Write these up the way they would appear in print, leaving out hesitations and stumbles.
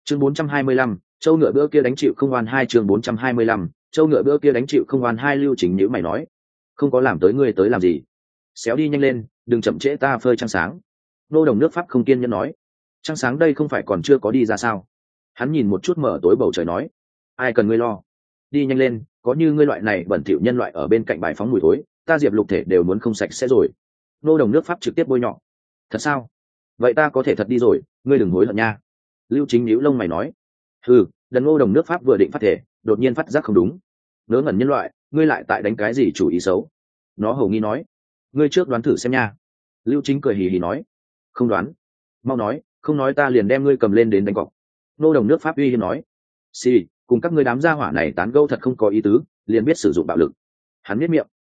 chương 425, châu ngựa bữa kia đánh chịu không oan hai. Chương 425, châu ngựa bữa kia đánh chịu không oan hai. Lưu Chính nhíu mày nói, không có làm tới ngươi tới làm gì, xéo đi nhanh lên, đừng chậm trễ ta phơi trăng sáng. Nô đồng nước Pháp không kiên nhẫn nói, trăng sáng đây không phải còn chưa có đi ra sao? Hắn nhìn một chút mở tối bầu trời nói, ai cần ngươi lo, đi nhanh lên, có như ngươi loại này bẩn thỉu nhân loại ở bên cạnh bài phóng mùi thối, ta Diệp Lục thể đều muốn không sạch sẽ rồi. Nô đồng nước Pháp trực tiếp bôi nhọ, thật sao? Vậy ta có thể thật đi rồi, ngươi đừng hối hận nha. Lưu Chính nhíu lông mày nói, đần Ngô đồng nước Pháp vừa định phát thể, đột nhiên phát giác không đúng. Ngớ ngẩn nhân loại, ngươi lại tại đánh cái gì chủ ý xấu? Nó hầu nghi nói, ngươi trước đoán thử xem nha. Lưu Chính cười hì hì nói, không đoán, mau nói, không nói ta liền đem ngươi cầm lên đến đánh cọc. Ngô đồng nước Pháp uy hiếp nói, cùng các ngươi đám gia hỏa này tán gẫu thật không có ý tứ, liền biết sử dụng bạo lực. Hắn biết miệng,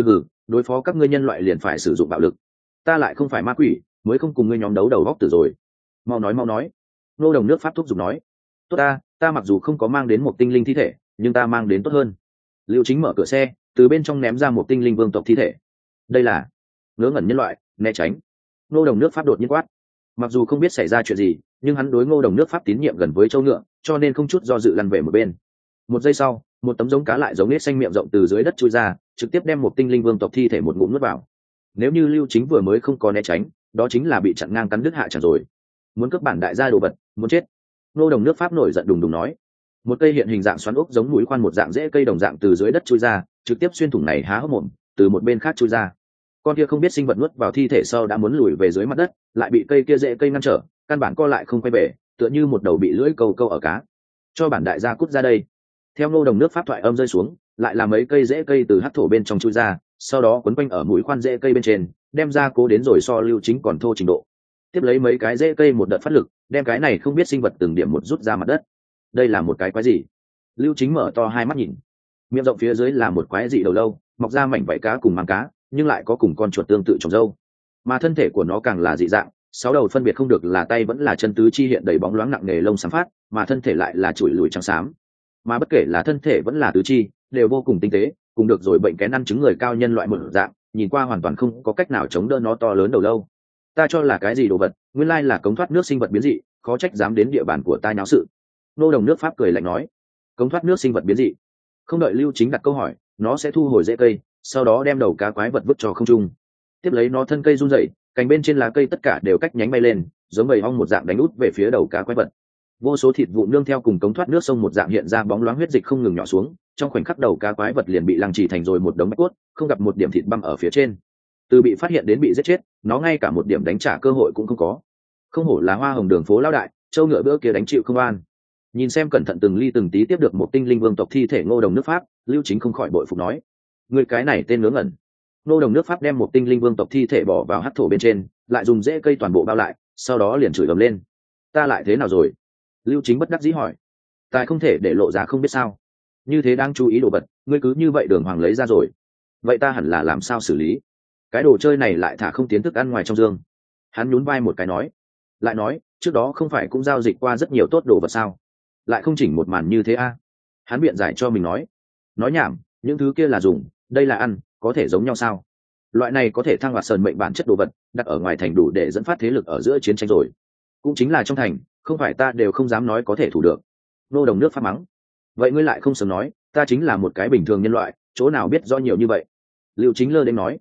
đối phó các ngươi nhân loại liền phải sử dụng bạo lực, ta lại không phải ma quỷ, mới không cùng ngươi nhóm đấu đầu góc tử rồi. Mau nói. Ngô đồng nước Pháp thúc giục nói, tốt ta mặc dù không có mang đến một tinh linh thi thể, nhưng ta mang đến tốt hơn. Lưu Chính mở cửa xe, từ bên trong ném ra một tinh linh vương tộc thi thể. Đây là ngớ ngẩn nhân loại, né tránh. Ngô đồng nước Pháp đột nhiên quát. Mặc dù không biết xảy ra chuyện gì, nhưng hắn đối Ngô đồng nước Pháp tín nhiệm gần với châu ngựa, cho nên không chút do dự lăn về một bên. Một giây sau, một tấm giống cá lại giống nết xanh miệng rộng từ dưới đất chui ra, trực tiếp đem một tinh linh vương tộc thi thể một ngụm nuốt vào. Nếu như Lưu Chính vừa mới không có né tránh, đó chính là bị chặn ngang cắn đứt hạ chẳng rồi. Muốn cướp bản đại gia đồ vật, muốn chết. Ngô đồng nước Pháp nổi giận đùng đùng nói. Một cây hiện hình dạng xoắn ốc giống mũi khoan một dạng rễ cây đồng dạng từ dưới đất chui ra, trực tiếp xuyên thủng này há hốc mồm, từ một bên khác chui ra. Con kia không biết sinh vật nuốt vào thi thể sau đã muốn lùi về dưới mặt đất, lại bị cây kia rễ cây ngăn trở, căn bản co lại không quay về, tựa như một đầu bị lưỡi câu ở cá. Cho bản đại gia cút ra đây. Theo Ngô đồng nước Pháp thoại âm rơi xuống, lại là mấy cây rễ cây từ hắc thổ bên trong chui ra, sau đó quấn quanh ở mũi khoan rễ cây bên trên, đem ra cố đến rồi so Lưu Chính còn thô trình độ. Tiếp lấy mấy cái rễ cây một đợt phát lực, đem cái này không biết sinh vật từng điểm một rút ra mặt đất. Đây là một cái quái gì? Lưu Chính mở to hai mắt nhìn. Miệng rộng phía dưới là một quái dị đầu lâu, mọc ra mảnh vảy cá cùng màng cá, nhưng lại có cùng con chuột tương tự trồng râu. Mà thân thể của nó càng là dị dạng, 6 đầu phân biệt không được là tay vẫn là chân tứ chi hiện đầy bóng loáng nặng nề lông xám phát, mà thân thể lại là chuỗi lùi trắng xám. Mà bất kể là thân thể vẫn là tứ chi, đều vô cùng tinh tế, cùng được rồi bệnh kén ăn trứng người cao nhân loại một dạng, nhìn qua hoàn toàn không có cách nào chống đỡ nó to lớn đầu lâu. Ta cho là cái gì đồ vật, nguyên lai là cống thoát nước sinh vật biến dị, khó trách dám đến địa bàn của ta nháo sự. Ngô đồng nước Pháp cười lạnh nói, cống thoát nước sinh vật biến dị. Không đợi Lưu Chính đặt câu hỏi, nó sẽ thu hồi rễ cây, sau đó đem đầu cá quái vật vứt cho không trung. Tiếp lấy nó thân cây run rẩy, cành bên trên lá cây tất cả đều cách nhánh bay lên, giống bầy ong một dạng đánh út về phía đầu cá quái vật. Vô số thịt vụn nương theo cùng cống thoát nước sông một dạng hiện ra bóng loáng huyết dịch không ngừng nhỏ xuống, trong khoảnh khắc đầu cá quái vật liền bị lăng trì thành rồi một đống bạch cốt, không gặp một điểm thịt băm ở phía trên. Từ bị phát hiện đến bị giết chết, nó ngay cả một điểm đánh trả cơ hội cũng không có. Không hổ là Hoa Hồng đường phố lão đại, châu ngựa bữa kia đánh chịu không an. Nhìn xem cẩn thận từng ly từng tí tiếp được một tinh linh vương tộc thi thể Ngô đồng nước Pháp, Lưu Chính không khỏi bội phục nói, người cái này tên ngớ ngẩn. Ngô đồng nước Pháp đem một tinh linh vương tộc thi thể bỏ vào hắc thổ bên trên, lại dùng rễ cây toàn bộ bao lại, sau đó liền chửi ầm lên, ta lại thế nào rồi? Lưu Chính bất đắc dĩ hỏi, tài không thể để lộ ra không biết sao, như thế đang chú ý đồ vật, ngươi cứ như vậy đường hoàng lấy ra rồi, vậy ta hẳn là làm sao xử lý? Cái đồ chơi này lại thả không tiến thức ăn ngoài trong dương. Hắn nhún vai một cái nói, lại nói trước đó không phải cũng giao dịch qua rất nhiều tốt đồ vật sao, lại không chỉnh một màn như thế a? Hắn biện giải cho mình nói nhảm, những thứ kia là dùng, đây là ăn, có thể giống nhau sao? Loại này có thể thăng hoạt sờn mệnh bản chất đồ vật, đặt ở ngoài thành đủ để dẫn phát thế lực ở giữa chiến tranh rồi. Cũng chính là trong thành, không phải ta đều không dám nói có thể thủ được. Ngô đồng nước Pháp mắng, vậy ngươi lại không sớm nói, ta chính là một cái bình thường nhân loại, chỗ nào biết rõ nhiều như vậy? Lưu Chính lơ đến nói,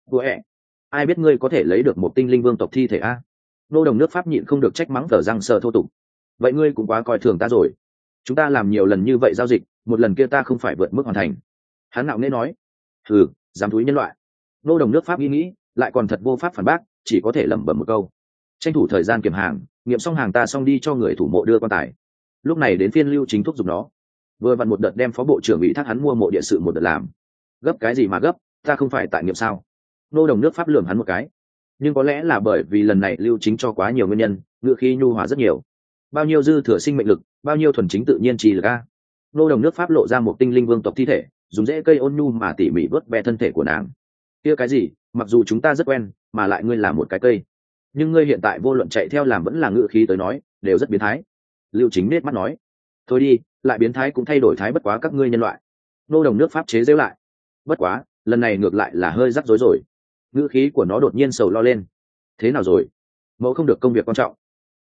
ai biết ngươi có thể lấy được một tinh linh vương tộc thi thể a? Ngô đồng nước Pháp nhịn không được trách mắng, tờ răng sờ thô tục, vậy ngươi cũng quá coi thường ta rồi. Chúng ta làm nhiều lần như vậy giao dịch, một lần kia ta không phải vượt mức hoàn thành. Hắn ngạo nghễ nói, dám thúi nhân loại. Ngô đồng nước Pháp nghĩ lại còn thật vô pháp phản bác, chỉ có thể lẩm bẩm một câu, tranh thủ thời gian kiểm hàng, nghiệm xong hàng ta xong đi cho người thủ mộ đưa quan tài. Lúc này đến phiên Lưu Chính thúc giục nó, vừa vặn một đợt đem phó bộ trưởng ủy thác hắn mua mộ địa sự một đợt làm. Gấp cái gì mà gấp, ta không phải tại nghiệm sao? Ngô đồng nước Pháp lườm hắn một cái, nhưng có lẽ là bởi vì lần này Lưu Chính cho quá nhiều nguyên nhân, ngựa khí nhu hòa rất nhiều. Bao nhiêu dư thừa sinh mệnh lực, bao nhiêu thuần chính tự nhiên trì lực a. Ngô đồng nước Pháp lộ ra một tinh linh vương tộc thi thể, dùng rễ cây ôn nhu mà tỉ mỉ vớt ve thân thể của nàng. Kia cái gì, mặc dù chúng ta rất quen, mà lại ngươi là một cái cây, nhưng ngươi hiện tại vô luận chạy theo làm vẫn là ngựa khí tới nói, đều rất biến thái. Lưu Chính nết mắt nói, thôi đi, lại biến thái cũng thay đổi thái bất quá các ngươi nhân loại. Ngô đồng nước Pháp chế giễu lại, bất quá lần này ngược lại là hơi rắc rối rồi. Ngữ khí của nó đột nhiên sầu lo lên, thế nào rồi? Mẫu không được công việc quan trọng.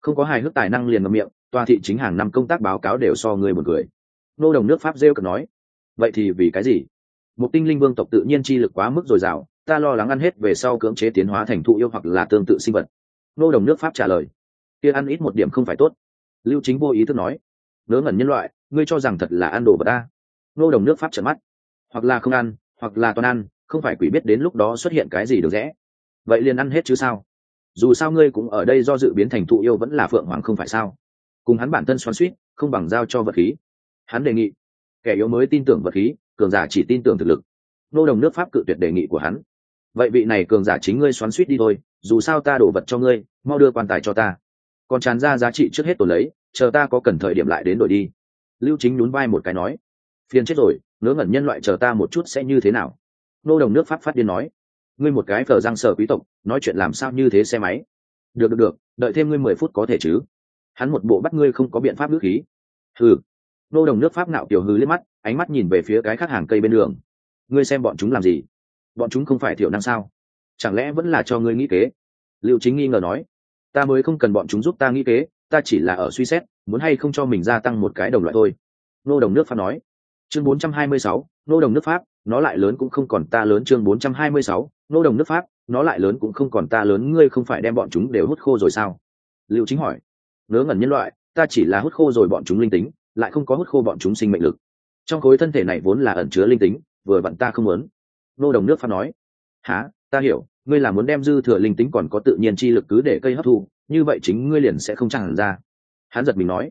Không có hài hước tài năng liền ngậm miệng, tòa thị chính hàng năm công tác báo cáo đều so người một người. Nô đồng nước Pháp rêu cực nói. Vậy thì vì cái gì? Một tinh linh vương tộc tự nhiên chi lực quá mức dồi dào, ta lo lắng ăn hết về sau cưỡng chế tiến hóa thành thụ yêu hoặc là tương tự sinh vật. Nô đồng nước Pháp trả lời. Kia ăn ít một điểm không phải tốt. Lưu Chính vô ý thức nói. Ngớ ngẩn nhân loại, ngươi cho rằng thật là ăn đồ vật ta? Nô đồng nước Pháp trợn mắt. Hoặc là không ăn, hoặc là toàn ăn, không phải quỷ biết đến lúc đó xuất hiện cái gì được rẽ. Vậy liền ăn hết chứ sao? Dù sao ngươi cũng ở đây do dự biến thành thụ yêu vẫn là phượng hoàng không phải sao? Cùng hắn bản thân xoắn suýt, không bằng giao cho vật khí. Hắn đề nghị, kẻ yếu mới tin tưởng vật khí, cường giả chỉ tin tưởng thực lực. Nô đồng nước Pháp cự tuyệt đề nghị của hắn. Vậy vị này cường giả chính ngươi xoắn suýt đi thôi, dù sao ta đổ vật cho ngươi, mau đưa quan tài cho ta. Còn tràn ra giá trị trước hết tôi lấy, chờ ta có cần thời điểm lại đến đổi đi. Lưu Chính nhún vai một cái nói. Phiền chết rồi, ngớ ngẩn nhân loại, chờ ta một chút sẽ như thế nào? Nô đồng nước Pháp phát điên nói. Ngươi một cái phờ răng sở quý tộc, nói chuyện làm sao như thế xe máy? Được, đợi thêm ngươi 10 phút có thể chứ? Hắn một bộ bắt ngươi không có biện pháp nước khí. Hừ. Nô đồng nước Pháp nạo tiểu hư liếc mắt, ánh mắt nhìn về phía cái khác hàng cây bên đường. Ngươi xem bọn chúng làm gì? Bọn chúng không phải thiểu năng sao? Chẳng lẽ vẫn là cho ngươi nghĩ kế? Lưu Chính nghi ngờ nói. Ta mới không cần bọn chúng giúp ta nghĩ kế, ta chỉ là ở suy xét muốn hay không cho mình gia tăng một cái đồng loại thôi. Nô đồng nước Pháp nói. Chương 426, nô đồng nước Pháp, nó lại lớn cũng không còn ta lớn. Chương 426, nô đồng nước Pháp, nó lại lớn cũng không còn ta lớn. Ngươi không phải đem bọn chúng đều hút khô rồi sao? Lưu Chính hỏi. Ngớ ngẩn nhân loại, ta chỉ là hút khô rồi bọn chúng linh tính, lại không có hút khô bọn chúng sinh mệnh lực. Trong khối thân thể này vốn là ẩn chứa linh tính, vừa vặn ta không muốn. Nô đồng nước Pháp nói. Hả, ta hiểu, ngươi là muốn đem dư thừa linh tính còn có tự nhiên chi lực cứ để cây hấp thu, như vậy chính ngươi liền sẽ không tràn ra. Hắn giật mình nói.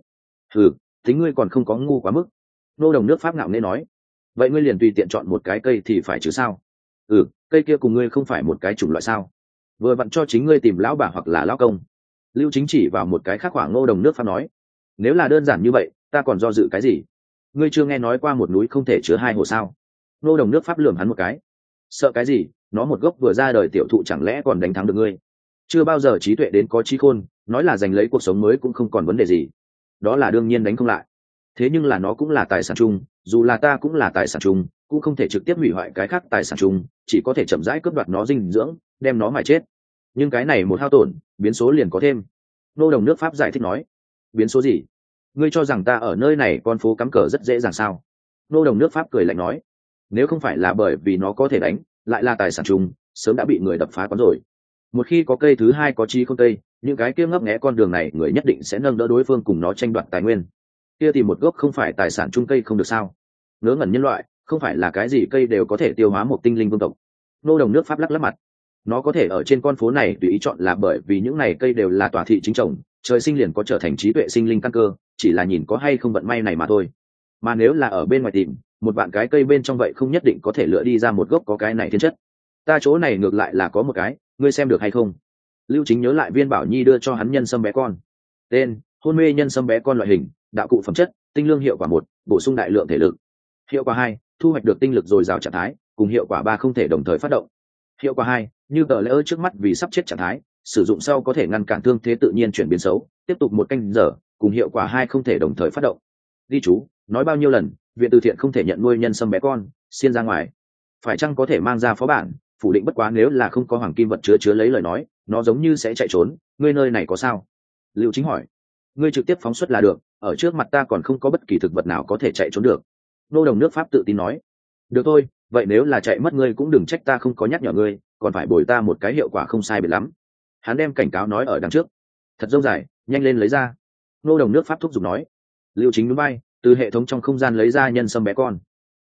Tính ngươi còn không có ngu quá mức. Nô đồng nước Pháp ngạo nghễ nói. Vậy ngươi liền tùy tiện chọn một cái cây thì phải chứ sao? Cây kia cùng ngươi không phải một cái chủng loại sao? Vừa vặn cho chính ngươi tìm lão bà hoặc là lão công. Lưu Chính chỉ vào một cái khác khoảng Nô đồng nước Pháp nói. Nếu là đơn giản như vậy, ta còn do dự cái gì? Ngươi chưa nghe nói qua một núi không thể chứa hai hồ sao? Nô đồng nước Pháp lườm hắn một cái. Sợ cái gì? Nó một gốc vừa ra đời tiểu thụ chẳng lẽ còn đánh thắng được ngươi? Chưa bao giờ trí tuệ đến có trí khôn, nói là giành lấy cuộc sống mới cũng không còn vấn đề gì. Đó là đương nhiên đánh không lại. Thế nhưng là nó cũng là tài sản chung, dù là ta cũng là tài sản chung, cũng không thể trực tiếp hủy hoại cái khác tài sản chung, chỉ có thể chậm rãi cướp đoạt nó dinh dưỡng, đem nó mà chết. Nhưng cái này một hao tổn, biến số liền có thêm. Nô đồng nước Pháp giải thích nói. Biến số gì? Ngươi cho rằng ta ở nơi này con phố cắm cờ rất dễ dàng sao? Nô đồng nước Pháp cười lạnh nói. Nếu không phải là bởi vì nó có thể đánh, lại là tài sản chung, sớm đã bị người đập phá quán rồi. Một khi có cây thứ hai có chi không cây, những cái kia ngấp nghé con đường này người nhất định sẽ nâng đỡ đối phương cùng nó tranh đoạt tài nguyên. Kia thì một gốc không phải tài sản chung cây không được sao? Ngớ ngẩn nhân loại, không phải là cái gì cây đều có thể tiêu hóa một tinh linh vương tộc. Nô đồng nước Pháp lắc lắc mặt. Nó có thể ở trên con phố này tùy ý chọn là bởi vì những này cây đều là tòa thị chính trồng, trời sinh liền có trở thành trí tuệ sinh linh căn cơ, chỉ là nhìn có hay không vận may này mà thôi. Mà nếu là ở bên ngoài tìm, một vạn cái cây bên trong vậy không nhất định có thể lựa đi ra một gốc có cái này thiên chất. Ta chỗ này ngược lại là có một cái, ngươi xem được hay không? Lưu Chính nhớ lại viên bảo nhi đưa cho hắn nhân sâm bé con. Tên: hôn mê nhân sâm bé con. Loại hình: đạo cụ phẩm chất, tinh lương. Hiệu quả 1, bổ sung đại lượng thể lực. Hiệu quả 2, thu hoạch được tinh lực dồi dào trạng thái, cùng hiệu quả 3 không thể đồng thời phát động. Hiệu quả 2, như tờ lỡ trước mắt vì sắp chết trạng thái, sử dụng sau có thể ngăn cản thương thế tự nhiên chuyển biến xấu, tiếp tục 1 canh giờ, cùng hiệu quả 2 không thể đồng thời phát động. Ghi chú: nói bao nhiêu lần, viện từ thiện không thể nhận nuôi nhân sâm bé con, xiên ra ngoài. Phải chăng có thể mang ra phó bản? Phủ định bất quá nếu là không có hoàng kim vật chứa lấy lời nói, nó giống như sẽ chạy trốn. Ngươi nơi này có sao? Lưu Chính hỏi. Ngươi trực tiếp phóng xuất là được, ở trước mặt ta còn không có bất kỳ thực vật nào có thể chạy trốn được. Nô đồng nước Pháp tự tin nói. Được thôi, vậy nếu là chạy mất ngươi cũng đừng trách ta không có nhắc nhở ngươi, còn phải bồi ta một cái hiệu quả không sai biệt lắm. Hắn đem cảnh cáo nói ở đằng trước. Thật dâu dài, nhanh lên lấy ra. Nô đồng nước Pháp thúc giục nói. Lưu Chính núi bay, từ hệ thống trong không gian lấy ra nhân sâm bé con.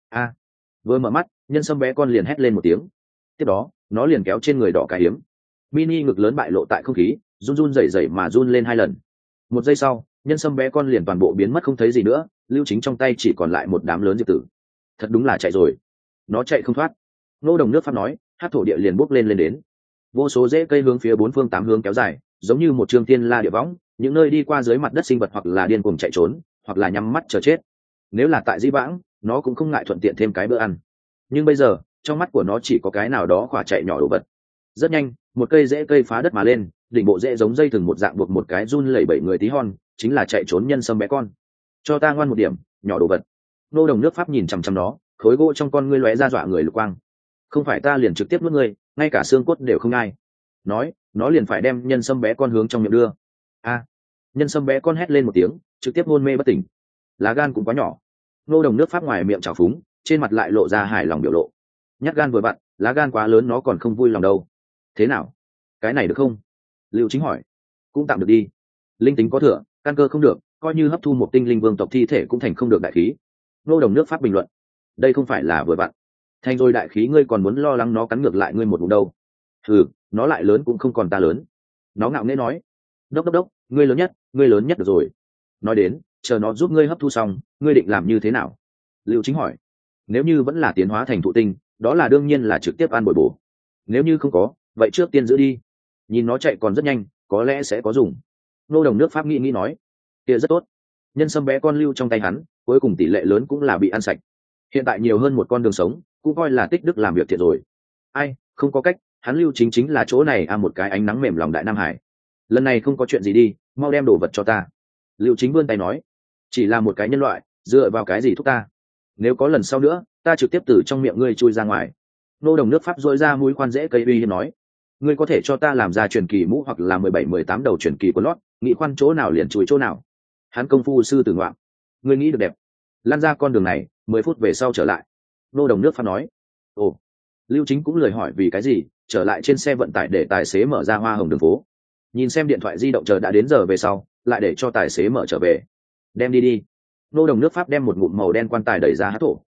Vừa mở mắt, nhân sâm bé con liền hét lên một tiếng. Tiếp đó, nó liền kéo trên người đỏ cái hiếm. Mini ngực lớn bại lộ tại không khí, run run rẩy rẩy mà run lên 2 lần. 1 giây sau, nhân sâm bé con liền toàn bộ biến mất không thấy gì nữa. Lưu Chính trong tay chỉ còn lại một đám lớn diệp tử. Thật đúng là chạy rồi, nó chạy không thoát. Nô đồng nước Pháp nói. Hát thổ địa liền bốc lên đến. Vô số rễ cây hướng phía 4 phương 8 hướng kéo dài, giống như một trường thiên la địa võng, những nơi đi qua dưới mặt đất sinh vật hoặc là điên cuồng chạy trốn, hoặc là nhắm mắt chờ chết. Nếu là tại Dĩ Vãng, nó cũng không ngại thuận tiện thêm cái bữa ăn. Nhưng bây giờ, trong mắt của nó chỉ có cái nào đó khỏa chạy nhỏ đồ vật. Rất nhanh, một cây rễ cây phá đất mà lên, đỉnh bộ rễ giống dây thừng một dạng buộc một cái run lẩy bẩy người tí hon, chính là chạy trốn nhân sâm bé con. Cho ta ngoan một điểm, nhỏ đồ vật. Nô đồng nước Pháp nhìn chằm chằm nó, khối gỗ trong con ngươi lóe ra dọa người lục quang. Không phải ta liền trực tiếp nuốt ngươi, ngay cả xương cốt đều không ai. Nói, nó liền phải đem nhân sâm bé con hướng trong miệng đưa. Nhân Sâm bé con hét lên một tiếng, trực tiếp hôn mê bất tỉnh. Lá gan cũng quá nhỏ. Ngô Đồng nước Pháp ngoài miệng trào phúng, trên mặt lại lộ ra hài lòng biểu lộ. Nhát gan vừa vặn, lá gan quá lớn nó còn không vui lòng đâu. Thế nào, cái này được không? Lưu Chính hỏi. Cũng tạm được đi. Linh tính có thừa, căn cơ không được, coi như hấp thu một tinh linh vương tộc thi thể cũng thành không được đại khí. Ngô Đồng nước Pháp bình luận. Đây không phải là vừa vặn. Thành rồi đại khí ngươi còn muốn lo lắng nó cắn ngược lại ngươi một vùng đâu. Ừ, nó lại lớn cũng không còn ta lớn. Nó ngạo nghễ nói. Đốc đốc đốc, ngươi lớn nhất được rồi. Nói đến, chờ nó giúp ngươi hấp thu xong, ngươi định làm như thế nào? Lưu Chính hỏi. Nếu như vẫn là tiến hóa thành thụ tinh, đó là đương nhiên là trực tiếp ăn bồi bổ. Nếu như không có, vậy trước tiên giữ đi. Nhìn nó chạy còn rất nhanh, có lẽ sẽ có dùng. Ngô Đồng nước Pháp nghĩ nói. Kia rất tốt. Nhân Sâm bé con lưu trong tay hắn, cuối cùng tỷ lệ lớn cũng là bị ăn sạch. Hiện tại nhiều hơn một con đường sống, cũng coi là tích đức làm việc thiện rồi. Ai, không có cách, hắn Lưu chính là chỗ này một cái ánh nắng mềm lòng đại Nam Hải. Lần này không có chuyện gì đi, mau đem đồ vật cho ta. Lưu Chính vươn tay nói. Chỉ là một cái nhân loại, dựa vào cái gì thúc ta? Nếu có lần sau nữa, ta trực tiếp từ trong miệng ngươi chui ra ngoài. Ngô Đồng nước Pháp dội ra mũi khoan dễ cây uy hiếp nói. Ngươi có thể cho ta làm ra truyền kỳ mũ hoặc là 17-18 đầu truyền kỳ của lót, nghĩ khoan chỗ nào liền chui chỗ nào. Hắn công phu sư tử ngoạm. Ngươi nghĩ được đẹp. Lan ra con đường này, 10 phút về sau trở lại. Ngô Đồng nước Pháp nói. Ồ. Lưu Chính cũng lời hỏi vì cái gì, trở lại trên xe vận tải để tài xế mở ra hoa hồng đường phố. Nhìn xem điện thoại di động chờ đã đến giờ về sau, lại để cho tài xế mở trở về. Đem đi. Ngô Đồng nước Pháp đem một ngụm màu đen quan tài đẩy ra hát thổ.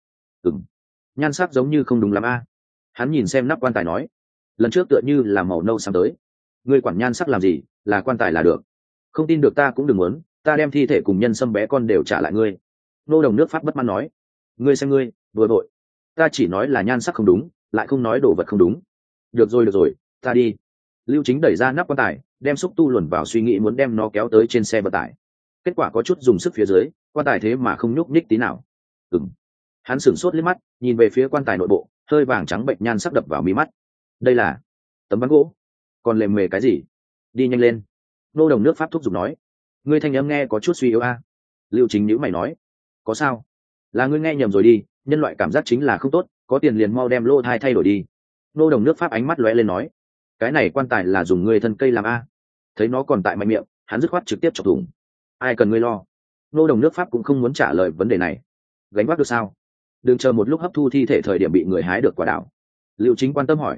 Nhan sắc giống như không đúng lắm a. Hắn nhìn xem nắp quan tài nói. Lần trước tựa như là màu nâu sáng tới. Ngươi quản nhan sắc làm gì, là quan tài là được. Không tin được ta cũng đừng muốn, ta đem thi thể cùng Nhân Sâm bé con đều trả lại ngươi. Ngô Đồng nước Pháp bất mãn nói. Ngươi xem ngươi, vừa vội. Ta chỉ nói là nhan sắc không đúng, lại không nói đồ vật không đúng. Được rồi, ta đi. Lưu Chính đẩy ra nắp quan tài, đem xúc tu luồn vào suy nghĩ muốn đem nó kéo tới trên xe vận tải. Kết quả có chút dùng sức phía dưới, quan tài thế mà không nhúc nhích tí nào. Hắn sửng sốt liếc mắt, nhìn về phía quan tài nội bộ, hơi vàng trắng bệnh nhan sắc đập vào mí mắt. Đây là tấm ván gỗ, còn lề mề cái gì? Đi nhanh lên. Ngô Đồng nước Pháp thúc giục nói. Ngươi thanh âm nghe có chút suy yếu a. Lưu Chính nhíu mày nói. Có sao? Là ngươi nghe nhầm rồi đi, nhân loại cảm giác chính là không tốt, có tiền liền mau đem lô thai thay đổi đi. Ngô Đồng nước Pháp ánh mắt lóe lên nói. Cái này quan tài là dùng ngươi thân cây làm a. Thấy nó còn tại mạnh miệng, hắn dứt khoát trực tiếp chọc thủng. Ai cần ngươi lo. Ngô Đồng nước Pháp cũng không muốn trả lời vấn đề này. Gánh vác được sao? Đừng chờ một lúc hấp thu thi thể thời điểm bị người hái được quả đảo. Lưu Chính quan tâm hỏi.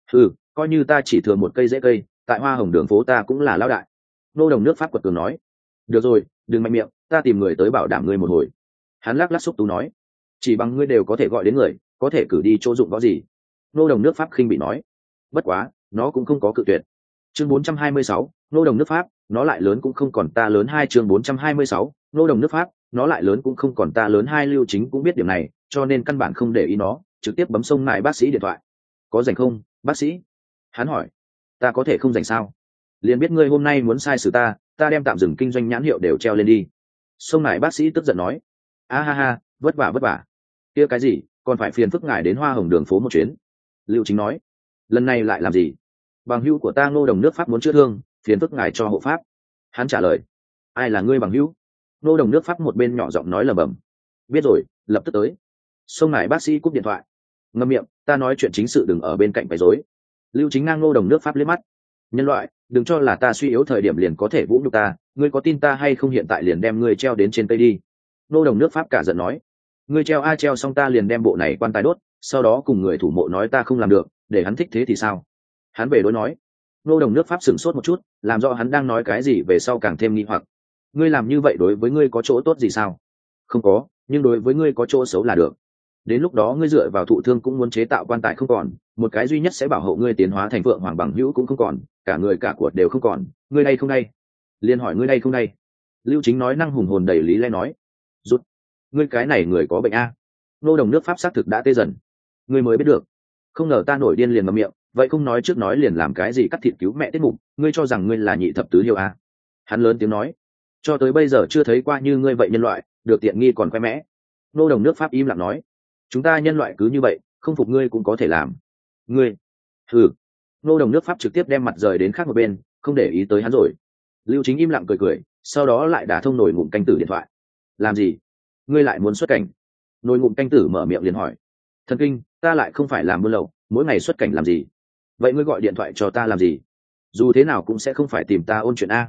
Coi như ta chỉ thừa một cây rễ cây, tại hoa hồng đường phố ta cũng là lão đại. Ngô Đồng nước Pháp quật cường nói. Được rồi, đừng mạnh miệng, ta tìm người tới bảo đảm ngươi một hồi. Hắn lắc xúc tú nói. Chỉ bằng ngươi đều có thể gọi đến người, có thể cử đi chỗ dụng võ gì. Ngô Đồng nước Pháp khinh bị nói. Bất quá, nó cũng không có cự tuyệt. Chương 426, Ngô Đồng nước Pháp, nó lại lớn cũng không còn ta lớn. Chương 426, Ngô Đồng nước Pháp, nó lại lớn cũng không còn ta lớn. Lưu Chính cũng biết điểm này, cho nên căn bản không để ý nó, trực tiếp bấm xông lại bác sĩ điện thoại. Có rảnh không, bác sĩ? Hắn hỏi. Ta có thể không rảnh sao? Liền biết ngươi hôm nay muốn sai xử ta đem tạm dừng kinh doanh nhãn hiệu đều treo lên đi. Xông lại bác sĩ tức giận nói. Ha, vất vả. Kia cái gì, còn phải phiền phức ngài đến hoa hồng đường phố một chuyến. Lưu Chính nói. Lần này lại làm gì? Bằng hữu của ta Ngô Đồng nước Pháp muốn chữa thương, phiền phức ngài cho hộ pháp. Hắn trả lời. Ai là ngươi bằng hữu? Ngô Đồng nước Pháp một bên nhỏ giọng nói lẩm bẩm. Biết rồi, lập tức tới. Xông lại bác sĩ cúp điện thoại. Ngậm miệng, ta nói chuyện chính sự đừng ở bên cạnh quấy rối. Lưu Chính ngang Ngô Đồng nước Pháp liếc mắt. Nhân loại, đừng cho là ta suy yếu thời điểm liền có thể vũ nhục ta, ngươi có tin ta hay không hiện tại liền đem ngươi treo đến trên cây đi. Ngô Đồng nước Pháp cả giận nói. Ngươi treo xong ta liền đem bộ này quan tài đốt, sau đó cùng người thủ mộ nói ta không làm được, để hắn thích thế thì sao? Hắn về đối nói. Ngô Đồng nước Pháp sửng sốt một chút, làm rõ hắn đang nói cái gì về sau càng thêm nghi hoặc. Ngươi làm như vậy đối với ngươi có chỗ tốt gì sao? Không có, nhưng đối với ngươi có chỗ xấu là được. Đến lúc đó ngươi dựa vào thụ thương cũng muốn chế tạo quan tài không còn, một cái duy nhất sẽ bảo hộ ngươi tiến hóa thành Phượng Hoàng bằng hữu cũng không còn, cả người cả cuộc đều không còn, ngươi đây không đây? Liên hỏi ngươi đây không đây? Lưu Chính nói năng hùng hồn đầy lý lẽ nói. Rút, ngươi cái này người có bệnh a. Ngô Đồng nước Pháp xác thực đã tê dần. Ngươi mới biết được. Không ngờ ta nổi điên liền ngậm miệng, vậy không nói trước nói liền làm cái gì cắt thịt cứu mẹ tiết mục, ngươi cho rằng ngươi là nhị thập tứ liêu a? Hắn lớn tiếng nói. Cho tới bây giờ chưa thấy qua như ngươi vậy nhân loại, được tiện nghi còn khoe mẽ. Ngô Đồng nước Pháp im lặng nói. Chúng ta nhân loại cứ như vậy, không phục ngươi cũng có thể làm. Ngươi? Ngô Đồng nước Pháp trực tiếp đem mặt rời đến khác một bên, không để ý tới hắn rồi. Lưu Chính im lặng cười, sau đó lại đả thông nổi ngụm canh tử điện thoại. Làm gì? Ngươi lại muốn xuất cảnh? Nổi ngụm canh tử mở miệng liền hỏi. Thần kinh, ta lại không phải làm buôn lậu, mỗi ngày xuất cảnh làm gì? Vậy ngươi gọi điện thoại cho ta làm gì? Dù thế nào cũng sẽ không phải tìm ta ôn chuyện a.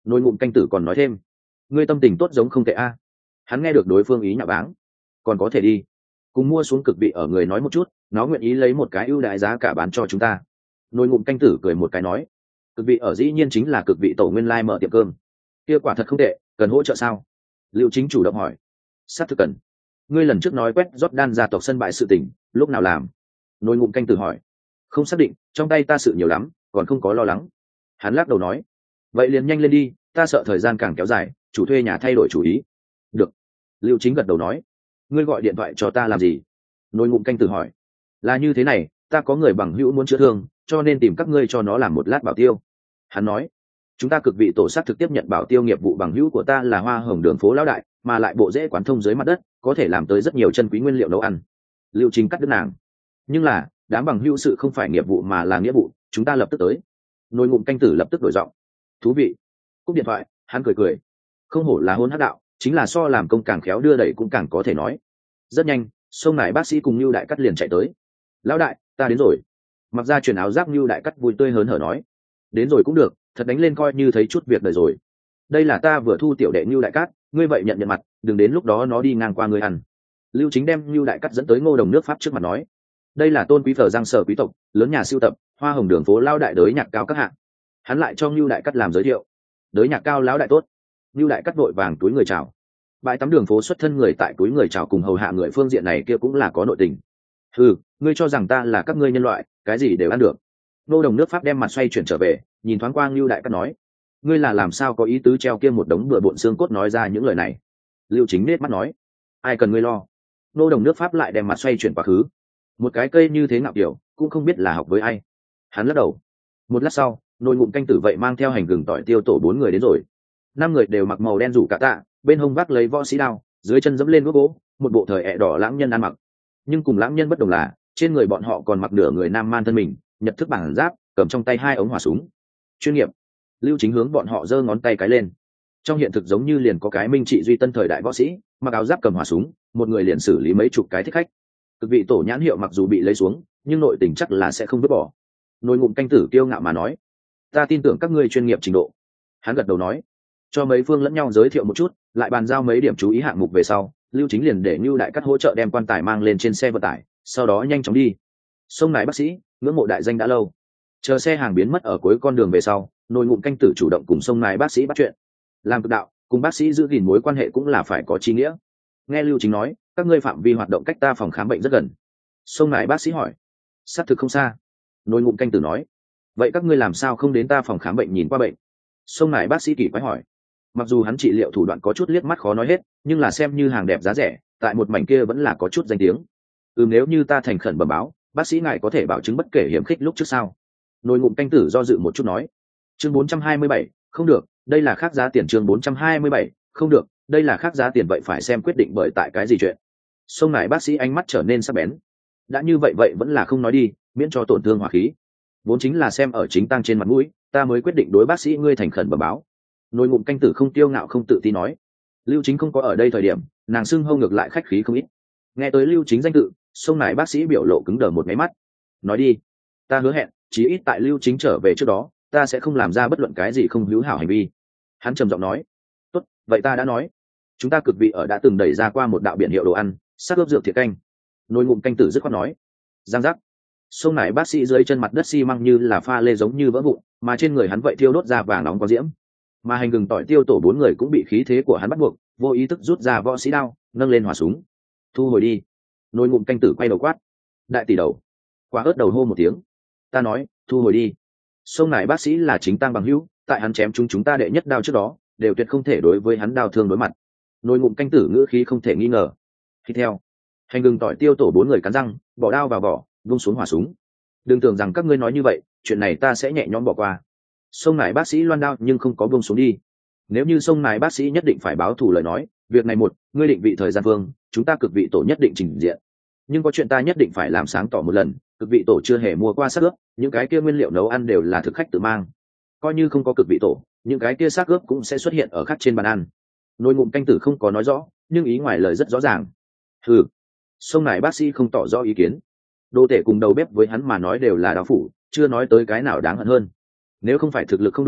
Nồi ngụm canh tử còn nói thêm, ngươi tâm tình tốt giống không tệ a. Hắn nghe được đối phương ý nhạo báng, còn có thể đi cùng mua xuống cực vị ở người nói một chút, nó nguyện ý lấy một cái ưu đại giá cả bán cho chúng ta. Nồi ngụm canh tử cười một cái nói, cực vị ở dĩ nhiên chính là cực vị tổ nguyên lai mở tiệm cơm, kia quả thật không tệ, cần hỗ trợ sao? Liệu Chính chủ động hỏi. Sát thực cần. Ngươi lần trước nói quét Jordan gia tộc sân bãi sự tình, lúc nào làm? Nồi ngụm canh tử hỏi. Không xác định, trong tay ta sự nhiều lắm, còn không có lo lắng. Hắn lắc đầu nói, vậy liền nhanh lên đi, ta sợ thời gian càng kéo dài, chủ thuê nhà thay đổi chủ ý. Được. Liệu Chính gật đầu nói, ngươi gọi điện thoại cho ta làm gì? Nồi ngụm canh tử hỏi. Là như thế này, ta có người bằng hữu muốn chữa thương, cho nên tìm các ngươi cho nó làm một lát bảo tiêu. Hắn nói, chúng ta cực vị tổ sát thực tiếp nhận bảo tiêu nghiệp vụ, bằng hữu của ta là hoa hồng đường phố lão đại, mà lại bộ rễ quán thông dưới mặt đất, có thể làm tới rất nhiều chân quý nguyên liệu nấu ăn. Lưu Chính cắt đứt nàng. Nhưng là, đám bằng hữu sự không phải nghiệp vụ mà là nghĩa vụ, chúng ta lập tức tới. Nồi ngụm canh tử lập tức đổi giọng. Thú vị. Cúp điện thoại, hắn cười cười. Không hổ là hôn hắc đạo, chính là so làm công càng khéo đưa đẩy cũng càng có thể nói. Rất nhanh, sông nải bác sĩ cùng Lưu Đại Cắt liền chạy tới. Lão đại, ta đến rồi. Mặc ra truyền áo giáp Lưu Đại Cắt vui tươi hớn hở nói. Đến rồi cũng được, thật đánh lên coi như thấy chút việc đời rồi. Đây là ta vừa thu tiểu đệ Lưu Đại Cát, ngươi vậy nhận mặt, đừng đến lúc đó nó đi ngang qua ngươi ăn. Lưu Chính đem Lưu Đại Cát dẫn tới Ngô Đồng nước Pháp trước mặt nói, đây là tôn quý phở giang sở quý tộc, lớn nhà siêu tập, hoa hồng đường phố lao đại đới nhạc cao các hạng. Hắn lại cho Lưu Đại Cát làm giới thiệu. Đới nhạc cao lão đại tốt. Lưu Đại Cát vội vàng túi người chào. Bãi tắm đường phố xuất thân người tại túi người chào cùng hầu hạ người phương diện này kia cũng là có nội tình. Ừ, ngươi cho rằng ta là các ngươi nhân loại, cái gì đều ăn được. Ngô Đồng nước Pháp đem mặt xoay chuyển trở về, nhìn thoáng qua Lưu Đại Cát nói, ngươi là làm sao có ý tứ treo kia một đống bừa bộn xương cốt nói ra những lời này? Lưu Chính nết mắt nói, ai cần ngươi lo. Ngô Đồng nước Pháp lại đem mặt xoay chuyển quá khứ. Một cái cây như thế ngạo kiểu, cũng không biết là học với ai. Hắn lắc đầu. Một lát sau, Nồi ngụm canh tử vậy mang theo hành gừng tỏi tiêu tổ 4 người đến rồi. 5 người đều mặc màu đen rủ cả tạ, bên hông vác lấy võ sĩ đao, dưới chân dẫm lên gốc gỗ, một bộ thời ẹ đỏ lãng nhân ăn mặc. Nhưng cùng lãng nhân bất đồng là, trên người bọn họ còn mặc nửa người nam man thân mình, nhật thức bản giáp, cầm trong tay 2 ống hỏa súng. Chuyên nghiệp. Lưu Chính hướng bọn họ giơ ngón tay cái lên. Trong hiện thực giống như liền có cái minh trị duy tân thời đại võ sĩ, mặc áo giáp cầm hỏa súng, một người liền xử lý mấy chục cái thích khách. Cực vị tổ nhãn hiệu mặc dù bị lấy xuống, nhưng nội tình chắc là sẽ không vứt bỏ. Nồi ngụm canh tử kiêu ngạo mà nói, ta tin tưởng các ngươi chuyên nghiệp trình độ. Hắn gật đầu nói, cho mấy phương lẫn nhau giới thiệu một chút, lại bàn giao mấy điểm chú ý hạng mục về sau, Lưu Chính liền để Lưu Đại Cắt hỗ trợ đem quan tài mang lên trên xe vận tải, sau đó nhanh chóng đi. Sông này bác sĩ, ngưỡng mộ đại danh đã lâu. Chờ xe hàng biến mất ở cuối con đường về sau, Nồi ngụm canh tử chủ động cùng sông này bác sĩ bắt chuyện. Làm cực đạo, cùng bác sĩ giữ gìn mối quan hệ cũng là phải có chi nghĩa. Nghe Lưu Chính nói, các ngươi phạm vi hoạt động cách ta phòng khám bệnh rất gần. Sông này bác sĩ hỏi, xác thực không xa. Nồi ngụm canh tử nói, vậy các ngươi làm sao không đến ta phòng khám bệnh nhìn qua bệnh? Sông này bác sĩ kỳ quái hỏi. Mặc dù hắn trị liệu thủ đoạn có chút liếc mắt khó nói hết, nhưng là xem như hàng đẹp giá rẻ, tại một mảnh kia vẫn là có chút danh tiếng. Nếu như ta thành khẩn bẩm báo, bác sĩ ngài có thể bảo chứng bất kể hiểm khích lúc trước sao? Nồi ngụm canh tử do dự một chút nói, chương 427, không được, đây là khác giá tiền. Chương 427, không được, đây là khác giá tiền, vậy phải xem quyết định bởi tại cái gì chuyện. Sông này bác sĩ ánh mắt trở nên sắc bén. Đã như vậy vậy vẫn là không nói đi, miễn cho tổn thương hỏa khí. Vốn chính là xem ở chính tăng trên mặt mũi, ta mới quyết định đối bác sĩ ngươi thành khẩn bẩm báo. Nồi ngụm canh tử không tiêu ngạo không tự tin nói. Lưu Chính không có ở đây thời điểm, nàng xưng hâu ngược lại khách khí không ít. Nghe tới Lưu Chính danh tự, sông này bác sĩ biểu lộ cứng đờ một máy mắt. Nói đi, ta hứa hẹn, chí ít tại Lưu Chính trở về trước đó, ta sẽ không làm ra bất luận cái gì không hữu hảo hành vi. Hắn trầm giọng nói, tốt, vậy ta đã nói. Chúng ta cực vị ở đã từng đẩy ra qua một đạo biển hiệu đồ ăn, sắc ướp rượu thiệt canh. Nồi ngụm canh tử dứt khoát nói, giang giác. Sông này bác sĩ dưới chân mặt đất xi măng như là pha lê giống như vỡ vụn, mà trên người hắn vậy thiêu đốt ra vàng nóng có diễm. Mà hành gừng tỏi tiêu tổ 4 người cũng bị khí thế của hắn bắt buộc, vô ý thức rút ra võ sĩ đao, nâng lên hỏa súng. Thu hồi đi. Nồi ngụm canh tử quay đầu quát, đại tỷ đầu. Quả ớt đầu hô một tiếng. Ta nói, thu hồi đi. Sông này bác sĩ là chính tang bằng hữu, tại hắn chém chúng ta đệ nhất đao trước đó, đều tuyệt không thể đối với hắn đao thương đối mặt. Nồi ngụm canh tử ngữ khí không thể nghi ngờ. Khi theo, hành gừng tỏi tiêu tổ 4 người cắn răng, bỏ đao vào vỏ, vung xuống hỏa súng. Đừng tưởng rằng các ngươi nói như vậy, chuyện này ta sẽ nhẹ nhõm bỏ qua. Sông này bác sĩ loan đao nhưng không có buông xuống đi. Nếu như sông này bác sĩ nhất định phải báo thù lời nói, việc này một, ngươi định vị thời gian phương, chúng ta cực vị tổ nhất định trình diện. Nhưng có chuyện ta nhất định phải làm sáng tỏ một lần, cực vị tổ chưa hề mua qua xác ướp, những cái kia nguyên liệu nấu ăn đều là thực khách tự mang. Coi như không có cực vị tổ, những cái kia xác ướp cũng sẽ xuất hiện ở khắc trên bàn ăn. Nồi ngụm canh tử không có nói rõ, nhưng ý ngoài lời rất rõ ràng. Ừ, sông này bác sĩ không tỏ rõ ý kiến. Đồ tể cùng đầu bếp với hắn mà nói đều là đao phủ, chưa nói tới cái nào đáng hận hơn. Nếu không phải thực lực không đủ,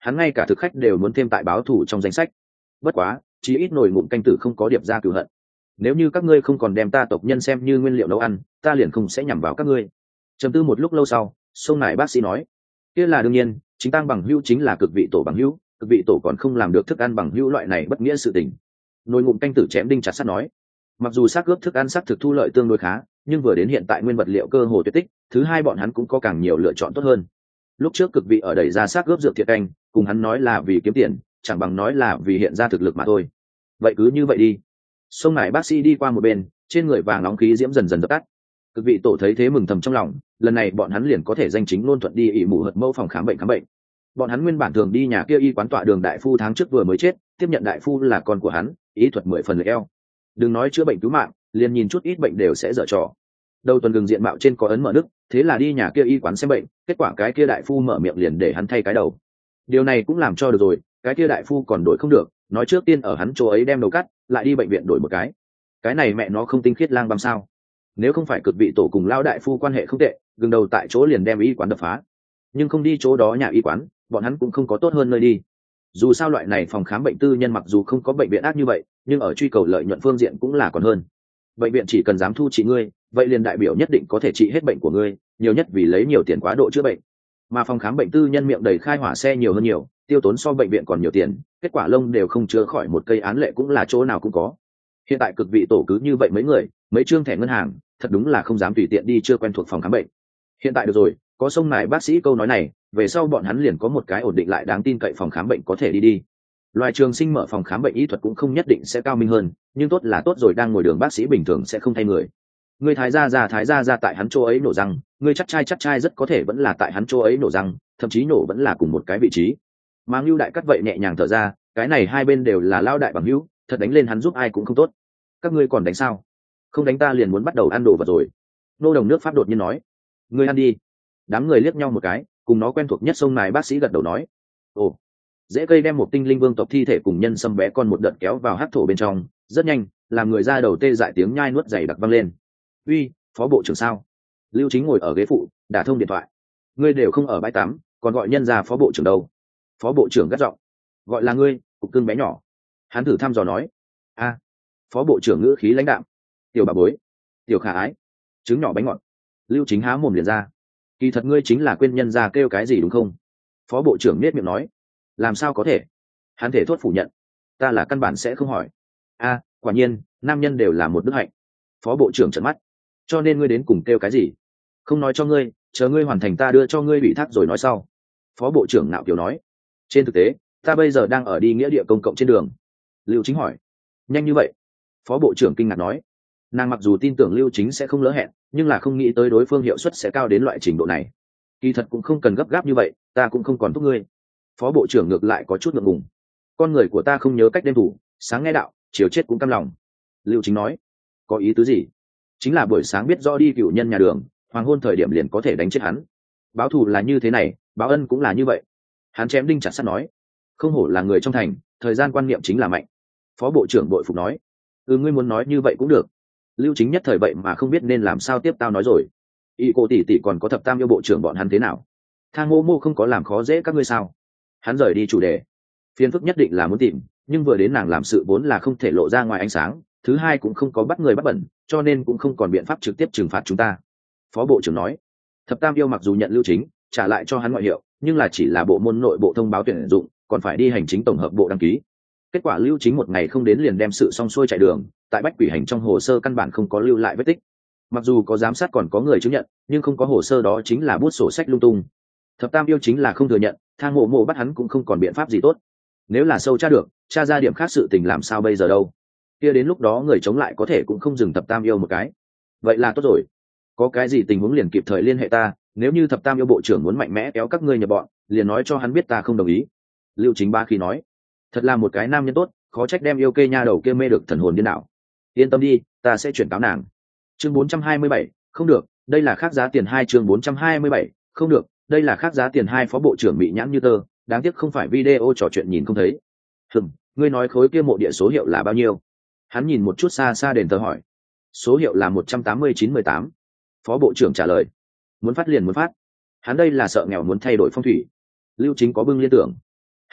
hắn ngay cả thực khách đều muốn thêm tại báo thủ trong danh sách. Bất quá chí ít nồi ngụm canh tử không có điệp ra cửu hận. Nếu như các ngươi không còn đem ta tộc nhân xem như nguyên liệu nấu ăn, ta liền không sẽ nhằm vào các ngươi. Trầm tư một lúc lâu sau, sông nải bác sĩ nói, kia là đương nhiên, chính tăng bằng hữu chính là cực vị tổ bằng hữu, cực vị tổ còn không làm được thức ăn bằng hữu loại này bất nghĩa sự tình. Nồi ngụm canh tử chém đinh chặt sắt nói, mặc dù xác ướp thức ăn xác thực thu lợi tương đối khá, nhưng vừa đến hiện tại nguyên vật liệu cơ hồ tuyệt tích, thứ hai bọn hắn cũng có càng nhiều lựa chọn tốt hơn. Lúc trước cực vị ở đẩy ra xác ướp dược thiệt canh, cùng hắn nói là vì kiếm tiền, chẳng bằng nói là vì hiện ra thực lực mà thôi. Vậy cứ như vậy đi. Sông nải bác sĩ đi qua một bên, trên người vàng nóng khí diễm dần dần dập tắt. Cực vị tổ thấy thế mừng thầm trong lòng, lần này bọn hắn liền có thể danh chính ngôn thuận đi ỷ mù hật mẫu phòng khám bệnh. Bọn hắn nguyên bản thường đi nhà kia y quán tọa đường đại phu tháng trước vừa mới chết, tiếp nhận đại phu là con của hắn, ý thuật 10 phần lệch eo. Đừng nói chữa bệnh cứu mạng, liền nhìn chút ít bệnh đều sẽ dở trò. Đầu tuần gừng diện mạo trên có ấn mở đức, thế là đi nhà kia y quán xem bệnh, kết quả cái kia đại phu mở miệng liền để hắn thay cái đầu. Điều này cũng làm cho được rồi, cái kia đại phu còn đổi không được, nói trước tiên ở hắn chỗ ấy đem đầu cắt, lại đi bệnh viện đổi một cái này mẹ nó không tinh khiết lang băm sao? Nếu không phải cực vị tổ cùng lao đại phu quan hệ không tệ, gừng đầu tại chỗ liền đem y quán đập phá. Nhưng không đi chỗ đó nhà y quán, bọn hắn cũng không có tốt hơn nơi đi. Dù sao loại này phòng khám bệnh tư nhân mặc dù không có bệnh viện ác như vậy, nhưng ở truy cầu lợi nhuận phương diện cũng là còn hơn. Bệnh viện chỉ cần dám thu trị ngươi, vậy liền đại biểu nhất định có thể trị hết bệnh của ngươi, nhiều nhất vì lấy nhiều tiền quá độ chữa bệnh. Mà phòng khám bệnh tư nhân miệng đầy khai hỏa xe nhiều hơn nhiều, tiêu tốn so bệnh viện còn nhiều tiền, kết quả lông đều không chữa khỏi một cây án lệ cũng là chỗ nào cũng có. Hiện tại cực vị tổ cứ như vậy mấy người, mấy trương thẻ ngân hàng, thật đúng là không dám tùy tiện đi chưa quen thuộc phòng khám bệnh. Hiện tại được rồi, có sông này bác sĩ câu nói này, về sau bọn hắn liền có một cái ổn định lại đáng tin cậy phòng khám bệnh có thể đi. Loài trường sinh mở phòng khám bệnh y thuật cũng không nhất định sẽ cao minh hơn, nhưng tốt là tốt rồi, đang ngồi đường bác sĩ bình thường sẽ không thay người. Ngươi thái gia tại hắn chỗ ấy nổ răng, ngươi chắc trai rất có thể vẫn là tại hắn chỗ ấy nổ răng, thậm chí nổ vẫn là cùng một cái vị trí. Mà Ngưu đại cắt vậy nhẹ nhàng thở ra, cái này hai bên đều là lao đại bằng hữu, thật đánh lên hắn giúp ai cũng không tốt. Các ngươi còn đánh sao? Không đánh ta liền muốn bắt đầu ăn đồ vật rồi. Nô đồng nước Pháp đột nhiên nói, ngươi ăn đi. Đám người liếc nhau một cái, cùng nó quen thuộc nhất sông này bác sĩ gật đầu nói, ồ. Dễ cây đem một tinh linh vương tộc thi thể cùng nhân xâm bé con một đợt kéo vào hắc thổ bên trong, rất nhanh, làm người ra đầu tê dại tiếng nhai nuốt dày đặc vang lên. Uy, phó bộ trưởng sao? Lưu Chính ngồi ở ghế phụ, đả thông điện thoại. Ngươi đều không ở bãi tắm, còn gọi nhân ra phó bộ trưởng đâu? Phó bộ trưởng gắt giọng. Gọi là ngươi, cục cưng bé nhỏ. Hắn thử thăm dò nói. A. Phó bộ trưởng ngữ khí lãnh đạm. Tiểu bà bối, tiểu khả ái, trứng nhỏ bánh ngọt. Lưu Chính há mồm liền ra. Kỳ thật ngươi chính là quên nhân ra kêu cái gì đúng không? Phó bộ trưởng nết miệng nói. Làm sao có thể? Hắn thể thốt phủ nhận. Ta là căn bản sẽ không hỏi. A, quả nhiên, nam nhân đều là một đức hạnh. Phó bộ trưởng trợn mắt. Cho nên ngươi đến cùng kêu cái gì? Không nói cho ngươi, chờ ngươi hoàn thành ta đưa cho ngươi ủy thác rồi nói sau. Phó bộ trưởng nạo kiều nói. Trên thực tế, ta bây giờ đang ở đi nghĩa địa công cộng trên đường. Lưu Chính hỏi. Nhanh như vậy? Phó bộ trưởng kinh ngạc nói. Nàng mặc dù tin tưởng Lưu Chính sẽ không lỡ hẹn, nhưng là không nghĩ tới đối phương hiệu suất sẽ cao đến loại trình độ này. Kỳ thật cũng không cần gấp gáp như vậy, ta cũng không còn thúc ngươi. Phó bộ trưởng ngược lại có chút ngượng ngùng. Con người của ta không nhớ cách đêm thủ, sáng nghe đạo, chiều chết cũng căm lòng. Lưu Chính nói. Có ý tứ gì? Chính là buổi sáng biết rõ đi cựu nhân nhà đường, hoàng hôn thời điểm liền có thể đánh chết hắn. Báo thù là như thế này, báo ân cũng là như vậy. Hắn chém đinh chặt sắt nói. Không hổ là người trong thành, thời gian quan niệm chính là mạnh. Phó bộ trưởng bội phục nói. Ngươi muốn nói như vậy cũng được. Lưu Chính nhất thời vậy mà không biết nên làm sao tiếp tao nói rồi. Y cô tỷ tỷ còn có thập tam yêu bộ trưởng bọn hắn thế nào? Thang Mô Mô không có làm khó dễ các ngươi sao? Hắn rời đi chủ đề. Phiền phức nhất định là muốn tìm, nhưng vừa đến nàng làm sự vốn là không thể lộ ra ngoài ánh sáng, thứ hai cũng không có bắt người bắt bẩn, cho nên cũng không còn biện pháp trực tiếp trừng phạt chúng ta. Phó bộ trưởng nói. Thập tam yêu mặc dù nhận Lưu Chính trả lại cho hắn ngoại hiệu, nhưng là chỉ là bộ môn nội bộ thông báo tuyển dụng, còn phải đi hành chính tổng hợp bộ đăng ký. Kết quả Lưu Chính một ngày không đến liền đem sự xong xuôi chạy đường, tại bách quỷ hành trong hồ sơ căn bản không có lưu lại vết tích. Mặc dù có giám sát còn có người chứng nhận, nhưng không có hồ sơ đó chính là bút sổ sách lung tung. Thập tam yêu chính là không thừa nhận, Thang Mộ Mộ bắt hắn cũng không còn biện pháp gì tốt. Nếu là sâu tra được, tra ra điểm khác sự tình làm sao bây giờ đâu? Kia đến lúc đó người chống lại có thể cũng không dừng thập tam yêu một cái. Vậy là tốt rồi. Có cái gì tình huống liền kịp thời liên hệ ta, nếu như thập tam yêu bộ trưởng muốn mạnh mẽ kéo các ngươi nhập bọn, liền nói cho hắn biết ta không đồng ý. Lưu Chính Ba khi nói. Thật là một cái nam nhân tốt, khó trách đem yêu kê nha đầu kia mê được thần hồn điên đảo. Yên tâm đi, ta sẽ chuyển cáo nàng. Chương 427, không được, đây là khác giá tiền 2. Chương 427, không được, đây là khác giá tiền 2. Phó bộ trưởng bị nhãn như tơ, đáng tiếc không phải video trò chuyện nhìn không thấy. Ngươi nói khối kia mộ địa số hiệu là bao nhiêu? Hắn nhìn một chút xa xa đền thờ hỏi. Số hiệu là 189-18. Phó bộ trưởng trả lời. Muốn phát liền muốn phát. Hắn đây là sợ nghèo muốn thay đổi phong thủy. Lưu Chính có bưng liên tưởng.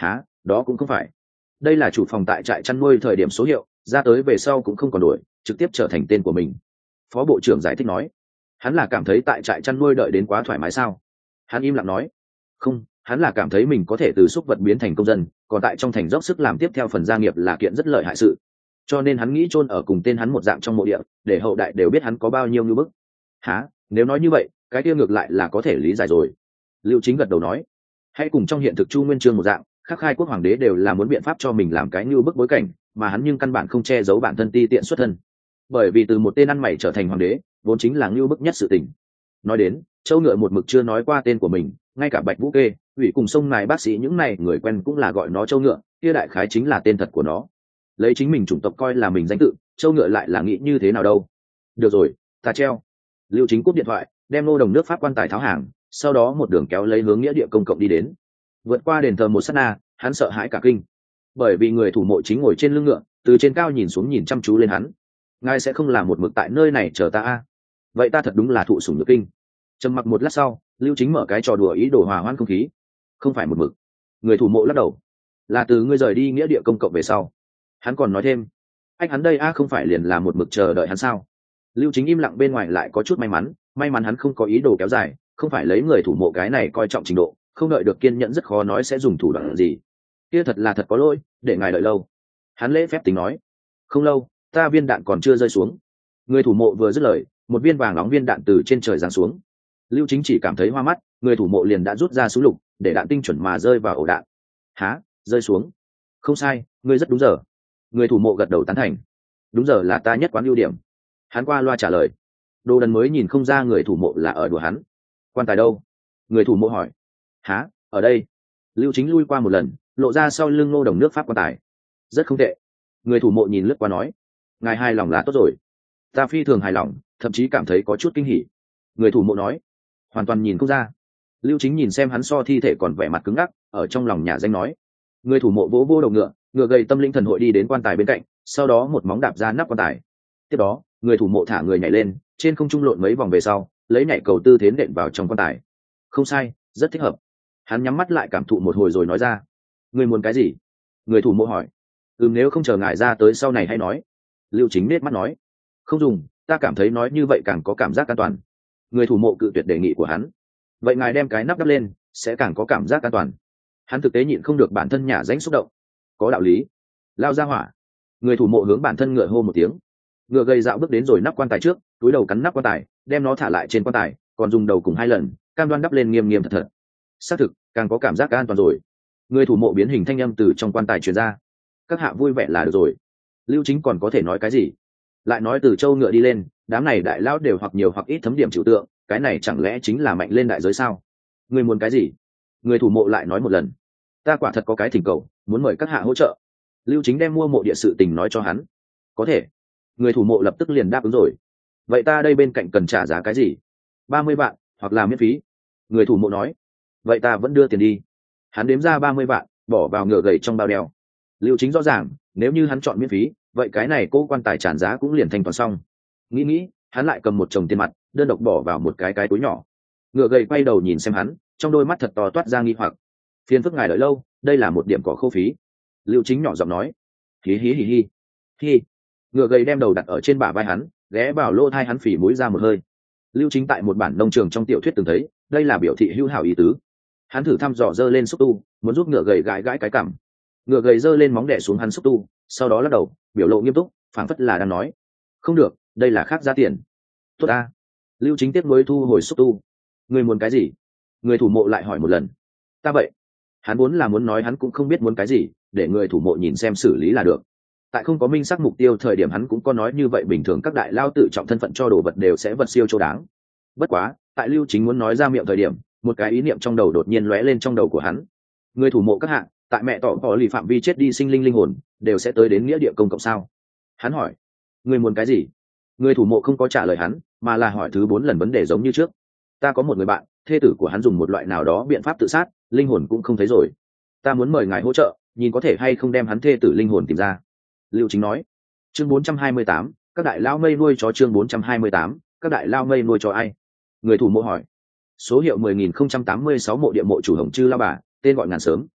Hả? Đó cũng không phải. Đây là chủ phòng tại trại chăn nuôi thời điểm số hiệu, ra tới về sau cũng không còn đổi, trực tiếp trở thành tên của mình. Phó bộ trưởng giải thích nói. Hắn là cảm thấy tại trại chăn nuôi đợi đến quá thoải mái sao? Hắn im lặng nói. Không, hắn là cảm thấy mình có thể từ súc vật biến thành công dân, còn tại trong thành dốc sức làm tiếp theo phần gia nghiệp là kiện rất lợi hại sự. Cho nên hắn nghĩ chôn ở cùng tên hắn một dạng trong mộ địa, để hậu đại đều biết hắn có bao nhiêu như bức. Hả? Nếu nói như vậy, cái kia ngược lại là có thể lý giải rồi. Lưu Chính gật đầu nói. Hãy cùng trong hiện thực Chu Nguyên Chương một dạng, khắc khai quốc hoàng đế đều là muốn biện pháp cho mình làm cái như bức bối cảnh, mà hắn nhưng căn bản không che giấu bản thân ti tiện xuất thân. Bởi vì từ một tên ăn mày trở thành hoàng đế, vốn chính là như bức nhất sự tình. Nói đến, Châu Ngựa một mực chưa nói qua tên của mình, ngay cả Bạch Vũ Kê, ủy cùng sông này bác sĩ những này người quen cũng là gọi nó Châu Ngựa, kia đại khái chính là tên thật của nó. Lấy chính mình chủng tộc coi là mình danh tự, Châu Ngựa lại là nghĩ như thế nào đâu. Được rồi, ta treo. Lưu Chính cúp điện thoại, đem nô đồng nước pháp quan tài tháo hàng, sau đó một đường kéo lấy hướng nghĩa địa công cộng đi đến. Vượt qua đền thờ một sát na, hắn sợ hãi cả kinh, bởi vì người thủ mộ chính ngồi trên lưng ngựa, từ trên cao nhìn xuống nhìn chăm chú lên hắn. Ngài sẽ không làm một mực tại nơi này chờ ta a? Vậy ta thật đúng là thụ sủng nhược kinh. Trầm mặc một lát sau, Lưu Chính mở cái trò đùa ý đồ hòa hoãn không khí. Không phải một mực. Người thủ mộ lắc đầu. Là từ ngươi rời đi nghĩa địa công cộng về sau. Hắn còn nói thêm, anh hắn đây a không phải liền là một mực chờ đợi hắn sao? Lưu Chính im lặng, bên ngoài lại có chút may mắn hắn không có ý đồ kéo dài, không phải lấy người thủ mộ cái này coi trọng trình độ, không đợi được kiên nhẫn rất khó nói sẽ dùng thủ đoạn gì. Kia thật là thật có lỗi, để ngài đợi lâu. Hắn lễ phép tính nói. Không lâu, ta viên đạn còn chưa rơi xuống. Người thủ mộ vừa dứt lời, một viên vàng nóng viên đạn từ trên trời giáng xuống. Lưu Chính chỉ cảm thấy hoa mắt, người thủ mộ liền đã rút ra súng lục, để đạn tinh chuẩn mà rơi vào ổ đạn. Há, rơi xuống. Không sai, ngươi rất đúng giờ. Người thủ mộ gật đầu tán thành. Đúng giờ là ta nhất quán ưu điểm. Hắn qua loa trả lời. Đồ đần mới nhìn không ra người thủ mộ là ở đùa hắn. Quan tài đâu? Người thủ mộ hỏi. Há, ở đây. Lưu Chính lui qua một lần, lộ ra sau lưng nô đồng nước pháp quan tài. Rất không tệ. Người thủ mộ nhìn lướt qua nói. Ngài hài lòng là tốt rồi. Ta phi thường hài lòng, thậm chí cảm thấy có chút kinh hỉ. Người thủ mộ nói. Hoàn toàn nhìn không ra. Lưu Chính nhìn xem hắn so thi thể còn vẻ mặt cứng ngắc, ở trong lòng nhà danh nói. Người thủ mộ vỗ vô đầu ngựa, ngựa gầy tâm linh thần hội đi đến quan tài bên cạnh, sau đó một móng đạp ra nắp quan tài. Tiếp đó, người thủ mộ thả người nhảy lên, trên không trung lộn mấy vòng về sau, lấy nhảy cầu tư thế nện vào trong quan tài. Không sai, rất thích hợp. Hắn nhắm mắt lại cảm thụ một hồi rồi nói ra. Người muốn cái gì? Người thủ mộ hỏi. Nếu không chờ ngài ra tới sau này hãy nói. Lưu Chính nết mắt nói. Không dùng, ta cảm thấy nói như vậy càng có cảm giác an toàn. Người thủ mộ cự tuyệt đề nghị của hắn. Vậy ngài đem cái nắp đắp lên, sẽ càng có cảm giác an toàn. Hắn thực tế nhịn không được bản thân nhả ránh xúc động. Có đạo lý. Lao ra hỏa. Người thủ mộ hướng bản thân ngựa hô một tiếng. Ngựa gầy dạo bước đến rồi nắp quan tài trước, túi đầu cắn nắp quan tài, đem nó thả lại trên quan tài, còn dùng đầu cùng 2 lần, cam đoan đắp lên nghiêm nghiêm thật thật. Xác thực, càng có cảm giác an toàn rồi. Người thủ mộ biến hình thanh âm từ trong quan tài truyền ra. Các hạ vui vẻ là được rồi. Lưu Chính còn có thể nói cái gì? Lại nói từ châu ngựa đi lên, đám này đại lão đều hoặc nhiều hoặc ít thấm điểm trừu tượng, cái này chẳng lẽ chính là mạnh lên đại giới sao? Người muốn cái gì? Người thủ mộ lại nói một lần. Ta quả thật có cái thỉnh cầu, muốn mời các hạ hỗ trợ. Lưu Chính đem mua mộ địa sự tình nói cho hắn. Có thể. Người thủ mộ lập tức liền đáp ứng rồi. Vậy ta đây bên cạnh cần trả giá cái gì? 30 vạn, hoặc là miễn phí. Người thủ mộ nói. Vậy ta vẫn đưa tiền đi. Hắn đếm ra 30 vạn, bỏ vào ngựa gầy trong bao đeo. Lưu Chính rõ ràng, nếu như hắn chọn miễn phí, vậy cái này cô quan tài tràn giá cũng liền thanh toán xong. Nghĩ, hắn lại cầm một chồng tiền mặt, đơn độc bỏ vào một cái túi nhỏ. Ngựa gầy quay đầu nhìn xem hắn, trong đôi mắt thật to toát ra nghi hoặc. Phiền phức ngài đợi lâu, đây là một điểm cỏ khô phí. Lưu Chính nhỏ giọng nói. Hí hí hí hí. Hí. Ngựa gầy đem đầu đặt ở trên bả vai hắn, ghé vào lỗ thai hắn phỉ mũi ra một hơi. Lưu Chính tại một bản nông trường trong tiểu thuyết từng thấy, đây là biểu thị hữu hảo ý tứ. Hắn thử thăm dò giơ lên xúc tu, muốn giúp ngựa gầy gãi cái cằm. Ngựa gầy giơ lên móng đẻ xuống hắn xúc tu, sau đó lắc đầu, biểu lộ nghiêm túc, phảng phất là đang nói. Không được, đây là khác giá tiền. Tốt ta. Lưu Chính tiếp nối thu hồi xúc tu. Người muốn cái gì? Người thủ mộ lại hỏi một lần. Ta vậy. Hắn vốn là muốn nói hắn cũng không biết muốn cái gì, để người thủ mộ nhìn xem xử lý là được. Tại không có minh xác mục tiêu thời điểm hắn cũng có nói như vậy, bình thường các đại lao tự trọng thân phận cho đồ vật đều sẽ vật siêu chỗ đáng. Bất quá, tại Lưu Chính muốn nói ra miệng thời điểm, một cái ý niệm trong đầu đột nhiên lóe lên trong đầu của hắn. Người thủ mộ các hạng, tại mẹ tỏ lì phạm vi chết đi sinh linh linh hồn đều sẽ tới đến nghĩa địa công cộng sao? Hắn hỏi. Người muốn cái gì? Người thủ mộ không có trả lời hắn, mà là hỏi thứ 4 lần vấn đề giống như trước. Ta có một người bạn, thê tử của hắn dùng một loại nào đó biện pháp tự sát, linh hồn cũng không thấy rồi. Ta muốn mời ngài hỗ trợ, nhìn có thể hay không đem hắn thê tử linh hồn tìm ra. Lưu Chính nói. Chương 428, các đại lao mây nuôi chó. Chương 428, các đại lao mây nuôi chó ai? Người thủ mộ hỏi. Số hiệu 10.086 mộ địa mộ chủ Hồng Chư Lao Bà, tên gọi ngàn sớm.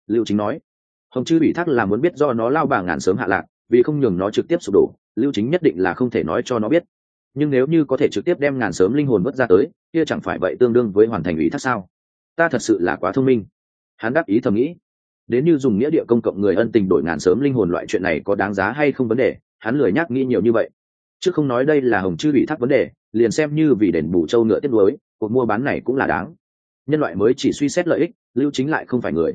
Lưu Chính nói. Hồng Chư ủy thác là muốn biết do nó lao bà ngàn sớm hạ lạc, vì không nhường nó trực tiếp sụp đổ, Lưu Chính nhất định là không thể nói cho nó biết. Nhưng nếu như có thể trực tiếp đem ngàn sớm linh hồn vớt ra tới, kia chẳng phải vậy tương đương với hoàn thành ủy thác sao? Ta thật sự là quá thông minh. Hắn đáp ý thầm nghĩ. Đến như dùng nghĩa địa công cộng người ân tình đổi ngàn sớm linh hồn loại chuyện này có đáng giá hay không vấn đề, hắn lười nhắc nghĩ nhiều như vậy. Chứ không nói đây là Hồng Chư ủy thác vấn đề, liền xem như vì đền bù châu ngựa tiếp nối, cuộc mua bán này cũng là đáng. Nhân loại mới chỉ suy xét lợi ích, Lưu Chính lại không phải người.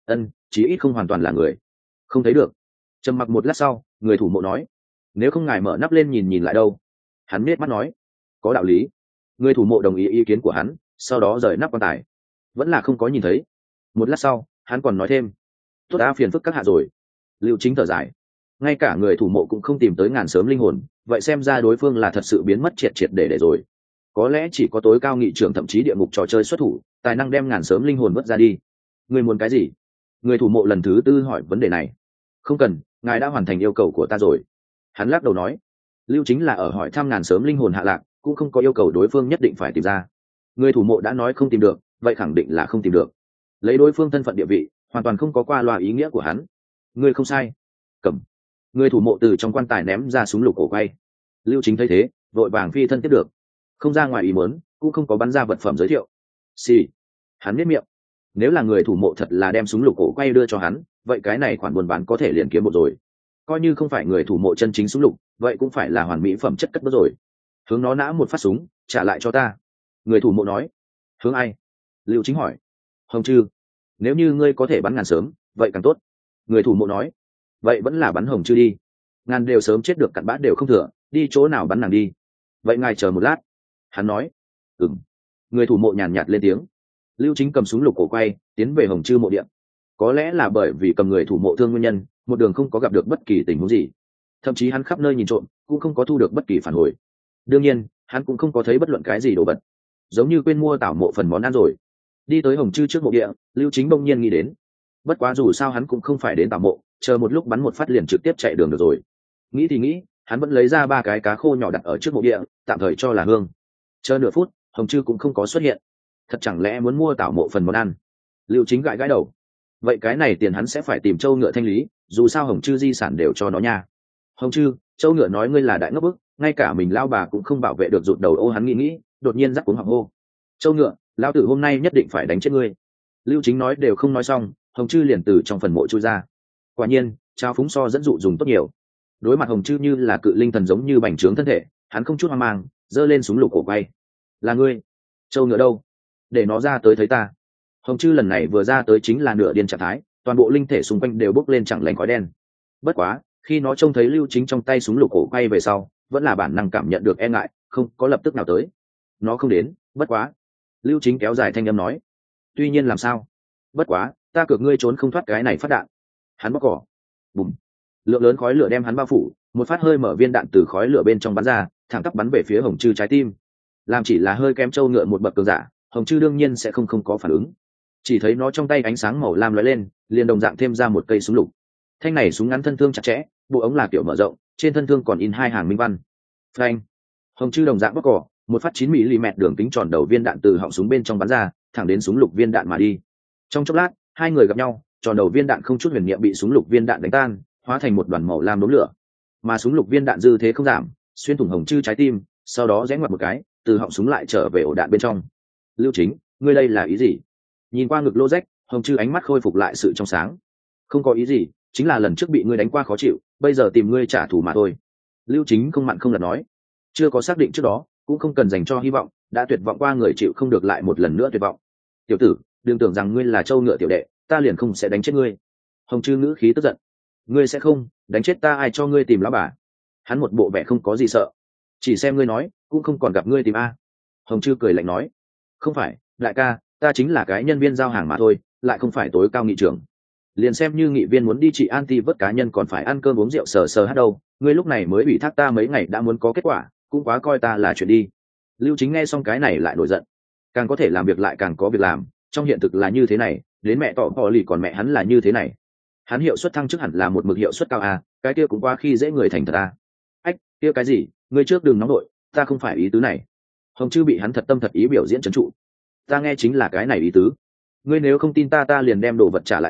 Chí ít không hoàn toàn là người. Không thấy được. Trầm mặc một lát sau, người thủ mộ nói: nếu không ngài mở nắp lên nhìn nhìn lại đâu. Hắn nết mắt nói: có đạo lý. Người thủ mộ đồng ý kiến của hắn, sau đó rời nắp quan tài. Vẫn là không có nhìn thấy. Một lát sau, hắn còn nói thêm: tốt đã phiền phức các hạ rồi. Lưu Chính thở dài. Ngay cả người thủ mộ cũng không tìm tới ngàn sớm linh hồn, vậy xem ra đối phương là thật sự biến mất triệt triệt để rồi. Có lẽ chỉ có tối cao nghị trưởng thậm chí địa ngục trò chơi xuất thủ, tài năng đem ngàn sớm linh hồn vớt ra đi. Người muốn cái gì? Người thủ mộ lần thứ tư hỏi vấn đề này. Không cần, ngài đã hoàn thành yêu cầu của ta rồi. Hắn lắc đầu nói. Lưu Chính là ở hỏi thăm ngàn sớm linh hồn hạ lạc, cũng không có yêu cầu đối phương nhất định phải tìm ra. Người thủ mộ đã nói không tìm được, vậy khẳng định là không tìm được. Lấy đối phương thân phận địa vị, hoàn toàn không có qua loa ý nghĩa của hắn. Ngươi không sai. Cầm. Người thủ mộ từ trong quan tài ném ra súng lục cổ quay. Lưu Chính thấy thế, vội vàng phi thân tiếp được. Không ra ngoài ý muốn, cũng không có bắn ra vật phẩm giới thiệu. Xì. Hắn biết miệng. Nếu là người thủ mộ thật là đem súng lục cổ quay đưa cho hắn, vậy cái này khoản buôn bán có thể liền kiếm một rồi. Coi như không phải người thủ mộ chân chính súng lục, vậy cũng phải là hoàn mỹ phẩm chất cất bước rồi. Hướng nó nã một phát súng, trả lại cho ta. Người thủ mộ nói. Hướng ai? Lưu Chính hỏi. Hồng Chư. Nếu như ngươi có thể bắn ngàn sớm, vậy càng tốt. Người thủ mộ nói. Vậy vẫn là bắn Hồng Chư đi. Ngàn đều sớm chết được, cặn bã đều không thừa, đi chỗ nào bắn nàng đi. Vậy ngài chờ một lát. Hắn nói. Ừm. Người thủ mộ nhàn nhạt lên tiếng. Lưu Chính cầm súng lục cổ quay, tiến về Hồng Chư mộ điện. Có lẽ là bởi vì cầm người thủ mộ thương nguyên nhân, một đường không có gặp được bất kỳ tình huống gì. Thậm chí hắn khắp nơi nhìn trộm, cũng không có thu được bất kỳ phản hồi. Đương nhiên, hắn cũng không có thấy bất luận cái gì đồ vật, giống như quên mua tảo mộ phần món ăn rồi. Đi tới Hồng Chư trước mộ địa, Lưu Chính bỗng nhiên nghĩ đến, bất quá dù sao hắn cũng không phải đến tảo mộ, chờ một lúc bắn một phát liền trực tiếp chạy đường được rồi. Nghĩ thì nghĩ, hắn vẫn lấy ra 3 cái cá khô nhỏ đặt ở trước mộ địa, tạm thời cho là hương. Chờ nửa phút, Hồng Chư cũng không có xuất hiện. Thật chẳng lẽ muốn mua tảo mộ phần món ăn? Lưu Chính gãi gãi đầu. Vậy cái này tiền hắn sẽ phải tìm Châu Ngựa thanh lý, dù sao Hồng Chư di sản đều cho nó nha. Hồng Chư, Châu Ngựa nói ngươi là đại ngốc bức, ngay cả mình lao bà cũng không bảo vệ được, rụt đầu ô. Hắn nghĩ, đột nhiên rắc cuống họng hô. Châu Ngựa, lao tử hôm nay nhất định phải đánh chết ngươi. Lưu Chính nói đều không nói xong, Hồng Chư liền từ trong phần mộ chui ra. Quả nhiên, trao phúng so dẫn dụ dùng tốt nhiều. Đối mặt Hồng Chư như là cự linh thần giống như bành trướng thân thể, hắn không chút hoang mang, giơ lên súng lục cổ quay. Là ngươi? Châu Ngựa đâu? Để nó ra tới thấy ta. Hồng Chư lần này vừa ra tới chính là nửa điên trạng thái, toàn bộ linh thể xung quanh đều bốc lên chẳng lành khói đen. Bất quá, khi nó trông thấy Lưu Chính trong tay súng lục cổ quay về sau, vẫn là bản năng cảm nhận được e ngại, không có lập tức nào tới. Nó không đến, bất quá. Lưu Chính kéo dài thanh âm nói. Tuy nhiên làm sao? Bất quá, ta cược ngươi trốn không thoát cái này phát đạn. Hắn bóc cỏ. Bùm. Lượng lớn khói lửa đem hắn bao phủ, một phát hơi mở viên đạn từ khói lửa bên trong bắn ra, thẳng tắp bắn về phía Hồng Chư trái tim. Làm chỉ là hơi kém Châu Ngựa một bậc cường giả, Hồng Chư đương nhiên sẽ không có phản ứng. Chỉ thấy nó trong tay ánh sáng màu lam lóe lên, liền đồng dạng thêm ra một cây súng lục. Thanh này súng ngắn thân thương chặt chẽ, bộ ống là kiểu mở rộng, trên thân thương còn in 2 hàng minh văn. Phanh. Hồng Chư đồng dạng bóc cỏ, một phát 9 mm đường kính tròn đầu viên đạn từ họng súng bên trong bắn ra, thẳng đến súng lục viên đạn mà đi. Trong chốc lát, hai người gặp nhau, tròn đầu viên đạn không chút huyền niệm bị súng lục viên đạn đánh tan, hóa thành một đoàn màu lam đốm lửa. Mà súng lục viên đạn dư thế không giảm, xuyên thủng Hồng Chư trái tim, sau đó rẽ ngoặt một cái, từ họng súng lại trở về ổ đạn bên trong. Lưu Chính, ngươi đây là ý gì? Nhìn qua ngực lô rách, Hồng Chư ánh mắt khôi phục lại sự trong sáng. Không có ý gì, chính là lần trước bị ngươi đánh qua khó chịu, bây giờ tìm ngươi trả thù mà thôi. Lưu Chính không mặn không lật nói. Chưa có xác định trước đó, cũng không cần dành cho hy vọng, đã tuyệt vọng qua người chịu không được lại một lần nữa tuyệt vọng. Tiểu tử, đừng tưởng rằng ngươi là Châu Ngựa tiểu đệ, ta liền không sẽ đánh chết ngươi. Hồng Chư ngữ khí tức giận. Ngươi sẽ không đánh chết ta, ai cho ngươi tìm lão bà? Hắn một bộ vẻ không có gì sợ. Chỉ xem ngươi nói, cũng không còn gặp ngươi tìm a. Hồng Chư cười lạnh nói. Không phải, đại ca, ta chính là cái nhân viên giao hàng mà thôi, lại không phải tối cao nghị trưởng. Liền xem như nghị viên muốn đi trị anti vớt cá nhân còn phải ăn cơm uống rượu sờ hát đâu, ngươi lúc này mới ủy thác ta mấy ngày đã muốn có kết quả, cũng quá coi ta là chuyện đi. Lưu Chính nghe xong cái này lại nổi giận. Càng có thể làm việc lại càng có việc làm, trong hiện thực là như thế này, đến mẹ tọ bò lì còn mẹ hắn là như thế này. Hắn hiệu suất thăng chức hẳn là một mực hiệu suất cao à, cái kia cũng qua khi dễ người thành thật à. Ách, kia cái gì, ngươi trước đừng nóng đội, ta không phải ý tứ này. Hồng Chư bị hắn thật tâm thật ý biểu diễn trấn trụ. Ta nghe chính là cái này ý tứ. Ngươi nếu không tin ta liền đem đồ vật trả lại ngươi,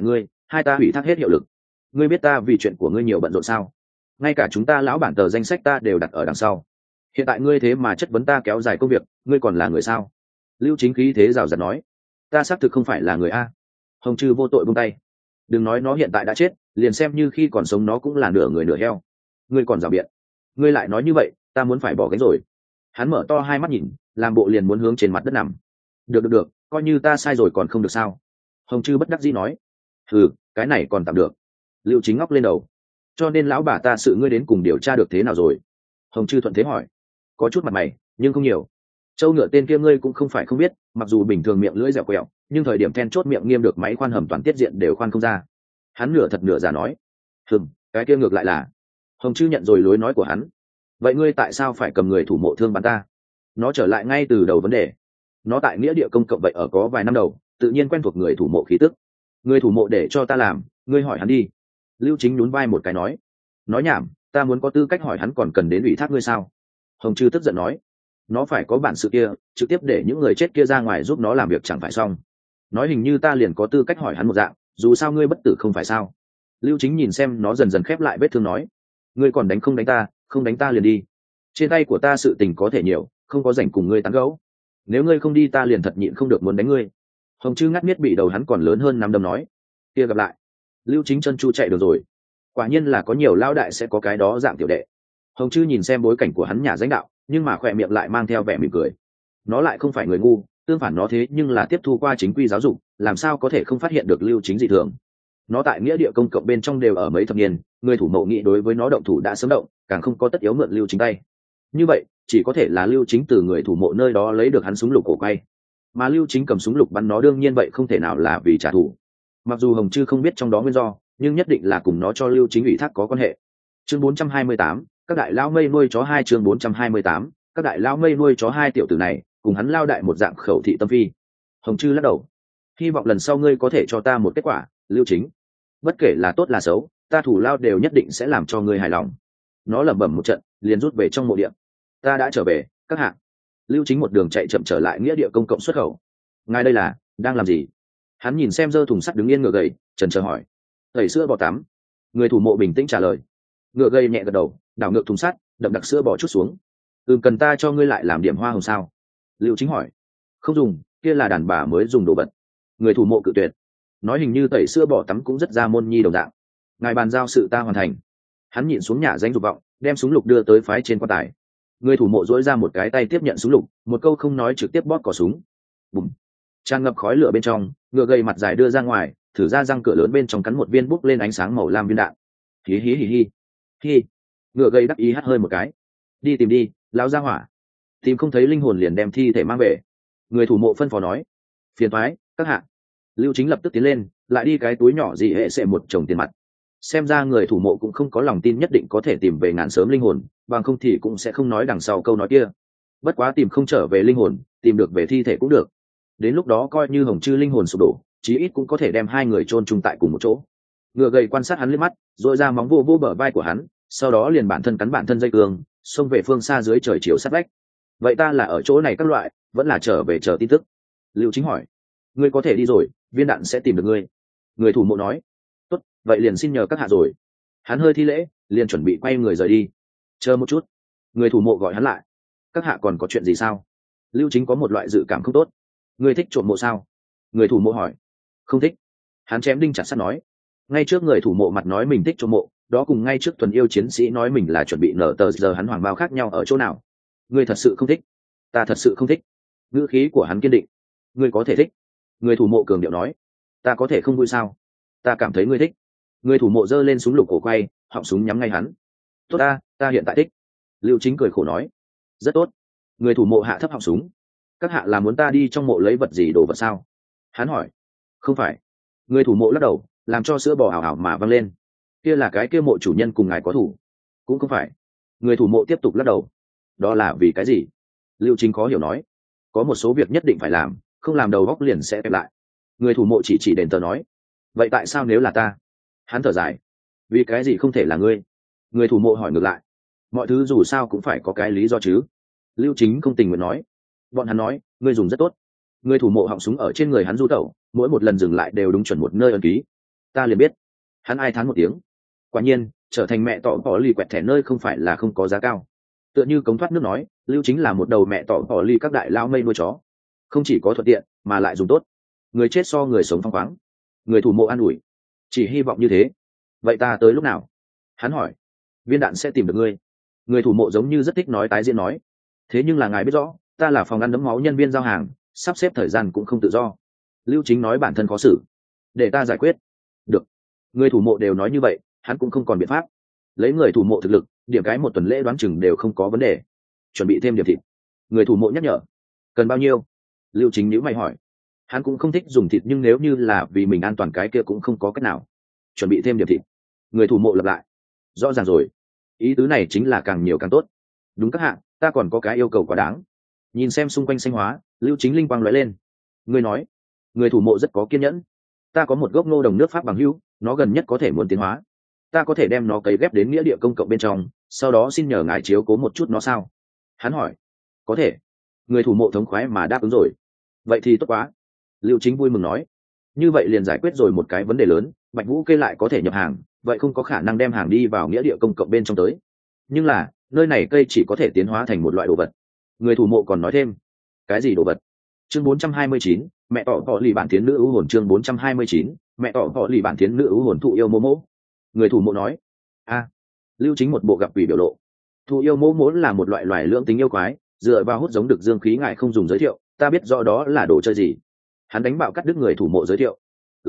hai ta hủy thác hết hiệu lực. Ngươi biết ta vì chuyện của ngươi nhiều bận rộn sao? Ngay cả chúng ta lão bản tờ danh sách ta đều đặt ở đằng sau. Hiện tại ngươi thế mà chất vấn ta kéo dài công việc, ngươi còn là người sao? Lưu Chính khí thế rào rạt nói. Ta xác thực không phải là người a. Hồng Trư vô tội buông tay. Đừng nói nó hiện tại đã chết, liền xem như khi còn sống nó cũng là nửa người nửa heo. Ngươi còn rào biện. Ngươi lại nói như vậy, ta muốn phải bỏ gánh rồi. Hắn mở to hai mắt nhìn, làm bộ liền muốn hướng trên mặt đất nằm. Được, coi như ta sai rồi còn không được sao? Hồng Trư bất đắc dĩ nói. Cái này còn tạm được. Lưu Chính ngóc lên đầu. Cho nên lão bà ta sự ngươi đến cùng điều tra được thế nào rồi? Hồng Trư thuận thế hỏi. Có chút mặt mày, nhưng không nhiều. Châu ngựa tên kia ngươi cũng không phải không biết, mặc dù bình thường miệng lưỡi dẻo quẹo, nhưng thời điểm then chốt miệng nghiêm được máy khoan hầm toàn tiết diện đều khoan không ra. Hắn nửa thật nửa giả nói. Cái kia ngược lại là. Hồng Trư nhận rồi lối nói của hắn. Vậy ngươi tại sao phải cầm người thủ mộ thương bắn ta? Nó trở lại ngay từ đầu vấn đề. Nó tại nghĩa địa công cộng vậy ở có vài năm đầu, tự nhiên quen thuộc người thủ mộ khí tức. Người thủ mộ để cho ta làm, ngươi hỏi hắn đi. Lưu Chính nhún vai một cái nói. Nói nhảm, ta muốn có tư cách hỏi hắn còn cần đến ủy thác ngươi sao? Hồng Trư tức giận nói. Nó phải có bản sự kia, trực tiếp để những người chết kia ra ngoài giúp nó làm việc chẳng phải xong. Nói hình như ta liền có tư cách hỏi hắn một dạng, dù sao ngươi bất tử không phải sao? Lưu Chính nhìn xem nó dần dần khép lại vết thương nói. Ngươi còn đánh không đánh ta liền đi. Trên tay của ta sự tình có thể nhiều, không có rảnh cùng ngươi tán gẫu. Nếu ngươi không đi ta liền thật nhịn không được muốn đánh ngươi. Hồng Trư ngắt miết bị đầu hắn còn lớn hơn năm đâm nói. Kia gặp lại. Lưu Chính chân chu chạy được rồi. Quả nhiên là có nhiều lao đại sẽ có cái đó dạng tiểu đệ. Hồng Trư nhìn xem bối cảnh của hắn nhà danh đạo, nhưng mà khỏe miệng lại mang theo vẻ mỉm cười. Nó lại không phải người ngu, tương phản nó thế nhưng là tiếp thu qua chính quy giáo dục, làm sao có thể không phát hiện được Lưu Chính dị thường. Nó tại nghĩa địa công cộng bên trong đều ở mấy thập niên, người thủ mộ nghị đối với nó động thủ đã sớm động, càng không có tất yếu mượn Lưu Chính tay. Như vậy chỉ có thể là Lưu Chính từ người thủ mộ nơi đó lấy được hắn súng lục cổ quay, mà Lưu Chính cầm súng lục bắn nó đương nhiên vậy không thể nào là vì trả thù. Mặc dù Hồng Trư không biết trong đó nguyên do, nhưng nhất định là cùng nó cho Lưu Chính ủy thác có quan hệ. Chương 428, các đại lão mây nuôi chó hai. Chương 428, các đại lão mây nuôi chó hai. Tiểu tử này cùng hắn lao đại một dạng khẩu thị tâm phi. Hồng Trư lắc đầu. Hy vọng lần sau ngươi có thể cho ta một kết quả, Lưu Chính. Bất kể là tốt là xấu, ta thủ lao đều nhất định sẽ làm cho ngươi hài lòng. Nó lẩm bẩm một trận, liền rút về trong mộ địa. Ta đã trở về, các hạng. Lưu Chính một đường chạy chậm trở lại nghĩa địa công cộng xuất khẩu. Ngài đây là đang làm gì? Hắn nhìn xem dơ thùng sắt đứng yên ngựa gầy, chần chờ hỏi. Tẩy sữa bò tắm. Người thủ mộ bình tĩnh trả lời. Ngựa gầy nhẹ gật đầu, đảo ngược thùng sắt, đậm đặc sữa bò chút xuống. Cần ta cho ngươi lại làm điểm hoa hồng sao? Lưu Chính hỏi. Không dùng, kia là đàn bà mới dùng đồ vật. Người thủ mộ cự tuyệt. Nói hình như tẩy sữa bò tắm cũng rất ra môn nhi đồng dạng. Ngài bàn giao sự ta hoàn thành. Hắn nhịn xuống nhả danh dục vọng, đem súng lục đưa tới phái trên quan tài. Người thủ mộ dỗi ra một cái tay tiếp nhận súng lục, một câu không nói trực tiếp bóp cò súng. Bùm. Tràn ngập khói lửa bên trong, ngựa gầy mặt dài đưa ra ngoài, thử ra răng cửa lớn bên trong cắn một viên bút lên ánh sáng màu lam viên đạn. Hí. Ngựa gầy đắc ý hắt hơi một cái. Đi tìm đi, lão gia hỏa. Tìm không thấy linh hồn liền đem thi thể mang về. Người thủ mộ phân phó nói. Phiền toái, các hạ. Lưu Chính lập tức tiến lên, lại đi cái túi nhỏ dị hệ xệ một chồng tiền mặt. Xem ra người thủ mộ cũng không có lòng tin nhất định có thể tìm về ngàn sớm linh hồn, bằng không thì cũng sẽ không nói đằng sau câu nói kia. Bất quá tìm không trở về linh hồn, tìm được về thi thể cũng được. Đến lúc đó coi như Hồng Trư linh hồn sụp đổ, chí ít cũng có thể đem hai người chôn chung tại cùng một chỗ. Ngựa gầy quan sát hắn liếc mắt, rồi ra móng vô bờ vai của hắn, sau đó liền bản thân cắn bản thân dây cương, xông về phương xa dưới trời chiều sát vách. Vậy ta là ở chỗ này các loại, vẫn là trở về chờ tin tức? Lưu Chính hỏi. Ngươi có thể đi rồi, viên đạn sẽ tìm được ngươi. Người thủ mộ nói. Tốt, vậy liền xin nhờ các hạ rồi. Hắn hơi thi lễ, liền chuẩn bị quay người rời đi. Chờ một chút. Người thủ mộ gọi hắn lại. Các hạ còn có chuyện gì sao? Lưu Chính có một loại dự cảm không tốt. Ngươi thích trộm mộ sao? Người thủ mộ hỏi. Không thích. Hắn chém đinh chặt sắt nói. Ngay trước người thủ mộ mặt nói mình thích trộm mộ, đó cùng ngay trước thuần yêu chiến sĩ nói mình là chuẩn bị nở tờ giờ hắn hoàng bao khác nhau ở chỗ nào? Ngươi thật sự không thích? Ta thật sự không thích. Ngữ khí của hắn kiên định. Ngươi có thể thích. Người thủ mộ cường điệu nói. Ta có thể không vui sao? Ta cảm thấy ngươi thích. Người thủ mộ giơ lên súng lục cổ quay, họng súng nhắm ngay hắn. Tốt ta hiện tại thích. Lưu Chính cười khổ nói. Rất tốt. Người thủ mộ hạ thấp họng súng. Các hạ là muốn ta đi trong mộ lấy vật gì đồ vật sao? Hắn hỏi. Không phải. Người thủ mộ lắc đầu, làm cho sữa bò ảo ảo mà văng lên. Kia là cái kia mộ chủ nhân cùng ngài có thủ. Cũng không phải. Người thủ mộ tiếp tục lắc đầu. Đó là vì cái gì? Lưu Chính khó hiểu nói. Có một số việc nhất định phải làm, không làm đầu góc liền sẽ ép lại. Người thủ mộ chỉ đền tờ nói. Vậy tại sao nếu là ta? Hắn thở dài. Vì cái gì không thể là ngươi? Người thủ mộ hỏi ngược lại. Mọi thứ dù sao cũng phải có cái lý do chứ. Lưu Chính không tình nguyện nói. Bọn hắn nói, ngươi dùng rất tốt. Người thủ mộ họng súng ở trên người hắn du tẩu, mỗi một lần dừng lại đều đúng chuẩn một nơi ấn ký. ta liền biết. Hắn ai thán một tiếng. Quả nhiên trở thành mẹ tọ bỏ ly quẹt thẻ nơi không phải là không có giá cao. Tựa như cống thoát nước nói, Lưu Chính là một đầu mẹ tọ bỏ ly các đại lao mây nuôi chó, không chỉ có thuận tiện mà lại dùng tốt. Người chết so người sống phong khoáng. Người thủ mộ an ủi, chỉ hy vọng như thế. Vậy ta tới lúc nào? Hắn hỏi. Viên đạn sẽ tìm được ngươi. Người thủ mộ giống như rất thích nói tái diễn nói. Thế nhưng là ngài biết rõ, ta là phòng ăn đấm máu nhân viên giao hàng, sắp xếp thời gian cũng không tự do. Lưu Chính nói bản thân khó xử, để ta giải quyết. Được. Người thủ mộ đều nói như vậy, hắn cũng không còn biện pháp. Lấy người thủ mộ thực lực, điểm cái một tuần lễ đoán chừng đều không có vấn đề. Chuẩn bị thêm điểm thịt. Người thủ mộ nhắc nhở. Cần bao nhiêu? Lưu Chính nhíu mày hỏi. Hắn cũng không thích dùng thịt, nhưng nếu như là vì mình an toàn cái kia cũng không có cách nào. Chuẩn bị thêm điểm thịt. Người thủ mộ lặp lại. Rõ ràng rồi. Ý tứ này chính là càng nhiều càng tốt. Đúng các hạng, ta còn có cái yêu cầu quá đáng. Nhìn xem xung quanh xanh hóa, Lưu Chính linh quang lóe lên. Ngươi nói. Người thủ mộ rất có kiên nhẫn. Ta có một gốc ngô đồng nước Pháp bằng hữu, nó gần nhất có thể muốn tiến hóa. Ta có thể đem nó cấy ghép đến nghĩa địa công cộng bên trong, sau đó xin nhờ ngài chiếu cố một chút nó sao? Hắn hỏi. Có thể. Người thủ mộ thống khoái mà đáp ứng rồi. Vậy thì tốt quá. Lưu Chính vui mừng nói. Như vậy liền giải quyết rồi một cái vấn đề lớn, Bạch Vũ kê lại có thể nhập hàng, vậy không có khả năng đem hàng đi vào nghĩa địa công cộng bên trong tới. Nhưng là nơi này cây chỉ có thể tiến hóa thành một loại đồ vật. Người thủ mộ còn nói thêm. Cái gì đồ vật? Chương 429, mẹ tỏ võ lì bản tiến nữ ưu hồn. Chương 429, mẹ tỏ võ lì bản tiến nữ ưu hồn. Thụ yêu mô mỗ. Người thủ mộ nói. Lưu Chính một bộ gặp quỷ biểu lộ. Thụ yêu mô mỗ là một loại loài lưỡng tính yêu quái, dựa vào hút giống được dương khí, ngại không dùng giới thiệu, ta biết rõ đó là đồ chơi gì. Hắn đánh bạo cắt đứt người thủ mộ giới thiệu.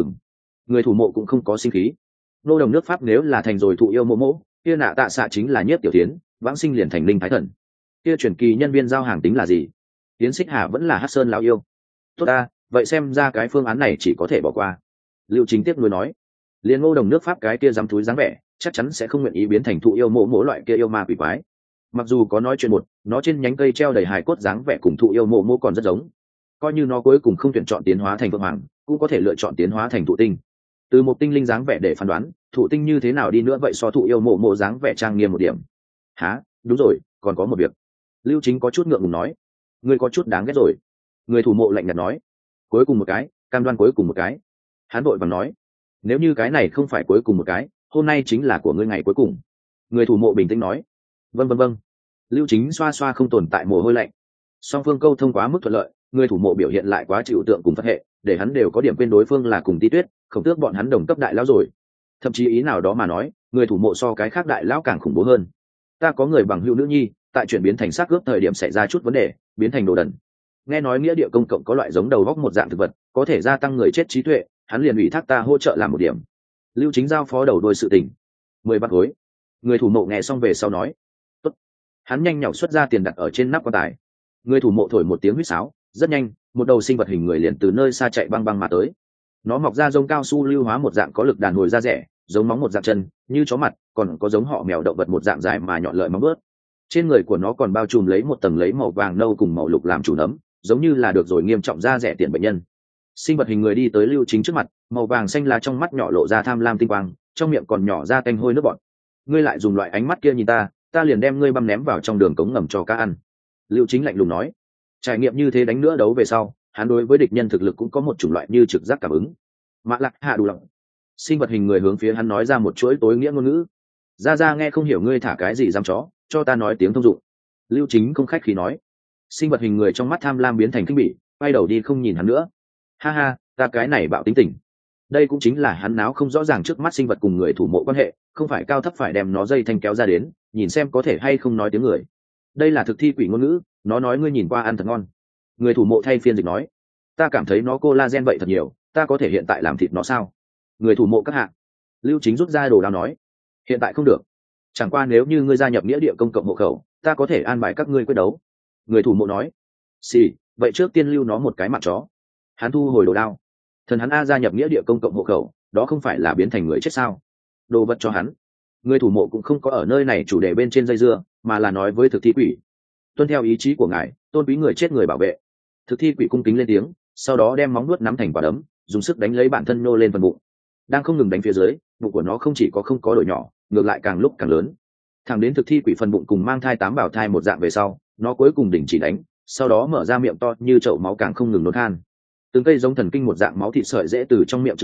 Người thủ mộ cũng không có sinh khí. Nô đồng nước Pháp nếu là thành rồi thụ yêu mô mỗ, kia nạ tạ xạ chính là Nhiếp Tiểu Thiến, vãng sinh liền thành linh thái thần. Kia truyền kỳ nhân viên giao hàng tính là gì? Tiến Xích Hà vẫn là Hắc Sơn lão yêu. Tốt ta, vậy xem ra cái phương án này chỉ có thể bỏ qua. Lưu Chính tiếc nuối nói. Liên Ngô đồng nước Pháp cái kia dám túi dáng vẻ, chắc chắn sẽ không nguyện ý biến thành thụ yêu mộ mỗ loại kia yêu ma quỷ quái. Mặc dù có nói chuyện một, nó trên nhánh cây treo đầy hài cốt dáng vẻ cùng thụ yêu mộ mỗ còn rất giống. Coi như nó cuối cùng không tuyển chọn tiến hóa thành vượng hoàng, cũng có thể lựa chọn tiến hóa thành thụ tinh. Từ một tinh linh dáng vẻ để phán đoán, thụ tinh như thế nào đi nữa vậy so thụ yêu mộ mộ dáng vẻ trang nghiêm một điểm. Hả, đúng rồi, còn có một việc. Lưu Chính có chút ngượng ngùng nói. Ngươi có chút đáng ghét rồi. Người thủ mộ lạnh nhạt nói. Cuối cùng một cái, cam đoan cuối cùng một cái. Hắn vội vàng nói. Nếu như cái này không phải cuối cùng một cái, hôm nay chính là của ngươi ngày cuối cùng. Người thủ mộ bình tĩnh nói. Vâng. Lưu Chính xoa xoa không tồn tại mồ hôi lạnh. Song phương câu thông quá mức thuận lợi, người thủ mộ biểu hiện lại quá chịu tượng cùng Phật hệ, để hắn đều có điểm quên đối phương là cùng Ti Tuyết, Khổng Tước bọn hắn đồng cấp đại lão rồi. Thậm chí ý nào đó mà nói, người thủ mộ so cái khác đại lão càng khủng bố hơn. Ta có người bằng hữu nữ nhi, tại chuyển biến thành xác cướp thời điểm xảy ra chút vấn đề, biến thành đồ đần. Nghe nói nghĩa địa công cộng có loại giống đầu góc một dạng thực vật, có thể gia tăng người chết trí tuệ, hắn liền ủy thác ta hỗ trợ làm một điểm. Lưu Chính giao phó đầu đuôi sự tình. 10 bát gối. Người thủ mộ nghe xong về sau nói. Tốt. Hắn nhanh nhảu xuất ra tiền đặt ở trên nắp quan tài. Người thủ mộ thổi một tiếng huýt sáo, rất nhanh, một đầu sinh vật hình người liền từ nơi xa chạy băng băng mà tới. Nó mọc ra giống cao su lưu hóa một dạng, có lực đàn hồi da rẻ, giống móng một dạng chân, như chó mặt, còn có giống họ mèo động vật một dạng dài mà nhọn lợi móng bớt. Trên người của nó còn bao trùm lấy một tầng lấy màu vàng nâu cùng màu lục làm chủ nấm, giống như là được rồi nghiêm trọng da rẻ tiền bệnh nhân. Sinh vật hình người đi tới Lưu Chính trước mặt, màu vàng xanh là trong mắt nhỏ lộ ra tham lam tinh quang, trong miệng còn nhỏ ra tanh hôi nước bọt. Ngươi lại dùng loại ánh mắt kia nhìn ta, ta liền đem ngươi băm ném vào trong đường cống ngầm cho cá ăn. Lưu Chính lạnh lùng nói. Trải nghiệm như thế đánh nữa đấu về sau, hắn đối với địch nhân thực lực cũng có một chủng loại như trực giác cảm ứng. Mã Lạc hạ đủ lòng. Sinh vật hình người hướng phía hắn nói ra một chuỗi tối nghĩa ngôn ngữ. Ra nghe không hiểu ngươi thả cái gì dám chó, cho ta nói tiếng thông dụng. Lưu Chính không khách khí nói. Sinh vật hình người trong mắt tham lam biến thành kinh bỉ, quay đầu đi không nhìn hắn nữa. Ha, ta cái này bạo tính tình. Đây cũng chính là hắn náo không rõ ràng trước mắt sinh vật cùng người thủ mộ quan hệ, không phải cao thấp phải đem nó dây thanh kéo ra đến, nhìn xem có thể hay không nói tiếng người. Đây là thực thi quỷ ngôn ngữ, nó nói ngươi nhìn qua ăn thật ngon. Người thủ mộ thay phiên dịch nói. Ta cảm thấy nó collagen vậy thật nhiều, ta có thể hiện tại làm thịt nó sao? Người thủ mộ các hạ. Lưu Chính rút ra đồ đao nói. Hiện tại không được. Chẳng qua nếu như ngươi gia nhập nghĩa địa công cộng hộ khẩu, ta có thể an bài các ngươi quyết đấu. Người thủ mộ nói. Xì, vậy trước tiên lưu nó một cái mặt chó. Hắn thu hồi đồ đao. Thần hắn A gia nhập nghĩa địa công cộng hộ khẩu, đó không phải là biến thành người chết sao? Đồ vật cho hắn. Người thủ mộ cũng không có ở nơi này chủ đề bên trên dây dưa, mà là nói với thực thi quỷ. Tuân theo ý chí của ngài, tôn quý người chết người bảo vệ. Thực thi quỷ cung kính lên tiếng, sau đó đem móng nuốt nắm thành quả đấm, dùng sức đánh lấy bản thân nô lên phần bụng. Đang không ngừng đánh phía dưới, bụng của nó không chỉ có không có đổi nhỏ, ngược lại càng lúc càng lớn. Thẳng đến thực thi quỷ phần bụng cùng mang thai 8 bào thai một dạng về sau, nó cuối cùng đình chỉ đánh, sau đó mở ra miệng to như chậu máu càng không ngừng nôn khan. Từng cây giống thần kinh một dạng máu thịt sợi dễ từ trong miệng chui ra,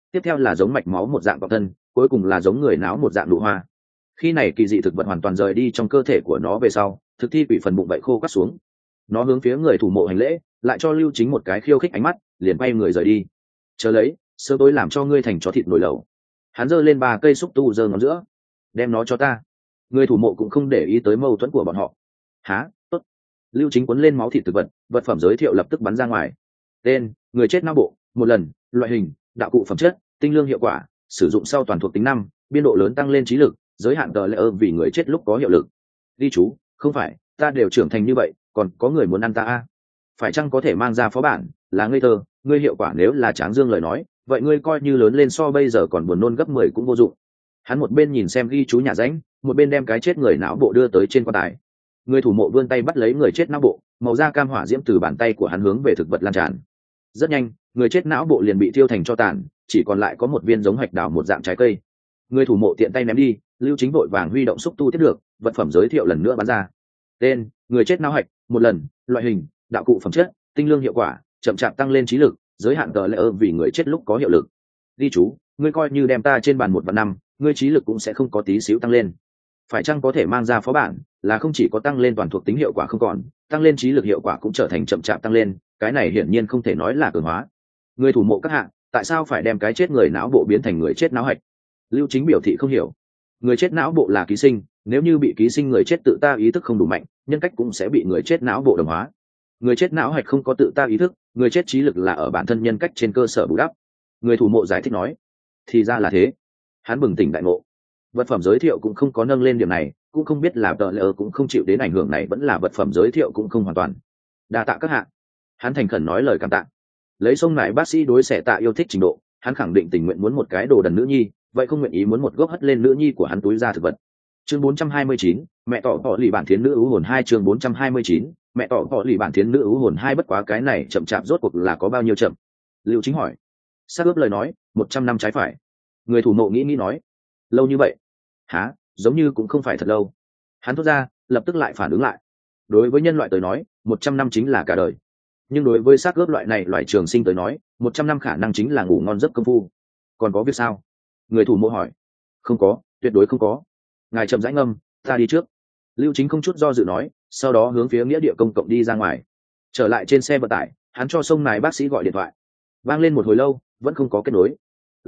tiếp theo là giống mạch máu một dạng cọng thân, cuối cùng là giống người náo một dạng nụ hoa. Khi này kỳ dị thực vật hoàn toàn rời đi trong cơ thể của nó về sau, thực thi quỷ phần bụng vậy khô cắt xuống. Nó hướng phía người thủ mộ hành lễ, lại cho Lưu Chính một cái khiêu khích ánh mắt, liền bay người rời đi. Chờ lấy, sớm tối làm cho ngươi thành chó thịt nồi lẩu. Hắn giơ lên 3 cây xúc tu giơ ngón giữa, đem nó cho ta. Người thủ mộ cũng không để ý tới mâu thuẫn của bọn họ. Há, tốt. Lưu Chính cuốn lên máu thịt thực vật, vật phẩm giới thiệu lập tức bắn ra ngoài. Tên: người chết não bộ, một lần, loại hình: đạo cụ phẩm chất, tinh lương hiệu quả, sử dụng sau toàn thuộc tính 5, biên độ lớn tăng lên trí lực, giới hạn tờ lệ vì người chết lúc có hiệu lực. Ghi chú: không phải, ta đều trưởng thành như vậy, còn có người muốn ăn ta à? Phải chăng có thể mang ra phó bản? Là ngây thơ, ngươi hiệu quả nếu là Tráng Dương lời nói, vậy ngươi coi như lớn lên so bây giờ còn buồn nôn gấp 10 cũng vô dụng. Hắn một bên nhìn xem ghi chú nhà ránh, một bên đem cái chết người não bộ đưa tới trên quan tài. Người thủ mộ vươn tay bắt lấy người chết não bộ, màu da cam hỏa diễm từ bàn tay của hắn hướng về thực vật lan tràn. Rất nhanh, người chết não bộ liền bị thiêu thành tro tàn, chỉ còn lại có một viên giống hạch đào một dạng trái cây. Người thủ mộ tiện tay ném đi, Lưu Chính vội vàng huy động xúc tu tiếp được, vật phẩm giới thiệu lần nữa bắn ra. Tên: người chết não hạch, một lần, loại hình: đạo cụ phẩm chất, tinh lương hiệu quả, chậm chạp tăng lên trí lực, giới hạn tờ lệ vì người chết lúc có hiệu lực. Ghi chú: ngươi coi như đem ta trên bàn 1/5, ngươi trí lực cũng sẽ không có tí xíu tăng lên. Phải chăng có thể mang ra phó bản? Là không chỉ có tăng lên toàn thuộc tính hiệu quả không còn, tăng lên trí lực hiệu quả cũng trở thành chậm chạp tăng lên, cái này hiển nhiên không thể nói là cường hóa. Người thủ mộ các hạng, tại sao phải đem cái chết người não bộ biến thành người chết não hạch? Lưu Chính biểu thị không hiểu. Người chết não bộ là ký sinh, nếu như bị ký sinh người chết tự ta ý thức không đủ mạnh, nhân cách cũng sẽ bị người chết não bộ đồng hóa. Người chết não hạch không có tự ta ý thức, người chết trí lực là ở bản thân nhân cách trên cơ sở bù đắp. Người thủ mộ giải thích nói. Thì ra là thế. Hắn bừng tỉnh đại ngộ. Vật phẩm giới thiệu cũng không có nâng lên điểm này, cũng không biết là tờ lỡ cũng không chịu đến ảnh hưởng này vẫn là vật phẩm giới thiệu cũng không hoàn toàn. Đa tạ các hạ. Hắn thành khẩn nói lời cảm tạ. Lấy sông nải bác sĩ đối xẻ tạ yêu thích trình độ, hắn khẳng định tình nguyện muốn một cái đồ đần nữ nhi, vậy không nguyện ý muốn một gốc hất lên nữ nhi của hắn túi ra thực vật. Chương 429, mẹ tỏ họ lì bản thiến nữ ưu hồn 2. Chương 429, mẹ tỏ họ lì bản thiến nữ ưu hồn 2. Bất quá cái này chậm chạp rốt cuộc là có bao nhiêu chậm? Lưu Chính hỏi. Sát ướp lời nói, 100 năm trái phải. Người thủ mộ nghĩ nói. Lâu như vậy? Hả, giống như cũng không phải thật lâu. Hắn thốt ra, lập tức lại phản ứng lại. Đối với nhân loại tới nói, 100 năm chính là cả đời. Nhưng đối với xác ướp loại này loại trường sinh tới nói, 100 năm khả năng chính là ngủ ngon giấc công phu. Còn có việc sao? Người thủ mộ hỏi. Không có, tuyệt đối không có. Ngài chậm rãi ngâm, ta đi trước. Lưu Chính không chút do dự nói, sau đó hướng phía nghĩa địa công cộng đi ra ngoài. Trở lại trên xe vận tải, hắn cho sông nài bác sĩ gọi điện thoại. Vang lên một hồi lâu, vẫn không có kết nối.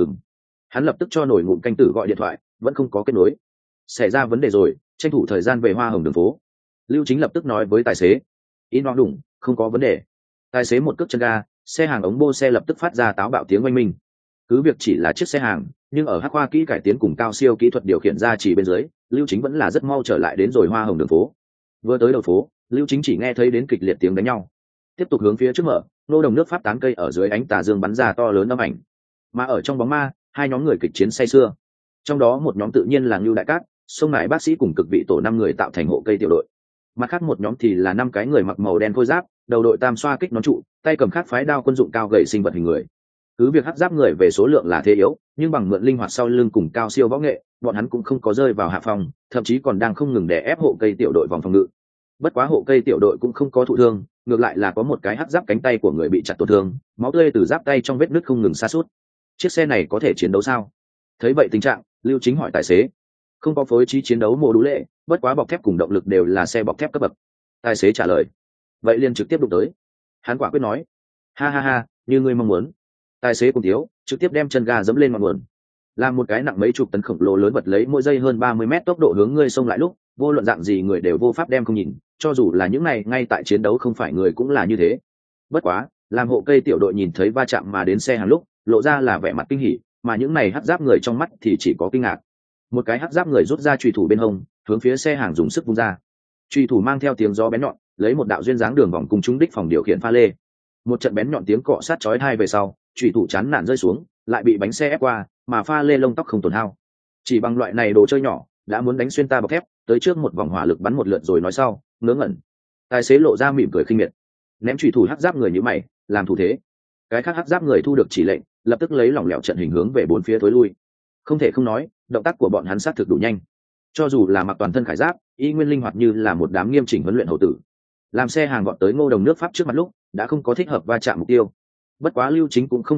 Hắn lập tức cho nổi ngụm canh tử gọi điện thoại, vẫn không có kết nối. Xảy ra vấn đề rồi, tranh thủ thời gian về Hoa Hồng đường phố. Lưu Chính lập tức nói với tài xế. Ý nó đúng, không có vấn đề. Tài xế một cước chân ga, xe hàng ống bô xe lập tức phát ra táo bạo tiếng oanh minh. Cứ việc chỉ là chiếc xe hàng, nhưng ở Hắc Khoa kỹ cải tiến cùng cao siêu kỹ thuật điều khiển ra chỉ bên dưới, Lưu Chính vẫn là rất mau trở lại đến rồi Hoa Hồng đường phố. Vừa tới đầu phố, Lưu Chính chỉ nghe thấy đến kịch liệt tiếng đánh nhau. Tiếp tục hướng phía trước mở, nô đồng nước Pháp tán cây ở dưới ánh tà dương bắn ra to lớn âm ảnh. Mà ở trong bóng ma, hai nhóm người kịch chiến say sưa. Trong đó một nhóm tự nhiên là Ngưu Đại Cát, sông nải bác sĩ cùng cực vị tổ 5 người tạo thành hộ cây tiểu đội. Mặt khác một nhóm thì là 5 cái người mặc màu đen khôi giáp, đầu đội tam xoa kích nón trụ, tay cầm khác phái đao quân dụng cao gậy sinh vật hình người. Cứ việc hắc giáp người về số lượng là thế yếu, nhưng bằng mượn linh hoạt sau lưng cùng cao siêu võ nghệ, bọn hắn cũng không có rơi vào hạ phòng, thậm chí còn đang không ngừng đè ép hộ cây tiểu đội vòng phòng ngự. Bất quá hộ cây tiểu đội cũng không có thụ thương, ngược lại là có một cái hắc giáp cánh tay của người bị chặt tổn thương, máu tươi từ giáp tay trong vết nứt không ngừng sa sút. Chiếc xe này có thể chiến đấu sao? Thấy vậy tình trạng, Lưu Chính hỏi tài xế. Không có phối trí chiến đấu mô đũ lệ, bất quá bọc thép cùng động lực đều là xe bọc thép cấp bậc. Tài xế trả lời. Vậy liền trực tiếp đụng tới. Hắn quả quyết nói. Ha ha ha, như ngươi mong muốn. Tài xế cùng thiếu, trực tiếp đem chân ga dẫm lên ngọn nguồn. Làm một cái nặng mấy chục tấn khổng lồ lớn vật lấy mỗi giây hơn 30 mét tốc độ hướng ngươi xông lại lúc, vô luận dạng gì người đều vô pháp đem không nhìn, cho dù là những này ngay tại chiến đấu không phải người cũng là như thế. Bất quá, làm hộ cây tiểu đội nhìn thấy va chạm mà đến xe hàng lúc, lộ ra là vẻ mặt kinh hỉ, mà những này hắc giáp người trong mắt thì chỉ có kinh ngạc. Một cái hắc giáp người rút ra chùy thủ bên hông, hướng phía xe hàng dùng sức vung ra. Chùy thủ mang theo tiếng gió bén nhọn, lấy một đạo duyên dáng đường vòng cùng trúng đích phòng điều khiển pha lê. Một trận bén nhọn tiếng cọ sát chói tai về sau, chùy thủ chán nản rơi xuống, lại bị bánh xe ép qua, mà pha lê lông tóc không tổn hao. Chỉ bằng loại này đồ chơi nhỏ, đã muốn đánh xuyên ta bọc thép, tới trước một vòng hỏa lực bắn một lượt rồi nói sau, ngớ ngẩn. Tài xế lộ ra mỉm cười khinh miệt, ném chùy thủ hắc giáp người như mày, làm thủ thế. Cái khác hắc giáp người thu được chỉ lệnh, lập tức lấy lỏng lẻo trận hình hướng về bốn phía thối lui. Không thể không nói, động tác của bọn hắn sát thực đủ nhanh. Cho dù là mặc toàn thân khải giáp, y nguyên linh hoạt như là một đám nghiêm chỉnh huấn luyện hầu tử. Làm xe hàng gọn tới Ngô Đồng nước Pháp trước mặt lúc, đã không có thích hợp va chạm mục tiêu. Bất quá Lưu Chính cũng không thất vọng,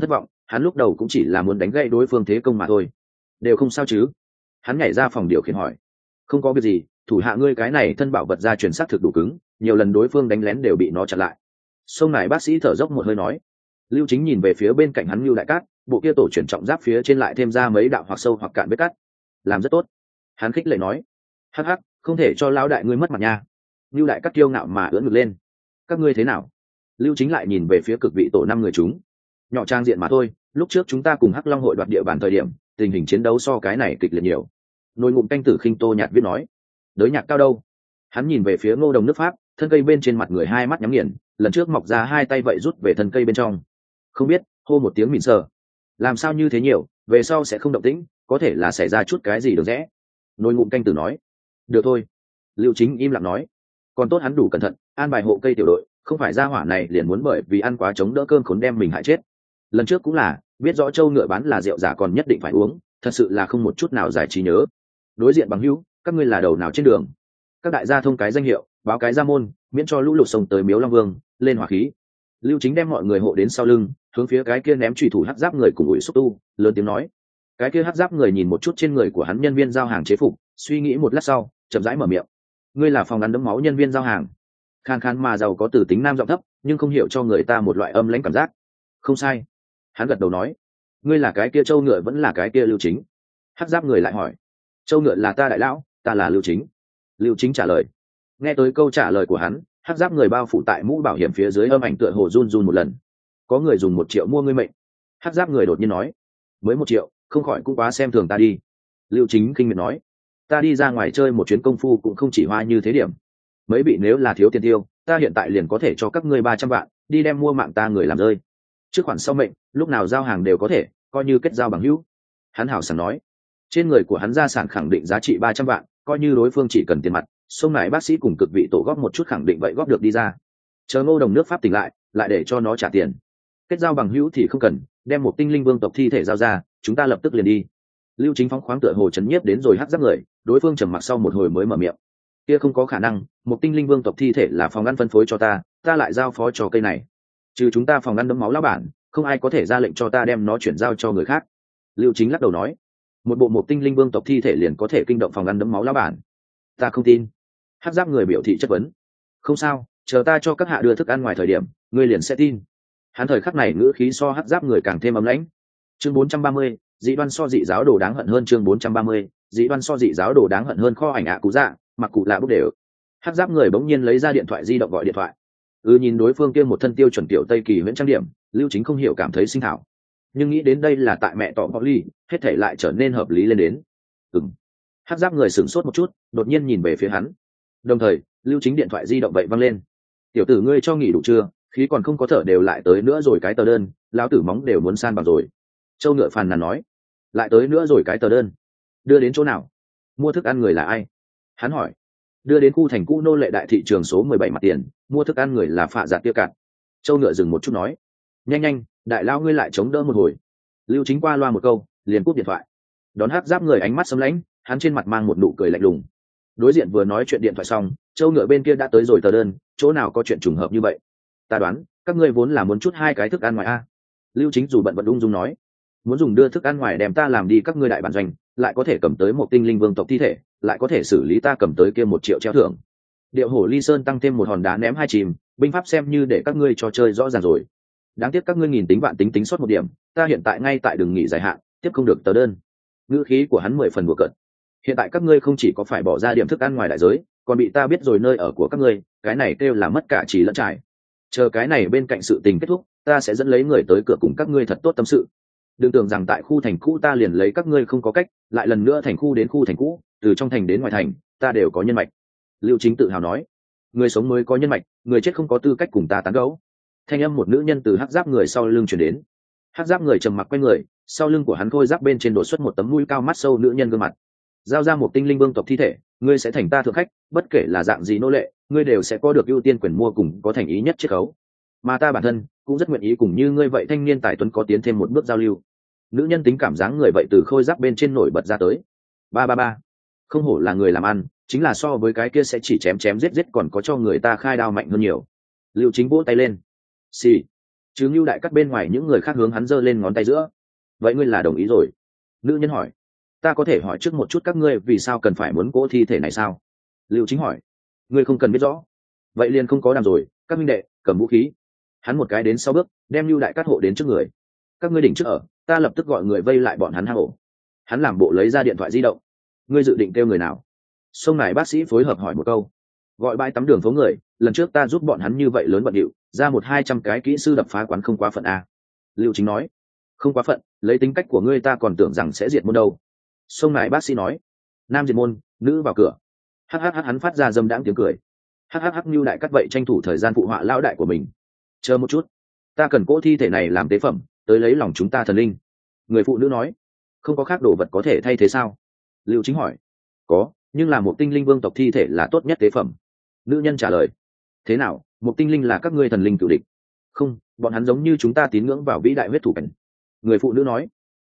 hắn lúc đầu cũng chỉ là muốn đánh gãy đối phương thế công mà thôi. Đều không sao chứ? Hắn nhảy ra phòng điều khiển hỏi. Không có việc gì, thủ hạ ngươi cái này thân bảo vật gia truyền xác thực đủ cứng, nhiều lần đối phương đánh lén đều bị nó chặn lại. Sông này bác sĩ thở dốc một hơi nói. Lưu Chính nhìn về phía bên cạnh hắn Lưu Đại Cát, bộ kia tổ chuyển trọng giáp phía trên lại thêm ra mấy đạo hoặc sâu hoặc cạn vết cắt. Làm rất tốt. Hắn khích lệ nói. Hắc hắc, không thể cho lão đại ngươi mất mặt nha. Lưu Đại Cát kiêu ngạo mà ưỡn ngực lên. Các ngươi thế nào? Lưu Chính lại nhìn về phía cực vị tổ 5 người chúng. Nhỏ trang diện mà thôi, lúc trước chúng ta cùng Hắc Long hội đoạt địa bàn thời điểm, tình hình chiến đấu so cái này kịch liệt nhiều. Nồi ngụm canh tử khinh Tô Nhạt viết nói. Đới Nhạc cao đâu? Hắn nhìn về phía Ngô Đồng nước Pháp, thân cây bên trên mặt người hai mắt nhắm nghiền, lần trước mọc ra hai tay vậy rút về thân cây bên trong. Không biết, hô một tiếng mịn sờ. Làm sao như thế nhiều, về sau sẽ không động tĩnh, có thể là xảy ra chút cái gì được rẽ. Nồi ngụm canh tử nói. Được thôi. Lưu Chính im lặng nói. Còn tốt hắn đủ cẩn thận, an bài hộ cây tiểu đội, không phải ra hỏa này liền muốn bởi vì ăn quá chống đỡ cơm khốn đem mình hại chết. Lần trước cũng là, biết rõ trâu ngựa bán là rượu giả còn nhất định phải uống, thật sự là không một chút nào giải trí nhớ. Đối diện bằng hữu, các ngươi là đầu nào trên đường? Các đại gia thông cái danh hiệu, báo cái gia môn, miễn cho lũ lụt sông tới Miếu Long Vương, lên hỏa khí. Lưu Chính đem mọi người hộ đến sau lưng, hướng phía cái kia ném chùy thủ hắc giáp người cùng ủi xúc tu, lớn tiếng nói. Cái kia hắc giáp người nhìn một chút trên người của hắn nhân viên giao hàng chế phục, suy nghĩ một lát sau, chậm rãi mở miệng. Ngươi là phòng ăn đấm máu nhân viên giao hàng. Khan khan mà giàu có từ tính nam giọng thấp, nhưng không hiểu cho người ta một loại âm lãnh cảm giác. Không sai. Hắn gật đầu nói. Ngươi là cái kia trâu ngựa vẫn là cái kia Lưu Chính? Hắc giáp người lại hỏi. Trâu ngựa là ta đại lão, ta là Lưu Chính. Lưu Chính trả lời. Nghe tới câu trả lời của hắn, hắc giáp người bao phủ tại mũ bảo hiểm phía dưới âm ảnh tựa hồ run run một lần. Có người dùng 1 triệu mua ngươi mệnh. Hắc giáp người đột nhiên nói. Mới 1 triệu, không khỏi cũng quá xem thường ta đi. Lưu Chính kinh miệt nói. Ta đi ra ngoài chơi một chuyến công phu cũng không chỉ hoa như thế điểm. Mấy vị nếu là thiếu tiền tiêu, ta hiện tại liền có thể cho các ngươi 300 vạn, đi đem mua mạng ta người làm rơi. Trước khoản sau mệnh, lúc nào giao hàng đều có thể, coi như kết giao bằng hữu. Hắn hảo sảng nói. Trên người của hắn gia sản khẳng định giá trị 300 vạn, coi như đối phương chỉ cần tiền mặt, sông này bác sĩ cùng cực vị tổ góp một chút khẳng định vậy góp được đi ra. Chờ Ngô Đồng nước Pháp tỉnh lại để cho nó trả tiền. Kết giao bằng hữu thì không cần, đem một tinh linh vương tộc thi thể giao ra, chúng ta lập tức liền đi. Lưu Chính phóng khoáng tựa hồ chấn nhiếp đến rồi hắt giáp người, đối phương trầm mặc sau một hồi mới mở miệng. Kia không có khả năng, một tinh linh vương tộc thi thể là phòng ăn phân phối cho ta lại giao phó cho cây này. Trừ chúng ta phòng ăn đấm máu lão bản, không ai có thể ra lệnh cho ta đem nó chuyển giao cho người khác. Lưu Chính lắc đầu nói. Một bộ một tinh linh vương tộc thi thể liền có thể kinh động phòng ăn đấm máu lão bản? Ta không tin. Hắc giáp người biểu thị chất vấn. Không sao, chờ ta cho các hạ đưa thức ăn ngoài thời điểm, ngươi liền sẽ tin. Hắn thời khắc này ngữ khí so hắc giáp người càng thêm ấm lãnh. Chương 430, dị đoan so dị giáo đồ đáng hận hơn. Chương 430, dị đoan so dị giáo đồ đáng hận hơn. Kho ảnh ạ cú dạ, mặc cụ lạ bút đều. Hắc giáp người bỗng nhiên lấy ra điện thoại di động gọi điện thoại. Nhìn đối phương kia một thân tiêu chuẩn tiểu tây kỳ huyễn trang điểm, Lưu Chính không hiểu cảm thấy sinh thảo, nhưng nghĩ đến đây là tại mẹ tọ Polly, hết thảy lại trở nên hợp lý lên đến. Hắc giáp người sửng sốt một chút, đột nhiên nhìn về phía hắn. Đồng thời, Lưu Chính điện thoại di động vậy văng lên. Tiểu tử ngươi cho nghỉ đủ chưa? Khí còn không có thở đều lại tới nữa rồi cái tờ đơn, lão tử móng đều muốn san bằng rồi. Châu ngựa phàn nàn nói. Lại tới nữa rồi cái tờ đơn. Đưa đến chỗ nào? Mua thức ăn người là ai? Hắn hỏi. Đưa đến khu thành cũ nô lệ đại thị trường số 17 mặt tiền, mua thức ăn người là Phạ Giạt Tiêu Cạn. Châu ngựa dừng một chút nói. Nhanh nhanh, đại lao ngươi lại chống đỡ một hồi. Lưu Chính qua loa một câu, liền cúp điện thoại. Đón hắc giáp người ánh mắt sấm lãnh, hắn trên mặt mang một nụ cười lạnh lùng. Đối diện vừa nói chuyện điện thoại xong, Châu ngựa bên kia đã tới rồi tờ đơn, chỗ nào có chuyện trùng hợp như vậy? Ta đoán, các ngươi vốn là muốn chút 2 cái thức ăn ngoài a. Lưu Chính dù bận vận ung dung nói. Muốn dùng đưa thức ăn ngoài đem ta làm đi các ngươi đại bản doanh, lại có thể cầm tới một tinh linh vương tộc thi thể, lại có thể xử lý ta cầm tới kia 1 triệu treo thưởng. Điệu hổ ly sơn tăng thêm một hòn đá ném 2 chìm, binh pháp xem như để các ngươi cho chơi rõ ràng rồi. Đáng tiếc các ngươi nghìn tính vạn tính tính sót một điểm, ta hiện tại ngay tại đường nghỉ dài hạn, tiếp không được tờ đơn. Ngữ khí của hắn 10 phần đùa cợt. Hiện tại các ngươi không chỉ có phải bỏ ra điểm thức ăn ngoài đại giới, còn bị ta biết rồi nơi ở của các ngươi, cái này kêu là mất cả trí lẫn trải. Chờ cái này bên cạnh sự tình kết thúc, ta sẽ dẫn lấy người tới cửa cùng các ngươi thật tốt tâm sự. Đừng tưởng rằng tại khu thành cũ ta liền lấy các ngươi không có cách, lại lần nữa thành khu đến khu thành cũ, từ trong thành đến ngoài thành, ta đều có nhân mạch. Lưu Chính tự hào nói. Người sống mới có nhân mạch, người chết không có tư cách cùng ta tán gẫu. Thanh âm một nữ nhân từ hắc giáp người sau lưng truyền đến. Hắc giáp người trầm mặc quay người, sau lưng của hắn khôi giáp bên trên đổ xuất một tấm mũi cao mắt sâu nữ nhân gương mặt. Giao ra một tinh linh vương tộc thi thể, ngươi sẽ thành ta thượng khách, bất kể là dạng gì nô lệ, ngươi đều sẽ có được ưu tiên quyền mua cùng có thành ý nhất chiết khấu. Mà ta bản thân cũng rất nguyện ý cùng như ngươi vậy thanh niên tài tuấn có tiến thêm một bước giao lưu. Nữ nhân tính cảm dáng người vậy từ khôi giáp bên trên nổi bật ra tới. Ba. Không hổ là người làm ăn, chính là so với cái kia sẽ chỉ chém chém giết giết còn có cho người ta khai đao mạnh hơn nhiều. Lưu Chính vỗ tay lên. Xì. chứ Ngưu Đại Cắt bên ngoài những người khác hướng hắn giơ lên ngón tay giữa. Vậy ngươi là đồng ý rồi? Nữ nhân hỏi. Ta có thể hỏi trước một chút các ngươi vì sao cần phải muốn cỗ thi thể này sao? Lưu Chính hỏi. Ngươi không cần biết rõ. Vậy liền không có đàm rồi, các minh đệ cầm vũ khí. Hắn một cái đến sau bước, đem Lưu Đại Cắt hộ đến trước người. Các ngươi đỉnh trước ở, ta lập tức gọi người vây lại bọn hắn hang ổ. Hắn làm bộ lấy ra điện thoại di động. Ngươi dự định kêu người nào? Sông này bác sĩ phối hợp hỏi một câu. Gọi bãi tắm đường phố người, lần trước ta giúp bọn hắn như vậy lớn bận điệu, ra 100-200 cái kỹ sư đập phá quán không quá phận a. Lưu Chính nói. Không quá phận, lấy tính cách của ngươi ta còn tưởng rằng sẽ diệt môn đâu. Sông này bác sĩ nói. Nam diệt môn, nữ vào cửa. Hắc hắn phát ra dâm đãng tiếng cười. Hắc Nưu Đại Cắt vậy tranh thủ thời gian phụ họa lão đại của mình. Chờ một chút, ta cần cỗ thi thể này làm tế phẩm, tới lấy lòng chúng ta thần linh. Người phụ nữ nói. Không có khác đồ vật có thể thay thế sao? Lưu Chính hỏi. Có, nhưng là một tinh linh vương tộc thi thể là tốt nhất tế phẩm. Nữ nhân trả lời. Thế nào, một tinh linh là các ngươi thần linh cựu địch? Không, bọn hắn giống như chúng ta tín ngưỡng vào vĩ đại huyết thủ cảnh. Người phụ nữ nói.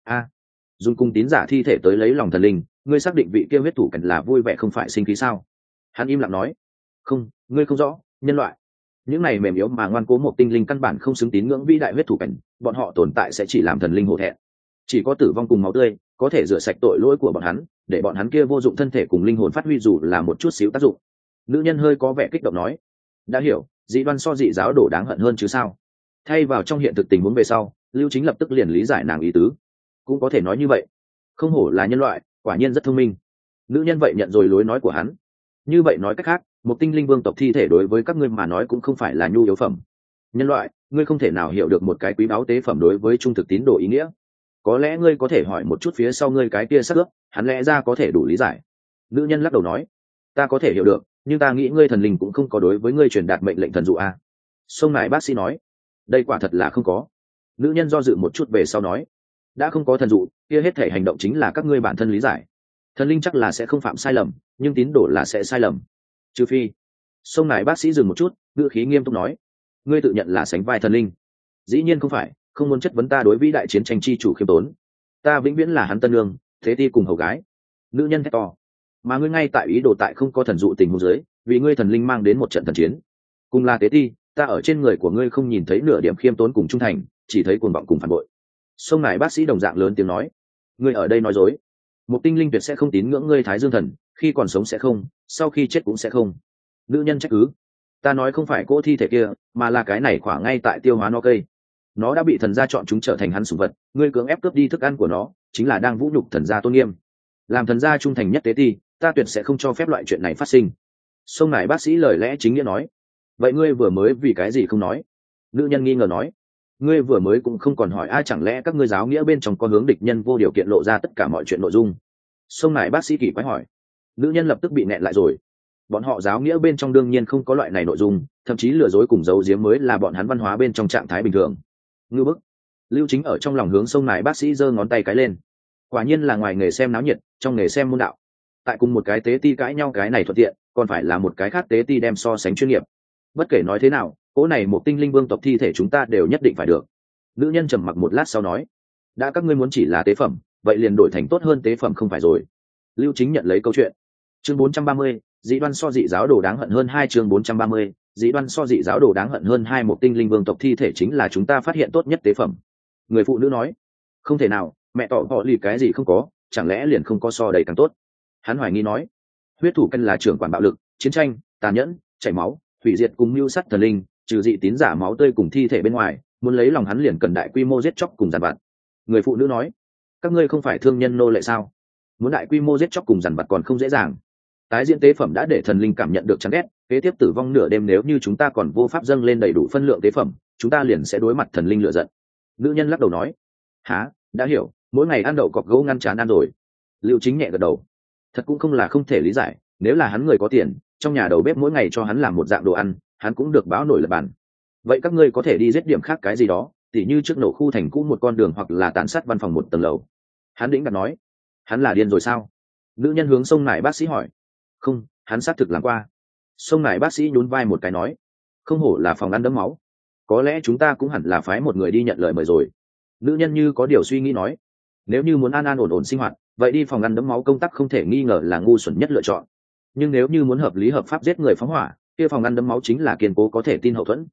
Dùng cung tín giả thi thể tới lấy lòng thần linh, ngươi xác định vị kia huyết thủ cảnh là vui vẻ không phải sinh khí sao? Hắn im lặng nói. Không, ngươi không rõ, nhân loại. Những này mềm yếu mà ngoan cố một tinh linh căn bản không xứng tín ngưỡng vĩ đại huyết thủ cảnh, bọn họ tồn tại sẽ chỉ làm thần linh hổ thẹn. Chỉ có tử vong cùng máu tươi có thể rửa sạch tội lỗi của bọn hắn, để bọn hắn kia vô dụng thân thể cùng linh hồn phát huy dù là một chút xíu tác dụng. Nữ nhân hơi có vẻ kích động nói. Đã hiểu, dị đoan so dị giáo đồ đáng hận hơn chứ sao? Thay vào trong hiện thực tình huống về sau, Lưu Chính lập tức liền lý giải nàng ý tứ. Cũng có thể nói như vậy. Không hổ là nhân loại, quả nhiên rất thông minh. Nữ nhân vậy nhận rồi lối nói của hắn. Như vậy nói cách khác, một tinh linh vương tộc thi thể đối với các ngươi mà nói cũng không phải là nhu yếu phẩm. Nhân loại, ngươi không thể nào hiểu được một cái quý báu tế phẩm đối với trung thực tín đồ ý nghĩa. Có lẽ ngươi có thể hỏi một chút phía sau ngươi cái kia sắc ướp, hắn lẽ ra có thể đủ lý giải. Nữ nhân lắc đầu nói. Ta có thể hiểu được, nhưng ta nghĩ ngươi thần linh cũng không có đối với ngươi truyền đạt mệnh lệnh thần dụ a. Sông này bác sĩ nói. Đây quả thật là không có. Nữ nhân do dự một chút về sau nói. Đã không có thần dụ, kia hết thể hành động chính là các ngươi bản thân lý giải. Thần linh chắc là sẽ không phạm sai lầm, nhưng tín đồ là sẽ sai lầm. Trừ phi. Sông này bác sĩ dừng một chút, ngữ khí nghiêm túc nói. Ngươi tự nhận là sánh vai thần linh. Dĩ nhiên không phải, không muốn chất vấn ta đối vĩ đại chiến tranh chi chủ khiêm tốn. Ta vĩnh viễn là hắn tân lương, thế ti cùng hầu gái. Nữ nhân thét to. Mà ngươi ngay tại ý đồ tại không có thần dụ tình huống dưới, vì ngươi thần linh mang đến một trận thần chiến. Cùng là tế ti, ta ở trên người của ngươi không nhìn thấy nửa điểm khiêm tốn cùng trung thành, chỉ thấy cuồng vọng cùng phản bội. Sông này bác sĩ đồng dạng lớn tiếng nói. Ngươi ở đây nói dối. Một tinh linh tuyệt sẽ không tín ngưỡng ngươi Thái Dương thần, khi còn sống sẽ không, sau khi chết cũng sẽ không. Nữ nhân trách cứ. Ta nói không phải cỗ thi thể kia, mà là cái này khỏa ngay tại tiêu hóa nó cây. Nó đã bị thần gia chọn chúng trở thành hắn sủng vật, ngươi cưỡng ép cướp đi thức ăn của nó, chính là đang vũ nhục thần gia tôn nghiêm. Làm thần gia trung thành nhất tế ti, ta tuyệt sẽ không cho phép loại chuyện này phát sinh. Sông này bác sĩ lời lẽ chính nghĩa nói. Vậy ngươi vừa mới vì cái gì không nói? Nữ nhân nghi ngờ nói. Ngươi vừa mới cũng không còn hỏi ai, chẳng lẽ các ngươi giáo nghĩa bên trong có hướng địch nhân vô điều kiện lộ ra tất cả mọi chuyện nội dung? Sông này bác sĩ kỳ quái hỏi. Nữ nhân lập tức bị nẹn lại rồi. Bọn họ giáo nghĩa bên trong đương nhiên không có loại này nội dung, thậm chí lừa dối cùng giấu giếm mới là bọn hắn văn hóa bên trong trạng thái bình thường. Ngư bức. Lưu Chính ở trong lòng hướng sông này bác sĩ giơ ngón tay cái lên. Quả nhiên là ngoài nghề xem náo nhiệt, trong nghề xem môn đạo. Tại cùng một cái tế ti cãi nhau cái này thuận tiện, còn phải là một cái khác tế ti đem so sánh chuyên nghiệp. Bất kể nói thế nào, cỗ này một tinh linh vương tộc thi thể chúng ta đều nhất định phải được. Nữ nhân trầm mặc một lát sau nói. Đã các ngươi muốn chỉ là tế phẩm, vậy liền đổi thành tốt hơn tế phẩm không phải rồi. Lưu Chính nhận lấy câu chuyện. Chương 430, dị đoan so dị giáo đồ đáng hận hơn 2. Chương 430, dị đoan so dị giáo đồ đáng hận hơn 2. Một tinh linh vương tộc thi thể chính là chúng ta phát hiện tốt nhất tế phẩm. Người phụ nữ nói. Không thể nào, mẹ tỏ họ lì cái gì không có, chẳng lẽ liền không có so đầy càng tốt? Hắn hoài nghi nói. Huyết thủ cân là trưởng quản bạo lực, chiến tranh, tàn nhẫn, chảy máu, hủy diệt cùng mưu sát thần linh, trừ dị tín giả máu tươi cùng thi thể bên ngoài, muốn lấy lòng hắn liền cần đại quy mô giết chóc cùng giàn vặt. Người phụ nữ nói. Các ngươi không phải thương nhân nô lệ sao? Muốn đại quy mô giết chóc cùng giàn vặt còn không dễ dàng. Tái diễn tế phẩm đã để thần linh cảm nhận được chán ghét, kế tiếp tử vong nửa đêm nếu như chúng ta còn vô pháp dâng lên đầy đủ phân lượng tế phẩm, chúng ta liền sẽ đối mặt thần linh lựa giận. Nữ nhân lắc đầu nói. Há, đã hiểu, mỗi ngày ăn đậu cọc gỗ ngăn chán ăn rồi. Lưu Chính nhẹ gật đầu. Thật cũng không là không thể lý giải, nếu là hắn người có tiền, trong nhà đầu bếp mỗi ngày cho hắn làm một dạng đồ ăn, hắn cũng được báo nổi lập bản. Vậy các ngươi có thể đi giết điểm khác cái gì đó, tỉ như trước nổ khu thành cũ một con đường hoặc là tàn sát văn phòng một tầng lầu. Hắn đĩnh đặt nói. Hắn là điên rồi sao? Nữ nhân hướng sông nải bác sĩ hỏi. Không, hắn xác thực làm qua. Sông nải bác sĩ nhún vai một cái nói. Không hổ là phòng ăn đẫm máu. Có lẽ chúng ta cũng hẳn là phái một người đi nhận lời mời rồi. Nữ nhân như có điều suy nghĩ nói. Nếu như muốn an an ổn ổn sinh hoạt, vậy đi phòng ăn đẫm máu công tác không thể nghi ngờ là ngu xuẩn nhất lựa chọn. Nhưng nếu như muốn hợp lý hợp pháp giết người phóng hỏa, kia phòng ăn đẫm máu chính là kiên cố có thể tin hậu thuẫn.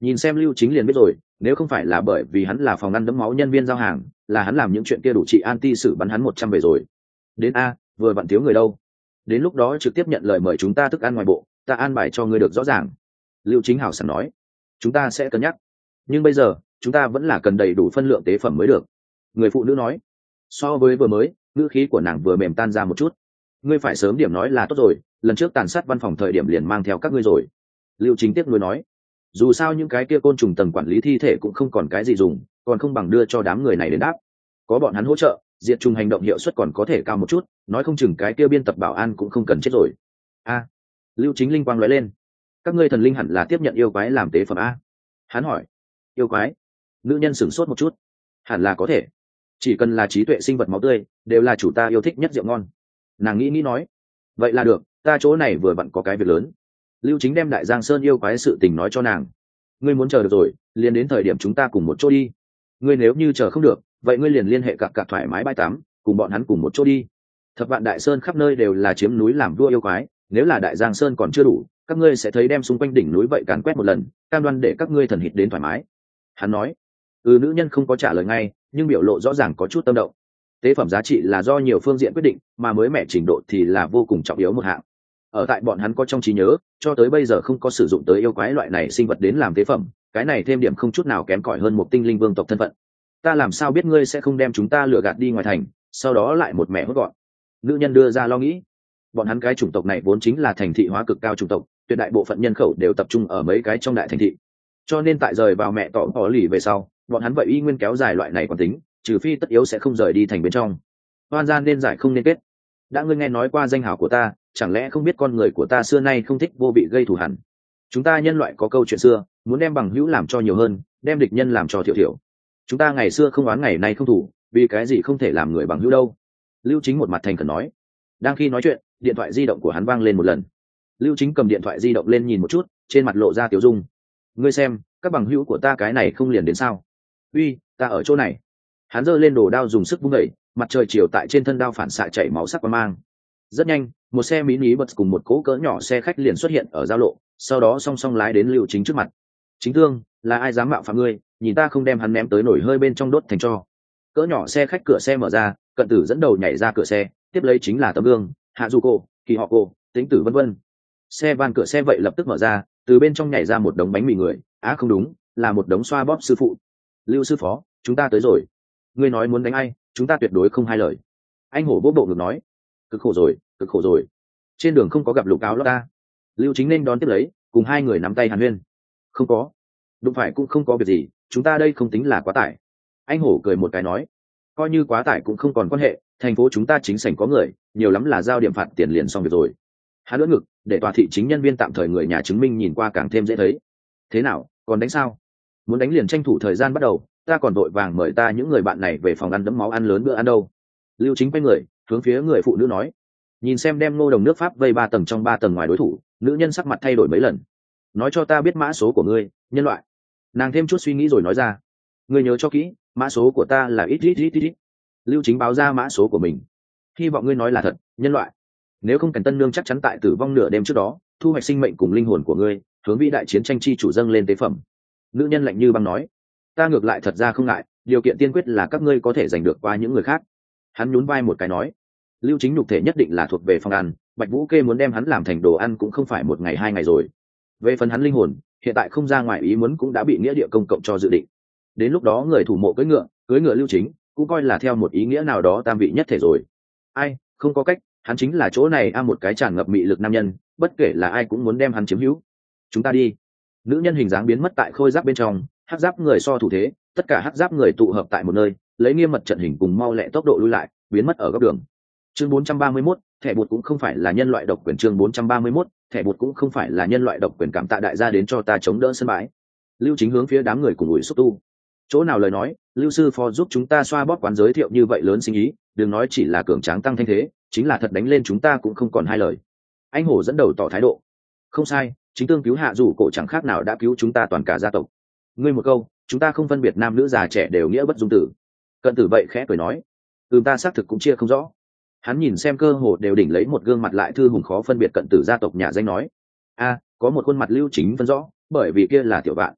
Nhìn xem Lưu Chính liền biết rồi, nếu không phải là bởi vì hắn là phòng ngăn đẫm máu nhân viên giao hàng, là hắn làm những chuyện kia đủ trị anti xử bắn hắn 100 về rồi. Đến a, vừa vặn thiếu người đâu. Đến lúc đó trực tiếp nhận lời mời chúng ta thức ăn ngoài bộ, ta an bài cho ngươi được rõ ràng. Lưu Chính hảo sảng nói, chúng ta sẽ cân nhắc. Nhưng bây giờ, chúng ta vẫn là cần đầy đủ phân lượng tế phẩm mới được. Người phụ nữ nói, so với vừa mới, ngữ khí của nàng vừa mềm tan ra một chút. Ngươi phải sớm điểm nói là tốt rồi, lần trước tàn sát văn phòng thời điểm liền mang theo các ngươi rồi. Lưu Chính tiếc nuối nói, dù sao những cái kia côn trùng tầng quản lý thi thể cũng không còn cái gì dùng, còn không bằng đưa cho đám người này đến đáp. Có bọn hắn hỗ trợ, diệt trùng hành động hiệu suất còn có thể cao một chút, nói không chừng cái kia biên tập bảo an cũng không cần chết rồi. A, Lưu Chính linh quang lóe lên, các ngươi thần linh hẳn là tiếp nhận yêu quái làm tế phẩm a? Hắn hỏi. Yêu quái? Nữ nhân sửng sốt một chút. Hẳn là có thể, chỉ cần là trí tuệ sinh vật máu tươi đều là chủ ta yêu thích nhất rượu ngon. Nàng nghĩ nói, vậy là được, ta chỗ này vừa vặn có cái việc lớn. Lưu Chính đem Đại Giang Sơn yêu quái sự tình nói cho nàng. Ngươi muốn chờ được rồi, liền đến thời điểm chúng ta cùng một chỗ đi. Ngươi nếu như chờ không được, vậy ngươi liền liên hệ cặp thoải mái bãi tắm, cùng bọn hắn cùng một chỗ đi. Thập Vạn Đại Sơn khắp nơi đều là chiếm núi làm vua yêu quái, nếu là Đại Giang Sơn còn chưa đủ, các ngươi sẽ thấy đem xung quanh đỉnh núi vậy càn quét một lần, cam đoan để các ngươi thần hít đến thoải mái. Hắn nói. Nữ nhân không có trả lời ngay, nhưng biểu lộ rõ ràng có chút tâm động. Tế phẩm giá trị là do nhiều phương diện quyết định, mà mới mẻ trình độ thì là vô cùng trọng yếu một hạng. Ở tại bọn hắn có trong trí nhớ, cho tới bây giờ không có sử dụng tới yêu quái loại này sinh vật đến làm tế phẩm, cái này thêm điểm không chút nào kém cỏi hơn một tinh linh vương tộc thân phận. Ta làm sao biết ngươi sẽ không đem chúng ta lừa gạt đi ngoài thành, sau đó lại một mẹ hốt gọn. Nữ nhân đưa ra lo nghĩ. Bọn hắn cái chủng tộc này vốn chính là thành thị hóa cực cao chủng tộc, tuyệt đại bộ phận nhân khẩu đều tập trung ở mấy cái trong đại thành thị, cho nên tại rời vào mẹ tỏ lì về sau, bọn hắn vậy y nguyên kéo dài loại này còn tính, trừ phi tất yếu sẽ không rời đi thành bên trong. Oan gian nên giải không nên kết. Đã ngươi nghe nói qua danh hào của ta, chẳng lẽ không biết con người của ta xưa nay không thích vô bị gây thù hằn. Chúng ta nhân loại có câu chuyện xưa, muốn đem bằng hữu làm cho nhiều hơn, đem địch nhân làm cho thiểu thiểu. Chúng ta ngày xưa không oán ngày nay không thủ, vì cái gì không thể làm người bằng hữu đâu. Lưu Chính một mặt thành khẩn nói. Đang khi nói chuyện, điện thoại di động của hắn vang lên một lần. Lưu Chính cầm điện thoại di động lên nhìn một chút, trên mặt lộ ra tiểu dung. Ngươi xem, các bằng hữu của ta cái này không liền đến sao? Uy, ta ở chỗ này. Hắn giơ lên đồ đao dùng sức vung đẩy, mặt trời chiều tại trên thân đao phản xạ chảy máu sắc quang mang. Rất nhanh, một xe mini bus cùng một cỗ cỡ nhỏ xe khách liền xuất hiện ở giao lộ, sau đó song song lái đến Lưu Chính trước mặt. Chính thương, là ai dám mạo phạm ngươi, nhìn ta không đem hắn ném tới nổi hơi bên trong đốt thành tro. Cỡ nhỏ xe khách cửa xe mở ra, Cận Tử dẫn đầu nhảy ra cửa xe, tiếp lấy chính là Tấm Gương, Hạ Du Cô, Kỳ Họ Cô, Tĩnh Tử vân vân. Xe van cửa xe vậy lập tức mở ra, từ bên trong nhảy ra một đống bánh mì người, không đúng, là một đống xoa bóp sư phụ. Lưu sư phó, chúng ta tới rồi. Ngươi nói muốn đánh ai, chúng ta tuyệt đối không hai lời. Anh hổ vỗ bộ ngực nói. Cực khổ rồi, cực khổ rồi. Trên đường không có gặp lục áo lót ta. Lưu Chính nên đón tiếp lấy, cùng hai người nắm tay hàn huyên. Không có, đụng phải cũng không có việc gì, chúng ta đây không tính là quá tải. Anh hổ cười một cái nói. Coi như quá tải cũng không còn quan hệ, thành phố chúng ta chính sảnh có người, nhiều lắm là giao điểm phạt tiền liền xong việc rồi. Hắn lỡ ngực, để tòa thị chính nhân viên tạm thời người nhà chứng minh nhìn qua càng thêm dễ thấy. Thế nào, còn đánh sao? Muốn đánh liền tranh thủ thời gian bắt đầu, ta còn vội vàng mời ta những người bạn này về phòng ăn đẫm máu ăn lớn bữa ăn đâu. Lưu Chính quay người, hướng phía người phụ nữ nói. Nhìn xem đem Ngô Đồng nước Pháp vây 3 tầng trong 3 tầng ngoài đối thủ, nữ nhân sắc mặt thay đổi mấy lần. Nói cho ta biết mã số của ngươi, nhân loại. Nàng thêm chút suy nghĩ rồi nói ra. Ngươi nhớ cho kỹ, mã số của ta là ít. Lưu Chính báo ra mã số của mình. Hy vọng ngươi nói là thật, nhân loại. Nếu không cần tân nương chắc chắn tại tử vong nửa đêm trước đó thu hoạch sinh mệnh cùng linh hồn của ngươi, hướng vĩ đại chiến tranh chi chủ dâng lên tế phẩm. Nữ nhân lạnh như băng nói. Ta ngược lại thật ra không ngại, điều kiện tiên quyết là các ngươi có thể giành được qua những người khác. Hắn nhún vai một cái nói. Lưu Chính nhục thể nhất định là thuộc về phòng ăn, Bạch Vũ Kê muốn đem hắn làm thành đồ ăn cũng không phải một ngày 2 ngày rồi. Về phần hắn linh hồn, hiện tại không ra ngoài ý muốn cũng đã bị nghĩa địa công cộng cho dự định. Đến lúc đó người thủ mộ cưỡi ngựa Lưu Chính cũng coi là theo một ý nghĩa nào đó tam vị nhất thể rồi. Ai, không có cách, hắn chính là chỗ này một cái tràn ngập mị lực nam nhân, bất kể là ai cũng muốn đem hắn chiếm hữu. Chúng ta đi. Nữ nhân hình dáng biến mất tại khôi giáp bên trong, hắc giáp người so thủ thế, tất cả hắc giáp người tụ hợp tại một nơi, lấy nghiêm mật trận hình cùng mau lẹ tốc độ lui lại, biến mất ở góc đường. Chương 431, thẻ bột cũng không phải là nhân loại độc quyền. Chương 431, thẻ bột cũng không phải là nhân loại độc quyền. Cảm tạ đại gia đến cho ta chống đỡ sân bãi. Lưu Chính hướng phía đám người cùng ủi xúc tu. Chỗ nào lời nói, Lưu sư phó giúp chúng ta xoa bóp quán giới thiệu như vậy lớn sinh ý, đừng nói chỉ là cường tráng tăng thanh thế, chính là thật đánh lên chúng ta cũng không còn hai lời. Anh hổ dẫn đầu tỏ thái độ. Không sai, chính tương cứu Hạ Dù Cổ chẳng khác nào đã cứu chúng ta toàn cả gia tộc. Ngươi một câu, chúng ta không phân biệt nam nữ già trẻ đều nghĩa bất dung tử. Cận Tử vậy khẽ cười nói. Ta xác thực cũng chia không rõ. Hắn nhìn xem cơ hồ đều đỉnh lấy một gương mặt lại thư hùng khó phân biệt Cận Tử gia tộc nhà danh nói. Có một khuôn mặt Lưu Chính phân rõ, bởi vì kia là Tiểu Vạn.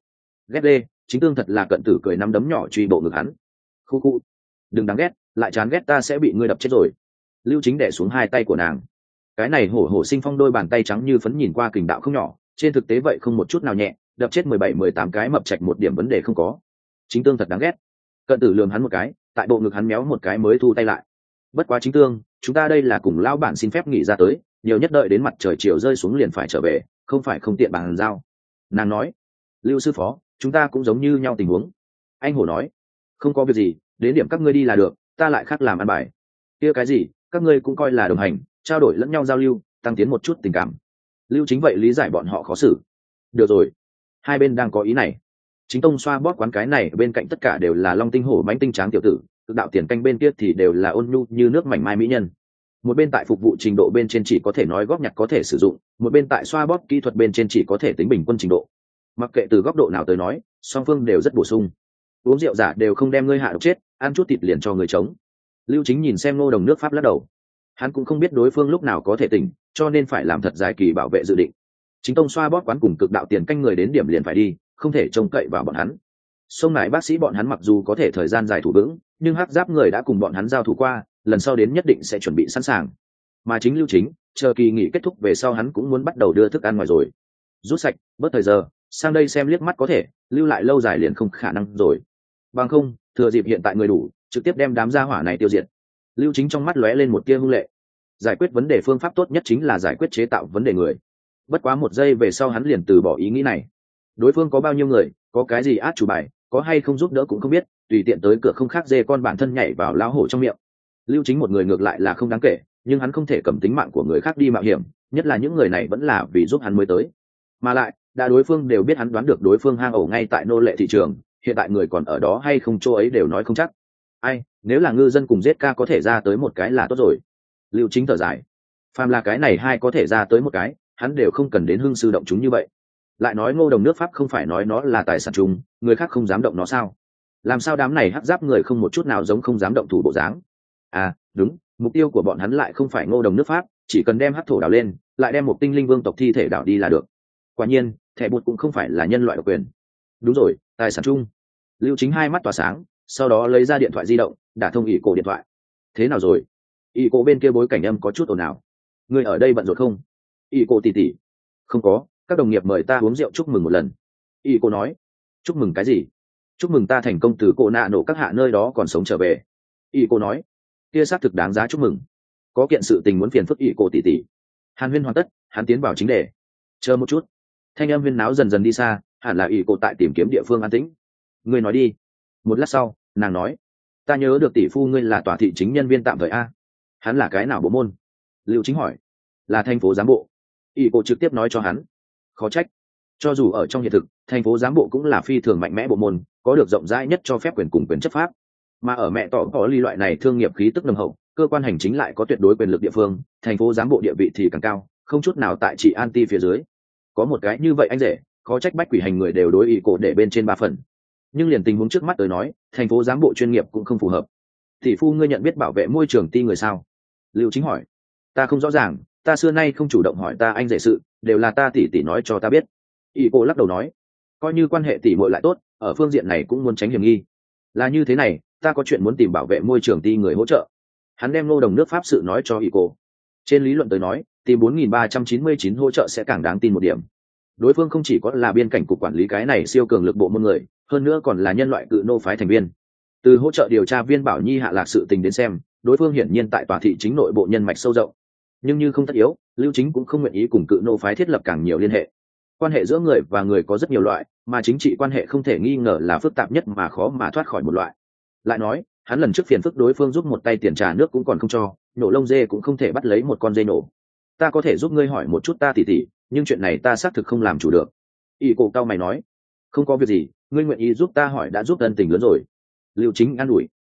ghét đê, chính tương thật là cận tử cười nắm đấm nhỏ truy bộ ngực hắn. Khu khu, đừng đáng ghét, lại chán ghét ta sẽ bị ngươi đập chết rồi. Lưu Chính đẻ xuống hai tay của nàng. Cái này hổ hổ sinh phong đôi bàn tay trắng như phấn nhìn qua kình đạo không nhỏ, trên thực tế vậy không một chút nào nhẹ, đập chết 17-18 cái mập chạch một điểm vấn đề không có. Chính tương thật đáng ghét. Cận tử lườm hắn một cái, tại bộ ngực hắn méo một cái mới thu tay lại. Bất quá chính tương, chúng ta đây là cùng lão bản xin phép nghỉ ra tới, nhiều nhất đợi đến mặt trời chiều rơi xuống liền phải trở về, không phải không tiện bàn giao. Nàng nói. Lưu sư phó, chúng ta cũng giống như nhau tình huống. Anh hổ nói. Không có việc gì, đến điểm các ngươi đi là được, ta lại khác làm ăn bài. Kia cái gì, các ngươi cũng coi là đồng hành, trao đổi lẫn nhau giao lưu, tăng tiến một chút tình cảm. Lưu Chính vậy lý giải bọn họ khó xử. Được rồi, hai bên đang có ý này. Chính tông xoa bóp quán cái này bên cạnh tất cả đều là long tinh hổ bánh tinh tráng tiểu tử, cực đạo tiền canh bên kia thì đều là ôn nhu như nước mảnh mai mỹ nhân. Một bên tại phục vụ trình độ bên trên chỉ có thể nói góp nhặt có thể sử dụng, một bên tại xoa bóp kỹ thuật bên trên chỉ có thể tính bình quân trình độ. Mặc kệ từ góc độ nào tới nói, song phương đều rất bổ sung. Uống rượu giả đều không đem ngươi hạ độc chết, ăn chút thịt liền cho người chống. Lưu Chính nhìn xem Ngô Đồng nước Pháp lắc đầu. Hắn cũng không biết đối phương lúc nào có thể tỉnh, cho nên phải làm thật dài kỳ bảo vệ dự định. Chính tông xoa bóp quán cùng cực đạo tiền canh người đến điểm liền phải đi, không thể trông cậy vào bọn hắn. Sông này bác sĩ bọn hắn mặc dù có thể thời gian dài thủ vững, nhưng hắc giáp người đã cùng bọn hắn giao thủ qua, lần sau đến nhất định sẽ chuẩn bị sẵn sàng. Mà chính Lưu Chính, chờ kỳ nghỉ kết thúc về sau hắn cũng muốn bắt đầu đưa thức ăn ngoài rồi. Rút sạch, bớt thời giờ, sang đây xem liếc mắt có thể, lưu lại lâu dài liền không khả năng rồi. Bằng không, thừa dịp hiện tại người đủ, trực tiếp đem đám gia hỏa này tiêu diệt. Lưu Chính trong mắt lóe lên một tia hung lệ. Giải quyết vấn đề phương pháp tốt nhất chính là giải quyết chế tạo vấn đề người. Bất quá một giây về sau hắn liền từ bỏ ý nghĩ này. Đối phương có bao nhiêu người, có cái gì át chủ bài, có hay không giúp đỡ cũng không biết, tùy tiện tới cửa không khác dê con bản thân nhảy vào lão hổ trong miệng. Lưu Chính một người ngược lại là không đáng kể, nhưng hắn không thể cầm tính mạng của người khác đi mạo hiểm, nhất là những người này vẫn là vì giúp hắn mới tới. Mà lại, đã đối phương đều biết hắn đoán được đối phương hang ổ ngay tại nô lệ thị trường, hiện tại người còn ở đó hay không chỗ ấy đều nói không chắc. Ai, nếu là ngư dân cùng giết ca có thể ra tới một cái là tốt rồi. Lưu Chính thở dài. Phàm là cái này hai có thể ra tới một cái, hắn đều không cần đến hưng sư động chúng như vậy. Lại nói Ngô Đồng nước Pháp không phải nói nó là tài sản chung, người khác không dám động nó sao? Làm sao đám này hắc giáp người không một chút nào giống không dám động thủ bộ dáng? À, đúng, mục tiêu của bọn hắn lại không phải Ngô Đồng nước Pháp, chỉ cần đem hắc thổ đào lên, lại đem một tinh linh vương tộc thi thể đào đi là được. Quả nhiên, thẻ bụt cũng không phải là nhân loại độc quyền. Đúng rồi, tài sản chung. Lưu Chính hai mắt tỏa sáng, sau đó lấy ra điện thoại di động, đả thông ỷ cổ điện thoại. Thế nào rồi? Ỷ cổ bên kia bối cảnh âm có chút ồn ào. Người ở đây bận rộn không? Ỷ cổ tỉ tỉ. Không có, các đồng nghiệp mời ta uống rượu chúc mừng một lần. Ỷ cổ nói. Chúc mừng cái gì? Chúc mừng ta thành công từ cổ nạ nổ các hạ nơi đó còn sống trở về. Ỷ cổ nói. Kia xác thực đáng giá chúc mừng. Có kiện sự tình muốn phiền phức Ỷ cổ tỉ tỉ. Hàn huyên hoàn tất, hắn tiến vào chính đề. Chờ một chút. Thanh âm huyên náo dần dần đi xa, hẳn là Ỷ cổ tại tìm kiếm địa phương an tĩnh. Ngươi nói đi. Một lát sau, nàng nói. Ta nhớ được tỷ phu ngươi là tòa thị chính nhân viên tạm thời a. Hắn là cái nào bộ môn? Lưu Chính hỏi. Là thành phố giám bộ. Ỷ cổ trực tiếp nói cho hắn. Khó trách. Cho dù ở trong hiện thực, thành phố giám bộ cũng là phi thường mạnh mẽ bộ môn, có được rộng rãi nhất cho phép quyền cùng quyền chấp pháp. Mà ở mẹ tỏ có ly loại này thương nghiệp khí tức nồng hậu, cơ quan hành chính lại có tuyệt đối quyền lực địa phương, thành phố giám bộ địa vị thì càng cao, không chút nào tại trị anti phía dưới. Có một cái như vậy anh rể, khó trách bách quỷ hành người đều đối Ỷ cổ để bên trên 3 phần. Nhưng liền tình huống trước mắt tới nói, thành phố giám bộ chuyên nghiệp cũng không phù hợp. Tỷ phu ngươi nhận biết bảo vệ môi trường ti người sao? Lưu Chính hỏi. Ta không rõ ràng, ta xưa nay không chủ động hỏi ta anh rể sự, đều là ta tỷ tỷ nói cho ta biết. Ỷ cổ lắc đầu nói. Coi như quan hệ tỷ muội lại tốt, ở phương diện này cũng muốn tránh hiểm nghi. Là như thế này, ta có chuyện muốn tìm bảo vệ môi trường ti người hỗ trợ. Hắn đem Ngô Đồng nước Pháp sự nói cho Ỷ cổ. Trên lý luận tới nói, tìm 4.399 hỗ trợ sẽ càng đáng tin một điểm. Đối phương không chỉ có là biên cảnh cục quản lý cái này siêu cường lực bộ môn người, hơn nữa còn là nhân loại cự nô phái thành viên. Từ hỗ trợ điều tra viên Bảo Nhi hạ lạc sự tình đến xem, đối phương hiển nhiên tại tòa thị chính nội bộ nhân mạch sâu rộng. Nhưng như không tất yếu, Lưu Chính cũng không nguyện ý cùng cự nô phái thiết lập càng nhiều liên hệ. Quan hệ giữa người và người có rất nhiều loại, mà chính trị quan hệ không thể nghi ngờ là phức tạp nhất mà khó mà thoát khỏi một loại. Lại nói, hắn lần trước phiền phức đối phương giúp một tay tiền trà nước cũng còn không cho, nổ lông dê cũng không thể bắt lấy một con dê nổ. Ta có thể giúp ngươi hỏi một chút ta tỉ tỉ, nhưng chuyện này ta xác thực không làm chủ được. Ỷ cổ cao mày nói. Không có việc gì, ngươi nguyện ý giúp ta hỏi đã giúp ân tình lớn rồi. Lưu Chính an ủi.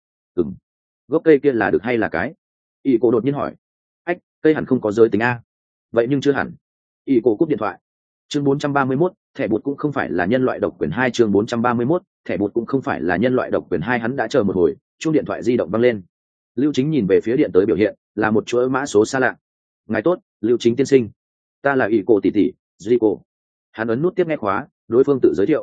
Gốc cây kia là được hay là cái? Ỷ cổ đột nhiên hỏi. Ách, cây hẳn không có giới tính a. Vậy nhưng chưa hẳn. Ỷ cổ cúp điện thoại. Chương 431, thẻ bụt cũng không phải là nhân loại độc quyền 2 chương 431, thẻ bụt cũng không phải là nhân loại độc quyền 2 hắn đã chờ một hồi, chuông điện thoại di động vang lên. Lưu Chính nhìn về phía điện tới biểu hiện, là một chuỗi mã số xa lạ. Ngài tốt, Lưu Chính tiên sinh. Ta là Ỷ cổ tỷ tỷ, Zico. Hắn ấn nút tiếp nghe khóa, đối phương tự giới thiệu.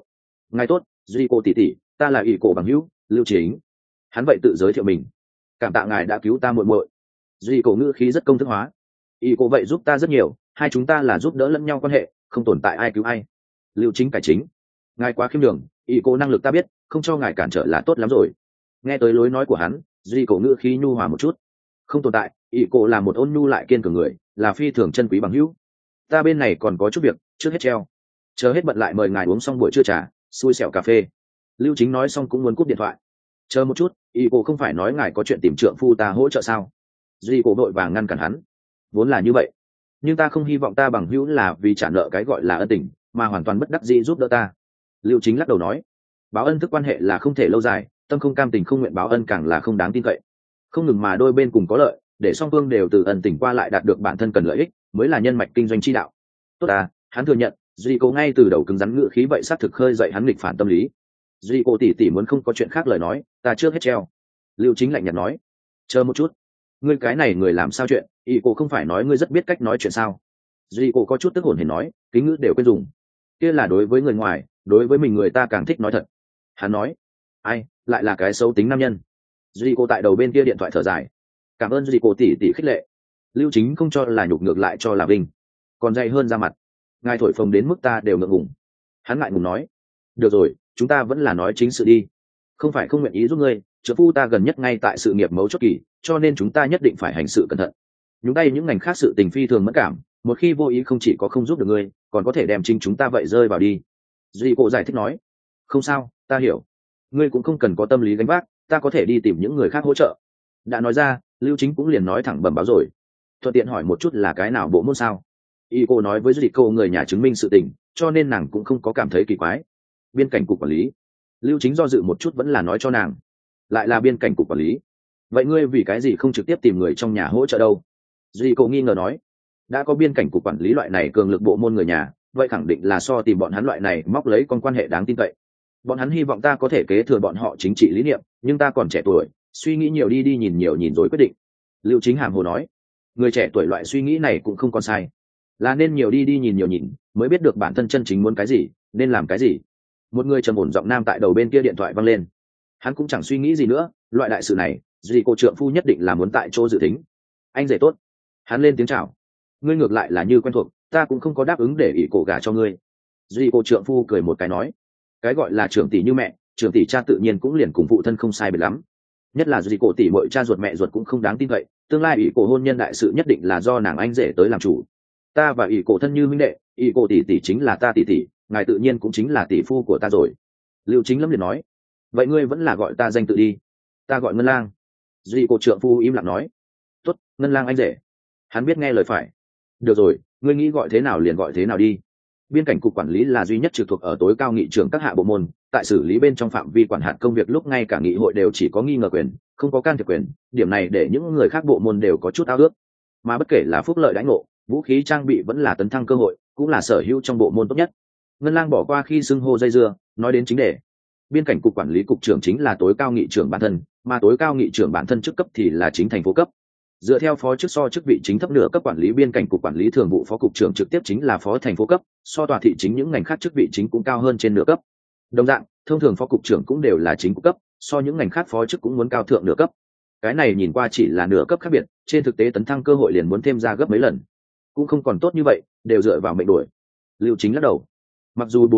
Ngài tốt, duy cô tỷ tỷ, ta là ỷ cổ bằng hữu Lưu Chính. Hắn vậy tự giới thiệu mình. Cảm tạ ngài đã cứu ta muội muội. Duy cổ ngữ khí rất công thức hóa. Ỷ cổ vậy giúp ta rất nhiều, hai chúng ta là giúp đỡ lẫn nhau quan hệ, không tồn tại ai cứu ai. Lưu Chính cải chính. Ngài quá khiêm đường, ỷ cổ năng lực ta biết, không cho ngài cản trở là tốt lắm rồi. Nghe tới lối nói của hắn, duy cổ ngữ khí nhu hòa một chút. Không tồn tại, ỷ cổ là một ôn nhu lại kiên cường người, là phi thường chân quý bằng hữu. Ta bên này còn có chút việc, trước hết treo. Chờ hết bận lại mời ngài uống xong buổi trưa trà, xui xẻo cà phê. Lưu Chính nói xong cũng muốn cúp điện thoại. Chờ một chút, ỷ cổ không phải nói ngài có chuyện tìm trượng phu ta hỗ trợ sao? Duy cổ đội vàng ngăn cản hắn. Vốn là như vậy, nhưng ta không hy vọng ta bằng hữu là vì trả nợ cái gọi là ân tình, mà hoàn toàn bất đắc dĩ giúp đỡ ta. Lưu Chính lắc đầu nói, báo ân thức quan hệ là không thể lâu dài, tâm không cam tình không nguyện báo ân càng là không đáng tin cậy. Không ngừng mà đôi bên cùng có lợi, để song phương đều từ ân tình qua lại đạt được bản thân cần lợi ích, mới là nhân mạch kinh doanh chi đạo. Tốt à, hắn thừa nhận, duy cổ ngay từ đầu cứng rắn ngữ khí vậy xác thực khơi dậy hắn nghịch phản tâm lý. Duy cổ tỷ tỷ muốn không có chuyện khác lời nói, ta trước hết treo. Lưu Chính lạnh nhạt nói, chờ một chút, ngươi cái này người làm sao chuyện, ý cổ không phải nói ngươi rất biết cách nói chuyện sao? Duy cổ có chút tức hồn hển nói, kính ngữ đều quên dùng. Kia là đối với người ngoài, đối với mình người ta càng thích nói thật. Hắn nói, ai, lại là cái xấu tính nam nhân. Duy cổ tại đầu bên kia điện thoại thở dài, cảm ơn Duy cổ tỷ tỷ khích lệ. Lưu Chính không cho là nhục, ngược lại cho là vinh, còn dày hơn ra mặt. Ngài thổi phồng đến mức ta đều ngượng ngùng. Hắn ngại ngùng nói, được rồi, chúng ta vẫn là nói chính sự đi. Không phải không nguyện ý giúp ngươi, trợ phu ta gần nhất ngay tại sự nghiệp mấu chốt kỳ, cho nên chúng ta nhất định phải hành sự cẩn thận. Nhúng tay những ngành khác sự tình phi thường mẫn cảm, một khi vô ý không chỉ có không giúp được ngươi, còn có thể đem chính chúng ta vậy rơi vào đi. Duy cổ giải thích nói, không sao, ta hiểu. Ngươi cũng không cần có tâm lý gánh vác, ta có thể đi tìm những người khác hỗ trợ. Đã nói ra, Lưu Chính cũng liền nói thẳng bẩm báo rồi. Thuận tiện hỏi một chút là cái nào bộ môn sao? Y cô nói với Duy cô người nhà chứng minh sự tình, cho nên nàng cũng không có cảm thấy kỳ quái. Biên cảnh cục quản lý. Lưu Chính do dự một chút vẫn là nói cho nàng, lại là biên cảnh cục quản lý. Vậy ngươi vì cái gì không trực tiếp tìm người trong nhà hỗ trợ đâu? Duy cô nghi ngờ nói, đã có biên cảnh cục quản lý loại này cường lực bộ môn người nhà, vậy khẳng định là so tìm bọn hắn loại này móc lấy con quan hệ đáng tin cậy. Bọn hắn hy vọng ta có thể kế thừa bọn họ chính trị lý niệm, nhưng ta còn trẻ tuổi, suy nghĩ nhiều đi nhìn nhiều nhìn rồi quyết định. Lưu Chính hàm hồ nói, người trẻ tuổi loại suy nghĩ này cũng không còn sai, là nên nhiều đi nhìn nhiều nhìn, mới biết được bản thân chân chính muốn cái gì, nên làm cái gì. Một người trầm ổn giọng nam tại đầu bên kia điện thoại vang lên. Hắn cũng chẳng suy nghĩ gì nữa, loại đại sự này, Duy cô trượng phu nhất định là muốn tại chỗ dự tính. Anh rể tốt. Hắn lên tiếng chào. Ngươi ngược lại là như quen thuộc, ta cũng không có đáp ứng để ỷ cổ gả cho ngươi. Duy cô trượng phu cười một cái nói, cái gọi là trưởng tỷ như mẹ, trưởng tỷ cha tự nhiên cũng liền cùng phụ thân không sai biệt lắm. Nhất là Duy cổ tỷ muội cha ruột mẹ ruột cũng không đáng tin cậy, tương lai ỷ cổ hôn nhân đại sự nhất định là do nàng anh rể tới làm chủ. Ta và ỷ cổ thân như huynh đệ, ỷ cổ tỷ tỷ chính là ta tỷ tỷ, ngài tự nhiên cũng chính là tỷ phu của ta rồi. Lưu Chính lâm liệt nói, vậy ngươi vẫn là gọi ta danh tự đi. Ta gọi Ngân Lang. Duy cô trượng phu im lặng nói, tốt, Ngân Lang anh rể. Hắn biết nghe lời phải. Được rồi, ngươi nghĩ gọi thế nào liền gọi thế nào đi. Biên cảnh cục quản lý là duy nhất trực thuộc ở tối cao nghị trưởng các hạ bộ môn, tại xử lý bên trong phạm vi quản hạt công việc lúc ngay cả nghị hội đều chỉ có nghi ngờ quyền, không có can thiệp quyền. Điểm này để những người khác bộ môn đều có chút ao ước. Mà bất kể là phúc lợi đãi ngộ, vũ khí trang bị vẫn là tấn thăng cơ hội, cũng là sở hữu trong bộ môn tốt nhất. Ngân Lang bỏ qua khi xưng hô dây dưa, nói đến chính đề. Biên cảnh cục quản lý cục trưởng chính là tối cao nghị trưởng bản thân, mà tối cao nghị trưởng bản thân chức cấp thì là chính thành phố cấp. Dựa theo phó chức so chức vị chính thấp nửa cấp quản lý biên cảnh cục quản lý thường vụ phó cục trưởng trực tiếp chính là phó thành phố cấp, so tòa thị chính những ngành khác chức vị chính cũng cao hơn trên nửa cấp. Đồng dạng, thông thường phó cục trưởng cũng đều là chính cục cấp, so những ngành khác phó chức cũng muốn cao thượng nửa cấp. Cái này nhìn qua chỉ là nửa cấp khác biệt, trên thực tế tấn thăng cơ hội liền muốn thêm ra gấp mấy lần. Cũng không còn tốt như vậy, đều dựa vào mệnh đuổi. Lưu Chính lắc đầu. Mặc dù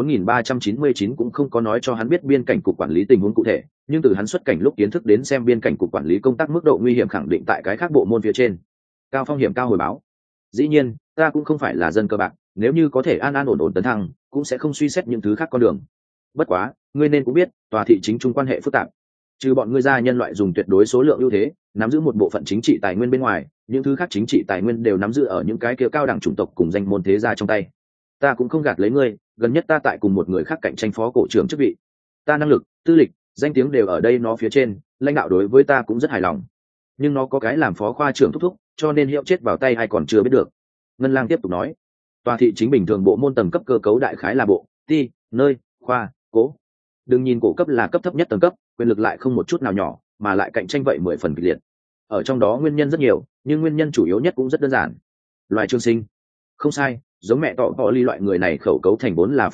4399 cũng không có nói cho hắn biết biên cảnh cục quản lý tình huống cụ thể, nhưng từ hắn xuất cảnh lúc kiến thức đến xem biên cảnh cục quản lý công tác mức độ nguy hiểm khẳng định tại cái khác bộ môn phía trên. Cao phong hiểm cao hồi báo. Dĩ nhiên, ta cũng không phải là dân cơ bạc, nếu như có thể an an ổn ổn tấn thăng, cũng sẽ không suy xét những thứ khác con đường. Bất quá, ngươi nên cũng biết, tòa thị chính trung quan hệ phức tạp. Trừ bọn ngươi ra nhân loại dùng tuyệt đối số lượng ưu thế, nắm giữ một bộ phận chính trị tài nguyên bên ngoài, những thứ khác chính trị tài nguyên đều nắm giữ ở những cái kia cao đẳng chủng tộc cùng danh môn thế gia trong tay. Ta cũng không gạt lấy ngươi, gần nhất ta tại cùng một người khác cạnh tranh phó cổ trưởng chức vị. Ta năng lực, tư lịch, danh tiếng đều ở đây nó phía trên, lãnh đạo đối với ta cũng rất hài lòng. Nhưng nó có cái làm phó khoa trưởng thúc thúc, cho nên hiệu chết vào tay hay còn chưa biết được. Ngân Lang tiếp tục nói, tòa thị chính bình thường bộ môn tầng cấp cơ cấu đại khái là bộ, ti, nơi, khoa, cố. Đừng nhìn cổ cấp là cấp thấp nhất tầng cấp, quyền lực lại không một chút nào nhỏ, mà lại cạnh tranh vậy 10 phần kịch liệt. Ở trong đó nguyên nhân rất nhiều, nhưng nguyên nhân chủ yếu nhất cũng rất đơn giản. Loài trương sinh. Không sai, giống mẹ tọ ly loại người này khẩu cấu thành vốn là phức tạp,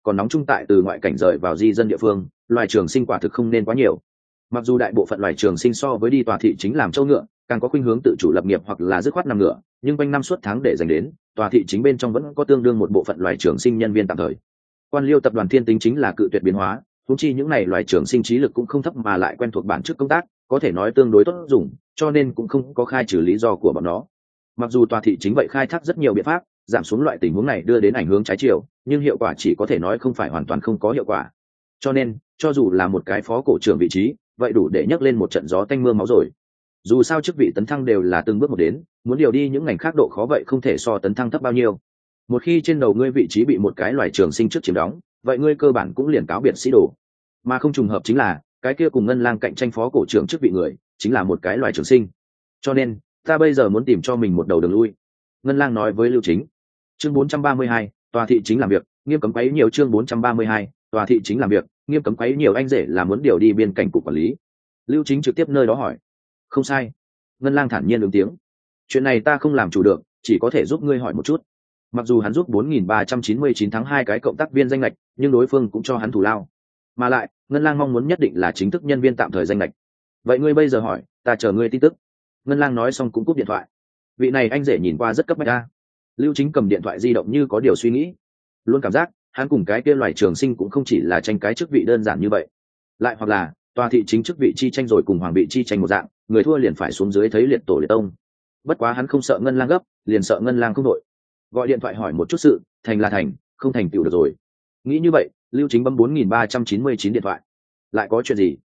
còn nóng chung tại từ ngoại cảnh rời vào di dân địa phương, loài trường sinh quả thực không nên quá nhiều. Mặc dù đại bộ phận loài trường sinh so với đi tòa thị chính làm trâu ngựa càng có khuynh hướng tự chủ lập nghiệp hoặc là dứt khoát nằm ngựa, nhưng quanh năm suốt tháng để dành đến tòa thị chính bên trong vẫn có tương đương một bộ phận loài trường sinh nhân viên tạm thời. Quan Liêu tập đoàn thiên tính chính là cự tuyệt biến hóa, thúng chi những này loài trường sinh trí lực cũng không thấp mà lại quen thuộc bản chức công tác, có thể nói tương đối tốt dùng, cho nên cũng không có khai trừ lý do của bọn nó. Mặc dù tòa thị chính vậy khai thác rất nhiều biện pháp giảm xuống loại tình huống này đưa đến ảnh hưởng trái chiều, nhưng hiệu quả chỉ có thể nói không phải hoàn toàn không có hiệu quả. Cho nên cho dù là một cái phó cổ trưởng vị trí vậy đủ để nhấc lên một trận gió tanh mưa máu rồi. Dù sao chức vị tấn thăng đều là từng bước một đến, muốn điều đi những ngành khác độ khó vậy không thể so tấn thăng thấp bao nhiêu. Một khi trên đầu ngươi vị trí bị một cái loài trường sinh trước chiếm đóng, vậy ngươi cơ bản cũng liền cáo biệt sĩ đồ. Mà không trùng hợp chính là cái kia cùng Ngân Lang cạnh tranh phó cổ trưởng chức vị người chính là một cái loài trường sinh. Cho nên ta bây giờ muốn tìm cho mình một đầu đường lui. Ngân Lang nói với Lưu Chính. Chương 432, tòa thị chính làm việc nghiêm cấm quấy nhiều. Chương 432, tòa thị chính làm việc nghiêm cấm quấy nhiều. Anh rể là muốn điều đi biên cảnh cục quản lý. Lưu Chính trực tiếp nơi đó hỏi. Không sai. Ngân Lang thản nhiên ứng tiếng. Chuyện này ta không làm chủ được, chỉ có thể giúp ngươi hỏi một chút. Mặc dù hắn giúp 4.399 tháng 2 cái cộng tác viên danh lệch, nhưng đối phương cũng cho hắn thù lao. Mà lại Ngân Lang mong muốn nhất định là chính thức nhân viên tạm thời danh lệch. Vậy ngươi bây giờ hỏi, ta chờ ngươi tin tức. Ngân Lang nói xong cũng cúp điện thoại. Vị này anh rể nhìn qua rất cấp bách a. Lưu Chính cầm điện thoại di động như có điều suy nghĩ, luôn cảm giác hắn cùng cái kia loài trường sinh cũng không chỉ là tranh cái chức vị đơn giản như vậy, lại hoặc là tòa thị chính chức vị chi tranh rồi cùng hoàng vị chi tranh một dạng, người thua liền phải xuống dưới thấy liệt tổ liệt tông. Bất quá hắn không sợ Ngân Lang gấp, liền sợ Ngân Lang không đội. Gọi điện thoại hỏi một chút sự, thành là thành, không thành tựu được rồi. Nghĩ như vậy, Lưu Chính bấm 4.399 điện thoại. Lại có chuyện gì?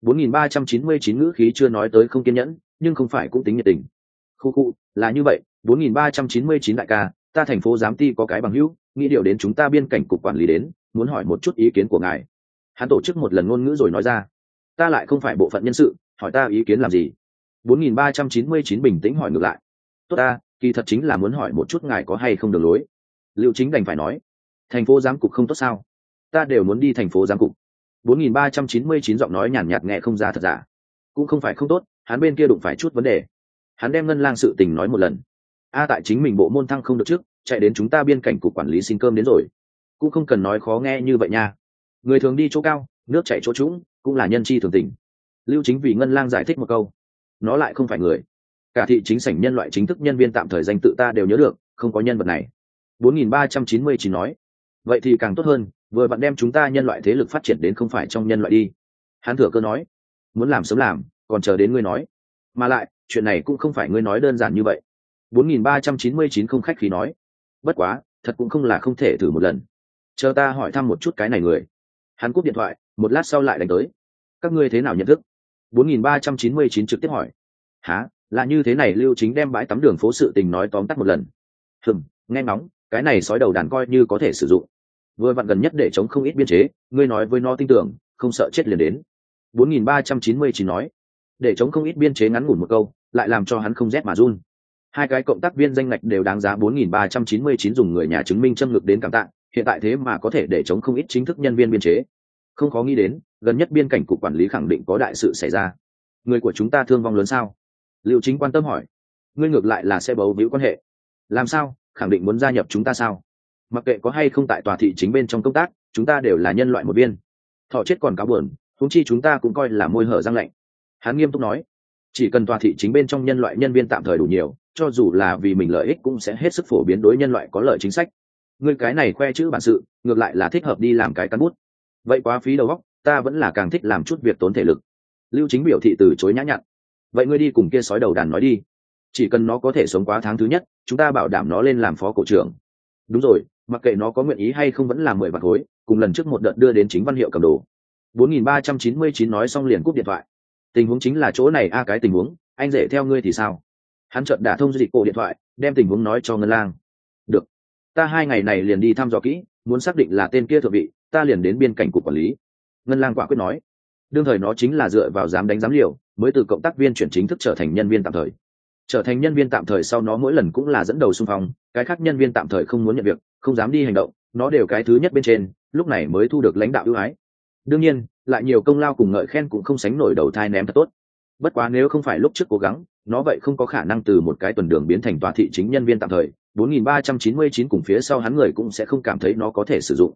4.399 ngữ khí chưa nói tới không kiên nhẫn, nhưng không phải cũng tính nhiệt tình. Khu, là như vậy, 4.399 đại ca, ta thành phố giám ty có cái bằng hữu, nghĩ điều đến chúng ta biên cảnh cục quản lý đến, muốn hỏi một chút ý kiến của ngài. Hắn tổ chức một lần ngôn ngữ rồi nói ra. Ta lại không phải bộ phận nhân sự, hỏi ta ý kiến làm gì? 4.399 bình tĩnh hỏi ngược lại. Tốt ta, kỳ thật chính là muốn hỏi một chút ngài có hay không đường lối. Lưu Chính đành phải nói. Thành phố giám cục không tốt sao? Ta đều muốn đi thành phố giám cục. 4.399 giọng nói nhàn nhạt nghe không ra thật giả. Cũng không phải không tốt, hắn bên kia đụng phải chút vấn đề. Hắn đem Ngân Lang sự tình nói một lần. Tại chính mình bộ môn thăng không được trước, chạy đến chúng ta biên cảnh cục quản lý xin cơm đến rồi. Cũng không cần nói khó nghe như vậy nha. Người thường đi chỗ cao, nước chảy chỗ trũng, cũng là nhân chi thường tình. Lưu Chính vì Ngân Lang giải thích một câu. Nó lại không phải người. Cả thị chính sảnh nhân loại chính thức nhân viên tạm thời danh tự ta đều nhớ được, không có nhân vật này. 4.399 nói. Vậy thì càng tốt hơn, vừa bạn đem chúng ta nhân loại thế lực phát triển đến không phải trong nhân loại đi. Hắn thừa cơ nói. Muốn làm sớm làm, còn chờ đến ngươi nói. Mà lại, chuyện này cũng không phải ngươi nói đơn giản như vậy. 4.399 không khách khí nói. Bất quá, thật cũng không là không thể thử một lần. Chờ ta hỏi thăm một chút cái này người. Hắn cúp điện thoại, một lát sau lại đánh tới. Các ngươi thế nào nhận thức? 4.399 trực tiếp hỏi. Hả, là như thế này. Lưu Chính đem bãi tắm đường phố sự tình nói tóm tắt một lần. Nghe ngóng, cái này sói đầu đàn coi như có thể sử dụng. Vừa vặn gần nhất để chống không ít biên chế, ngươi nói với nó tin tưởng, không sợ chết liền đến. 4.399 nói. Để chống không ít biên chế ngắn ngủn một câu, lại làm cho hắn không rét mà run. Hai cái cộng tác viên danh ngạch đều đáng giá 4.399 dùng người nhà chứng minh châm ngực đến cảm tạ, hiện tại thế mà có thể để chống không ít chính thức nhân viên biên chế. Không khó nghĩ đến, gần nhất biên cảnh cục quản lý khẳng định có đại sự xảy ra. Người của chúng ta thương vong lớn sao? Lưu Chính quan tâm hỏi. Ngươi ngược lại là sẽ bấu víu quan hệ. Làm sao, khẳng định muốn gia nhập chúng ta sao? Mặc kệ có hay không tại tòa thị chính bên trong công tác, chúng ta đều là nhân loại một viên. Thọ chết còn cáo buồn, huống chi chúng ta cũng coi là môi hở răng lạnh. Hắn nghiêm túc nói. Chỉ cần tòa thị chính bên trong nhân loại nhân viên tạm thời đủ nhiều, cho dù là vì mình lợi ích cũng sẽ hết sức phổ biến đối nhân loại có lợi chính sách. Ngươi cái này khoe chữ bản sự, ngược lại là thích hợp đi làm cái cán bút. Vậy quá phí đầu óc, ta vẫn là càng thích làm chút việc tốn thể lực. Lưu Chính biểu thị từ chối nhã nhặn. Vậy ngươi đi cùng kia sói đầu đàn nói đi. Chỉ cần nó có thể sống quá tháng thứ nhất, chúng ta bảo đảm nó lên làm phó cổ trưởng. Đúng rồi, mặc kệ nó có nguyện ý hay không vẫn là 10 vạn khối, cùng lần trước một đợt đưa đến chính văn hiệu cầm đồ. 4.399 nói xong liền cúp điện thoại. Tình huống chính là chỗ này cái tình huống, anh rể theo ngươi thì sao? Hắn chợt đả thông dịch cổ điện thoại, đem tình huống nói cho Ngân Lang. Được, ta 2 ngày này liền đi thăm dò kỹ, muốn xác định là tên kia thượng vị, ta liền đến biên cảnh cục quản lý. Ngân Lang quả quyết nói. Đương thời nó chính là dựa vào dám đánh dám liều, mới từ cộng tác viên chuyển chính thức trở thành nhân viên tạm thời. Trở thành nhân viên tạm thời sau nó mỗi lần cũng là dẫn đầu xung phong, cái khác nhân viên tạm thời không muốn nhận việc, không dám đi hành động, nó đều cái thứ nhất bên trên, lúc này mới thu được lãnh đạo ưu ái. Đương nhiên, lại nhiều công lao cùng ngợi khen cũng không sánh nổi đầu thai ném thật tốt. Bất quá nếu không phải lúc trước cố gắng, nó vậy không có khả năng từ một cái tuần đường biến thành tòa thị chính nhân viên tạm thời. 4.399 cùng phía sau hắn người cũng sẽ không cảm thấy nó có thể sử dụng.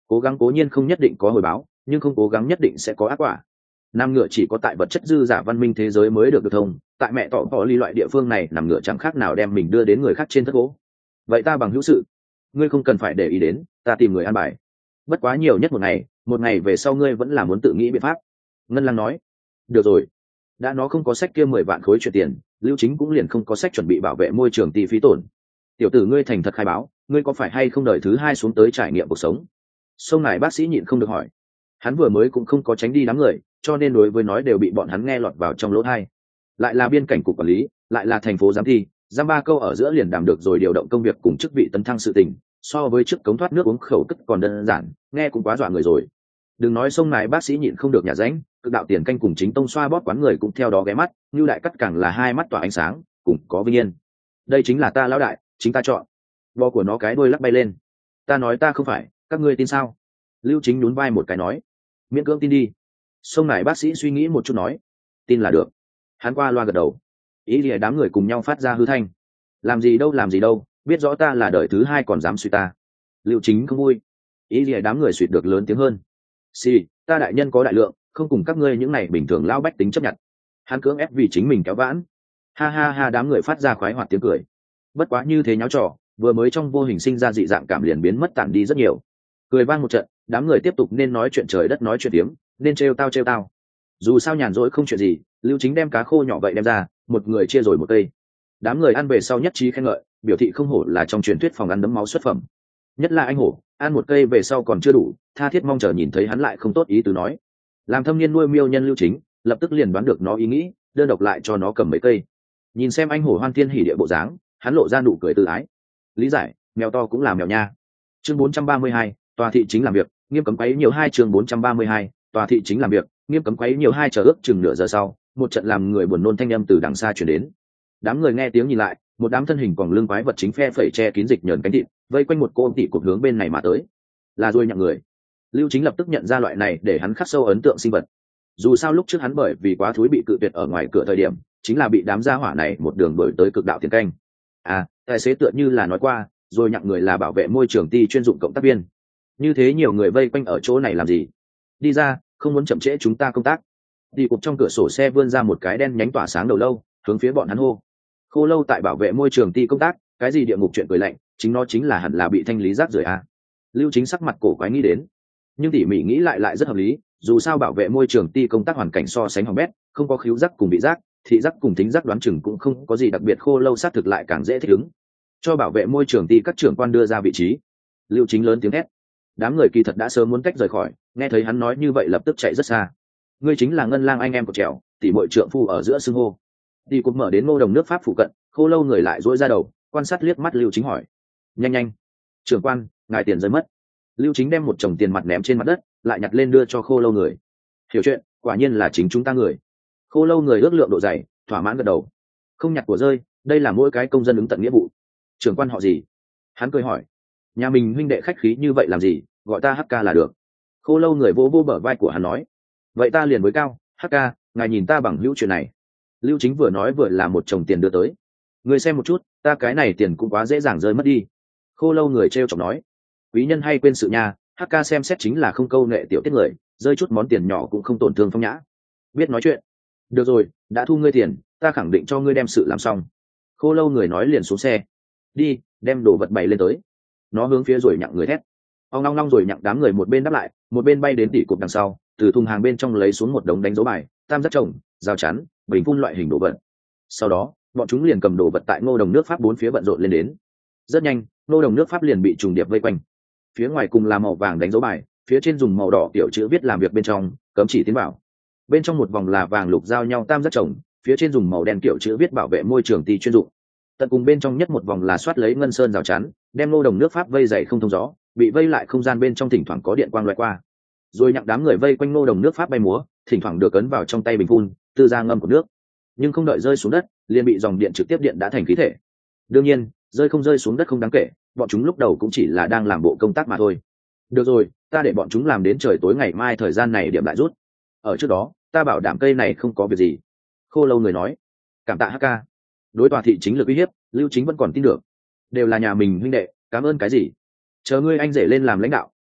cố gắng cố nhiên không nhất định có hồi báo, nhưng không cố gắng nhất định sẽ có ác quả. Nằm ngựa chỉ có tại vật chất dư giả văn minh thế giới mới được thông, tại mẹ tỏ tỏ ly loại địa phương này nằm ngựa chẳng khác nào đem mình đưa đến người khác trên thất gỗ. Vậy ta bằng hữu sự, ngươi không cần phải để ý đến, ta tìm người an bài. Bất quá nhiều nhất một ngày về sau ngươi vẫn là muốn tự nghĩ biện pháp. Ngân Lang nói. Được rồi, đã nó không có sách kia 10 vạn khối chuyển tiền, Lưu Chính cũng liền không có sách chuẩn bị bảo vệ môi trường ti phí tổn. Tiểu tử ngươi thành thật khai báo, ngươi có phải hay không đời thứ 2 xuống tới trải nghiệm cuộc sống? Sông này bác sĩ nhịn không được hỏi. Hắn vừa mới cũng không có tránh đi đám người, cho nên đối với nói đều bị bọn hắn nghe lọt vào trong lỗ tai. Lại là biên cảnh cục quản lý, lại là thành phố giám thi, giam 3 câu ở giữa liền đảm được rồi điều động công việc cùng chức vị tấn thăng sự tình, so với trước cống thoát nước uống khẩu cất còn đơn giản, nghe cũng quá dọa người rồi. Đừng nói sông này bác sĩ nhịn không được nhả ránh, cực đạo tiền canh cùng chính tông xoa bóp quán người cũng theo đó ghé mắt, như đại cắt càng là hai mắt tỏa ánh sáng, cùng có vinh yên. Đây chính là ta lão đại, chính ta chọn. Bò của nó cái đuôi lắc bay lên. Ta nói ta không phải, các ngươi tin sao? Lưu Chính nhún vai một cái nói, miễn cưỡng tin đi. Sông này bác sĩ suy nghĩ một chút nói, tin là được. Hắn qua loa gật đầu. Ý thì đám người cùng nhau phát ra hư thanh. Làm gì đâu, biết rõ ta là đời thứ 2 còn dám suy ta. Lưu Chính không vui. Ý thì đám người suýt được lớn tiếng hơn. Xì, ta đại nhân có đại lượng, không cùng các ngươi những này bình thường lao bách tính chấp nhận. Hắn cưỡng ép vì chính mình kéo vãn. Ha ha ha, đám người phát ra khoái hoạt tiếng cười. Bất quá như thế nháo trò, vừa mới trong vô hình sinh ra dị dạng cảm liền biến mất tản đi rất nhiều. Cười vang một trận, đám người tiếp tục nên nói chuyện trời đất nói chuyện tiếng, nên trêu tao. Dù sao nhàn rỗi không chuyện gì, Lưu Chính đem cá khô nhỏ vậy đem ra, một người chia rồi một cây. Đám người ăn về sau nhất trí khen ngợi, biểu thị không hổ là trong truyền thuyết phòng ăn đấm máu xuất phẩm. Nhất là anh hổ, ăn một cây về sau còn chưa đủ, tha thiết mong chờ nhìn thấy hắn lại không tốt ý tứ nói. Làm thâm niên nuôi miêu nhân Lưu Chính, lập tức liền đoán được nó ý nghĩ, đơn độc lại cho nó cầm mấy cây. Nhìn xem anh hổ hoan thiên hỉ địa bộ dáng, hắn lộ ra nụ cười tự ái. Lý giải, mèo to cũng là mèo nha. Chương 432, tòa thị chính làm việc, nghiêm cấm quấy nhiều 2. Chương 432, tòa thị chính làm việc, nghiêm cấm quấy nhiều 2. Chờ ước chừng nửa giờ sau, một trận làm người buồn nôn thanh âm từ đằng xa truyền đến. Đám người nghe tiếng nhìn lại, một đám thân hình còn lưng quái vật chính phe phẩy che kín dịch nhờn cánh thịt, vây quanh một cô tỉ cột hướng bên này mà tới. Là rồi nhặng người. Lưu Chính lập tức nhận ra loại này để hắn khắc sâu ấn tượng sinh vật. Dù sao lúc trước hắn bởi vì quá thúi bị cự tuyệt ở ngoài cửa thời điểm, chính là bị đám gia hỏa này một đường đuổi tới cực đạo tiền canh. Tài xế tựa như là nói qua, rồi nhặng người là bảo vệ môi trường ty chuyên dụng cộng tác viên. Như thế nhiều người vây quanh ở chỗ này làm gì? Đi ra, không muốn chậm trễ chúng ta công tác. Đi cục trong cửa sổ xe vươn ra một cái đen nhánh tỏa sáng đầu lâu, hướng phía bọn hắn hô. Khô lâu tại bảo vệ môi trường ty công tác, cái gì địa ngục chuyện cười lạnh, chính nó chính là hẳn là bị thanh lý rác rưởi à? Lưu Chính sắc mặt cổ quái nghĩ đến, nhưng tỉ mỉ nghĩ lại rất hợp lý. Dù sao bảo vệ môi trường ty công tác hoàn cảnh so sánh hỏng bét, không có khứu giác cùng vị giác, thị giác cùng thính giác đoán chừng cũng không có gì đặc biệt, khô lâu sát thực lại càng dễ thích ứng. Cho bảo vệ môi trường ty các trưởng quan đưa ra vị trí. Lưu Chính lớn tiếng hét. Đám người kỳ thật đã sớm muốn cách rời khỏi, nghe thấy hắn nói như vậy lập tức chạy rất xa. Ngươi chính là Ngân Lang anh em của trèo, tỷ muội trượng phu ở giữa xưng hô. Đi cục mở đến Ngô Đồng nước Pháp phụ cận, khô lâu người lại dỗi ra đầu, quan sát liếc mắt Lưu Chính hỏi. Nhanh, trưởng quan, ngài tiền rơi mất. Lưu Chính đem một chồng tiền mặt ném trên mặt đất, lại nhặt lên đưa cho khô lâu người. Hiểu chuyện, quả nhiên là chính chúng ta người. Khô lâu người ước lượng độ dày, thỏa mãn gật đầu. Không nhặt của rơi, đây là mỗi cái công dân ứng tận nghĩa vụ. Trưởng quan họ gì? Hắn cười hỏi. Nhà mình huynh đệ khách khí như vậy làm gì, gọi ta HK là được. Khô lâu người vô bờ vai của hắn nói. Vậy ta liền với cao, HK, ngài nhìn ta bằng hữu chuyện này. Lưu Chính vừa nói vừa là một chồng tiền đưa tới. Người xem một chút, ta cái này tiền cũng quá dễ dàng rơi mất đi. Khô lâu người trêu chọc nói. Quý nhân hay quên sự nha, HK xem xét chính là không câu nệ tiểu tiết người, rơi chút món tiền nhỏ cũng không tổn thương phong nhã. Biết nói chuyện. Được rồi, đã thu ngươi tiền, ta khẳng định cho ngươi đem sự làm xong. Khô lâu người nói liền xuống xe. Đi, đem đồ vật bày lên tới. Nó hướng phía rồi nhặng người thét. Ông long long rồi nhặng đám người một bên đáp lại, một bên bay đến tỉ cục đằng sau, từ thùng hàng bên trong lấy xuống một đống đánh dấu bài, tam giác chồng, rào chắn, bình phun loại hình đồ vật. Sau đó, bọn chúng liền cầm đồ vật tại Ngô Đồng nước Pháp bốn phía bận rộn lên đến. Rất nhanh, Ngô Đồng nước Pháp liền bị trùng điệp vây quanh. Phía ngoài cùng là màu vàng đánh dấu bài, phía trên dùng màu đỏ kiểu chữ viết làm việc bên trong, cấm chỉ tiến vào. Bên trong một vòng là vàng lục giao nhau tam giác chồng, phía trên dùng màu đen kiểu chữ viết bảo vệ môi trường ty chuyên dụng. Tận cùng bên trong nhất một vòng là soát lấy ngân sơn rào chắn, đem Ngô Đồng nước Pháp vây dày không thông gió, bị vây lại không gian bên trong thỉnh thoảng có điện quang loại qua. Rồi nhặng đám người vây quanh Ngô Đồng nước Pháp bay múa, thỉnh thoảng được ấn vào trong tay bình phun, tư ra ngâm của nước. Nhưng không đợi rơi xuống đất, liền bị dòng điện trực tiếp điện đã thành khí thể. Đương nhiên, rơi không rơi xuống đất không đáng kể, bọn chúng lúc đầu cũng chỉ là đang làm bộ công tác mà thôi. Được rồi, ta để bọn chúng làm đến trời tối ngày mai, thời gian này điểm lại rút. Ở trước đó, ta bảo đảm cây này không có việc gì. Khô lâu người nói. Cảm tạ HK. Đối tòa thị chính lực uy hiếp, Lưu Chính vẫn còn tin được. Đều là nhà mình huynh đệ, cảm ơn cái gì? Chờ ngươi anh rể lên làm lãnh đạo,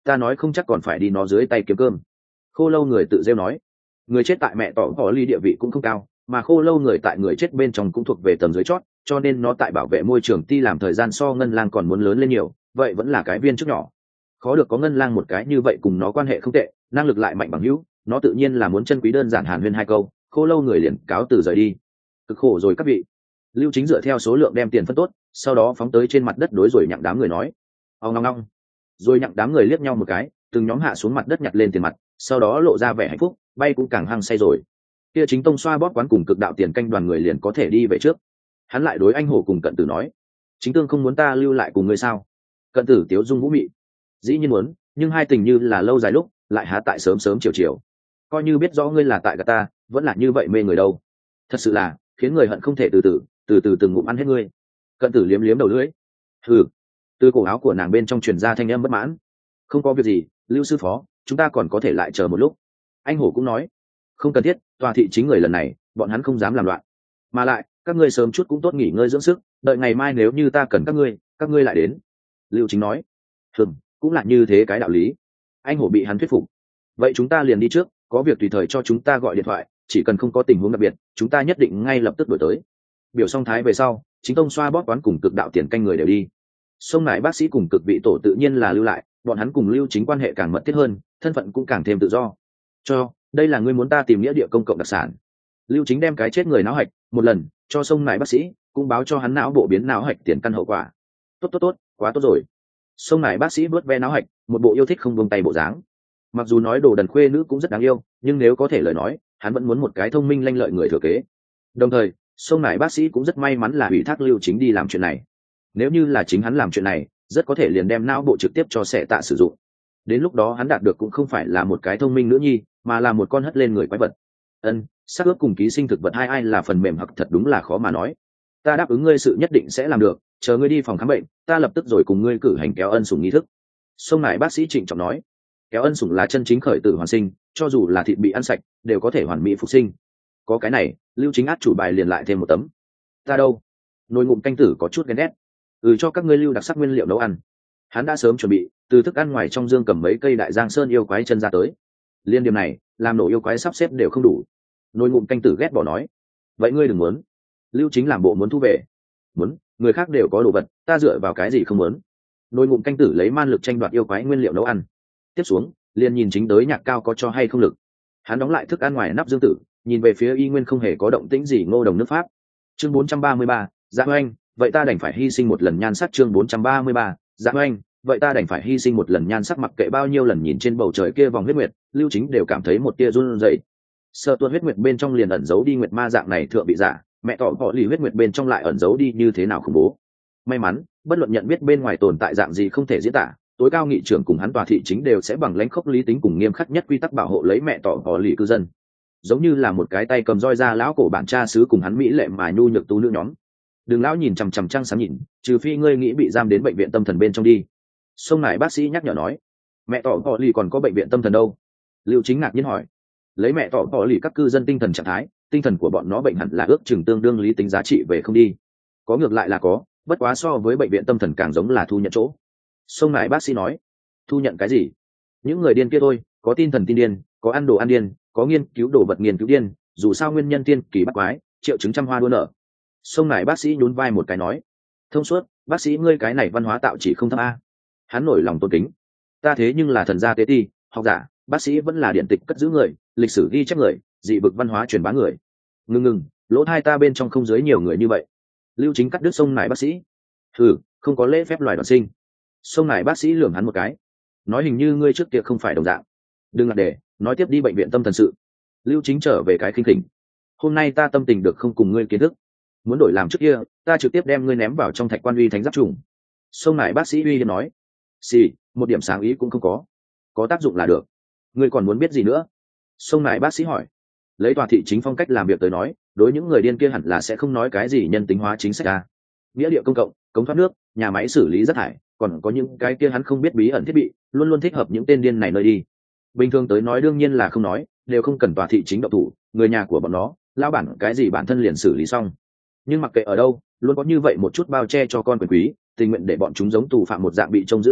ta nói không chắc còn phải đi nó dưới tay kiếm cơm. Khô lâu người tự rêu nói. Người chết tại mẹ tỏ họ ly địa vị cũng không cao, mà khô lâu người tại người chết bên trong cũng thuộc về tầng dưới chót, cho nên nó tại bảo vệ môi trường ti làm thời gian so ngân lang còn muốn lớn lên nhiều, vậy vẫn là cái viên chức nhỏ. Khó được có ngân lang một cái như vậy cùng nó quan hệ không tệ, năng lực lại mạnh bằng hữu, nó tự nhiên là muốn chân quý đơn giản hàn huyên hai câu. Khô lâu người liền cáo từ rời đi. Cực khổ rồi các vị. Lưu Chính dựa theo số lượng đem tiền phân tốt, sau đó phóng tới trên mặt đất đối rồi nhặng đám người nói. Ông ngong ngong. Rồi nhặng đám người liếc nhau một cái, từng nhóm hạ xuống mặt đất nhặt lên tiền mặt, sau đó lộ ra vẻ hạnh phúc, bay cũng càng hăng say rồi. Kia chính tông xoa bóp quán cùng cực đạo tiền canh đoàn người liền có thể đi về trước. Hắn lại đối anh hổ cùng cận tử nói, chính tương không muốn ta lưu lại cùng ngươi sao? Cận tử tiếu dung vũ mị, dĩ nhiên muốn, nhưng hai tình như là lâu dài lúc, lại há tại sớm sớm chiều chiều. Coi như biết rõ ngươi là tại gạt ta, vẫn là như vậy mê người đâu. Thật sự là khiến người hận không thể từ từ từng ngụm ăn hết ngươi. Cận tử liếm liếm đầu lưỡi. Hừ. Từ cổ áo của nàng bên trong truyền ra thanh âm bất mãn. Không có việc gì, Lưu sư phó, chúng ta còn có thể lại chờ một lúc. Anh hổ cũng nói, không cần thiết, tòa thị chính người lần này bọn hắn không dám làm loạn, mà lại các ngươi sớm chút cũng tốt nghỉ ngơi dưỡng sức, đợi ngày mai nếu như ta cần các ngươi lại đến. Lưu Chính nói, cũng là như thế cái đạo lý. Anh hổ bị hắn thuyết phục. Vậy chúng ta liền đi trước, có việc tùy thời cho chúng ta gọi điện thoại, chỉ cần không có tình huống đặc biệt chúng ta nhất định ngay lập tức đổi tới. Biểu xong thái về sau, chính tông xoa bóp quán cùng cực đạo tiền canh người đều đi. Sông nải bác sĩ cùng cực vị tổ tự nhiên là lưu lại, bọn hắn cùng Lưu Chính quan hệ càng mật thiết hơn, thân phận cũng càng thêm tự do. Đây là ngươi muốn ta tìm nghĩa địa công cộng đặc sản. Lưu Chính đem cái chết người não hạch một lần cho sông nải bác sĩ, cũng báo cho hắn não bộ biến não hạch tiền căn hậu quả. Tốt, quá tốt rồi. Sông nải bác sĩ vớt ve não hạch, một bộ yêu thích không buông tay bộ dáng. Mặc dù nói đồ đần khuê nữ cũng rất đáng yêu, nhưng nếu có thể lời nói, hắn vẫn muốn một cái thông minh lanh lợi người thừa kế. Đồng thời, sông nải bác sĩ cũng rất may mắn là ủy thác Lưu Chính đi làm chuyện này. Nếu như là chính hắn làm chuyện này, rất có thể liền đem não bộ trực tiếp cho Sẻ Tạ sử dụng. Đến lúc đó hắn đạt được cũng không phải là một cái thông minh nữ nhi, mà là một con hất lên người quái vật. Xác ướp cùng ký sinh thực vật ai là phần mềm hoặc thật đúng là khó mà nói. Ta đáp ứng ngươi sự nhất định sẽ làm được, chờ ngươi đi phòng khám bệnh, ta lập tức rồi cùng ngươi cử hành kéo ân sủng nghi thức. Sông nải bác sĩ trịnh trọng nói, kéo ân sủng là chân chính khởi tử hoàn sinh, cho dù là thịt bị ăn sạch đều có thể hoàn mỹ phục sinh. Có cái này, Lưu Chính át chủ bài liền lại thêm một tấm. Ta đâu? Nồi ngụm canh tử có chút ghen ghét. Cho các ngươi lưu đặc sắc nguyên liệu nấu ăn. Hắn đã sớm chuẩn bị, từ thức ăn ngoài trong dương cầm mấy cây đại giang sơn yêu quái chân ra tới. Liên điểm này, làm nổ yêu quái sắp xếp đều không đủ. Nồi ngụm canh tử ghét bỏ nói, vậy ngươi đừng muốn. Lưu Chính làm bộ muốn thu về. Muốn, người khác đều có đồ vật, ta dựa vào cái gì không muốn. Nồi ngụm canh tử lấy man lực tranh đoạt yêu quái nguyên liệu nấu ăn. Tiếp xuống, liền nhìn chính đới Nhạc Cao có cho hay không lực. Hắn đóng lại thức ăn ngoài nắp dương tử, nhìn về phía y nguyên không hề có động tĩnh gì Ngô Đồng nước Pháp. Chương 433, Dạ Oanh, vậy ta đành phải hy sinh một lần nhan sắc. Chương 433, Dạ Oanh, vậy ta đành phải hy sinh một lần nhan sắc. Mặc kệ bao nhiêu lần nhìn trên bầu trời kia vòng huyết nguyệt, Lưu Chính đều cảm thấy một tia run rẩy. Sợ tuôn huyết nguyệt bên trong liền ẩn giấu đi nguyệt ma dạng này thượng bị giả, mẹ tỏ họ lì huyết nguyệt bên trong lại ẩn giấu đi như thế nào khủng bố. May mắn, bất luận nhận biết bên ngoài tồn tại dạng gì không thể diễn tả, tối cao nghị trưởng cùng hắn tòa thị chính đều sẽ bằng lãnh khốc lý tính cùng nghiêm khắc nhất quy tắc bảo hộ lấy mẹ tỏ họ lì cư dân. Giống như là một cái tay cầm roi ra lão cổ bản cha xứ cùng hắn mỹ lệ mà nhu nhược tú nữ nhóm. Đừng lão nhìn chằm chằm trăng sáng nhìn, trừ phi ngươi nghĩ bị giam đến bệnh viện tâm thần bên trong đi. Sông nải bác sĩ nhắc nhở nói, mẹ tỏ họ lì còn có bệnh viện tâm thần đâu? Lưu Chính ngạc nhiên hỏi. Lấy mẹ tỏ họ lì các cư dân tinh thần trạng thái, tinh thần của bọn nó bệnh hẳn là ước chừng tương đương lý tính giá trị về không đi. Có ngược lại là có, bất quá so với bệnh viện tâm thần càng giống là thu nhận chỗ. Sông nải bác sĩ nói, thu nhận cái gì? Những người điên kia thôi, có tin thần tin điên, có ăn đồ ăn điên, có nghiên cứu đồ vật nghiên cứu điên, dù sao nguyên nhân tiên kỳ bắt quái, triệu chứng trăm hoa đua nở. Sông nải bác sĩ nhún vai một cái nói, thông suốt, bác sĩ ngươi cái này văn hóa tạo chỉ không thấp a. Hắn nổi lòng tôn kính. Ta thế nhưng là thần gia tế ti, học giả, bác sĩ vẫn là điện tịch cất giữ người, lịch sử ghi chép người, dị vực văn hóa truyền bá người. Ngừng, lỗ thai ta bên trong không dưới nhiều người như vậy. Lưu Chính cắt đứt sông nải bác sĩ. Không có lễ phép loài đoàn sinh. Sông nải bác sĩ lườm hắn một cái, nói hình như ngươi trước kia không phải đồng dạng. Đừng ngặt để nói tiếp đi bệnh viện tâm thần sự. Lưu Chính trở về cái khinh khỉnh. Hôm nay ta tâm tình được không cùng ngươi kiến thức, muốn đổi làm trước kia ta trực tiếp đem ngươi ném vào trong thạch quan uy thánh giáp trùng. Sông nải bác sĩ uy hiếp nói, một điểm sáng ý cũng không có tác dụng là được. Ngươi còn muốn biết gì nữa? Sông nải bác sĩ hỏi. Lấy tòa thị chính phong cách làm việc tới nói, đối những người điên kia hẳn là sẽ không nói cái gì nhân tính hóa chính sách ra. Nghĩa địa công cộng, cống thoát nước, nhà máy xử lý rác thải, còn có những cái kia hắn không biết bí ẩn thiết bị, luôn luôn thích hợp những tên điên này nơi đi. Bình thường tới nói đương nhiên là không nói, đều không cần tòa thị chính động thủ, người nhà của bọn nó, lao bản cái gì bản thân liền xử lý xong. Nhưng mặc kệ ở đâu, luôn có như vậy một chút bao che cho con quyền quý, tình nguyện để bọn chúng giống tù phạm một dạng bị trông giữ lên,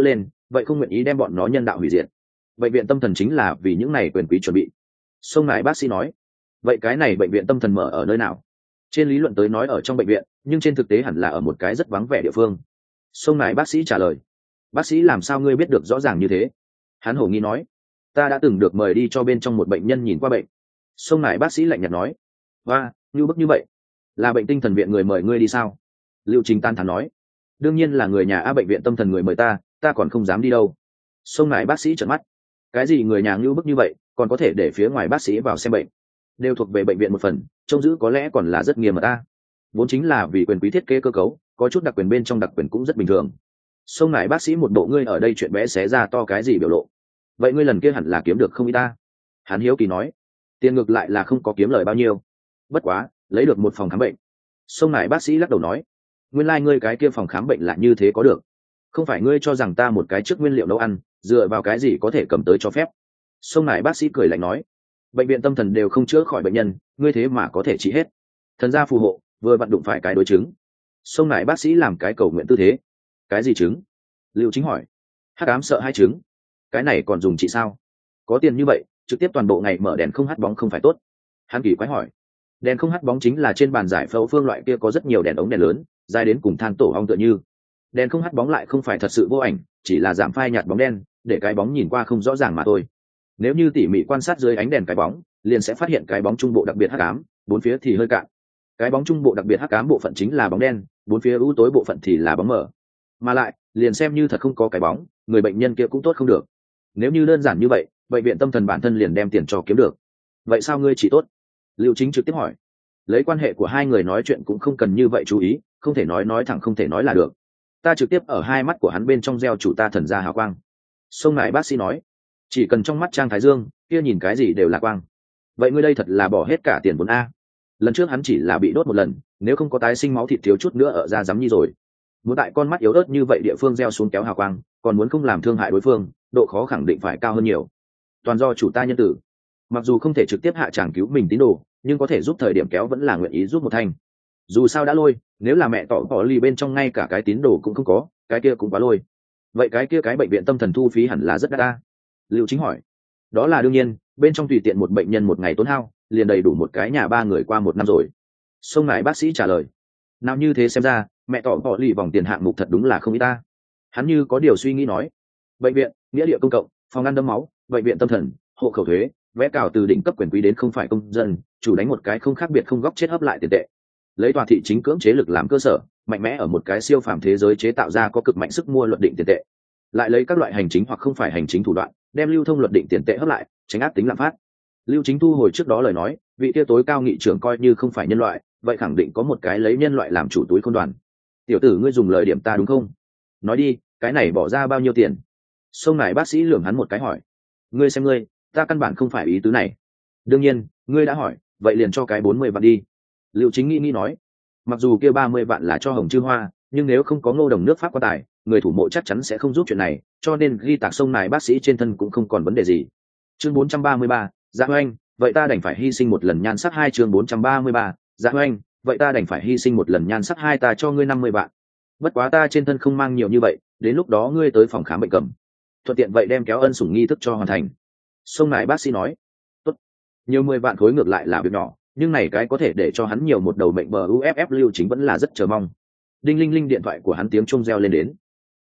vậy không nguyện ý đem bọn nó nhân đạo hủy diệt. Bệnh viện tâm thần chính là vì những này quyền quý chuẩn bị. Sông Nải bác sĩ nói. Vậy cái này bệnh viện tâm thần mở ở nơi nào? Trên lý luận tới nói ở trong bệnh viện, nhưng trên thực tế hẳn là ở một cái rất vắng vẻ địa phương. Sông Nải bác sĩ trả lời. Bác sĩ làm sao ngươi biết được rõ ràng như thế? Hắn hổ nghi nói. Ta đã từng được mời đi cho bên trong một bệnh nhân nhìn qua bệnh. Sông Nải bác sĩ lạnh nhạt nói. Và như bức như vậy, là bệnh tinh thần viện người mời ngươi đi sao? Lưu Chính tan thán nói. Đương nhiên là người nhà A, bệnh viện tâm thần người mời ta còn không dám đi đâu. Sông Nải bác sĩ trợn mắt. Cái gì người nhà như bức như vậy, còn có thể để phía ngoài bác sĩ vào xem bệnh? Đều thuộc về bệnh viện một phần, trông giữ có lẽ còn là rất nghiêm mật ta. Vốn chính là vì quyền quý thiết kế cơ cấu, có chút đặc quyền bên trong đặc quyền cũng rất bình thường. Sông Nải bác sĩ một bộ ngươi ở đây chuyện bé xé ra to cái gì biểu lộ. Vậy ngươi lần kia hẳn là kiếm được không ít ta? Hắn hiếu kỳ nói. Tiền ngược lại là không có kiếm lời bao nhiêu, bất quá lấy được một phòng khám bệnh. Sông Nải bác sĩ lắc đầu nói. Nguyên lai ngươi cái kia phòng khám bệnh là như thế có được. Không phải ngươi cho rằng ta một cái trước nguyên liệu nấu ăn, dựa vào cái gì có thể cầm tới cho phép? Sông Nải bác sĩ cười lạnh nói. Bệnh viện tâm thần đều không chữa khỏi bệnh nhân, ngươi thế mà có thể trị hết. Thần gia phù hộ, vừa vặn đụng phải cái đối chứng. Sông Nải bác sĩ làm cái cầu nguyện tư thế. Cái gì chứng? Lưu Chính hỏi. Hắc ám sợ hai chứng. Cái này còn dùng trị sao? Có tiền như vậy, trực tiếp toàn bộ ngày mở đèn không hắt bóng không phải tốt? Hắn kỳ quái hỏi. Đèn không hắt bóng chính là trên bàn giải phẫu phương loại kia có rất nhiều đèn ống đèn lớn, dài đến cùng than tổ ong tựa như. Đèn không hắt bóng lại không phải thật sự vô ảnh, chỉ là giảm phai nhạt bóng đen, để cái bóng nhìn qua không rõ ràng mà thôi. Nếu như tỉ mỉ quan sát dưới ánh đèn cái bóng, liền sẽ phát hiện cái bóng trung bộ đặc biệt hắc ám, bốn phía thì hơi cạn. Cái bóng trung bộ đặc biệt hắc ám bộ phận chính là bóng đen, bốn phía u tối bộ phận thì là bóng mờ. Mà lại, liền xem như thật không có cái bóng, người bệnh nhân kia cũng tốt không được. Nếu như đơn giản như vậy, bệnh viện tâm thần bản thân liền đem tiền cho kiếm được. Vậy sao ngươi chỉ tốt? Lưu Chính trực tiếp hỏi. Lấy quan hệ của hai người nói chuyện cũng không cần như vậy chú ý, không thể nói thẳng không thể nói là được. Ta trực tiếp ở hai mắt của hắn bên trong gieo chủ ta thần gia hào quang. Sông Nải bác sĩ nói. Chỉ cần trong mắt Trang Thái Dương, kia nhìn cái gì đều là quang. Vậy ngươi đây thật là bỏ hết cả tiền vốn A. Lần trước hắn chỉ là bị đốt một lần, nếu không có tái sinh máu thịt thiếu chút nữa ở ra dám nhi rồi. Muốn tại con mắt yếu ớt như vậy địa phương gieo xuống kéo hào quang, còn muốn không làm thương hại đối phương, độ khó khẳng định phải cao hơn nhiều. Toàn do chủ ta nhân tử. Mặc dù không thể trực tiếp hạ tràng cứu mình tín đồ, nhưng có thể giúp thời điểm kéo vẫn là nguyện ý giúp một thanh. Dù sao đã lôi, nếu là mẹ tỏ bỏ ly bên trong ngay cả cái tín đồ cũng không có, cái kia cũng quá lôi. Vậy cái kia cái bệnh viện tâm thần thu phí hẳn là rất đắt ta. Lưu Chính hỏi. Đó là đương nhiên, bên trong tùy tiện một bệnh nhân một ngày tốn hao, liền đầy đủ một cái nhà ba người qua một năm rồi. Sông Nải bác sĩ trả lời. Nào như thế xem ra, mẹ tỏ bỏ lì vòng tiền hạng mục thật đúng là không ít ta. Hắn như có điều suy nghĩ nói. Bệnh viện, nghĩa địa công cộng, phòng ăn đấm máu, bệnh viện tâm thần, hộ khẩu thuế, vé cào từ đỉnh cấp quyền quý đến không phải công dân, chủ đánh một cái không khác biệt không góc chết hấp lại tiền tệ. Lấy tòa thị chính cưỡng chế lực làm cơ sở, mạnh mẽ ở một cái siêu phàm thế giới chế tạo ra có cực mạnh sức mua luật định tiền tệ. Lại lấy các loại hành chính hoặc không phải hành chính thủ đoạn, đem lưu thông luật định tiền tệ hấp lại, tránh áp tính lạm phát. Lưu Chính thu hồi trước đó lời nói, vị kia tối cao nghị trưởng coi như không phải nhân loại, vậy khẳng định có một cái lấy nhân loại làm chủ túi khôn đoàn. Tiểu tử ngươi dùng lời điểm ta đúng không? Nói đi, cái này bỏ ra bao nhiêu tiền? Sông Nải bác sĩ lườm hắn một cái hỏi. Ngươi xem ngươi, ta căn bản không phải ý tứ này. Đương nhiên, ngươi đã hỏi, vậy liền cho cái 40 vạn đi. Lưu Chính nghĩ nói. Mặc dù kia 30 vạn là cho Hồng Chư Hoa, nhưng nếu không có Ngô Đồng nước Pháp quan tài, người thủ mộ chắc chắn sẽ không giúp chuyện này, cho nên ghi tạc Sông Nải bác sĩ trên thân cũng không còn vấn đề gì. Chương 433, Dạ Hoành, vậy ta đành phải hy sinh một lần nhan sắc. 2 chương 433, Dạ Hoành, vậy ta đành phải hy sinh một lần nhan sắc. 2 ta cho ngươi 50 vạn. Bất quá ta trên thân không mang nhiều như vậy, đến lúc đó ngươi tới phòng khám bệnh cầm. Thuận tiện vậy đem kéo ân sủng nghi thức cho hoàn thành. Sông Nải bác sĩ nói. Tốt. Nhiều 10 vạn khối ngược lại là việc nhỏ, nhưng này cái có thể để cho hắn nhiều một đầu mệnh bờ UFF. Lưu Chính vẫn là rất chờ mong. Đinh linh linh điện thoại của hắn tiếng chuông reo lên đến.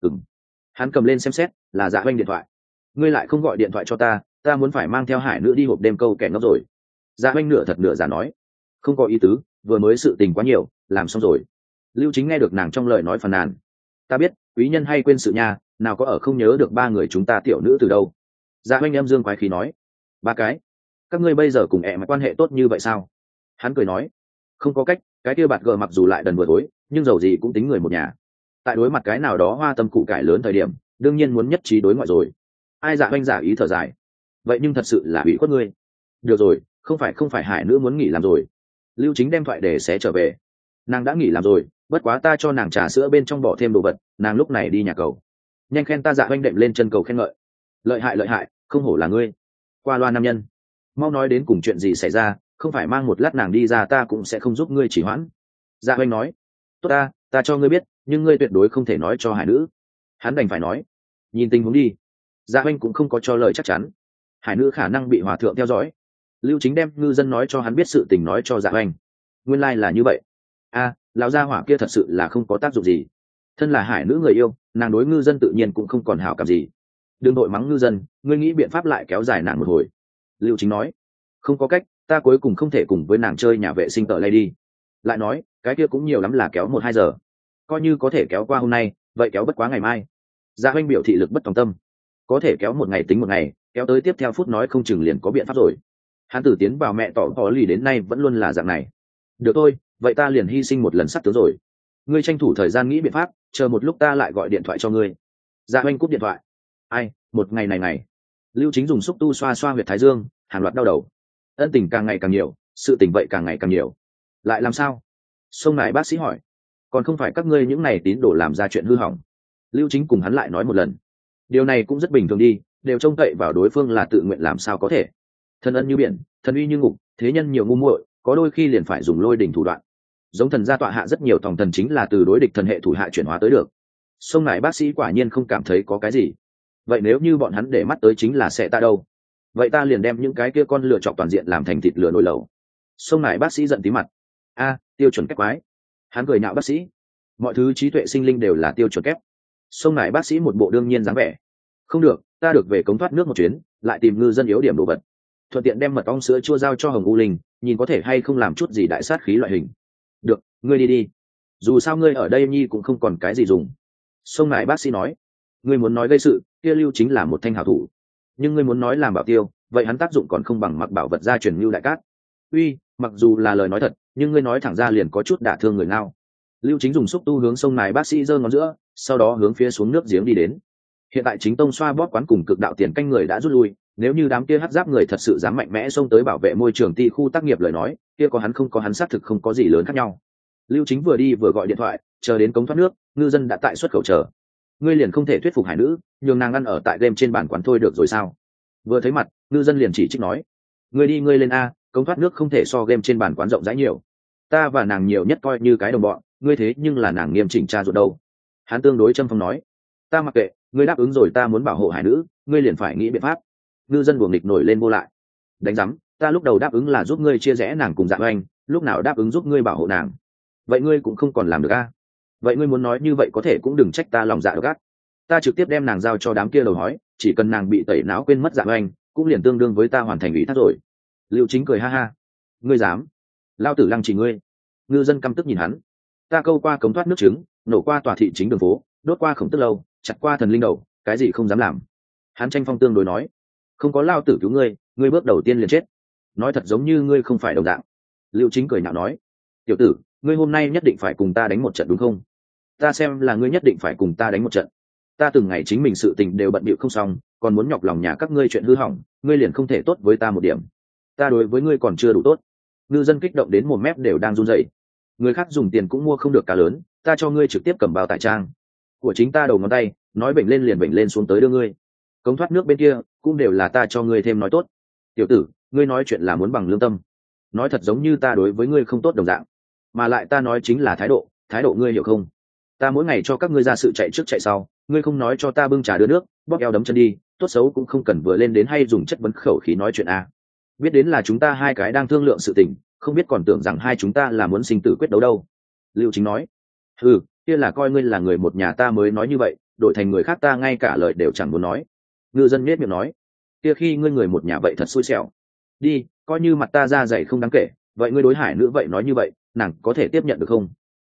Hắn cầm lên xem xét, là Dạ Hoành điện thoại. Ngươi lại không gọi điện thoại cho ta muốn phải mang theo Hải Nữ đi hộp đêm câu kẻ ngốc rồi. Dạ Hoành nửa thật nửa giả nói. Không có ý tứ, vừa mới sự tình quá nhiều, làm xong rồi. Lưu Chính nghe được nàng trong lời nói phàn nàn. Ta biết, quý nhân hay quên sự nha, nào có ở không nhớ được ba người chúng ta tiểu nữ từ đâu. Dạ Hoành âm dương quái khí nói. Ba cái? Các ngươi bây giờ cùng ẹ mà quan hệ tốt như vậy sao? Hắn cười nói. Không có cách, cái kia bạt gờ mặc dù lại đần vừa thối, nhưng dầu gì cũng tính người một nhà. Tại đối mặt cái nào đó hoa tâm củ cải lớn thời điểm, đương nhiên muốn nhất trí đối ngoại rồi. Ai Dạ Hoành giả ý thở dài. Vậy nhưng thật sự là ủy khuất ngươi. Được rồi, không phải Hải Nữ muốn nghỉ làm rồi. Lưu Chính đem thoại để xé trở về. Nàng đã nghỉ làm rồi, bất quá ta cho nàng trà sữa bên trong bỏ thêm đồ vật, nàng lúc này đi nhà cầu. Nhanh khen ta. Dạ Hoành đệm lên chân cầu khen ngợi. Lợi hại, không hổ là ngươi. Qua loa nam nhân. Mau nói đến cùng chuyện gì xảy ra, không phải mang một lát nàng đi ra ta cũng sẽ không giúp ngươi chỉ hoãn. Dạ Hoành nói. Tốt ta cho ngươi biết, nhưng ngươi tuyệt đối không thể nói cho Hải Nữ. Hắn đành phải nói. nhìn tình huống đi. Dạ oanh cũng không có cho lời chắc chắn. Hải nữ khả năng bị hòa thượng theo dõi. Lưu Chính đem ngư dân nói cho hắn biết sự tình nói cho Dạ oanh. Nguyên lai là như vậy. Lão gia hỏa kia thật sự là không có tác dụng gì. Thân là hải nữ người yêu, nàng đối ngư dân tự nhiên cũng không còn hảo cảm gì. Đừng đội mắng ngư dân, ngươi nghĩ biện pháp lại kéo dài nàng một hồi. Lưu Chính nói. Không có cách, ta cuối cùng không thể cùng với nàng chơi nhà vệ sinh tợ lay đi. Lại nói, cái kia cũng nhiều lắm là kéo 1-2 giờ. Coi như có thể kéo qua hôm nay, vậy kéo bất quá ngày mai. Gia Oanh biểu thị lực bất tòng tâm. Có thể kéo một ngày tính một ngày, kéo tới tiếp theo phút nói không chừng liền có biện pháp rồi. Hắn tử tiến vào mẹ tỏ lì đến nay vẫn luôn là dạng này. Được thôi, vậy ta liền hy sinh một lần sắp tướng rồi. Ngươi tranh thủ thời gian nghĩ biện pháp, chờ một lúc ta lại gọi điện thoại cho ngươi. Gia Oanh cúp điện thoại. Ai, một ngày này. Lưu Chính dùng xúc tu xoa xoa huyệt thái dương, hàng loạt đau đầu. Ân tình càng ngày càng nhiều, sự tình vậy càng ngày càng nhiều. Lại làm sao? Sông này bác sĩ hỏi. Còn không phải các ngươi những này tín đồ làm ra chuyện hư hỏng. Lưu Chính cùng hắn lại nói một lần. Điều này cũng rất bình thường đi, đều trông cậy vào đối phương là tự nguyện làm sao có thể. Thần ân như biển, thần uy như ngục, thế nhân nhiều ngu muội, có đôi khi liền phải dùng lôi đỉnh thủ đoạn. Giống thần gia tọa hạ rất nhiều tòng thần chính là từ đối địch thần hệ thủ hạ chuyển hóa tới được. Sông này bác sĩ quả nhiên không cảm thấy có cái gì. Vậy nếu như bọn hắn để mắt tới chính là sẽ ta đâu? Vậy ta liền đem những cái kia con lựa chọn toàn diện làm thành thịt lửa nồi lẩu. Sông này bác sĩ giận tí mặt. Tiêu chuẩn kép quái. Hắn cười nhạo bác sĩ. Mọi thứ trí tuệ sinh linh đều là tiêu chuẩn kép. Sông này bác sĩ một bộ đương nhiên dáng vẻ. Không được, ta được về cống thoát nước một chuyến, lại tìm ngư dân yếu điểm đồ vật. Thuận tiện đem mật ong sữa chua giao cho Hồng U Linh, nhìn có thể hay không làm chút gì đại sát khí loại hình. Được, ngươi đi đi. Dù sao ngươi ở đây nhi cũng không còn cái gì dùng. Sông này bác sĩ nói. Ngươi muốn nói gây sự, kia Lưu Chính là một thanh hảo thủ. Nhưng ngươi muốn nói làm bảo tiêu, vậy hắn tác dụng còn không bằng mặc bảo vật gia truyền Lưu Đại Cát. Uy, mặc dù là lời nói thật, nhưng ngươi nói thẳng ra liền có chút đả thương người ngao. Lưu Chính dùng xúc tu hướng sông này bác sĩ giơ ngón giữa, sau đó hướng phía xuống nước giếng đi đến. Hiện tại chính tông xoa bóp quán cùng cực đạo tiền canh người đã rút lui, nếu như đám kia hắc giáp người thật sự dám mạnh mẽ xông tới bảo vệ môi trường ti khu tác nghiệp lời nói, kia có hắn không có hắn xác thực không có gì lớn khác nhau. Lưu Chính vừa đi vừa gọi điện thoại, chờ đến cống thoát nước, ngư dân đã tại xuất khẩu chờ. Ngươi liền không thể thuyết phục hải nữ, nhường nàng ăn ở tại game trên bàn quán thôi được rồi sao? Vừa thấy mặt, ngư dân liền chỉ trích nói: ngươi đi ngươi lên a, cống thoát nước không thể so game trên bàn quán rộng rãi nhiều. Ta và nàng nhiều nhất coi như cái đồng bọn, ngươi thế nhưng là nàng nghiêm chỉnh cha ruột đâu. Hắn tương đối châm phong nói: ta mặc kệ, ngươi đáp ứng rồi ta muốn bảo hộ hải nữ, ngươi liền phải nghĩ biện pháp. Ngư dân buồng nghịch nổi lên vô lại. Đánh rắm, ta lúc đầu đáp ứng là giúp ngươi chia rẽ nàng cùng Dạ Oanh, lúc nào đáp ứng giúp ngươi bảo hộ nàng. Vậy ngươi cũng không còn làm được a? Vậy ngươi muốn nói như vậy có thể cũng đừng trách ta lòng dạ độc ác. Ta trực tiếp đem nàng giao cho đám kia đầu hói, chỉ cần nàng bị tẩy não quên mất Dạ Oanh, cũng liền tương đương với ta hoàn thành ủy thác rồi. Lưu Chính cười ha ha. Ngươi dám? Lao tử lăng chỉ ngươi. Ngư dân căm tức nhìn hắn. Ta câu qua cống thoát nước trứng, nổ qua tòa thị chính đường phố, đốt qua khổng tức lâu, chặt qua thần linh đầu, cái gì không dám làm. Hắn tranh phong tương đối nói: không có lao tử cứu ngươi, ngươi bước đầu tiên liền chết. Nói thật giống như ngươi không phải đồng dạng. Lưu Chính cười nhạo nói: tiểu tử, ngươi hôm nay nhất định phải cùng ta đánh một trận đúng không? Ta xem là ngươi nhất định phải cùng ta đánh một trận. Ta từng ngày chính mình sự tình đều bận bịu không xong, còn muốn nhọc lòng nhà các ngươi chuyện hư hỏng, ngươi liền không thể tốt với ta một điểm. Ta đối với ngươi còn chưa đủ tốt. Ngư dân kích động đến một mép đều đang run rẩy. Người khác dùng tiền cũng mua không được cá lớn, ta cho ngươi trực tiếp cầm bao tải trang của chính ta đầu ngón tay, nói bệnh lên liền bệnh lên xuống tới đưa ngươi. Cống thoát nước bên kia cũng đều là ta cho ngươi thêm nói tốt. Tiểu tử, ngươi nói chuyện là muốn bằng lương tâm, nói thật giống như ta đối với ngươi không tốt đồng dạng. Mà lại ta nói chính là thái độ ngươi hiểu không? Ta mỗi ngày cho các ngươi ra sự chạy trước chạy sau, ngươi không nói cho ta bưng trà đưa nước, bóp eo đấm chân đi, tốt xấu cũng không cần vừa lên đến hay dùng chất vấn khẩu khí nói chuyện a. Biết đến là chúng ta hai cái đang thương lượng sự tình, không biết còn tưởng rằng hai chúng ta là muốn sinh tử quyết đấu đâu. Lưu Chính nói: kia là coi ngươi là người một nhà ta mới nói như vậy, đổi thành người khác ta ngay cả lời đều chẳng muốn nói. Ngư dân nhếch miệng nói: kia khi ngươi người một nhà vậy thật xui xẻo. Đi, coi như mặt ta ra dày không đáng kể, vậy ngươi đối hải nữ vậy nói như vậy, nàng có thể tiếp nhận được không?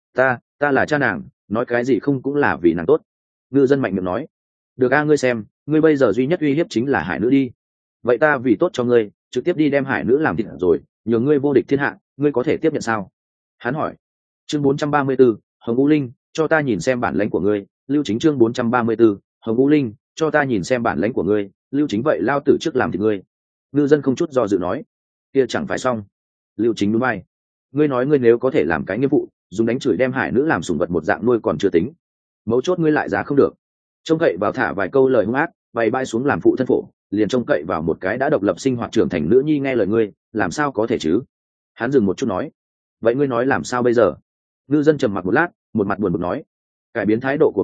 Ta là cha nàng, nói cái gì không cũng là vì nàng tốt. Ngư dân mạnh miệng nói: được a, ngươi xem, ngươi bây giờ duy nhất uy hiếp chính là hải nữ đi. Vậy ta vì tốt cho ngươi, trực tiếp đi đem hải nữ làm thịt rồi, nhờ ngươi vô địch thiên hạ, ngươi có thể tiếp nhận sao? Hắn hỏi. Chương 434, Hồng U Linh, cho ta nhìn xem bản lãnh của ngươi. Lưu Chính chương 434, Hồng U Linh, cho ta nhìn xem bản lãnh của ngươi. Lưu Chính vậy lao tử trước làm thì ngươi. Ngư dân không chút do dự nói: kia chẳng phải xong. Lưu Chính núi bay: ngươi nói ngươi nếu có thể làm cái nghĩa vụ, dùng đánh chửi đem hải nữ làm sủng vật một dạng nuôi còn chưa tính, mấu chốt ngươi lại giá không được. Trông cậy vào thả vài câu lời hung ác, bày bay xuống làm phụ thân phổ, liền trông cậy vào một cái đã độc lập sinh hoạt trưởng thành nữ nhi nghe lời ngươi, làm sao có thể chứ? Hắn dừng một chút nói: vậy ngươi nói làm sao bây giờ? Ngư dân trầm mặc một lát, một mặt buồn bực nói: cải biến thái độ của ngươi,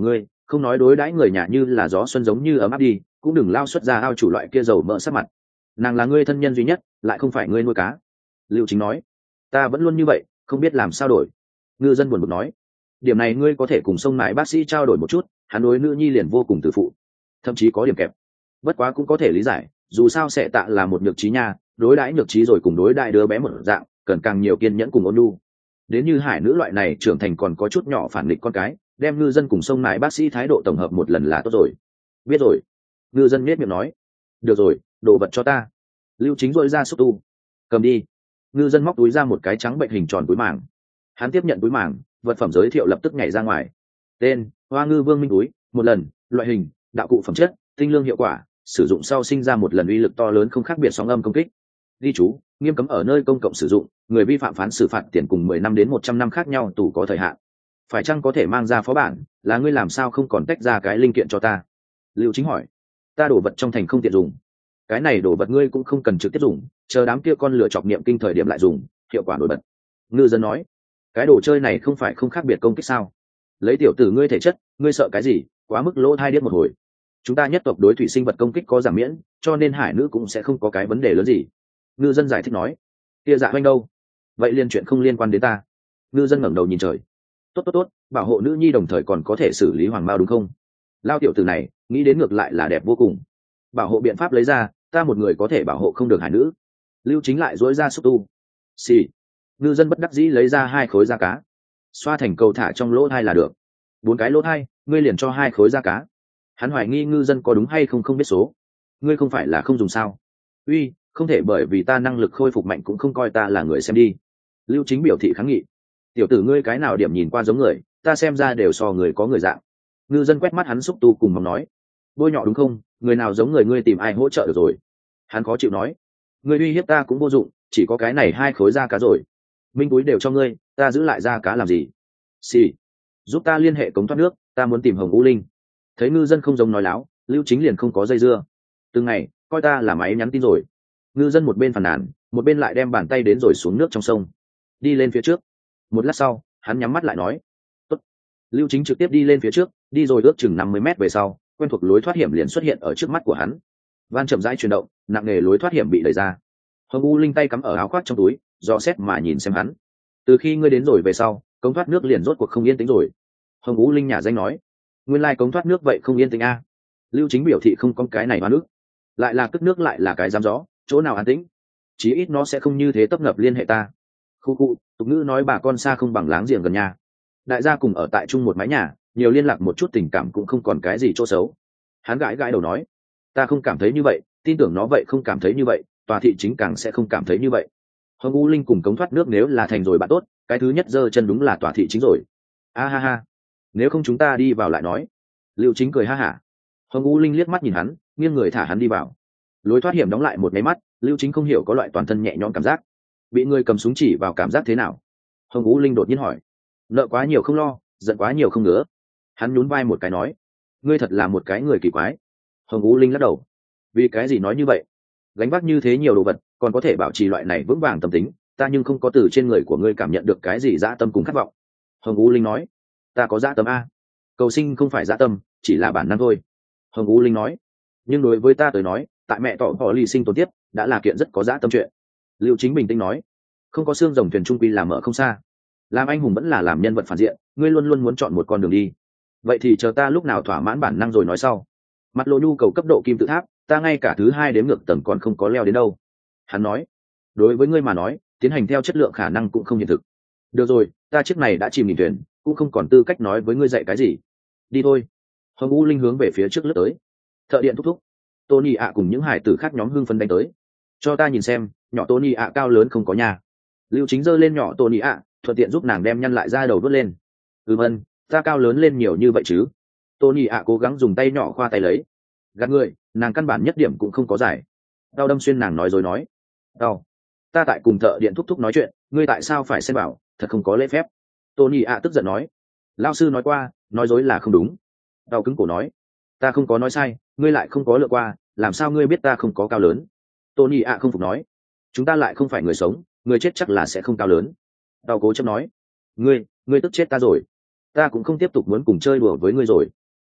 không nói đối đãi người nhà như là gió xuân giống như ấm áp đi, cũng đừng lao xuất ra ao chủ loại kia dầu mỡ sắc mặt. Nàng là ngươi thân nhân duy nhất, lại không phải ngươi nuôi cá. Lưu Chính nói. Ta vẫn luôn như vậy, không biết làm sao đổi. Ngư dân buồn bực nói. Điểm này ngươi có thể cùng sông mãi bác sĩ trao đổi một chút, hắn đối nữ nhi liền vô cùng tự phụ, thậm chí có điểm kẹp. Bất quá cũng có thể lý giải, dù sao sẽ tạ là một nhược trí nha, đối đãi nhược trí rồi cùng đối đại đứa bé một dạng, cần càng nhiều kiên nhẫn cùng ôn nhu. Đến như Hải nữ loại này trưởng thành còn có chút nhỏ phản nghịch con cái, đem ngư dân cùng sông mãi bác sĩ thái độ tổng hợp một lần là tốt rồi. Biết rồi. Ngư dân nhếch miệng nói. Được rồi, đồ vật cho ta. Lưu Chính rỗi ra xúc tu. Cầm đi. Ngư dân móc túi ra một cái trắng bệnh hình tròn túi màng. Hắn tiếp nhận túi màng, vật phẩm giới thiệu lập tức nhảy ra ngoài. Tên: Hoa ngư vương minh túi, một lần, loại hình: đạo cụ phẩm chất, tinh lương hiệu quả, sử dụng sau sinh ra một lần uy lực to lớn không khác biệt sóng âm công kích. Ghi chú: nghiêm cấm ở nơi công cộng sử dụng, người vi phạm phán xử phạt tiền cùng 10 năm đến 100 năm khác nhau, tù có thời hạn. Phải chăng có thể mang ra phó bản, là ngươi làm sao không còn tách ra cái linh kiện cho ta? Lưu Chính hỏi. Ta đổ vật trong thành không tiện dùng. Cái này đổ vật ngươi cũng không cần trực tiếp dùng, chờ đám kia con lửa chọc niệm kinh thời điểm lại dùng, hiệu quả nổi bật. Ngư dân nói. Cái đồ chơi này không phải không khác biệt công kích sao? Lấy tiểu tử ngươi thể chất, ngươi sợ cái gì? Quá mức lỗ thai điếc một hồi. Chúng ta nhất tộc đối thủy sinh vật công kích có giảm miễn, cho nên hải nữ cũng sẽ không có cái vấn đề lớn gì. Ngư dân giải thích nói. Kia dạ oanh đâu? Vậy liên chuyện không liên quan đến ta. Ngư dân ngẩng đầu nhìn trời. Tốt, bảo hộ nữ nhi đồng thời còn có thể xử lý hoàng mao đúng không? Lao tiểu tử này nghĩ đến ngược lại là đẹp vô cùng. Bảo hộ biện pháp lấy ra, ta một người có thể bảo hộ không được hải nữ. Lưu Chính lại dối ra xúc tu. Xì. Ngư dân bất đắc dĩ lấy ra 2 khối da cá, xoa thành cầu thả trong lỗ thai là được. 4 cái lỗ thai, ngươi liền cho 2 khối da cá. Hắn hoài nghi ngư dân có đúng hay không biết số. Ngươi không phải là không dùng sao? Uy, không thể bởi vì ta năng lực khôi phục mạnh cũng không coi ta là người xem đi. Lưu Chính biểu thị kháng nghị. Tiểu tử ngươi cái nào điểm nhìn qua giống người, ta xem ra đều so người có người dạng. Ngư dân quét mắt hắn xúc tu cùng mong nói. Bôi nhọ đúng không? Người nào giống người ngươi tìm ai hỗ trợ được rồi. Hắn khó chịu nói. Ngươi uy hiếp ta cũng vô dụng, chỉ có cái này 2 khối da cá rồi. Minh túi đều cho ngươi, ta giữ lại da cá làm gì? Xì. Giúp ta liên hệ cống thoát nước, ta muốn tìm Hồng U Linh. Thấy ngư dân không giống nói láo, Lưu Chính liền không có dây dưa. Từng ngày coi ta là máy nhắn tin rồi. Ngư dân một bên phàn nàn, một bên lại đem bàn tay đến rồi xuống nước trong sông. Đi lên phía trước. Một lát sau, hắn nhắm mắt lại nói. Tốt. Lưu Chính trực tiếp đi lên phía trước, đi rồi ước chừng 50 mét về sau, quen thuộc lối thoát hiểm liền xuất hiện ở trước mắt của hắn. Van chậm rãi chuyển động, nặng nề lối thoát hiểm bị đẩy ra. Hồng U Linh tay cắm ở áo khoác trong túi, dò xét mà nhìn xem hắn. Từ khi ngươi đến rồi về sau, cống thoát nước liền rốt cuộc không yên tĩnh rồi. Hồng U Linh nhà danh nói. Nguyên lai cống thoát nước vậy không yên tĩnh a. Lưu Chính biểu thị không có cái này hoa nước, lại là cất nước lại là cái giám gió, chỗ nào an tĩnh? Chí ít nó sẽ không như thế tấp nập liên hệ ta. Khu, tục ngữ nói bà con xa không bằng láng giềng gần nhà. Đại gia cùng ở tại chung một mái nhà, nhiều liên lạc một chút tình cảm cũng không còn cái gì chỗ xấu. Hắn gãi gãi đầu nói. Ta không cảm thấy như vậy, tin tưởng nó vậy không cảm thấy như vậy, tòa thị chính càng sẽ không cảm thấy như vậy. Hồng U Linh cùng cống thoát nước nếu là thành rồi bạn tốt, cái thứ nhất giơ chân đúng là tòa thị chính rồi. A ha ha, nếu không chúng ta đi vào lại nói. Lưu Chính cười ha hả. Hồng U Linh liếc mắt nhìn hắn, nghiêng người thả hắn đi vào. Lối thoát hiểm đóng lại một máy mắt, Lưu Chính không hiểu có loại toàn thân nhẹ nhõm cảm giác. Bị người cầm súng chỉ vào cảm giác thế nào? Hồng U Linh đột nhiên hỏi. Nợ quá nhiều không lo, giận quá nhiều không ngứa. Hắn nhún vai một cái nói. Ngươi thật là một cái người kỳ quái. Hồng U Linh lắc đầu. Vì cái gì nói như vậy? Gánh vác như thế nhiều đồ vật, còn có thể bảo trì loại này vững vàng tâm tính, ta nhưng không có từ trên người của ngươi cảm nhận được cái gì dã tâm cùng khát vọng. Hồng U Linh nói. Ta có dã tâm a. Cầu sinh không phải dã tâm, chỉ là bản năng thôi. Hồng U Linh nói. Nhưng đối với ta tới nói, tại mẹ tỏ bỏ ly sinh tồn tiếp đã là kiện rất có dã tâm chuyện. Lưu Chính bình tĩnh nói. Không có xương rồng thuyền trung quy làm ở không xa. Làm anh hùng vẫn là làm nhân vật phản diện, ngươi luôn luôn muốn chọn một con đường đi. Vậy thì chờ ta lúc nào thỏa mãn bản năng rồi nói sau. Mặt lộ nhu cầu cấp độ kim tự tháp, ta ngay cả thứ 2 đếm ngược tầng còn không có leo đến đâu. Hắn nói. Đối với ngươi mà nói, tiến hành theo chất lượng khả năng cũng không hiện thực. Được rồi, ta chiếc này đã chìm nghỉm thuyền, cũng không còn tư cách nói với ngươi dạy cái gì. Đi thôi. Hồng U Linh hướng về phía trước lướt tới. Thợ điện thúc thúc. Tony ạ cùng những hải tử khác nhóm hưng phấn đánh tới. Cho ta nhìn xem, nhỏ Tony ạ cao lớn không có nhà. Lưu Chính giơ lên nhỏ Tony ạ, thuận tiện giúp nàng đem nhăn lại ra đầu vớt lên. Vâng, ta cao lớn lên nhiều như vậy chứ? Tony ạ cố gắng dùng tay nhỏ khoa tay lấy. Gạt người, nàng căn bản nhất điểm cũng không có giải. Đau đâm xuyên nàng nói rồi nói. Đau. Ta tại cùng thợ điện thúc thúc nói chuyện, ngươi tại sao phải xen vào, thật không có lễ phép. Tony ạ tức giận nói. Lao sư nói qua, nói dối là không đúng. Đau cứng cổ nói. Ta không có nói sai, ngươi lại không có lựa qua, làm sao ngươi biết ta không có cao lớn? Tony ạ không phục nói. Chúng ta lại không phải người sống, người chết chắc là sẽ không cao lớn. Đau cố chấp nói. Ngươi tức chết ta rồi. Ta cũng không tiếp tục muốn cùng chơi đùa với ngươi rồi.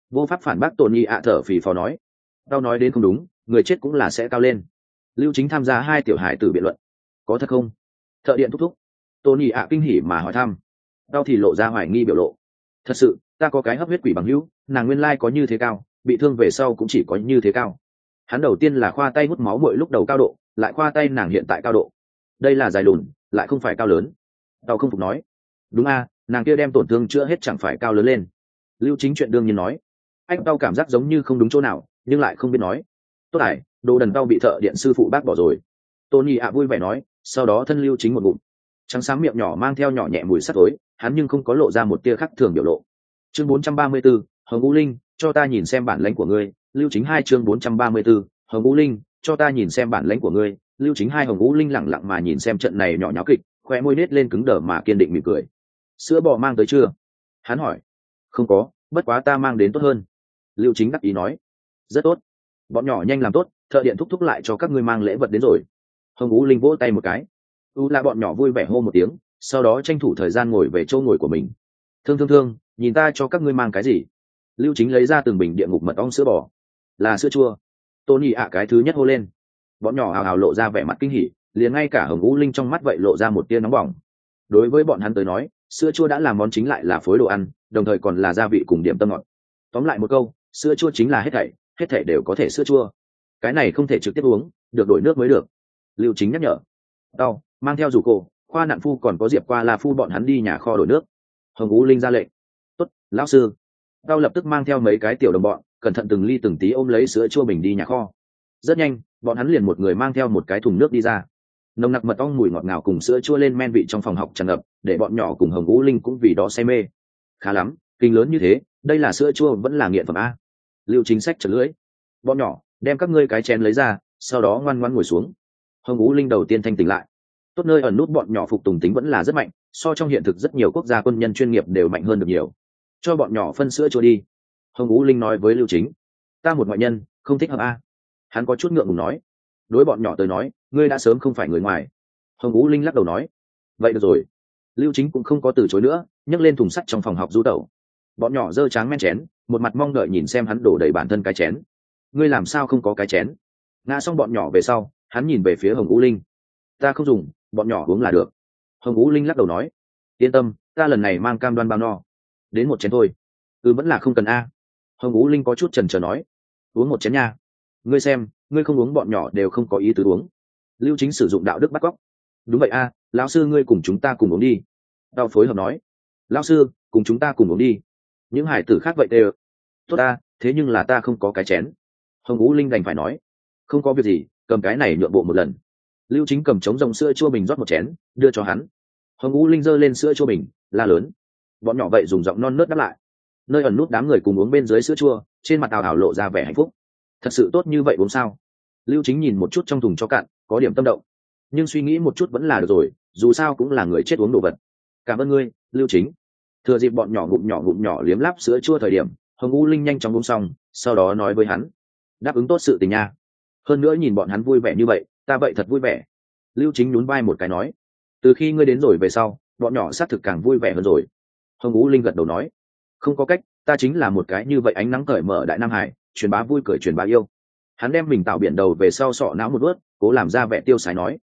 Vô pháp phản bác Tony ạ thở phì phò nói. Tao nói đến không đúng, người chết cũng là sẽ cao lên. Lưu Chính tham gia 2 tiểu hải tử biện luận. Có thật không? Thợ điện thúc thúc. Tony ạ kinh hỉ mà hỏi thăm. Tao thì lộ ra hoài nghi biểu lộ. Thật sự, ta có cái hấp huyết quỷ bằng hữu, nàng nguyên lai có như thế cao, bị thương về sau cũng chỉ có như thế cao. Hắn đầu tiên là khoa tay hút máu mỗi lúc đầu cao độ, lại khoa tay nàng hiện tại cao độ. Đây là dài lùn, lại không phải cao lớn. Tao không phục nói. Đúng a, nàng kia đem tổn thương chữa hết chẳng phải cao lớn lên. Lưu Chính chuyện đương nhiên nói. Anh tao cảm giác giống như không đúng chỗ nào, nhưng lại không biết nói. Tốt ải, đồ đần tao bị thợ điện sư phụ bác bỏ rồi. Tony ạ vui vẻ nói, sau đó thân Lưu Chính một ngụm. Trắng sáng miệng nhỏ mang theo nhỏ nhẹ mùi sắt tối, hắn nhưng không có lộ ra một tia khác thường biểu lộ. Chương 434, Hồng Vũ Linh, cho ta nhìn xem bản lãnh của ngươi. Lưu Chính 2 chương 434, Hồng Vũ Linh, cho ta nhìn xem bản lãnh của ngươi. Lưu Chính 2 Hồng Vũ Linh lẳng lặng mà nhìn xem trận này nhỏ nháo kịch, khoe môi nết lên cứng đờ mà kiên định mỉm cười. Sữa bò mang tới chưa? Hắn hỏi. Không có, bất quá ta mang đến tốt hơn. Lưu Chính đắc ý nói. Rất tốt. Bọn nhỏ nhanh làm tốt, thợ điện thúc thúc lại cho các ngươi mang lễ vật đến rồi. Hồng Vũ Linh vỗ tay một cái. Là bọn nhỏ vui vẻ hô một tiếng, sau đó tranh thủ thời gian ngồi về chỗ ngồi của mình. Thương, nhìn ta cho các ngươi mang cái gì? Lưu Chính lấy ra từng bình địa ngục mật ong sữa bò. Là sữa chua. Tony ạ cái thứ nhất hô lên. Bọn nhỏ hào hào lộ ra vẻ mặt kinh hỉ, liền ngay cả Hồng Vũ Linh trong mắt vậy lộ ra một tia nóng bỏng. Đối với bọn hắn tới nói, sữa chua đã là món chính lại là phối đồ ăn, đồng thời còn là gia vị cùng điểm tâm ngọt. Tóm lại một câu, sữa chua chính là hết thảy đều có thể sữa chua. Cái này không thể trực tiếp uống, được đổi nước mới được. Lưu Chính nhắc nhở. Tao mang theo dù cô, Khoa Nạn Phu còn có Diệp Qua La Phu bọn hắn đi nhà kho đổi nước. Hồng Vũ Linh ra lệnh. Tốt, lão sư. Tao lập tức mang theo mấy cái tiểu đồng bọn, cẩn thận từng ly từng tí ôm lấy sữa chua bình đi nhà kho. Rất nhanh, bọn hắn liền một người mang theo một cái thùng nước đi ra. Nồng nặc mật ong mùi ngọt ngào cùng sữa chua lên men vị trong phòng học tràn ngập, để bọn nhỏ cùng Hồng Vũ Linh cũng vì đó say mê. Khá lắm, kinh lớn như thế, đây là sữa chua vẫn là nghiện phẩm a. Lưu Chính sách chật lưỡi. Bọn nhỏ, đem các ngươi cái chén lấy ra, sau đó ngoan ngoãn ngồi xuống. Hồng Vũ Linh đầu tiên thanh tỉnh lại. Tốt nơi ẩn nút bọn nhỏ phục tùng tính vẫn là rất mạnh, so trong hiện thực rất nhiều quốc gia quân nhân chuyên nghiệp đều mạnh hơn được nhiều. Cho bọn nhỏ phân sữa chua đi. Hồng Vũ Linh nói với Lưu Chính. Ta một ngoại nhân, không thích hợp a. Hắn có chút ngượng ngùng nói. Đối bọn nhỏ tới nói, ngươi đã sớm không phải người ngoài. Hồng Vũ Linh lắc đầu nói. Vậy được rồi. Lưu Chính cũng không có từ chối nữa, nhấc lên thùng sắt trong phòng học du tẩu. Bọn nhỏ giơ tráng men chén, một mặt mong đợi nhìn xem hắn đổ đầy bản thân cái chén. Ngươi làm sao không có cái chén? Ngã xong bọn nhỏ về sau, hắn nhìn về phía Hồng Vũ Linh. Ta không dùng, bọn nhỏ uống là được. Hồng Vũ Linh lắc đầu nói. Yên tâm, ta lần này mang cam đoan bao no. Đến một chén thôi. Vẫn là không cần a. Hồng Vũ Linh có chút chần chờ nói. Uống một chén nha. Ngươi xem, ngươi không uống bọn nhỏ đều không có ý tứ uống. Lưu Chính sử dụng đạo đức bắt cóc. Đúng vậy a, lão sư ngươi cùng chúng ta cùng uống đi. Tao phối hợp nói. Lão sư, cùng chúng ta cùng uống đi. Những hải tử khác vậy đều. Tốt ta, thế nhưng là ta không có cái chén. Hồng Vũ Linh đành phải nói. Không có việc gì, cầm cái này nhượng bộ một lần. Lưu Chính cầm trống rồng sữa chua bình rót một chén, đưa cho hắn. Hồng Vũ Linh giơ lên sữa chua bình, la lớn. Bọn nhỏ vậy dùng giọng non nớt đáp lại. Nơi ẩn nút đám người cùng uống bên dưới sữa chua, trên mặt ảo ảo lộ ra vẻ hạnh phúc. Thật sự tốt như vậy uống sao? Lưu Chính nhìn một chút trong thùng cho cạn, có điểm tâm động. Nhưng suy nghĩ một chút vẫn là được rồi, dù sao cũng là người chết uống đồ vật. Cảm ơn ngươi, Lưu Chính. Thừa dịp bọn nhỏ ngụm nhỏ liếm láp sữa chua thời điểm, Hồng Vũ Linh nhanh chóng uống xong, sau đó nói với hắn. Đáp ứng tốt sự tình nha. Hơn nữa nhìn bọn hắn vui vẻ như vậy, ta vậy thật vui vẻ. Lưu Chính nhún vai một cái nói. Từ khi ngươi đến rồi về sau, bọn nhỏ xác thực càng vui vẻ hơn rồi. Hồng Vũ Linh gật đầu nói. Không có cách, ta chính là một cái như vậy ánh nắng cởi mở đại Nam Hải, truyền bá vui cười truyền bá yêu. Hắn đem mình tạo biển đầu về sau sọ não một bước, cố làm ra vẻ tiêu sái nói.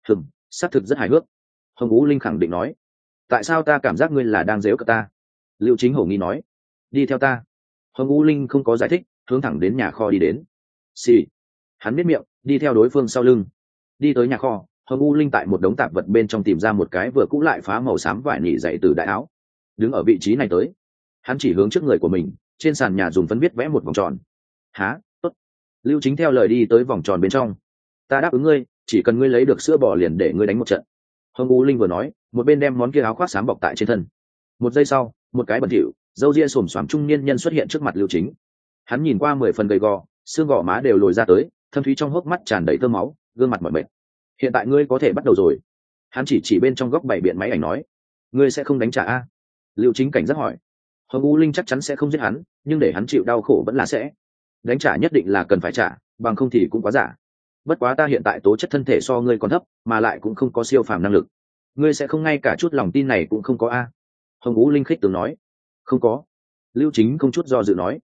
Xác thực rất hài hước. Hồng Vũ Linh khẳng định nói. Tại sao ta cảm giác ngươi là đang giễu cợt ta? Lưu Chính hổ nghi nói. Đi theo ta. Hồng Vũ Linh không có giải thích, hướng thẳng đến nhà kho đi đến. Xì. Hắn biết miệng, đi theo đối phương sau lưng. Đi tới nhà kho, Hồng Vũ Linh tại một đống tạp vật bên trong tìm ra một cái vừa cũ lại phá màu xám vải nỉ dậy từ đại áo. Đứng ở vị trí này tới. Hắn chỉ hướng trước người của mình, trên sàn nhà dùng phấn viết vẽ một vòng tròn. Há, tốt. Lưu Chính theo lời đi tới vòng tròn bên trong. Ta đáp ứng ngươi, chỉ cần ngươi lấy được sữa bò liền để ngươi đánh một trận. Hồng Vũ Linh vừa nói, một bên đem món kia áo khoác xám bọc tại trên thân. Một giây sau, một cái bẩn thỉu, râu ria xồm xoàm trung niên nhân xuất hiện trước mặt Lưu Chính. Hắn nhìn qua 10 phần gầy gò, xương gò má đều lồi ra tới, thâm thúy trong hốc mắt tràn đầy tơ máu, gương mặt mỏi mệt. Hiện tại ngươi có thể bắt đầu rồi. Hắn chỉ bên trong góc bảy biện máy ảnh nói. Ngươi sẽ không đánh trả a? Lưu Chính cảnh giác hỏi. Hồng Vũ Linh chắc chắn sẽ không giết hắn, nhưng để hắn chịu đau khổ vẫn là sẽ. Đánh trả nhất định là cần phải trả, bằng không thì cũng quá giả. Bất quá ta hiện tại tố chất thân thể so ngươi còn thấp, mà lại cũng không có siêu phàm năng lực. Ngươi sẽ không ngay cả chút lòng tin này cũng không có a? Hồng Vũ Linh khích tướng nói. Không có. Lưu Chính không chút do dự nói.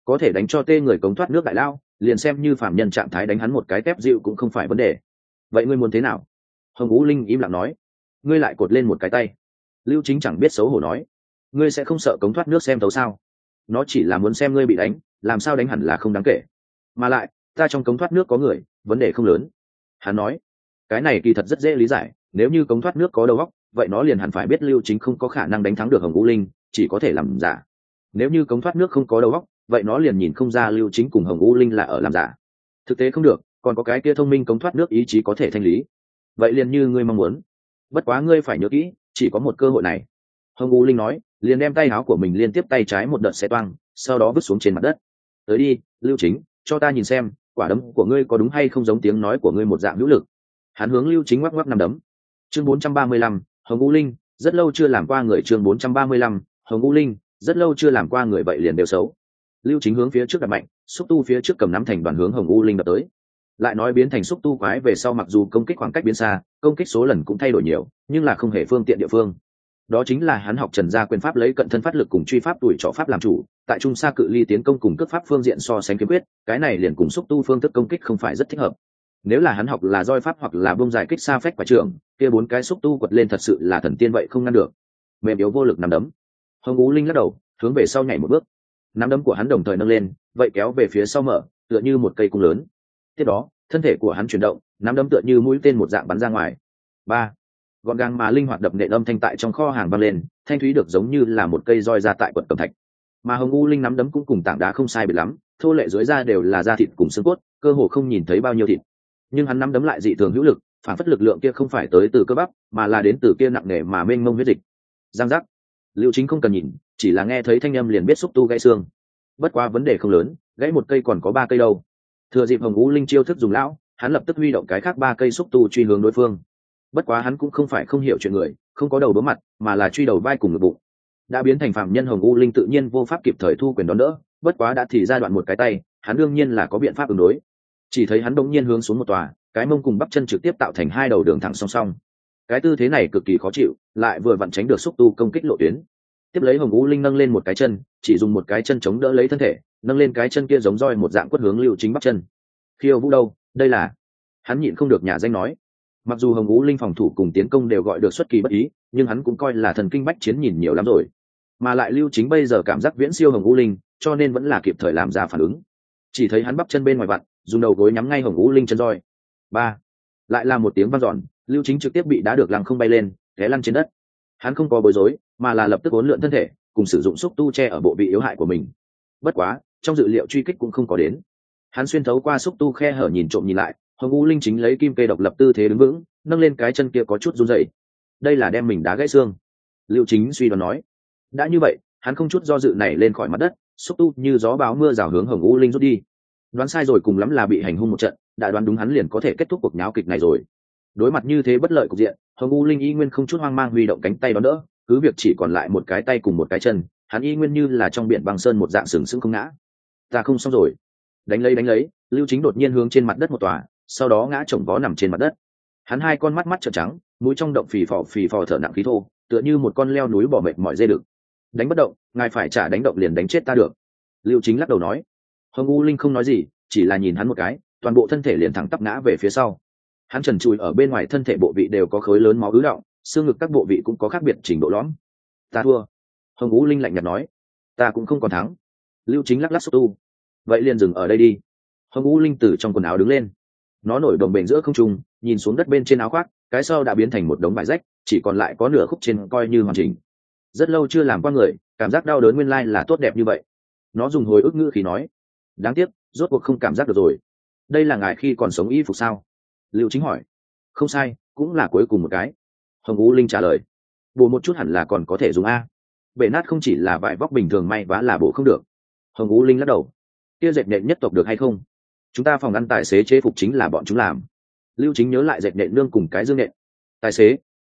có thể đánh cho tê người cống thoát nước đại lao, liền xem như phạm nhân trạng thái đánh hắn một cái tép dịu cũng không phải vấn đề. Vậy ngươi muốn thế nào? Hồng Vũ Linh im lặng nói. Ngươi lại cột lên một cái tay. Lưu Chính chẳng biết xấu hổ nói. Ngươi sẽ không sợ cống thoát nước xem tấu sao? Nó chỉ là muốn xem ngươi bị đánh, làm sao đánh hẳn là không đáng kể. Mà lại, ta trong cống thoát nước có người, vấn đề không lớn. Hắn nói, cái này kỳ thật rất dễ lý giải, nếu như cống thoát nước có đầu óc, vậy nó liền hẳn phải biết Lưu Chính không có khả năng đánh thắng được Hồng Vũ Linh, chỉ có thể làm giả. Nếu như cống thoát nước không có đầu óc, vậy nó liền nhìn không ra Lưu Chính cùng Hồng Vũ Linh là ở làm giả. Thực tế không được, còn có cái kia thông minh cống thoát nước ý chí có thể thanh lý. Vậy liền như ngươi mong muốn. Bất quá ngươi phải nhớ kỹ, chỉ có một cơ hội này. Hồng Vũ Linh nói, liền đem tay áo của mình liên tiếp tay trái một đợt xé toang, sau đó vứt xuống trên mặt đất. Tới đi, Lưu Chính, cho ta nhìn xem, quả đấm của ngươi có đúng hay không giống tiếng nói của ngươi một dạng hữu lực. Hắn hướng Lưu Chính ngoắc ngoắc nắm đấm. Chương 435, Hồng Vũ Linh, rất lâu chưa làm qua người. Chương 435, Hồng Vũ Linh, rất lâu chưa làm qua người, vậy liền đều xấu. Lưu Chính hướng phía trước đập mạnh, xúc tu phía trước cầm nắm thành đoàn hướng Hồng Vũ Linh đập tới. Lại nói biến thành xúc tu quái về sau, mặc dù công kích khoảng cách biến xa, công kích số lần cũng thay đổi nhiều, nhưng là không hề phương tiện địa phương. Đó chính là hắn học Trần gia quyền pháp lấy cận thân phát lực cùng truy pháp tuổi trọ pháp làm chủ, tại trung xa cự ly tiến công cùng cước pháp phương diện so sánh kiếm quyết, cái này liền cùng xúc tu phương thức công kích không phải rất thích hợp. Nếu là hắn học là roi pháp hoặc là bông dài kích xa phách quả trưởng, kia bốn cái xúc tu quật lên thật sự là thần tiên vậy không ngăn được. Mềm yếu vô lực nắm đấm. Hồng Vũ Linh lắc đầu, hướng về sau nhảy một bước. Nắm đấm của hắn đồng thời nâng lên, vậy kéo về phía sau mở, tựa như một cây cung lớn. Tiếp đó, thân thể của hắn chuyển động, nắm đấm tựa như mũi tên một dạng bắn ra ngoài. Ba, gọn gàng mà linh hoạt đập nện âm thanh tại trong kho hàng vang lên, thanh thúy được giống như là một cây roi ra tại quận cẩm thạch. Mà Hồng Vũ Linh nắm đấm cũng cùng tảng đá không sai biệt lắm, thô lệ dưới da đều là da thịt cùng xương cốt, cơ hồ không nhìn thấy bao nhiêu thịt. Nhưng hắn nắm đấm lại dị thường hữu lực, phản phất lực lượng kia không phải tới từ cơ bắp, mà là đến từ kia nặng nề mà mênh mông huyết dịch. Giang giác. Lưu Chính không cần nhìn, chỉ là nghe thấy thanh âm liền biết xúc tu gãy xương. Bất quá vấn đề không lớn, gãy một cây còn có ba cây đâu. Thừa dịp Hồng Vũ Linh chiêu thức dùng lão, hắn lập tức huy động cái khác ba cây xúc tu truy hướng đối phương. Bất quá hắn cũng không phải không hiểu chuyện người, không có đầu đố mặt, mà là truy đầu vai cùng ngực bụng. Đã biến thành phạm nhân Hồng Vũ Linh tự nhiên vô pháp kịp thời thu quyền đón đỡ, bất quá đã thì giai đoạn một cái tay, hắn đương nhiên là có biện pháp ứng đối. Chỉ thấy hắn đống nhiên hướng xuống một tòa, cái mông cùng bắp chân trực tiếp tạo thành hai đầu đường thẳng song song. Cái tư thế này cực kỳ khó chịu, lại vừa vặn tránh được xúc tu công kích lộ tuyến. Tiếp lấy Hồng Vũ Linh nâng lên một cái chân, chỉ dùng một cái chân chống đỡ lấy thân thể, nâng lên cái chân kia giống roi một dạng quất hướng Lưu Chính bắp chân. Khiêu Vũ đâu, đây là. Hắn nhịn không được nhả danh nói. Mặc dù Hồng Vũ Linh phòng thủ cùng tiến công đều gọi được xuất kỳ bất ý, nhưng hắn cũng coi là thần kinh bách chiến nhìn nhiều lắm rồi. Mà lại Lưu Chính bây giờ cảm giác viễn siêu Hồng Vũ Linh, cho nên vẫn là kịp thời làm ra phản ứng. Chỉ thấy hắn bắp chân bên ngoài vặn, dùng đầu gối nhắm ngay Hồng Vũ Linh chân roi. Ba, lại là một tiếng vang dọn, Lưu Chính trực tiếp bị đá được lăng không bay lên, té lăn trên đất. Hắn không có bối rối, mà là lập tức uốn lượn thân thể, cùng sử dụng xúc tu che ở bộ vị yếu hại của mình. Bất quá, trong dự liệu truy kích cũng không có đến. Hắn xuyên thấu qua xúc tu khe hở nhìn trộm nhìn lại, Hồng Vũ Linh chính lấy kim kê độc lập tư thế đứng vững, nâng lên cái chân kia có chút run rẩy. Đây là đem mình đá gãy xương. Lưu Chính suy đoán nói. Đã như vậy, hắn không chút do dự nảy lên khỏi mặt đất, xúc tu như gió báo mưa rào hướng Hồng Vũ Linh rút đi. Đoán sai rồi cùng lắm là bị hành hung một trận, đã đoán đúng hắn liền có thể kết thúc cuộc nháo kịch này rồi. Đối mặt như thế bất lợi cục diện, Hồng Vũ Linh y nguyên không chút hoang mang huy động cánh tay đón đỡ, cứ việc chỉ còn lại một cái tay cùng một cái chân, hắn y nguyên như là trong biển băng sơn một dạng sừng sững không ngã. Ta không xong rồi. Đánh lấy, Lưu Chính đột nhiên hướng trên mặt đất một tòa, sau đó ngã chồng vó nằm trên mặt đất. Hắn hai con mắt mắt trợn trắng, mũi trong động phì phò thở nặng khí thô, tựa như một con leo núi bỏ mệt mỏi dê đực. Đánh bất động, ngài phải trả đánh động liền đánh chết ta được. Lưu Chính lắc đầu nói. Hồng Vũ Linh không nói gì, chỉ là nhìn hắn một cái, toàn bộ thân thể liền thẳng tắp ngã về phía sau. Hắn trần trụi ở bên ngoài thân thể bộ vị đều có khối lớn máu ứ đọng, xương ngực các bộ vị cũng có khác biệt trình độ lõm. Ta thua. Hồng Vũ Linh lạnh nhạt nói. Ta cũng không còn thắng. Lưu Chính lắc lắc xúc tu. Vậy liền dừng ở đây đi. Hồng Vũ Linh từ trong quần áo đứng lên, nó nổi đồng bền giữa không trung, nhìn xuống đất bên trên áo khoác, cái sau đã biến thành một đống vải rách, chỉ còn lại có nửa khúc trên coi như hoàn chỉnh. Rất lâu chưa làm qua người, cảm giác đau đớn nguyên lai là tốt đẹp như vậy. Nó dùng hồi ức ngữ khí nói. Đáng tiếc, rốt cuộc không cảm giác được rồi. Đây là ngài khi còn sống y phục sao? Lưu Chính hỏi. Không sai, cũng là cuối cùng một cái. Hồng Vũ Linh trả lời. Bổ một chút hẳn là còn có thể dùng a. Bể nát không chỉ là vải vóc bình thường may vá là bổ không được. Hồng Vũ Linh lắc đầu. Kia dệt nện nhất tộc được hay không? Chúng ta phòng ngăn tài xế chế phục chính là bọn chúng làm. Lưu Chính nhớ lại dệt nện nương cùng cái dương nện. Tài xế?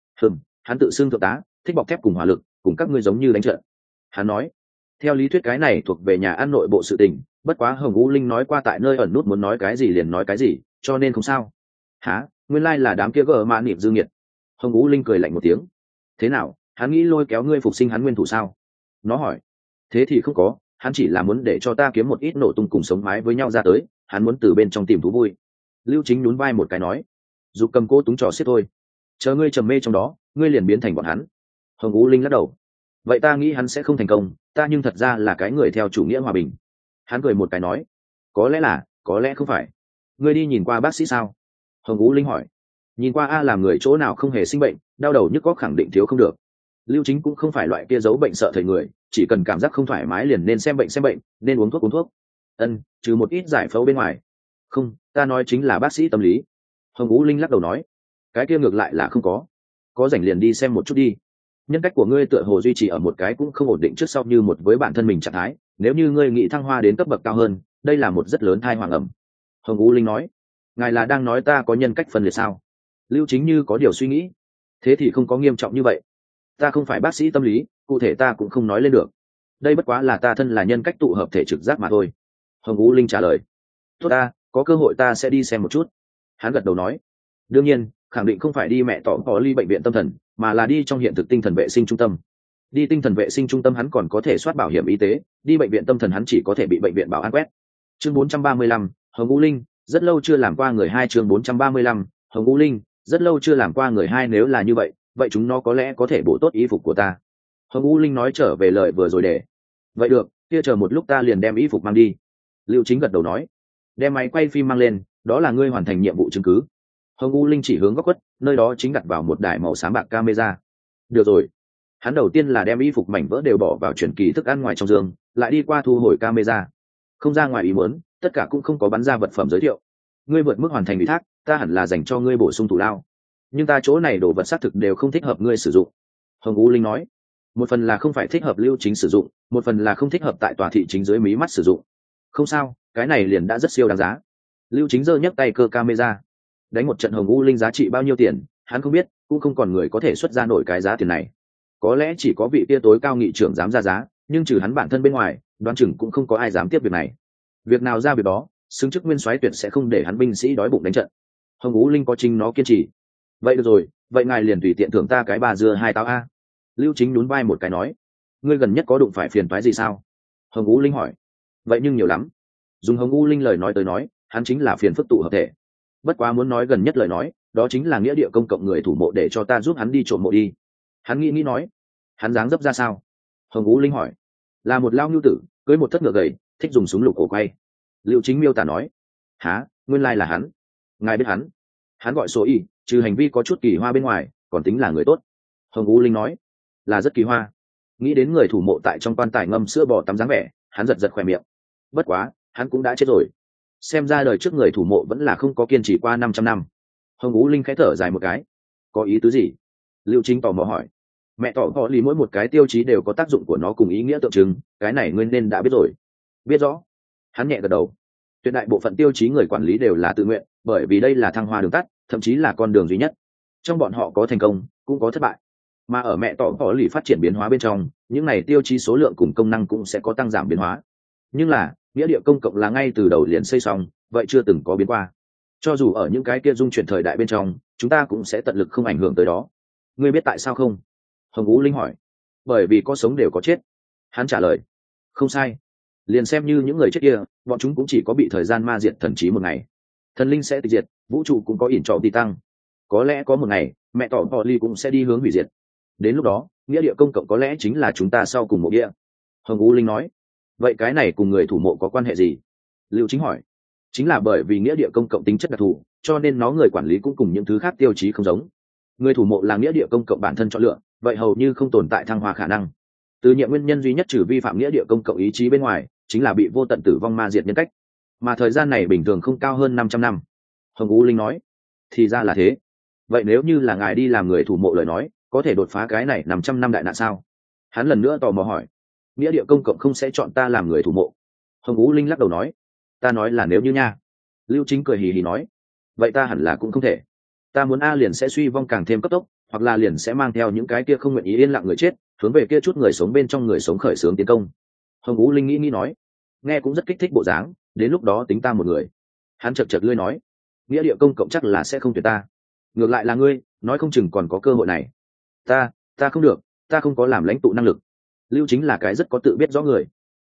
Hắn tự xưng thượng tá, thích bọc thép cùng hỏa lực, cùng các ngươi giống như đánh trận. Hắn nói. Theo lý thuyết cái này thuộc về nhà ăn nội bộ sự tình, bất quá Hồng Vũ Linh nói qua tại nơi ẩn nút muốn nói cái gì liền nói cái gì, cho nên không sao. Hả? Nguyên lai là đám kia gờ mã niệm dư nghiệt. Hồng Vũ Linh cười lạnh một tiếng. Thế nào, hắn nghĩ lôi kéo ngươi phục sinh hắn nguyên thủ sao? Nó hỏi. Thế thì không có, hắn chỉ là muốn để cho ta kiếm một ít nổ tung cùng sống mái với nhau ra tới, hắn muốn từ bên trong tìm thú vui. Lưu Chính nhún vai một cái nói, dục cầm cô túng trò xiết thôi, chờ ngươi trầm mê trong đó ngươi liền biến thành bọn hắn. Hồng Vũ Linh lắc đầu, vậy ta nghĩ hắn sẽ không thành công, ta nhưng thật ra là cái người theo chủ nghĩa hòa bình. Hắn cười một cái nói, có lẽ là, có lẽ không phải. Ngươi đi nhìn qua bác sĩ sao? Hồng Vũ Linh hỏi. Nhìn qua a, làm người chỗ nào không hề sinh bệnh, đau đầu nhức óc khẳng định thiếu không được. Lưu Chính cũng không phải loại kia giấu bệnh sợ thầy người, chỉ cần cảm giác không thoải mái liền nên xem bệnh, nên uống thuốc. Trừ một ít giải phẫu bên ngoài. Không, ta nói chính là bác sĩ tâm lý. Hồng Vũ Linh lắc đầu nói, cái kia ngược lại là không có rảnh liền đi xem một chút đi. Nhân cách của ngươi tựa hồ duy trì ở một cái cũng không ổn định trước sau như một với bản thân mình trạng thái, nếu như ngươi nghĩ thăng hoa đến cấp bậc cao hơn, đây là một rất lớn thai hoàng ẩm. Hồng Vũ Linh nói, ngài là đang nói ta có nhân cách phân liệt sao? Lưu Chính như có điều suy nghĩ, thế thì không có nghiêm trọng như vậy. Ta không phải bác sĩ tâm lý, cụ thể ta cũng không nói lên được, đây bất quá là ta thân là nhân cách tụ hợp thể trực giác mà thôi. Hồng Vũ Linh trả lời. Tốt, ta có cơ hội ta sẽ đi xem một chút. Hắn gật đầu nói, đương nhiên khẳng định không phải đi mẹ tỏ có ly bệnh viện tâm thần, mà là đi trong hiện thực tinh thần vệ sinh trung tâm. Đi tinh thần vệ sinh trung tâm hắn còn có thể soát bảo hiểm y tế, đi bệnh viện tâm thần hắn chỉ có thể bị bệnh viện bảo an quét. Chương 435, Hồng Vũ Linh rất lâu chưa làm qua người hai. Chương 435, Hồng Vũ Linh rất lâu chưa làm qua người hai. Nếu là như vậy, vậy chúng nó có lẽ có thể bổ tốt y phục của ta. Hồng Vũ Linh nói trở về lời vừa rồi để. Vậy được, kia chờ một lúc ta liền đem y phục mang đi. Lưu Chính gật đầu nói, đem máy quay phim mang lên, đó là ngươi hoàn thành nhiệm vụ chứng cứ. Hồng Vũ Linh chỉ hướng góc khuất, nơi đó chính đặt vào một đài màu xám bạc camera. Được rồi. Hắn đầu tiên là đem y phục mảnh vỡ đều bỏ vào chuyển kỳ thức ăn ngoài trong giường, lại đi qua thu hồi camera. Không ra ngoài ý muốn, tất cả cũng không có bắn ra vật phẩm giới thiệu. Ngươi vượt mức hoàn thành ủy thác, ta hẳn là dành cho ngươi bổ sung thủ lao. Nhưng ta chỗ này đồ vật xác thực đều không thích hợp ngươi sử dụng. Hồng Vũ Linh nói, một phần là không phải thích hợp Lưu Chính sử dụng, một phần là không thích hợp tại tòa thị chính dưới mí mắt sử dụng. Không sao, cái này liền đã rất siêu đáng giá. Lưu Chính giơ nhấc tay cơ camera. Đánh một trận Hồng Vũ Linh giá trị bao nhiêu tiền, hắn không biết, cũng không còn người có thể xuất ra nổi cái giá tiền này. Có lẽ chỉ có vị tia tối cao nghị trưởng dám ra giá, nhưng trừ hắn bản thân bên ngoài, đoán chừng cũng không có ai dám tiếp việc này. Việc nào ra việc đó, xứng chức nguyên soái tuyệt sẽ không để hắn binh sĩ đói bụng đánh trận. Hồng Vũ Linh có chính nó kiên trì. Vậy được rồi, vậy ngài liền tùy tiện thưởng ta cái bà dưa 2 táo a. Lưu Chính nhún vai một cái nói, ngươi gần nhất có đụng phải phiền toái gì sao? Hồng Vũ Linh hỏi. Vậy nhưng nhiều lắm. Dùng Hồng Vũ Linh lời nói tới nói, hắn chính là phiền phức tụ hợp thể. Bất quá muốn nói gần nhất lời nói, đó chính là nghĩa địa công cộng người thủ mộ để cho ta giúp hắn đi trộm mộ đi. Hắn nghĩ nói, hắn dáng dấp ra sao? Hồng Vũ Linh hỏi. Là một lao nhu tử, cưới một thất ngựa gầy, thích dùng súng lục cổ quay. Lưu Chính miêu tả nói. Há, nguyên lai là hắn. Ngài biết hắn? Hắn gọi số y, trừ hành vi có chút kỳ hoa bên ngoài, còn tính là người tốt. Hồng Vũ Linh nói. Là rất kỳ hoa. Nghĩ đến người thủ mộ tại trong quan tài ngâm sữa bò tắm dáng vẻ, hắn giật giật khỏe miệng. Bất quá, hắn cũng đã chết rồi. Xem ra đời trước người thủ mộ vẫn là không có kiên trì qua 500 năm. Hồng Vũ Linh khẽ thở dài một cái. Có ý tứ gì? Lưu Chính tò mò hỏi. Mẹ tỏ họ lý mỗi một cái tiêu chí đều có tác dụng của nó cùng ý nghĩa tượng trưng, cái này ngươi nên đã biết rồi. Biết rõ. Hắn nhẹ gật đầu. Tuyệt đại bộ phận tiêu chí người quản lý đều là tự nguyện, bởi vì đây là thăng hoa đường tắt, thậm chí là con đường duy nhất. Trong bọn họ có thành công, cũng có thất bại. Mà ở mẹ tỏ họ lý phát triển biến hóa bên trong, những này tiêu chí số lượng cùng công năng cũng sẽ có tăng giảm biến hóa. Nhưng là nghĩa địa công cộng là ngay từ đầu liền xây xong, vậy chưa từng có biến qua. Cho dù ở những cái kia dung chuyển thời đại bên trong, chúng ta cũng sẽ tận lực không ảnh hưởng tới đó. Ngươi biết tại sao không? Hồng Vũ Linh hỏi. Bởi vì có sống đều có chết. Hắn trả lời. Không sai. Liền xem như những người chết kia, bọn chúng cũng chỉ có bị thời gian ma diệt thần trí một ngày. Thần linh sẽ tịch diệt, vũ trụ cũng có ỉn trọ đi tăng. Có lẽ có một ngày, mẹ tỏ họ ly cũng sẽ đi hướng hủy diệt. Đến lúc đó, nghĩa địa công cộng có lẽ chính là chúng ta sau cùng mộ địa. Hồng Vũ Linh nói. Vậy cái này cùng người thủ mộ có quan hệ gì? Lưu Chính hỏi. Chính là bởi vì nghĩa địa công cộng tính chất đặc thù, cho nên nó người quản lý cũng cùng những thứ khác tiêu chí không giống. Người thủ mộ là nghĩa địa công cộng bản thân chọn lựa, vậy hầu như không tồn tại thăng hoa khả năng. Từ nhiệm nguyên nhân duy nhất trừ vi phạm nghĩa địa công cộng ý chí bên ngoài, chính là bị vô tận tử vong ma diệt nhân cách. Mà thời gian này bình thường không cao hơn 500 năm. Hồng Vũ Linh nói. Thì ra là thế. Vậy nếu như là ngài đi làm người thủ mộ lời nói, có thể đột phá cái này 500 năm đại nạn sao? Hắn lần nữa tò mò hỏi. Nghĩa địa công cộng không sẽ chọn ta làm người thủ mộ. Hồng Vũ Linh lắc đầu nói. Ta nói là nếu như nha. Lưu Chính cười hì hì nói. Vậy ta hẳn là cũng không thể. Ta muốn A liền sẽ suy vong càng thêm cấp tốc, hoặc là liền sẽ mang theo những cái kia không nguyện ý yên lặng người chết, hướng về kia chút người sống bên trong người sống khởi xướng tiến công. Hồng Vũ Linh nghĩ nói. Nghe cũng rất kích thích bộ dáng, đến lúc đó tính ta một người. Hắn chật chật lưỡi nói. Nghĩa địa công cộng chắc là sẽ không tuyệt ta. Ngược lại là ngươi, nói không chừng còn có cơ hội này. Ta không được, ta không có làm lãnh tụ năng lực. Lưu Chính là cái rất có tự biết rõ người.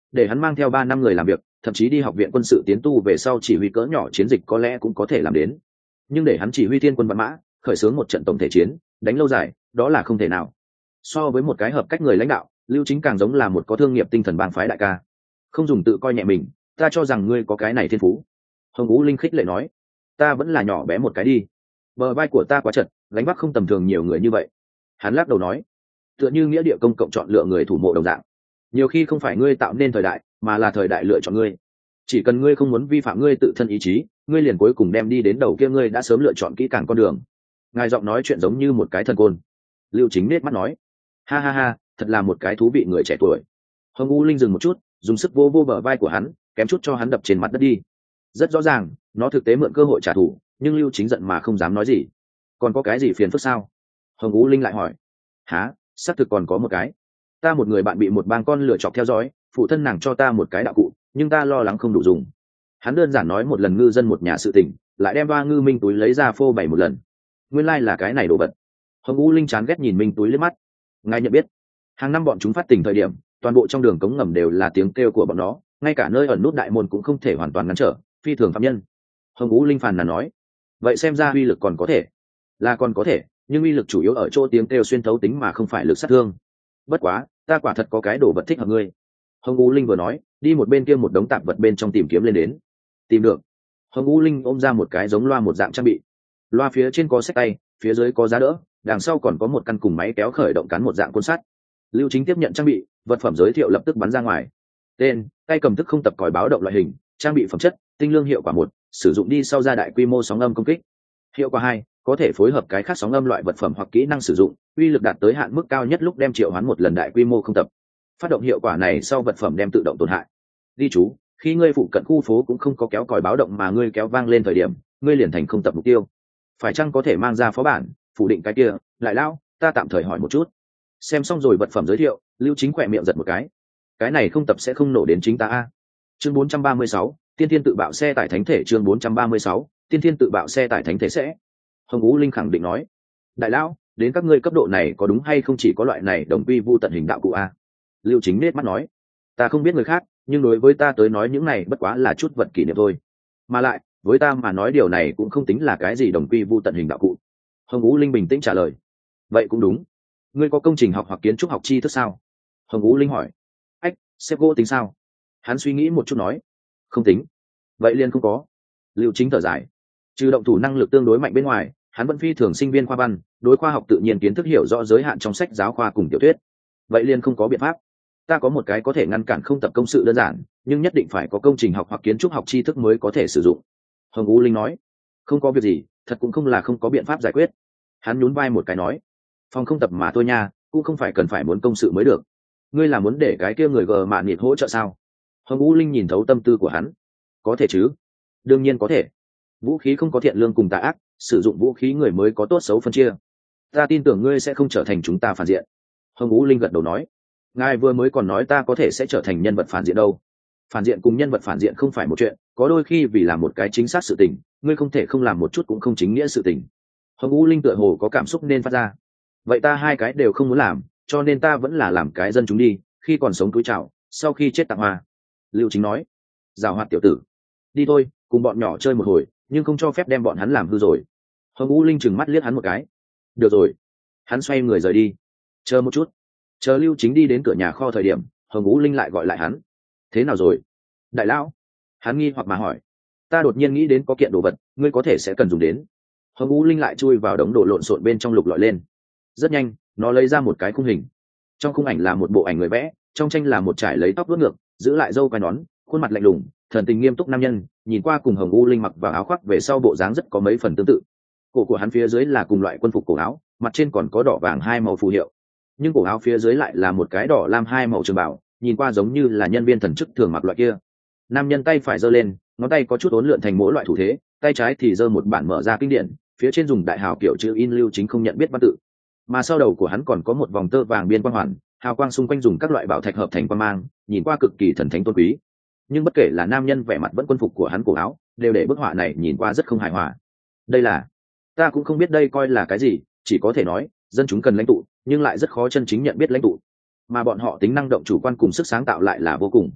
để hắn mang theo 3 năm người làm việc, thậm chí đi học viện quân sự tiến tu về sau chỉ huy cỡ nhỏ chiến dịch có lẽ cũng có thể làm đến, nhưng để hắn chỉ huy thiên quân vạn mã khởi xướng một trận tổng thể chiến đánh lâu dài, đó là không thể nào. So với một cái hợp cách người lãnh đạo, Lưu Chính càng giống là một có thương nghiệp tinh thần bang phái đại ca. Không dùng tự coi nhẹ mình, ta cho rằng ngươi có cái này thiên phú. Hồng Vũ Linh khích lệ nói. Ta vẫn là nhỏ bé một cái đi, bờ vai của ta quá chật, gánh vác không tầm thường nhiều người như vậy. Hắn lắc đầu nói, tựa như nghĩa địa công cộng chọn lựa người thủ mộ đồng dạng, nhiều khi không phải ngươi tạo nên thời đại, mà là thời đại lựa chọn ngươi. Chỉ cần ngươi không muốn vi phạm ngươi tự thân ý chí, ngươi liền cuối cùng đem đi đến đầu kia ngươi đã sớm lựa chọn kỹ càng con đường. Ngài giọng nói chuyện giống như một cái thần côn. Lưu Chính nết mắt nói, ha ha ha, thật là một cái thú vị người trẻ tuổi. Hồng U Linh dừng một chút, dùng sức vô vô bờ vai của hắn, kém chút cho hắn đập trên mặt đất đi. Rất rõ ràng, nó thực tế mượn cơ hội trả thù, nhưng Lưu Chính giận mà không dám nói gì. Còn có cái gì phiền phức sao? Hồng U Linh lại hỏi. Hả, xác thực còn có một cái. Ta một người bạn bị một bang con lựa chọc theo dõi, phụ thân nàng cho ta một cái đạo cụ, nhưng ta lo lắng không đủ dùng. Hắn đơn giản nói một lần ngư dân một nhà sự tình, lại đem 3 ngư minh túi lấy ra phô bày một lần. Nguyên lai là cái này đồ vật. Hồng U Linh chán ghét nhìn minh túi liếc mắt. Ngài nhận biết, hàng năm bọn chúng phát tình thời điểm, toàn bộ trong đường cống ngầm đều là tiếng kêu của bọn nó, ngay cả nơi ẩn nút đại môn cũng không thể hoàn toàn ngăn trở, phi thường phạm nhân. Hồng U Linh phàn nàn nói, vậy xem ra uy lực còn có thể, là còn có thể, nhưng uy lực chủ yếu ở chỗ tiếng kêu xuyên thấu tính mà không phải lực sát thương. Bất quá, ta quả thật có cái đồ vật thích hợp ngươi. Hồng U Linh vừa nói, đi một bên kia một đống tạp vật bên trong tìm kiếm lên đến. Tìm được. Hồng U Linh ôm ra một cái giống loa một dạng trang bị. Loa phía trên có xách tay, phía dưới có giá đỡ, đằng sau còn có một căn cùng máy kéo khởi động cán một dạng côn sắt. Lưu Chính tiếp nhận trang bị, vật phẩm giới thiệu lập tức bắn ra ngoài. Tên: tay cầm thức không tập còi báo động loại hình, trang bị phẩm chất: tinh lương hiệu quả 1, sử dụng đi sau ra đại quy mô sóng âm công kích. Hiệu quả 2, có thể phối hợp cái khác sóng âm loại vật phẩm hoặc kỹ năng sử dụng, uy lực đạt tới hạn mức cao nhất lúc đem triệu hoán một lần đại quy mô không tập. Phát động hiệu quả này sau vật phẩm đem tự động tổn hại. Ghi chú: khi ngươi phụ cận khu phố cũng không có kéo còi báo động mà ngươi kéo vang lên thời điểm, ngươi liền thành không tập mục tiêu. Phải chăng có thể mang ra phó bản, phủ định cái kia? Lại lão, ta tạm thời hỏi một chút. Xem xong rồi vật phẩm giới thiệu, Lưu Chính khỏe miệng giật một cái này không tập sẽ không nổ đến chính ta a. Chương 436, tiên thiên tự bạo xe tải thánh thể. Chương 436, tiên thiên tự bạo xe tải thánh thể sẽ. Hồng Vũ Linh khẳng định nói, đại lão, đến các ngươi cấp độ này có đúng hay không chỉ có loại này đồng quy vu tận hình đạo cụ a? Lưu Chính nết mắt nói, ta không biết người khác, nhưng đối với ta tới nói những này bất quá là chút vật kỷ niệm thôi. Mà lại, với ta mà nói điều này cũng không tính là cái gì đồng quy vu tận hình đạo cụ. Hồng Vũ Linh bình tĩnh trả lời, vậy cũng đúng. Ngươi có công trình học hoặc kiến trúc học tri thức sao? Hồng Vũ Linh hỏi. Ách, xếp gỗ tính sao? Hắn suy nghĩ một chút nói, không tính. Vậy liền không có. Lưu Chính thở dài, trừ động thủ năng lực tương đối mạnh bên ngoài, hắn vẫn phi thường sinh viên khoa văn, đối khoa học tự nhiên kiến thức hiểu rõ giới hạn trong sách giáo khoa cùng tiểu thuyết. Vậy liền không có biện pháp. Ta có một cái có thể ngăn cản không tập công sự đơn giản, nhưng nhất định phải có công trình học hoặc kiến trúc học tri thức mới có thể sử dụng. Hồng Vũ Linh nói, không có việc gì, thật cũng không là không có biện pháp giải quyết. Hắn nhún vai một cái nói, phòng không tập mà thôi nha, cũng không phải cần phải muốn công sự mới được. Ngươi là muốn để cái kia người gờ mạn nịt hỗ trợ sao? Hồng Vũ Linh nhìn thấu tâm tư của hắn. Có thể chứ? Đương nhiên có thể. Vũ khí không có thiện lương cùng tà ác, sử dụng vũ khí người mới có tốt xấu phân chia. Ta tin tưởng ngươi sẽ không trở thành chúng ta phản diện. Hồng Vũ Linh gật đầu nói, ngài vừa mới còn nói ta có thể sẽ trở thành nhân vật phản diện đâu. Phản diện cùng nhân vật phản diện không phải một chuyện, có đôi khi vì làm một cái chính xác sự tình, ngươi không thể không làm một chút cũng không chính nghĩa sự tình. Hồng Vũ Linh tựa hồ có cảm xúc nên phát ra. Vậy ta hai cái đều không muốn làm, cho nên ta vẫn là làm cái dân chúng đi, khi còn sống túi chào, sau khi chết tặng hoa. Lưu Chính nói, giàu hoạt tiểu tử, đi thôi, cùng bọn nhỏ chơi một hồi, nhưng không cho phép đem bọn hắn làm hư rồi. Hồng Vũ Linh trừng mắt liếc hắn một cái. Được rồi. Hắn xoay người rời đi. Chờ một chút. Chờ Lưu Chính đi đến cửa nhà kho thời điểm, Hồng Vũ Linh lại gọi lại hắn. Thế nào rồi? Đại lão. Hắn nghi hoặc mà hỏi. Ta đột nhiên nghĩ đến có kiện đồ vật, ngươi có thể sẽ cần dùng đến. Hồng Vũ Linh lại chui vào đống đồ lộn xộn bên trong lục lọi lên. Rất nhanh, nó lấy ra một cái khung hình. Trong khung ảnh là một bộ ảnh người vẽ, trong tranh là một trải lấy tóc vuốt ngược, giữ lại râu quai nón, khuôn mặt lạnh lùng, thần tình nghiêm túc nam nhân, nhìn qua cùng Hồng U Linh mặc vào áo khoác về sau bộ dáng rất có mấy phần tương tự. Cổ của hắn phía dưới là cùng loại quân phục cổ áo, mặt trên còn có đỏ vàng hai màu phù hiệu, nhưng cổ áo phía dưới lại là một cái đỏ lam hai màu trường bảo, nhìn qua giống như là nhân viên thần chức thường mặc loại kia. Nam nhân tay phải giơ lên, ngón tay có chút uốn lượn thành mỗi loại thủ thế, tay trái thì giơ một bản mở ra kinh điển, phía trên dùng đại hào kiểu chữ in Lưu Chính không nhận biết văn tự, mà sau đầu của hắn còn có một vòng tơ vàng biên quang hoàn, hào quang xung quanh dùng các loại bảo thạch hợp thành quang mang, nhìn qua cực kỳ thần thánh tôn quý. Nhưng bất kể là nam nhân vẻ mặt vẫn quân phục của hắn cổ áo, đều để bức họa này nhìn qua rất không hài hòa. Đây là, ta cũng không biết đây coi là cái gì, chỉ có thể nói dân chúng cần lãnh tụ, nhưng lại rất khó chân chính nhận biết lãnh tụ, mà bọn họ tính năng động chủ quan cùng sức sáng tạo lại là vô cùng.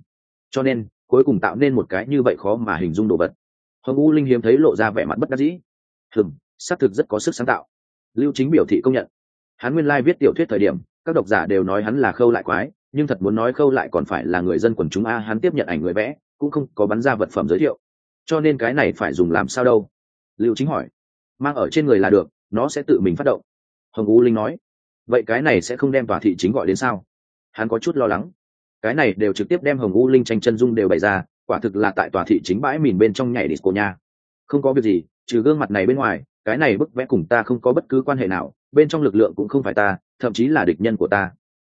cho nên cuối cùng tạo nên một cái như vậy khó mà hình dung đồ vật. Hồng U Linh hiếm thấy lộ ra vẻ mặt bất đắc dĩ. Xác thực rất có sức sáng tạo. Lưu Chính biểu thị công nhận. Hắn nguyên lai viết tiểu thuyết thời điểm, các độc giả đều nói hắn là Khâu Lại quái, nhưng thật muốn nói Khâu Lại còn phải là người dân quần chúng a, hắn tiếp nhận ảnh người vẽ, cũng không có bắn ra vật phẩm giới thiệu. Cho nên cái này phải dùng làm sao đâu? Lưu Chính hỏi. Mang ở trên người là được, nó sẽ tự mình phát động. Hồng U Linh nói. Vậy cái này sẽ không đem tòa thị chính gọi đến sao? Hắn có chút lo lắng. Cái này đều trực tiếp đem Hồng U Linh tranh chân dung đều bày ra, quả thực là tại tòa thị chính bãi mìn bên trong nhảy disco nha. Không có việc gì, trừ gương mặt này bên ngoài, cái này bức vẽ cùng ta không có bất cứ quan hệ nào, bên trong lực lượng cũng không phải ta, thậm chí là địch nhân của ta.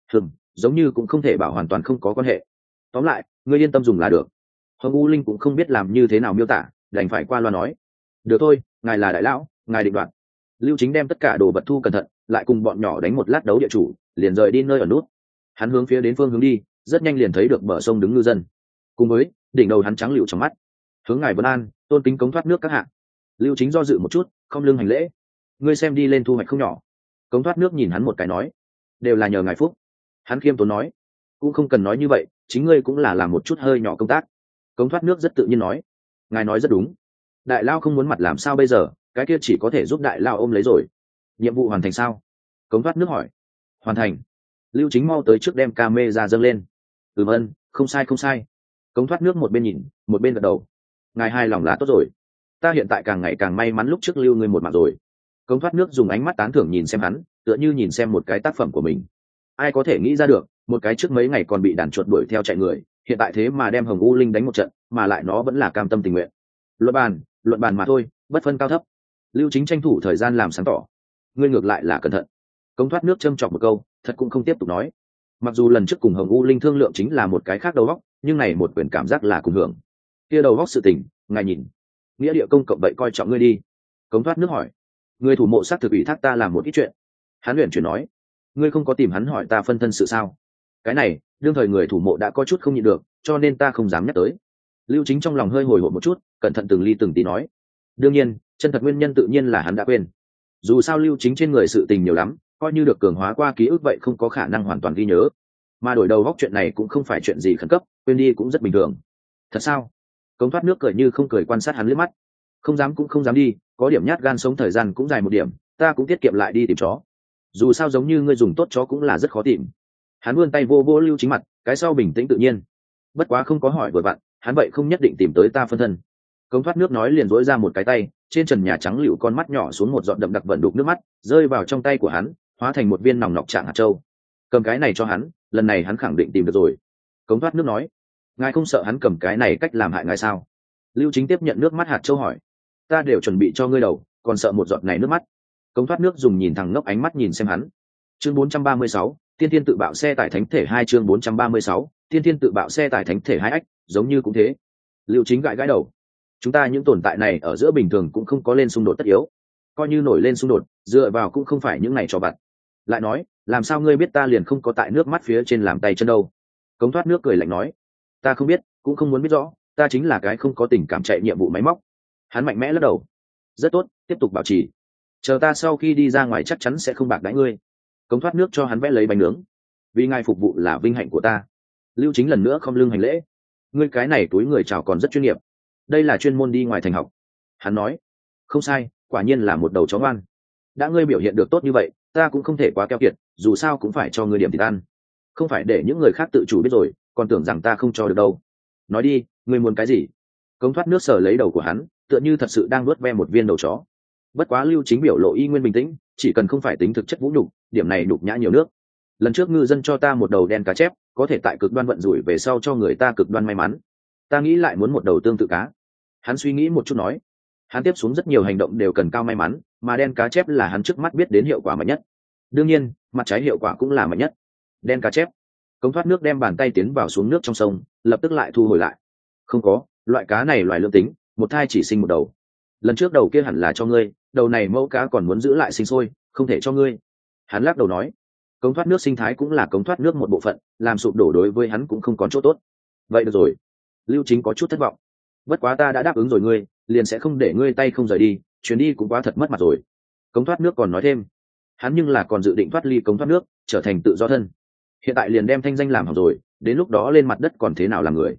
Giống như cũng không thể bảo hoàn toàn không có quan hệ. Tóm lại, ngươi yên tâm dùng là được. Hồng U Linh cũng không biết làm như thế nào miêu tả, đành phải qua loa nói. Được thôi, ngài là đại lão, ngài định đoạt. Lưu Chính đem tất cả đồ vật thu cẩn thận, lại cùng bọn nhỏ đánh một lát đấu địa chủ, liền rời đi nơi ở nút. Hắn hướng phía đến phương hướng đi, rất nhanh liền thấy được bờ sông đứng ngư dân. Cùng với đỉnh đầu hắn trắng liễu trong mắt. Hướng ngài Vân An, tôn kính cống thoát nước các hạ. Lưu Chính do dự một chút, không lưng hành lễ. Ngươi xem đi lên thu hoạch không nhỏ. Cống thoát nước nhìn hắn một cái nói, đều là nhờ ngài phúc. Hắn khiêm tốn nói, cũng không cần nói như vậy, chính ngươi cũng là làm một chút hơi nhỏ công tác. Cống thoát nước rất tự nhiên nói, ngài nói rất đúng. Đại lao không muốn mặt làm sao bây giờ, cái kia chỉ có thể giúp đại lao ôm lấy rồi. Nhiệm vụ hoàn thành sao? Cống thoát nước hỏi. Hoàn thành. Lưu Chính mau tới trước đem camera dâng lên. Ân, không sai không sai. Cống thoát nước một bên nhìn, một bên gật đầu. Ngài hài lòng là tốt rồi. Ta hiện tại càng ngày càng may mắn lúc trước lưu ngươi một mạng rồi. Cống thoát nước dùng ánh mắt tán thưởng nhìn xem hắn, tựa như nhìn xem một cái tác phẩm của mình. Ai có thể nghĩ ra được, một cái trước mấy ngày còn bị đàn chuột đuổi theo chạy người, hiện tại thế mà đem Hồng U Linh đánh một trận, mà lại nó vẫn là cam tâm tình nguyện. Luận bàn mà thôi, bất phân cao thấp. Lưu Chính tranh thủ thời gian làm sáng tỏ. Ngươi ngược lại là cẩn thận. Cống thoát nước châm chọc một câu, thật cũng không tiếp tục nói. Mặc dù lần trước cùng Hồng U Linh thương lượng chính là một cái khác đầu góc, nhưng này một quyền cảm giác là cùng hưởng. Kia đầu góc sự tình, ngài nhìn. Nghĩa địa công cộng vậy coi trọng ngươi đi. Cống thoát nước hỏi. Ngươi thủ mộ xác thực ủy thác ta làm một ít chuyện. Hắn luyện chuyển nói. Ngươi không có tìm hắn hỏi ta phân thân sự sao? Cái này, đương thời người thủ mộ đã có chút không nhịn được, cho nên ta không dám nhắc tới. Lưu Chính trong lòng hơi hồi hộp một chút, cẩn thận từng ly từng tí nói. Đương nhiên, chân thật nguyên nhân tự nhiên là hắn đã quên. Dù sao Lưu Chính trên người sự tình nhiều lắm, coi như được cường hóa qua ký ức vậy không có khả năng hoàn toàn ghi nhớ. Mà đổi đầu góc chuyện này cũng không phải chuyện gì khẩn cấp, quên đi cũng rất bình thường. Thật sao? Cống thoát nước cười như không cười quan sát hắn liếc mắt. Không dám cũng không dám đi, có điểm nhát gan sống thời gian cũng dài một điểm, ta cũng tiết kiệm lại đi tìm chó. Dù sao giống như ngươi dùng tốt chó cũng là rất khó tìm. Hắn vươn tay vô vô Lưu Chính mặt, cái sau bình tĩnh tự nhiên. Bất quá không có hỏi vội vặn, hắn vậy không nhất định tìm tới ta phân thân. Cống thoát nước nói liền dỗi ra một cái tay, trên trần nhà trắng liễu con mắt nhỏ xuống một giọt đậm đặc vận đục nước mắt, rơi vào trong tay của hắn, hóa thành một viên nòng nọc trạng hạt châu. Cầm cái này cho hắn, lần này hắn khẳng định tìm được rồi. Cống thoát nước nói, ngài không sợ hắn cầm cái này cách làm hại ngài sao? Lưu Chính tiếp nhận nước mắt hạt châu hỏi, ta đều chuẩn bị cho ngươi đầu, còn sợ một giọt này nước mắt? Cống thoát nước dùng nhìn thẳng ngốc ánh mắt nhìn xem hắn. Chương 436, Tiên Thiên tự bạo xe tải thánh thể 2 chương 436, Tiên Thiên tự bạo xe tải thánh thể 2 ách, giống như cũng thế. Lưu Chính gãi gãi đầu. Chúng ta những tồn tại này ở giữa bình thường cũng không có lên xung đột tất yếu. Coi như nổi lên xung đột, dựa vào cũng không phải những này cho vặt. Lại nói, làm sao ngươi biết ta liền không có tại nước mắt phía trên làm tay chân đâu? Cống thoát nước cười lạnh nói, ta không biết, cũng không muốn biết rõ, ta chính là cái không có tình cảm chạy nhiệm vụ máy móc. Hắn mạnh mẽ lắc đầu. Rất tốt, tiếp tục bảo trì. Chờ ta sau khi đi ra ngoài chắc chắn sẽ không bạc đãi ngươi. Cống thoát nước cho hắn vẽ lấy bánh nướng. Vì ngài phục vụ là vinh hạnh của ta. Lưu Chính lần nữa không lưng hành lễ. Ngươi cái này túi người chào còn rất chuyên nghiệp. Đây là chuyên môn đi ngoài thành học. Hắn nói, không sai, quả nhiên là một đầu chó ngoan. Đã ngươi biểu hiện được tốt như vậy, ta cũng không thể quá keo kiệt, dù sao cũng phải cho ngươi điểm thịt ăn. Không phải để những người khác tự chủ biết rồi, còn tưởng rằng ta không cho được đâu. Nói đi, ngươi muốn cái gì? Cống thoát nước sờ lấy đầu của hắn, tựa như thật sự đang nuốt ve một viên đầu chó. Bất quá Lưu Chính biểu lộ y nguyên bình tĩnh, chỉ cần không phải tính thực chất vũ nhục, điểm này nhục nhã nhiều nước. Lần trước ngư dân cho ta một đầu đen cá chép, có thể tại cực đoan vận rủi về sau cho người ta cực đoan may mắn. Ta nghĩ lại muốn một đầu tương tự cá. Hắn suy nghĩ một chút nói, hắn tiếp xuống rất nhiều hành động đều cần cao may mắn, mà đen cá chép là hắn trước mắt biết đến hiệu quả mạnh nhất. Đương nhiên, mặt trái hiệu quả cũng là mạnh nhất. Đen cá chép. Cống thoát nước đem bàn tay tiến vào xuống nước trong sông, lập tức lại thu hồi lại. Không có, loại cá này loài lương tính, một thai chỉ sinh một đầu. Lần trước đầu kia hẳn là cho ngươi, đầu này mẫu cá còn muốn giữ lại sinh sôi, không thể cho ngươi. Hắn lắc đầu nói, cống thoát nước sinh thái cũng là cống thoát nước một bộ phận, làm sụp đổ đối với hắn cũng không còn chỗ tốt. Vậy được rồi. Lưu Chính có chút thất vọng. Bất quá ta đã đáp ứng rồi ngươi, liền sẽ không để ngươi tay không rời đi, chuyến đi cũng quá thật mất mặt rồi. Cống thoát nước còn nói thêm, hắn nhưng là còn dự định thoát ly cống thoát nước, trở thành tự do thân. Hiện tại liền đem thanh danh làm hỏng rồi, đến lúc đó lên mặt đất còn thế nào làm người.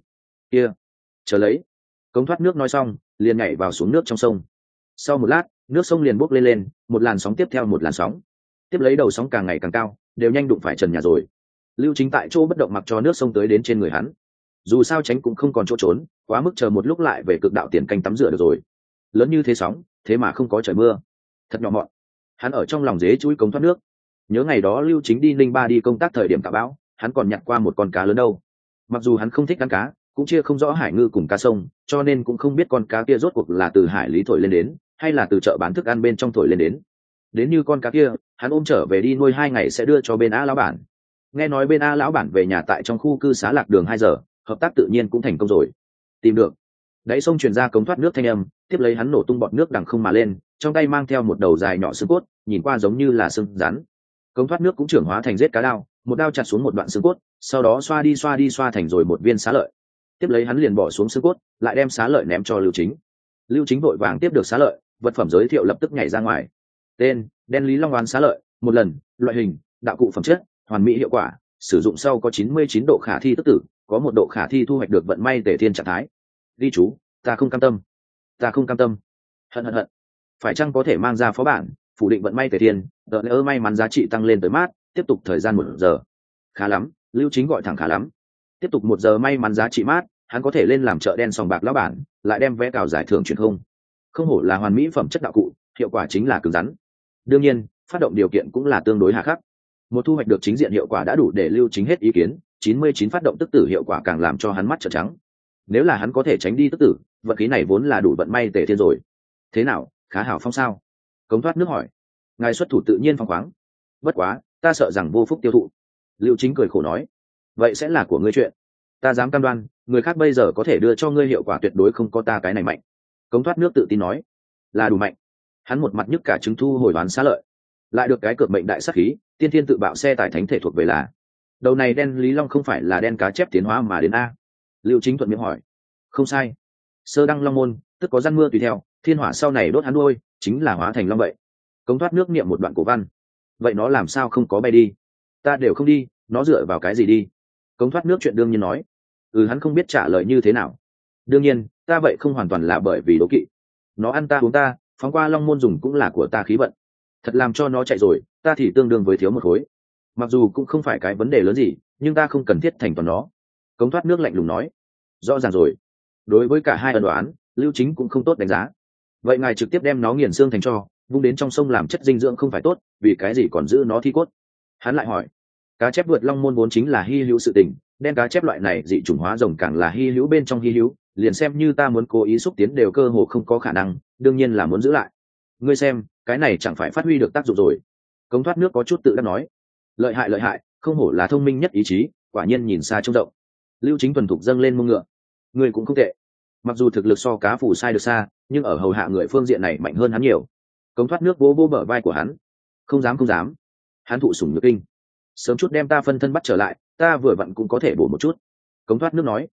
kia chờ lấy. Cống thoát nước nói xong liền nhảy vào xuống nước trong sông. Sau một lát nước sông liền bốc lên lên, một làn sóng tiếp theo một làn sóng, tiếp lấy đầu sóng càng ngày càng cao, đều nhanh đụng phải trần nhà rồi. Lưu Chính tại chỗ bất động mặc cho nước sông tới đến trên người hắn, dù sao tránh cũng không còn chỗ trốn, quá mức chờ một lúc lại về cực đạo tiền canh tắm rửa được rồi. Lớn như thế sóng, thế mà không có trời mưa, thật nhỏ mọn. Hắn ở trong lòng dế chuỗi cống thoát nước, nhớ ngày đó Lưu Chính đi Ninh Ba đi công tác thời điểm cả bão, hắn còn nhặt qua một con cá lớn đâu. Mặc dù hắn không thích ăn cá, cũng chia không rõ hải ngư cùng cá sông, cho nên cũng không biết con cá kia rốt cuộc là từ hải lý thổi lên đến, hay là từ chợ bán thức ăn bên trong thổi lên đến. Đến như con cá kia, hắn ôm trở về đi nuôi 2 ngày sẽ đưa cho bên A lão bản. Nghe nói bên A lão bản về nhà tại trong khu cư xá Lạc Đường 2 giờ, hợp tác tự nhiên cũng thành công rồi. Tìm được. Đáy sông truyền ra cống thoát nước thanh âm, tiếp lấy hắn nổ tung bọt nước đằng không mà lên, trong tay mang theo một đầu dài nhỏ xương cốt, nhìn qua giống như là xương rắn. Cống thoát nước cũng trưởng hóa thành giết cá đao, một đao chặt xuống một đoạn xương cốt, sau đó xoa thành rồi một viên xá lợi. Tiếp lấy hắn liền bỏ xuống xương cốt, lại đem xá lợi ném cho Lưu Chính. Lưu Chính vội vàng tiếp được xá lợi, vật phẩm giới thiệu lập tức nhảy ra ngoài. Tên: đen lý long oán xá lợi, một lần, loại hình: đạo cụ phẩm chất, hoàn mỹ hiệu quả, sử dụng sau có 99 độ khả thi tức tử, có 1 độ khả thi thu hoạch được vận may tề thiên trạng thái. Ghi chú: ta không cam tâm, ta không cam tâm. Hận. Phải chăng có thể mang ra phó bản, phủ định vận may tề thiên, đợi lỡ may mắn giá trị tăng lên tới mát, tiếp tục thời gian 1 giờ. Khá lắm, Lưu Chính gọi thẳng khá lắm. Tiếp tục 1 giờ may mắn giá trị mát, hắn có thể lên làm chợ đen sòng bạc lão bản, lại đem vé cào giải thưởng truyền không hổ là hoàn mỹ phẩm chất đạo cụ, hiệu quả chính là cứng rắn. Đương nhiên phát động điều kiện cũng là tương đối hà khắc. Một thu hoạch được chính diện hiệu quả đã đủ để Lưu Chính hết ý kiến, 99 phát động tức tử hiệu quả càng làm cho hắn mắt trợn trắng. Nếu là hắn có thể tránh đi tức tử, vận khí này vốn là đủ vận may tề thiên rồi. Thế nào, khá hảo phong sao? Cống thoát nước hỏi. Ngài xuất thủ tự nhiên phong khoáng, bất quá ta sợ rằng vô phúc tiêu thụ. Lưu Chính cười khổ nói. Vậy sẽ là của ngươi chuyện, ta dám cam đoan người khác bây giờ có thể đưa cho ngươi hiệu quả tuyệt đối không có ta cái này mạnh. Cống thoát nước tự tin nói. Là đủ mạnh. Hắn một mặt nhức cả trứng thu hồi đoán xá lợi, lại được cái cược mệnh đại sát khí tiên thiên tự bạo xe tải thánh thể thuộc về là. Đầu này đen lý long không phải là đen cá chép tiến hóa mà đến a? Lưu Chính thuận miệng hỏi. Không sai, sơ đăng long môn tức có răn mưa tùy theo, thiên hỏa sau này đốt hắn đuôi chính là hóa thành long vậy. Cống thoát nước niệm một đoạn cổ văn. Vậy nó làm sao không có bay đi? Ta đều không đi, nó dựa vào cái gì đi? Cống thoát nước chuyện đương nhiên nói. Hắn không biết trả lời như thế nào. Đương nhiên ta vậy không hoàn toàn là bởi vì đố kỵ, nó ăn ta uống ta, phóng qua long môn dùng cũng là của ta khí vận, thật làm cho nó chạy rồi ta thì tương đương với thiếu một khối. Mặc dù cũng không phải cái vấn đề lớn gì, nhưng ta không cần thiết thành toàn nó. Cống thoát nước lạnh lùng nói. Rõ ràng rồi. Đối với cả hai ân đoán, Lưu Chính cũng không tốt đánh giá. Vậy ngài trực tiếp đem nó nghiền xương thành tro, vung đến trong sông làm chất dinh dưỡng không phải tốt, vì cái gì còn giữ nó thi cốt? Hắn lại hỏi. Cá chép vượt long môn vốn chính là hy hữu sự tình, đen cá chép loại này dị chủng hóa rồng càng là hy hữu bên trong hy hữu, liền xem như ta muốn cố ý xúc tiến đều cơ hồ không có khả năng, đương nhiên là muốn giữ lại. Ngươi xem, cái này chẳng phải phát huy được tác dụng rồi. Cống thoát nước có chút tự đắc nói. Lợi hại, không hổ là thông minh nhất ý chí, quả nhiên nhìn xa trông rộng. Lưu Chính thuần thục dâng lên mông ngựa. Ngươi cũng không tệ, mặc dù thực lực so cá phủ sai được xa, nhưng ở hầu hạ người phương diện này mạnh hơn hắn nhiều. Cống thoát nước vỗ bờ vai của hắn. Không dám. Hắn thụ sủng nhược kinh. Sớm chút đem ta phân thân bắt trở lại, ta vừa vặn cũng có thể bổ một chút. Cống thoát nước nói.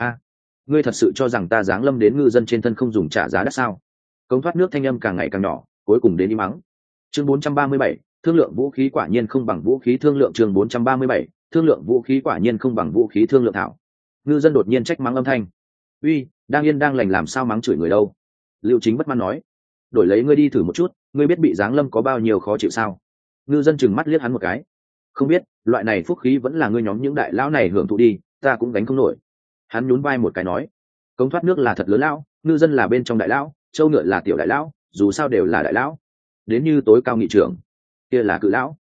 Ngươi thật sự cho rằng ta giáng lâm đến ngư dân trên thân không dùng trả giá đắt sao? Cống thoát nước thanh âm càng ngày càng nhỏ, cuối cùng đến im mắng. Chương 437, thương lượng vũ khí quả nhiên không bằng vũ khí thương lượng. Chương 437, thương lượng vũ khí quả nhiên không bằng vũ khí thương lượng thảo. Ngư dân đột nhiên trách mắng âm thanh. Uy, đang yên đang lành làm sao mắng chửi người đâu? Lưu Chính bất mãn nói. Đổi lấy ngươi đi thử một chút, ngươi biết bị giáng lâm có bao nhiêu khó chịu sao? Ngư dân chừng mắt liếc hắn một cái. Không biết, loại này phúc khí vẫn là ngươi nhóm những đại lão này hưởng thụ đi, ta cũng đánh không nổi. Hắn nhún vai một cái nói. Cống thoát nước là thật lớn lão, ngư dân là bên trong đại lão, châu ngựa là tiểu đại lão, dù sao đều là đại lão. Đến như tối cao nghị trưởng, kia là cự lão.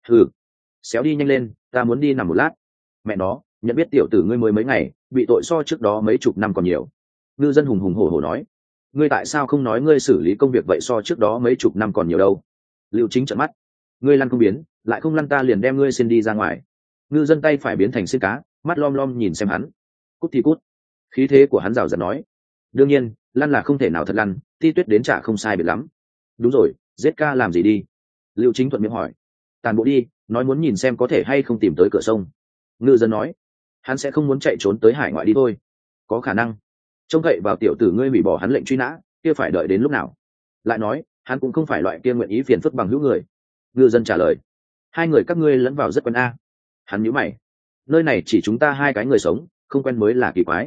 Xéo đi nhanh lên, ta muốn đi nằm một lát. Mẹ nó, nhận biết tiểu tử ngươi mới mấy ngày, bị tội so trước đó mấy chục năm còn nhiều. Ngư dân hùng hùng hổ hổ nói. Ngươi tại sao không nói ngươi xử lý công việc vậy so trước đó mấy chục năm còn nhiều đâu? Lưu Chính trợn mắt. Ngươi lăn không biến, lại không lăn ta liền đem ngươi xin đi ra ngoài. Ngư dân tay phải biến thành xin cá, mắt lom lom nhìn xem hắn. Cút thì cút. Khí thế của hắn rào rạt nói. Đương nhiên lăn là không thể nào thật lăn, Ti Tuyết đến trả không sai biệt lắm. Đúng rồi, giết ca làm gì đi? Lưu Chính thuận miệng hỏi. Tàn bộ đi, nói muốn nhìn xem có thể hay không tìm tới cửa sông. Ngư dân nói. Hắn sẽ không muốn chạy trốn tới hải ngoại đi thôi. Có khả năng. Trông cậy vào tiểu tử ngươi hủy bỏ hắn lệnh truy nã, kia phải đợi đến lúc nào? Lại nói, hắn cũng không phải loại kia nguyện ý phiền phức bằng hữu người. Ngư dân trả lời. Hai người các ngươi lẫn vào rất quen a. Hắn nhíu mày. Nơi này chỉ chúng ta hai cái người sống, không quen mới là kỳ quái.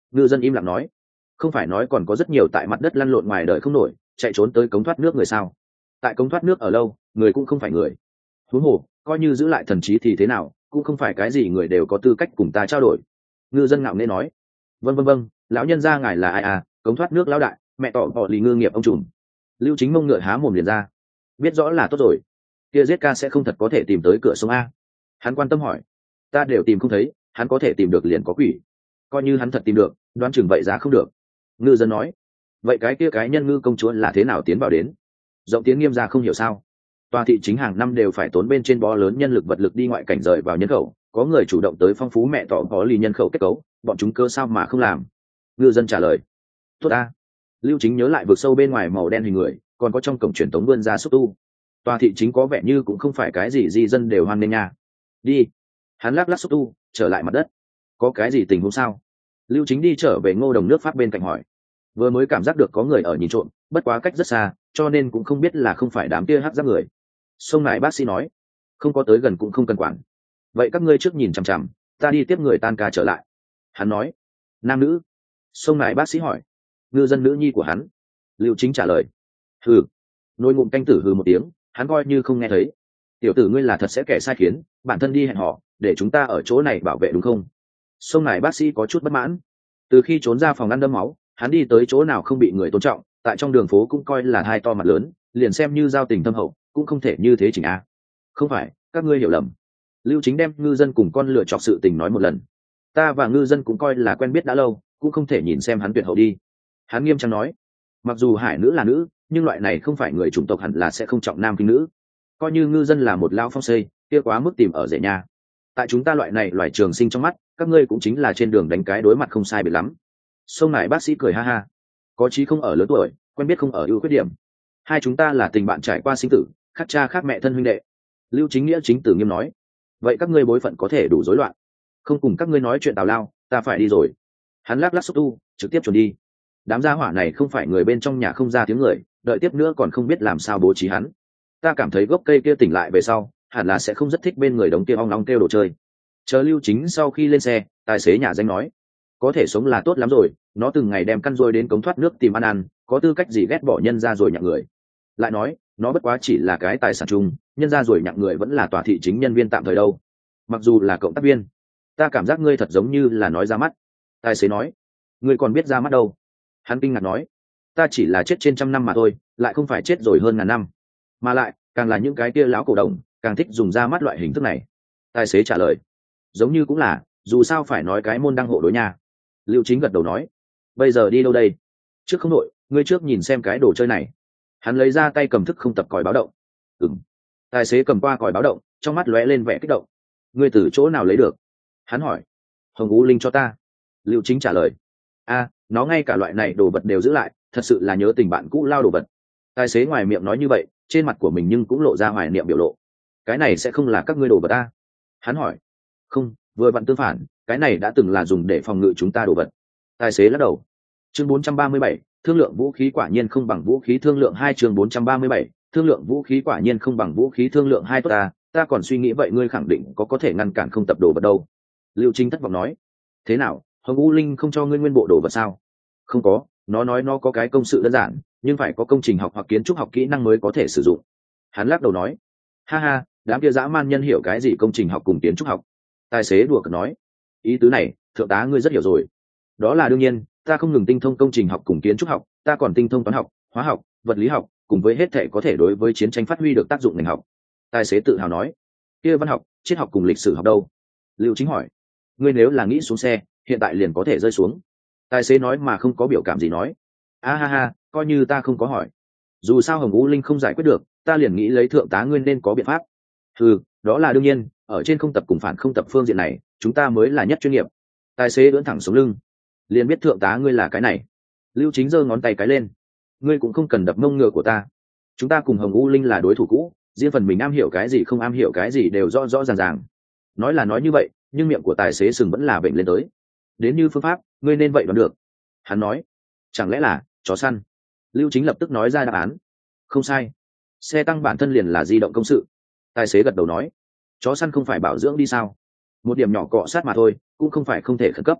Ngư dân im lặng nói, không phải nói còn có rất nhiều tại mặt đất lăn lộn ngoài đời không nổi, chạy trốn tới cống thoát nước người sao? Tại cống thoát nước ở lâu, người cũng không phải người. Huống hồ, coi như giữ lại thần trí thì thế nào, cũng không phải cái gì người đều có tư cách cùng ta trao đổi. Ngư dân ngạo nghễ nói, vâng, lão nhân gia ngài là ai à? Cống thoát nước lão đại, mẹ tỏ họ lì ngư nghiệp ông trùm. Lưu Chính Mông ngựa há mồm liền ra, biết rõ là tốt rồi, kia giết ca sẽ không thật có thể tìm tới cửa sông a? Hắn quan tâm hỏi, ta đều tìm không thấy, hắn có thể tìm được liền có quỷ. Coi như hắn thật tìm được, đoán chừng vậy giá không được. Ngư dân nói, vậy cái kia cái nhân ngư công chúa là thế nào tiến vào đến? Rộng Tiến Nghiêm ra không hiểu sao? Tòa thị chính hàng năm đều phải tốn bên trên bó lớn nhân lực vật lực đi ngoại cảnh rời vào nhân khẩu, có người chủ động tới phong phú mẹ tỏ có lì nhân khẩu kết cấu, bọn chúng cơ sao mà không làm? Ngư dân trả lời, tốt a. Lưu Chính nhớ lại vực sâu bên ngoài màu đen hình người, còn có trong cổng truyền tống vươn ra xúc tu. Tòa thị chính có vẻ như cũng không phải cái gì di dân đều hoan nghênh nha. Đi. Hắn lắc lắc xúc tu, trở lại mặt đất. Có cái gì tình huống sao? Lưu Chính đi trở về Ngô Đồng nước Pháp bên cạnh hỏi. Vừa mới cảm giác được có người ở nhìn trộm, bất quá cách rất xa, cho nên cũng không biết là không phải đám kia hắc giáp người. Sông Nải bác sĩ nói, không có tới gần cũng không cần quản. Vậy các ngươi trước nhìn chằm chằm, ta đi tiếp người tan ca trở lại. Hắn nói, nam nữ. Sông Nải bác sĩ hỏi, ngư dân nữ nhi của hắn. Lưu Chính trả lời, hừ. Nôi ngụm canh tử hừ một tiếng, hắn coi như không nghe thấy. Tiểu tử ngươi là thật sẽ kẻ sai khiến, bản thân đi hẹn họ, để chúng ta ở chỗ này bảo vệ đúng không? Sông Nải bác sĩ có chút bất mãn. Từ khi trốn ra phòng ăn đẫm máu, hắn đi tới chỗ nào không bị người tôn trọng, tại trong đường phố cũng coi là hai to mặt lớn, liền xem như giao tình thâm hậu, cũng không thể như thế chỉnh a. Không phải, các ngươi hiểu lầm. Lưu Chính đem ngư dân cùng con lựa chọc sự tình nói một lần. Ta và ngư dân cũng coi là quen biết đã lâu, cũng không thể nhìn xem hắn tuyệt hậu đi. Hắn nghiêm trang nói, mặc dù hải nữ là nữ, nhưng loại này không phải người chủng tộc hẳn là sẽ không trọng nam khinh nữ. Coi như ngư dân là một lao phong xây, kia quá mức tìm ở rể nhà. Tại chúng ta loại này loài trường sinh trong mắt, các ngươi cũng chính là trên đường đánh cái đối mặt không sai biệt lắm. Sông Nải bác sĩ cười ha ha, có chí không ở lớn tuổi, quen biết không ở ưu khuyết điểm. Hai chúng ta là tình bạn trải qua sinh tử, khác cha khác mẹ thân huynh đệ. Lưu Chính Nghĩa chính tử nghiêm nói, vậy các ngươi bối phận có thể đủ rối loạn, không cùng các ngươi nói chuyện tào lao, ta phải đi rồi. Hắn lắc lắc xúc tu, trực tiếp chuẩn đi. Đám gia hỏa này không phải người bên trong nhà không ra tiếng người, đợi tiếp nữa còn không biết làm sao bố trí hắn. Ta cảm thấy gốc cây kia tỉnh lại về sau, hẳn là sẽ không rất thích bên người đống kia ong ong kêu đồ chơi. Chờ Lưu Chính sau khi lên xe, tài xế nhà danh nói, có thể sống là tốt lắm rồi, nó từng ngày đem căn roi đến cống thoát nước tìm ăn ăn, có tư cách gì ghét bỏ nhân ra rồi nhặng người. Lại nói, nó bất quá chỉ là cái tài sản chung, nhân ra rồi nhặng người vẫn là tòa thị chính nhân viên tạm thời đâu. Mặc dù là cộng tác viên, ta cảm giác ngươi thật giống như là nói ra mắt. Tài xế nói, ngươi còn biết ra mắt đâu? Hắn kinh ngạc nói, ta chỉ là chết trên 100 năm mà thôi, lại không phải chết rồi hơn 1000 năm. Mà lại, càng là những cái kia lão cổ đồng, càng thích dùng ra mắt loại hình thức này. Tài xế trả lời, giống như cũng là, dù sao phải nói cái môn đăng hộ đối nha. Lưu Chính gật đầu nói, bây giờ đi đâu đây? Trước không đội, ngươi trước nhìn xem cái đồ chơi này. Hắn lấy ra tay cầm thức không tập còi báo động. Ừm. Tài xế cầm qua còi báo động, trong mắt lóe lên vẻ kích động. Ngươi từ chỗ nào lấy được? Hắn hỏi. Hồng Ú Linh cho ta. Lưu Chính trả lời. A, nó ngay cả loại này đồ vật đều giữ lại, thật sự là nhớ tình bạn cũ lao đồ vật. Tài xế ngoài miệng nói như vậy, trên mặt của mình nhưng cũng lộ ra hoài niệm biểu lộ. Cái này sẽ không là các ngươi đồ vật ta? Hắn hỏi. Không, vừa vặn tương phản, cái này đã từng là dùng để phòng ngự chúng ta đồ vật. Tài xế lắc đầu. Chương 437, thương lượng vũ khí quả nhiên không bằng vũ khí thương lượng 2. Chương 437, thương lượng vũ khí quả nhiên không bằng vũ khí thương lượng 2. Tốt ta còn suy nghĩ vậy ngươi khẳng định có thể ngăn cản không tập đồ vật đâu. Lưu Chính thất vọng nói. Thế nào, Hồng U Linh không cho ngươi nguyên bộ đồ vật sao? Không có, nó nói nó có cái công sự đơn giản, nhưng phải có công trình học hoặc kiến trúc học kỹ năng mới có thể sử dụng. Hắn lắc đầu nói. Ha ha, đám kia dã man nhân hiểu cái gì công trình học cùng kiến trúc học? Tài xế đùa cợt nói. Ý tứ này, thượng tá ngươi rất hiểu rồi. Đó là đương nhiên, ta không ngừng tinh thông công trình học cùng kiến trúc học, ta còn tinh thông toán học, hóa học, vật lý học, cùng với hết thể có thể đối với chiến tranh phát huy được tác dụng ngành học. Tài xế tự hào nói. Kia văn học, triết học cùng lịch sử học đâu? Lưu Chính hỏi. Ngươi nếu là nghĩ xuống xe, hiện tại liền có thể rơi xuống. Tài xế nói mà không có biểu cảm gì nói. A ha ha, coi như ta không có hỏi. Dù sao Hồng U Linh không giải quyết được, ta liền nghĩ lấy thượng tá ngươi nên có biện pháp. Ừ, đó là đương nhiên, ở trên không tập cùng phản không tập phương diện này, chúng ta mới là nhất chuyên nghiệp. Tài xế ưỡn thẳng sống lưng. Liền biết thượng tá ngươi là cái này. Lưu Chính giơ ngón tay cái lên. Ngươi cũng không cần đập mông ngựa của ta. Chúng ta cùng Hồng U Linh là đối thủ cũ, riêng phần mình am hiểu cái gì không am hiểu cái gì đều rõ rõ ràng ràng. Nói là nói như vậy, nhưng miệng của tài xế sừng vẫn là bệnh lên tới. Đến như phương pháp, ngươi nên vậy đoán được. Hắn nói. Chẳng lẽ là chó săn? Lưu Chính lập tức nói ra đáp án. Không sai. Xe tăng bản thân liền là di động công sự. Tài xế gật đầu nói. Chó săn không phải bảo dưỡng đi sao? Một điểm nhỏ cọ sát mà thôi, cũng không phải không thể khẩn cấp.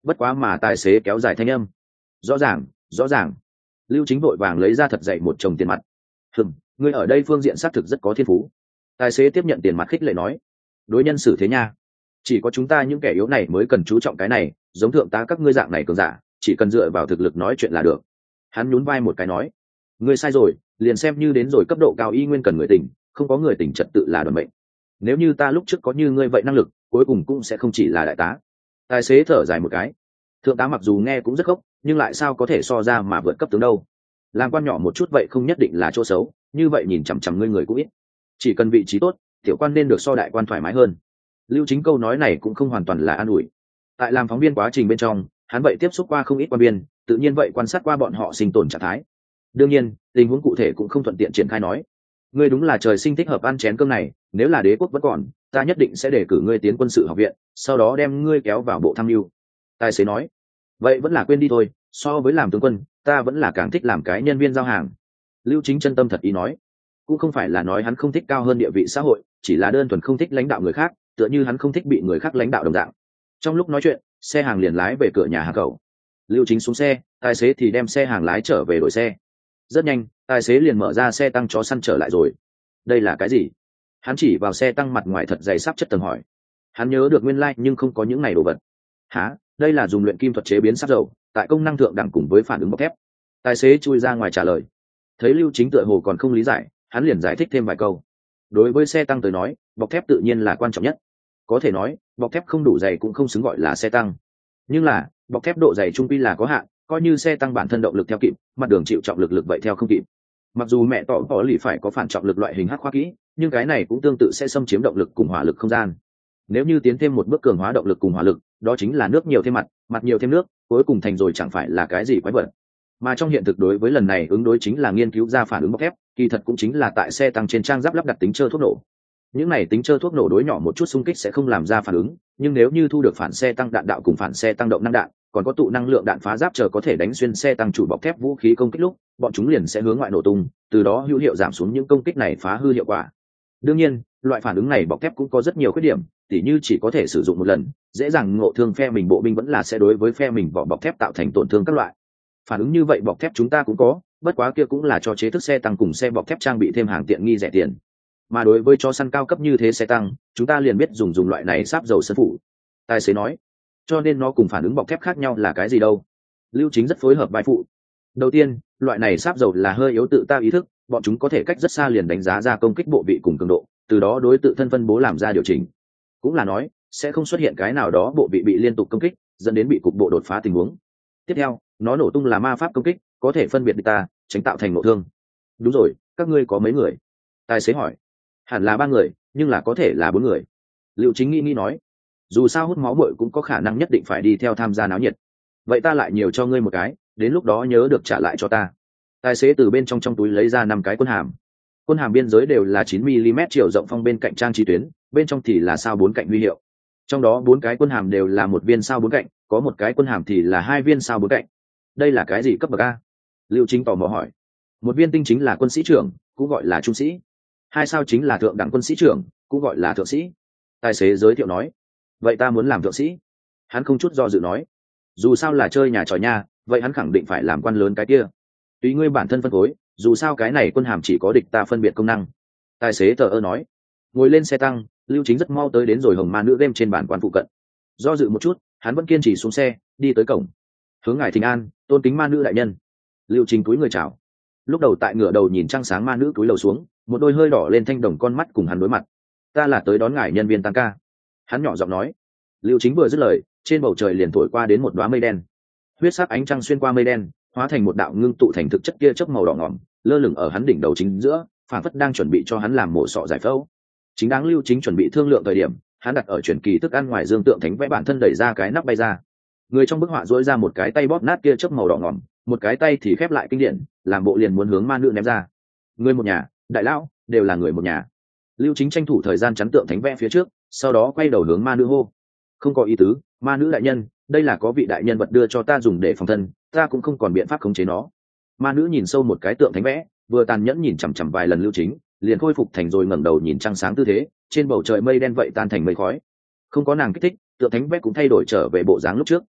Bất quá mà tài xế kéo dài thanh âm. Rõ ràng, rõ ràng. Lưu Chính vội vàng lấy ra thật dậy một chồng tiền mặt. Ngươi ở đây phương diện xác thực rất có thiên phú. Tài xế tiếp nhận tiền mặt khích lệ nói. Đối nhân xử thế nha. Chỉ có chúng ta những kẻ yếu này mới cần chú trọng cái này, giống thượng tá các ngươi dạng này cường giả, chỉ cần dựa vào thực lực nói chuyện là được. Hắn nhún vai một cái nói. Ngươi sai rồi, liền xem như đến rồi cấp độ cao y nguyên cần người tỉnh, không có người tỉnh trật tự là đoàn mệnh. Nếu như ta lúc trước có như ngươi vậy năng lực, cuối cùng cũng sẽ không chỉ là đại tá. Tài xế thở dài một cái. Thượng tá mặc dù nghe cũng rất khốc, nhưng lại sao có thể so ra mà vượt cấp tướng đâu. Làm quan nhỏ một chút vậy không nhất định là chỗ xấu, như vậy nhìn chằm chằm ngươi người cũng ít. Chỉ cần vị trí tốt, tiểu quan nên được so đại quan thoải mái hơn. Lưu Chính câu nói này cũng không hoàn toàn là an ủi. Tại làm phóng viên quá trình bên trong, hắn vậy tiếp xúc qua không ít quan viên, tự nhiên vậy quan sát qua bọn họ sinh tồn trạng thái. Đương nhiên, tình huống cụ thể cũng không thuận tiện triển khai nói. Ngươi đúng là trời sinh thích hợp ăn chén cơm này, nếu là đế quốc vẫn còn, ta nhất định sẽ đề cử ngươi tiến quân sự học viện, sau đó đem ngươi kéo vào bộ tham mưu. Tài xế nói. Vậy vẫn là quên đi thôi, so với làm tướng quân, ta vẫn là càng thích làm cái nhân viên giao hàng. Lưu Chính chân tâm thật ý nói. Cũng không phải là nói hắn không thích cao hơn địa vị xã hội, chỉ là đơn thuần không thích lãnh đạo người khác, tựa như hắn không thích bị người khác lãnh đạo đồng dạng. Trong lúc nói chuyện, xe hàng liền lái về cửa nhà hàng cậu. Lưu Chính xuống xe, tài xế thì đem xe hàng lái trở về đổi xe. Rất nhanh, tài xế liền mở ra xe tăng chó săn trở lại rồi. Đây là cái gì? Hắn chỉ vào xe tăng mặt ngoài thật dày sáp chất tầng hỏi. Hắn nhớ được nguyên lai nhưng không có những này đồ vật. Hả? Đây là dùng luyện kim thuật chế biến sáp dầu, tại công năng thượng đẳng cùng với phản ứng bọc thép. Tài xế chui ra ngoài trả lời. Thấy Lưu Chính tựa hồ còn không lý giải, hắn liền giải thích thêm vài câu. Đối với xe tăng tới nói, bọc thép tự nhiên là quan trọng nhất. Có thể nói, bọc thép không đủ dày cũng không xứng gọi là xe tăng. Nhưng là, bọc thép độ dày trung quy là có hạn, coi như xe tăng bản thân động lực theo kịp, mặt đường chịu trọng lực vậy theo không kịp. Mặc dù mẹ tỏ có lì phải có phản trọng lực loại hình hắc khoa kỹ, nhưng cái này cũng tương tự sẽ xâm chiếm động lực cùng hỏa lực không gian. Nếu như tiến thêm một bước cường hóa động lực cùng hỏa lực, đó chính là nước nhiều thêm mặt, mặt nhiều thêm nước, cuối cùng thành rồi chẳng phải là cái gì quái vật. Mà trong hiện thực đối với lần này ứng đối chính là nghiên cứu ra phản ứng bọc thép, kỳ thật cũng chính là tại xe tăng trên trang giáp lắp đặt tính chơ thuốc nổ. Những này tính chơ thuốc nổ đối nhỏ một chút xung kích sẽ không làm ra phản ứng, nhưng nếu như thu được phản xe tăng đạn đạo cùng phản xe tăng động năng đạn, còn có tụ năng lượng đạn phá giáp chờ có thể đánh xuyên xe tăng chủ bọc thép vũ khí công kích lúc, bọn chúng liền sẽ hướng ngoại nổ tung, từ đó hữu hiệu giảm xuống những công kích này phá hư hiệu quả. Đương nhiên, loại phản ứng này bọc thép cũng có rất nhiều khuyết điểm, tỉ như chỉ có thể sử dụng một lần, dễ dàng ngộ thương phe mình bộ binh vẫn là sẽ đối với phe mình vỏ bọc thép tạo thành tổn thương các loại. Phản ứng như vậy bọc thép chúng ta cũng có, bất quá kia cũng là cho chế thức xe tăng cùng xe bọc thép trang bị thêm hàng tiện nghi rẻ tiền. Mà đối với chó săn cao cấp như thế xe tăng, chúng ta liền biết dùng loại này sáp dầu sân phủ. Tài xế nói. Cho nên nó cùng phản ứng bọc thép khác nhau là cái gì đâu? Lưu Chính rất phối hợp vai phụ. Đầu tiên, loại này sáp dầu là hơi yếu tự ta ý thức, bọn chúng có thể cách rất xa liền đánh giá ra công kích bộ vị cùng cường độ, từ đó đối tự thân phân bố làm ra điều chỉnh. Cũng là nói, sẽ không xuất hiện cái nào đó bộ vị bị liên tục công kích, dẫn đến bị cục bộ đột phá tình huống. Tiếp theo, nó nổ tung là ma pháp công kích, có thể phân biệt địch ta, tránh tạo thành nổ thương. Đúng rồi, các ngươi có mấy người? Tài xế hỏi. Hẳn là 3 người, nhưng là có thể là 4 người. Lưu Chính nghĩ nói. Dù sao hút máu bội cũng có khả năng nhất định phải đi theo tham gia náo nhiệt. Vậy ta lại nhiều cho ngươi một cái, đến lúc đó nhớ được trả lại cho ta. Tài xế từ bên trong túi lấy ra 5 cái quân hàm. Quân hàm biên giới đều là 9 mm chiều rộng phong bên cạnh trang trí tuyến, bên trong thì là sao 4 cạnh huy hiệu. Trong đó 4 cái quân hàm đều là một viên sao 4 cạnh, có một cái quân hàm thì là 2 viên sao 4 cạnh. Đây là cái gì cấp bậc a? Lưu Chính tò mò hỏi. Một viên tinh chính là quân sĩ trưởng, cũng gọi là trung sĩ. 2 sao chính là thượng đẳng quân sĩ trưởng, cũng gọi là thượng sĩ. Tài xế giới thiệu nói. Vậy ta muốn làm thượng sĩ. Hắn không chút do dự nói. Dù sao là chơi nhà trò nha, vậy hắn khẳng định phải làm quan lớn cái kia. Tùy ngươi bản thân phân phối, dù sao cái này quân hàm chỉ có địch ta phân biệt công năng. Tài xế thờ ơ nói. Ngồi lên xe tăng, Lưu Chính rất mau tới đến rồi hồng ma nữ game trên bản quan phụ cận. Do dự một chút, hắn vẫn kiên trì xuống xe, đi tới cổng. Hướng ngài thỉnh an, tôn kính ma nữ đại nhân. Lưu Chính cúi người chào. Lúc đầu tại ngửa đầu nhìn trăng sáng ma nữ cúi đầu xuống, một đôi hơi đỏ lên thanh đồng con mắt cùng hắn đối mặt. Ta là tới đón ngài nhân viên tăng ca. Hắn nhỏ giọng nói. Lưu Chính vừa dứt lời, trên bầu trời liền thổi qua đến một đóa mây đen. Huyết sắc ánh trăng xuyên qua mây đen, hóa thành một đạo ngưng tụ thành thực chất kia chớp màu đỏ ngỏm, lơ lửng ở hắn đỉnh đầu chính giữa, phản phất đang chuẩn bị cho hắn làm mổ sọ giải phẫu. Chính đáng Lưu Chính chuẩn bị thương lượng thời điểm, hắn đặt ở truyền kỳ thức ăn ngoài dương tượng thánh vẽ bản thân đẩy ra cái nắp bay ra. Người trong bức họa duỗi ra một cái tay bóp nát kia chớp màu đỏ ngỏm, một cái tay thì khép lại kinh điển, làm bộ liền muốn hướng ma nữ ném ra. Người một nhà, đại lão, đều là người một nhà. Lưu Chính tranh thủ thời gian chắn tượng thánh vẽ phía trước, sau đó quay đầu hướng ma nữ hô. Không có ý tứ, ma nữ đại nhân, đây là có vị đại nhân vật đưa cho ta dùng để phòng thân, ta cũng không còn biện pháp khống chế nó. Ma nữ nhìn sâu một cái tượng thánh vẽ, vừa tàn nhẫn nhìn chằm chằm vài lần Lưu Chính, liền khôi phục thành rồi ngẩng đầu nhìn trăng sáng tư thế, trên bầu trời mây đen vậy tan thành mây khói. Không có nàng kích thích, tượng thánh vẽ cũng thay đổi trở về bộ dáng lúc trước.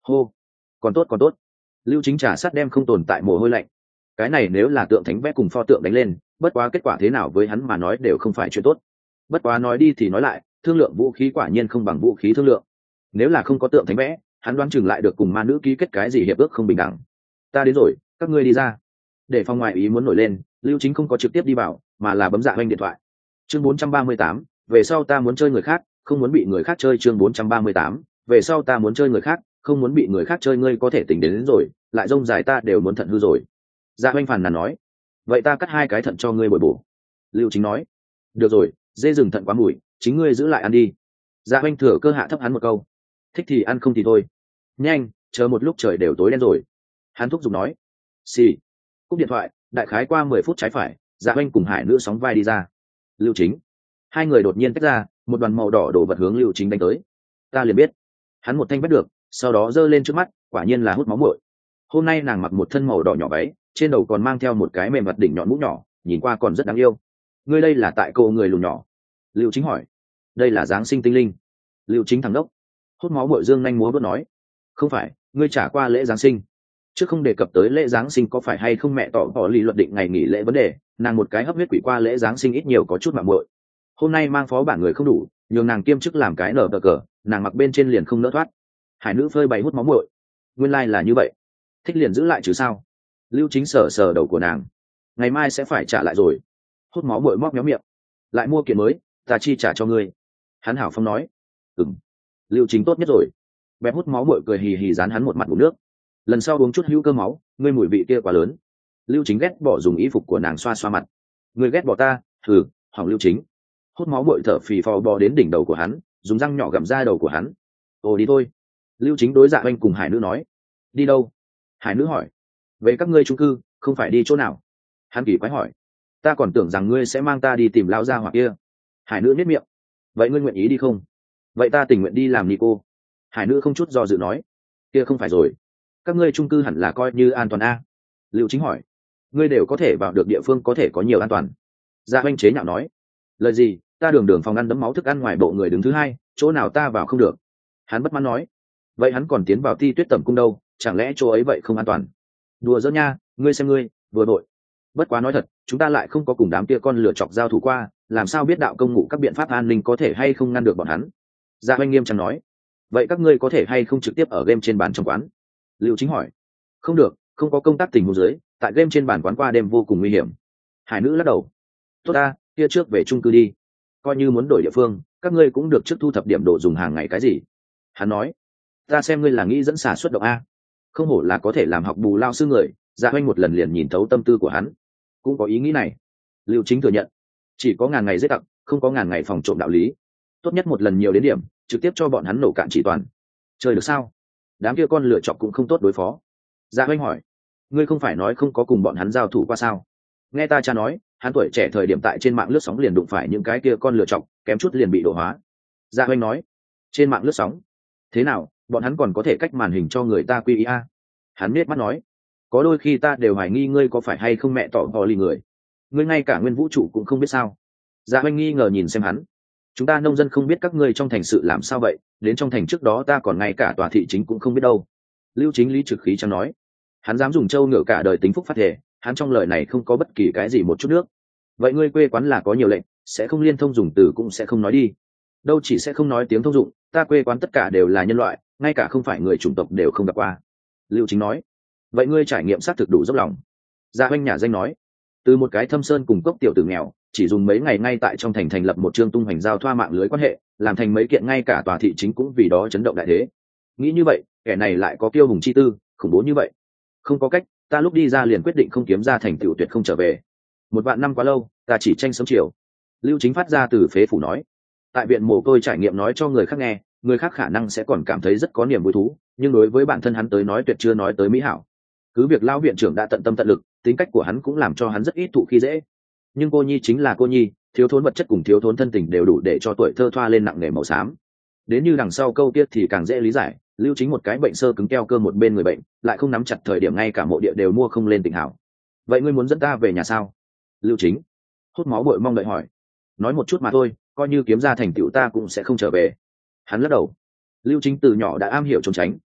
hô, còn tốt còn tốt. Lưu Chính trà sát đem không tồn tại mồ hôi lạnh. Cái này nếu là tượng thánh vẽ cùng pho tượng đánh lên, bất quá kết quả thế nào với hắn mà nói đều không phải chuyện tốt. Bất quá nói đi thì nói lại, thương lượng vũ khí quả nhiên không bằng vũ khí thương lượng. Nếu là không có tượng thánh vẽ, hắn đoán chừng lại được cùng ma nữ ký kết cái gì hiệp ước không bình đẳng. Ta đến rồi, các ngươi đi ra. Để phòng ngoại ý muốn nổi lên, Lưu Chính không có trực tiếp đi vào, mà là bấm Dạ Hoành điện thoại. Chương 438, về sau ta muốn chơi người khác, không muốn bị người khác chơi. Chương 438, về sau ta muốn chơi người khác, không muốn bị người khác chơi. Ngươi có thể tỉnh đến rồi, lại rông dài ta đều muốn thận hư rồi. Dạ Hoành phàn nàn nói. Vậy ta cắt 2 cái thận cho ngươi bồi bổ. Lưu Chính nói. Được rồi, dê rừng thận quá mùi, chính ngươi giữ lại ăn đi. Dạ Hoành thừa cơ hạ thấp hắn một câu. Thích thì ăn không thì thôi. Nhanh, chờ một lúc trời đều tối đen rồi. Hắn thúc giục nói. Xì. Cúp điện thoại, đại khái qua 10 phút trái phải, Dạ Hoành cùng Hải Nữ sóng vai đi ra. Lưu Chính. Hai người đột nhiên tách ra, một đoàn màu đỏ đổ vật hướng Lưu Chính đánh tới. Ta liền biết. Hắn một thanh bắt được, sau đó giơ lên trước mắt, quả nhiên là hút máu muội. Hôm nay nàng mặc một thân màu đỏ nhỏ váy, trên đầu còn mang theo một cái mềm mặt đỉnh nhọn mũ nhỏ, nhìn qua còn rất đáng yêu. Ngươi đây là tại cô người lùn nhỏ? Lưu Chính hỏi. Đây là Giáng sinh tinh linh. Lưu Chính thằng đốc. Hút máu muội dương nhanh múa bước nói. Không phải, ngươi trả qua lễ Giáng sinh. Trước không đề cập tới lễ Giáng sinh có phải hay không mẹ tỏ lý luật định ngày nghỉ lễ vấn đề, nàng một cái hấp huyết quỷ qua lễ Giáng sinh ít nhiều có chút mạng muội. Hôm nay mang phó bản người không đủ, nhường nàng kiêm chức làm cái nở cờ, nàng mặc bên trên liền không nỡ thoát. Hải Nữ phơi bày hút máu muội. Nguyên lai là như vậy. Thích liền giữ lại chứ sao? Lưu Chính sờ sờ đầu của nàng. Ngày mai sẽ phải trả lại rồi. Hút máu muội móc méo miệng. Lại mua kiện mới, ta chi trả cho ngươi. Hắn hảo phong nói. Ừm. Lưu Chính tốt nhất rồi. Bẹp hút máu muội cười hì hì dán hắn một mặt ngụm nước. Lần sau uống chút hữu cơ máu, ngươi mùi vị kia quá lớn. Lưu Chính ghét bỏ dùng y phục của nàng xoa xoa mặt. Ngươi ghét bỏ ta? Thử, hỏng Lưu Chính. Hút máu muội thở phì phò bò đến đỉnh đầu của hắn, dùng răng nhỏ gặm ra đầu của hắn. Ồ đi thôi. Lưu Chính đối Dạ Hoành cùng Hải Nữ nói. Đi đâu? Hải Nữ hỏi. Về các ngươi chung cư, không phải đi chỗ nào? Hắn kỳ quái hỏi. Ta còn tưởng rằng ngươi sẽ mang ta đi tìm lão gia hỏa kia. Hải Nữ nhếch miệng. Vậy ngươi nguyện ý đi không? Vậy ta tình nguyện đi làm Nico. Hải Nữ không chút do dự nói. Kia không phải rồi. Các ngươi chung cư hẳn là coi như an toàn a. Lưu Chính hỏi. Ngươi đều có thể vào được địa phương có thể có nhiều an toàn. Dạ Hoành chế nhạo nói. Lời gì? Ta đường đường phòng ăn đấm máu thức ăn ngoài bộ người đứng thứ 2, chỗ nào ta vào không được? Hắn bất mãn nói. Vậy hắn còn tiến vào Ti Tuyết Tẩm cung đâu, chẳng lẽ chỗ ấy vậy không an toàn? Đùa giỡn nha, ngươi xem ngươi, vừa đội. Bất quá nói thật, chúng ta lại không có cùng đám kia con lửa chọc giao thủ qua, làm sao biết đạo công ngụ các biện pháp an ninh có thể hay không ngăn được bọn hắn? Dạ Hoành nghiêm trang nói. Vậy các ngươi có thể hay không trực tiếp ở game trên bàn trong quán? Lưu Chính hỏi. Không được, không có công tác tình huống dưới, tại game trên bàn quán qua đêm vô cùng nguy hiểm. Hải Nữ lắc đầu. Tốt ta, kia trước về chung cư đi. Coi như muốn đổi địa phương, các ngươi cũng được trước thu thập điểm đồ dùng hàng ngày cái gì. Hắn nói. Ta xem ngươi là nghĩ dẫn xả xuất động a. Không hổ là có thể làm học bù lao sư người. Dạ Hoành một lần liền nhìn thấu tâm tư của hắn, cũng có ý nghĩ này. Lưu Chính thừa nhận. Chỉ có ngàn ngày giết tặc, không có ngàn ngày phòng trộm đạo lý. Tốt nhất một lần nhiều đến điểm, trực tiếp cho bọn hắn nổ cạn chỉ toàn. Chơi được sao? Đám kia con lựa chọc cũng không tốt đối phó. Dạ Hoành hỏi. Ngươi không phải nói không có cùng bọn hắn giao thủ qua sao? Nghe ta cha nói, hắn tuổi trẻ thời điểm tại trên mạng lướt sóng liền đụng phải những cái kia con lựa chọc, kém chút liền bị độ hóa. Dạ Hoành nói. Trên mạng lướt sóng? Thế nào, bọn hắn còn có thể cách màn hình cho người ta quy ý a? Hắn nết mắt nói. Có đôi khi ta đều hoài nghi ngươi có phải hay không mẹ tỏ hò lì người. Ngươi ngay cả nguyên vũ trụ cũng không biết sao? Dạ Hoành nghi ngờ nhìn xem hắn. Chúng ta nông dân không biết các ngươi trong thành sự làm sao vậy, đến trong thành trước đó ta còn ngay cả tòa thị chính cũng không biết đâu. Lưu Chính lý trực khí chẳng nói. Hắn dám dùng trâu ngựa cả đời tính phúc phát thể, hắn trong lời này không có bất kỳ cái gì một chút nước. Vậy ngươi quê quán là có nhiều lệnh, sẽ không liên thông dùng từ cũng sẽ không nói đi. Đâu chỉ sẽ không nói tiếng thông dụng, ta quê quán tất cả đều là nhân loại, ngay cả không phải người chủng tộc đều không gặp qua. Lưu Chính nói. Vậy ngươi trải nghiệm xác thực đủ dốc lòng. Dạ Hoành nhà danh nói. Từ một cái thâm sơn cùng cốc tiểu tử nghèo, chỉ dùng mấy ngày ngay tại trong thành thành lập một chương tung hoành giao thoa mạng lưới quan hệ, làm thành mấy kiện ngay cả tòa thị chính cũng vì đó chấn động đại thế. Nghĩ như vậy, kẻ này lại có kiêu hùng chi tư, khủng bố như vậy. Không có cách, ta lúc đi ra liền quyết định không kiếm ra thành tựu tuyệt không trở về. 1 vạn năm quá lâu, ta chỉ tranh sống chiều. Lưu Chính phát ra từ phế phủ nói. Tại viện mồ côi trải nghiệm nói cho người khác nghe, người khác khả năng sẽ còn cảm thấy rất có niềm vui thú, nhưng đối với bản thân hắn tới nói tuyệt chưa nói tới mỹ hảo. Cứ việc lão viện trưởng đã tận tâm tận lực, tính cách của hắn cũng làm cho hắn rất ít thụ khi dễ. Nhưng cô nhi chính là cô nhi, thiếu thốn vật chất cùng thiếu thốn thân tình đều đủ để cho tuổi thơ thoa lên nặng nề màu xám. Đến như đằng sau câu tiết thì càng dễ lý giải, Lưu Chính một cái bệnh sơ cứng keo cơ một bên người bệnh, lại không nắm chặt thời điểm ngay cả mộ địa đều mua không lên tình hảo. Vậy ngươi muốn dẫn ta về nhà sao? Lưu Chính hút máu bội mong đợi hỏi. Nói một chút mà thôi, coi như kiếm ra thành tựu ta cũng sẽ không trở về. Hắn lắc đầu. Lưu Chính từ nhỏ đã am hiểu trốn tránh,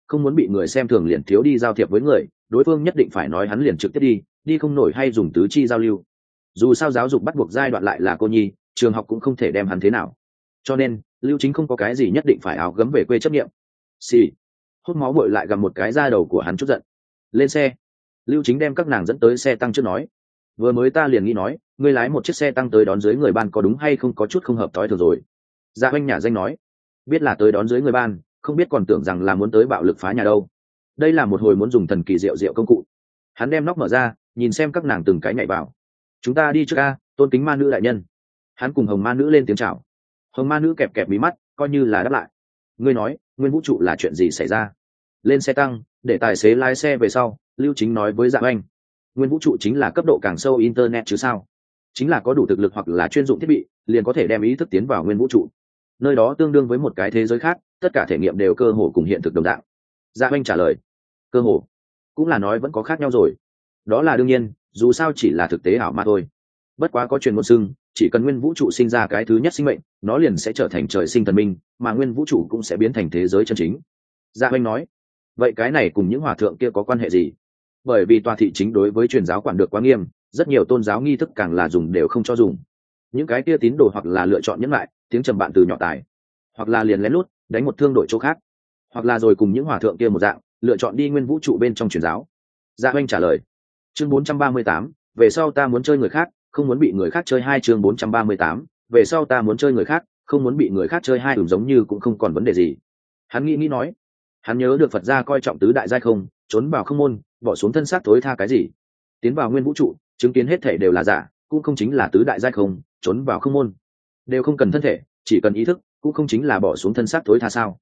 không muốn bị người xem thường liền thiếu đi giao thiệp với người, đối phương nhất định phải nói hắn liền trực tiếp đi không nổi hay dùng tứ chi giao lưu. Dù sao giáo dục bắt buộc giai đoạn lại là cô nhi, trường học cũng không thể đem hắn thế nào, cho nên Lưu Chính không có cái gì nhất định phải áo gấm về quê chấp nghiệm. Xì. Hút máu bội lại gặm một cái da đầu của hắn chút giận. Lên xe. Lưu Chính đem các nàng dẫn tới xe tăng trước nói, vừa mới ta liền nghĩ nói, ngươi lái một chiếc xe tăng tới đón dưới người ban có đúng hay không, có chút không hợp tối thường rồi. Dạ Oanh nhả danh nói, biết là tới đón dưới người ban, không biết còn tưởng rằng là muốn tới bạo lực phá nhà đâu. Đây là một hồi muốn dùng thần kỳ diệu công cụ. Hắn đem nóc mở ra, nhìn xem các nàng từng cái nhảy vào. Chúng ta đi trước a, tôn kính ma nữ đại nhân. Hắn cùng hồng ma nữ lên tiếng chào. Hồng ma nữ kẹp kẹp mí mắt, coi như là đáp lại. Ngươi nói, nguyên vũ trụ là chuyện gì xảy ra? Lên xe tăng, để tài xế lái xe về sau, Lưu Chính nói với Dạ Oanh, nguyên vũ trụ chính là cấp độ càng sâu internet chứ sao? Chính là có đủ thực lực hoặc là chuyên dụng thiết bị, liền có thể đem ý thức tiến vào nguyên vũ trụ. Nơi đó tương đương với một cái thế giới khác, tất cả thể nghiệm đều cơ hồ cùng hiện thực đồng dạng. Dạ Oanh trả lời, cơ hồ cũng là nói vẫn có khác nhau rồi. Đó là đương nhiên, dù sao chỉ là thực tế ảo mà thôi. Bất quá có truyền ngôn xưng, chỉ cần nguyên vũ trụ sinh ra cái thứ nhất sinh mệnh, nó liền sẽ trở thành trời sinh thần minh, mà nguyên vũ trụ cũng sẽ biến thành thế giới chân chính. Dạ Oanh nói, vậy cái này cùng những hòa thượng kia có quan hệ gì? Bởi vì tòa thị chính đối với truyền giáo quản được quá nghiêm, rất nhiều tôn giáo nghi thức càng là dùng đều không cho dùng. Những cái kia tín đồ hoặc là lựa chọn nhẫn lại tiếng trầm bạn từ nhỏ tài, hoặc là liền lén lút đánh một thương đội chỗ khác, hoặc là rồi cùng những hòa thượng kia một dạng lựa chọn đi nguyên vũ trụ bên trong truyền giáo. Dạ Oanh trả lời, chương 438, về sau ta muốn chơi người khác, không muốn bị người khác chơi hai. Chương 438, về sau ta muốn chơi người khác, không muốn bị người khác chơi hai. Giống như cũng không còn vấn đề gì. Hắn nghĩ nói, hắn nhớ được Phật gia coi trọng tứ đại giai không, trốn vào không môn, bỏ xuống thân xác tối tha cái gì, tiến vào nguyên vũ trụ, chứng kiến hết thể đều là giả, cũng không chính là tứ đại giai không, trốn vào không môn, đều không cần thân thể, chỉ cần ý thức, cũng không chính là bỏ xuống thân xác tối tha sao?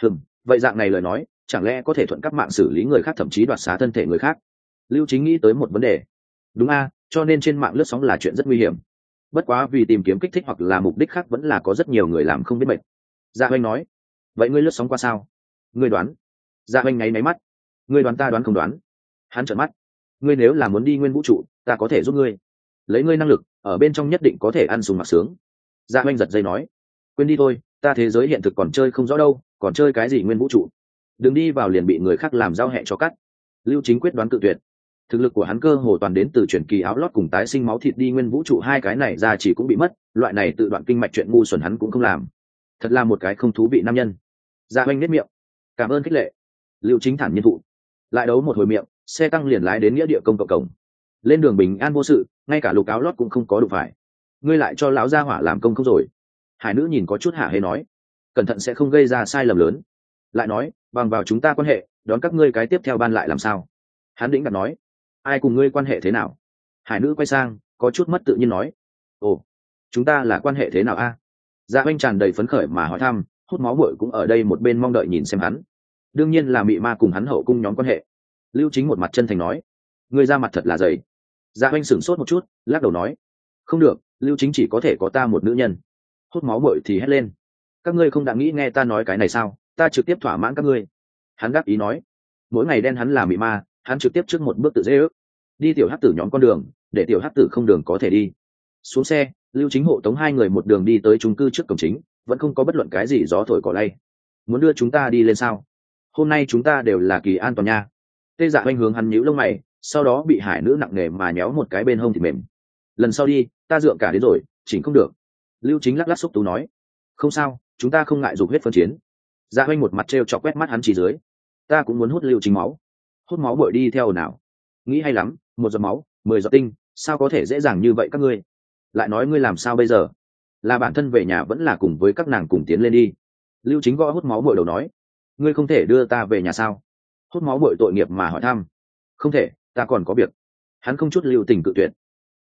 Vậy dạng này lời nói, chẳng lẽ có thể thuận các mạng xử lý người khác, thậm chí đoạt xá thân thể người khác? Lưu Chính nghĩ tới một vấn đề. Đúng a, cho nên trên mạng lướt sóng là chuyện rất nguy hiểm. Bất quá vì tìm kiếm kích thích hoặc là mục đích khác vẫn là có rất nhiều người làm không biết mệt. Dạ Oanh nói, vậy ngươi lướt sóng qua sao? Ngươi đoán. Dạ Oanh ngáy mắt. Ngươi đoán ta đoán không đoán? Hắn trợn mắt. Ngươi nếu là muốn đi nguyên vũ trụ, ta có thể giúp ngươi. Lấy ngươi năng lực, ở bên trong nhất định có thể ăn sùng mặc sướng. Dạ Oanh giật dây nói, quên đi thôi, ta thế giới hiện thực còn chơi không rõ đâu, còn chơi cái gì nguyên vũ trụ? Đừng đi vào liền bị người khác làm giao hẹ cho cắt. Lưu Chính quyết đoán cự tuyệt. Thực lực của hắn cơ hồ toàn đến từ truyền kỳ áo lót cùng tái sinh máu thịt, đi nguyên vũ trụ hai cái này ra chỉ cũng bị mất, loại này tự đoạn kinh mạch chuyện ngu xuẩn hắn cũng không làm. Thật là một cái không thú vị nam nhân. Dạ Oanh nết miệng, cảm ơn khích lệ. Lưu Chính thản nhiên thụ. Lại đấu một hồi miệng, xe tăng liền lái đến nghĩa địa công cộng cổng. Lên đường bình an vô sự, ngay cả lục áo lót cũng không có đụng phải. Ngươi lại cho lão gia hỏa làm công không rồi? Hải nữ nhìn có chút hả hê nói, cẩn thận sẽ không gây ra sai lầm lớn. Lại nói, bằng vào chúng ta quan hệ, đón các ngươi cái tiếp theo ban lại làm sao? Hắn đĩnh đặt nói, ai cùng ngươi quan hệ thế nào? Hải nữ quay sang, có chút mất tự nhiên nói, ồ, chúng ta là quan hệ thế nào a? Dạ Oanh tràn đầy phấn khởi mà hỏi thăm, hút máu bội cũng ở đây một bên mong đợi nhìn xem hắn. Đương nhiên là mị ma cùng hắn hậu cung nhóm quan hệ. Lưu Chính một mặt chân thành nói, ngươi ra mặt thật là dày. Dạ Oanh sửng sốt một chút, lắc đầu nói, không được, Lưu Chính chỉ có thể có ta một nữ nhân. Hút máu bội thì hét lên, các ngươi không đã nghĩ nghe ta nói cái này sao? Ta trực tiếp thỏa mãn các ngươi. Hắn đáp ý nói, mỗi ngày đen hắn là mị ma, hắn trực tiếp trước một bước tự dễ ước, đi tiểu hắc tử nhóm con đường, để tiểu hắc tử không đường có thể đi. Xuống xe, Lưu Chính hộ tống hai người một đường đi tới chung cư trước cổng chính, vẫn không có bất luận cái gì gió thổi cỏ lay. Muốn đưa chúng ta đi lên sao? Hôm nay chúng ta đều là kỳ an toàn nha. Tê Dạ Oanh hướng hắn nhíu lông mày, sau đó bị hải nữ nặng nề mà nhéo một cái bên hông thì mềm. Lần sau đi, ta dượng cả đến rồi, chỉnh không được. Lưu Chính lắc lắc xúc tú nói, không sao, chúng ta không ngại dục huyết phân chiến. Dạ Oanh một mặt trêu chọc quét mắt hắn chỉ dưới, ta cũng muốn hút Lưu Chính máu. Hút máu bội đi theo nào? Nghĩ hay lắm, một giọt máu, 10 giọt tinh, sao có thể dễ dàng như vậy các ngươi? Lại nói ngươi làm sao bây giờ? Là bản thân về nhà vẫn là cùng với các nàng cùng tiến lên đi? Lưu Chính gõ hút máu bội đầu nói, ngươi không thể đưa ta về nhà sao? Hút máu bội tội nghiệp mà hỏi thăm, không thể, ta còn có việc. Hắn không chút lưu tình cự tuyệt.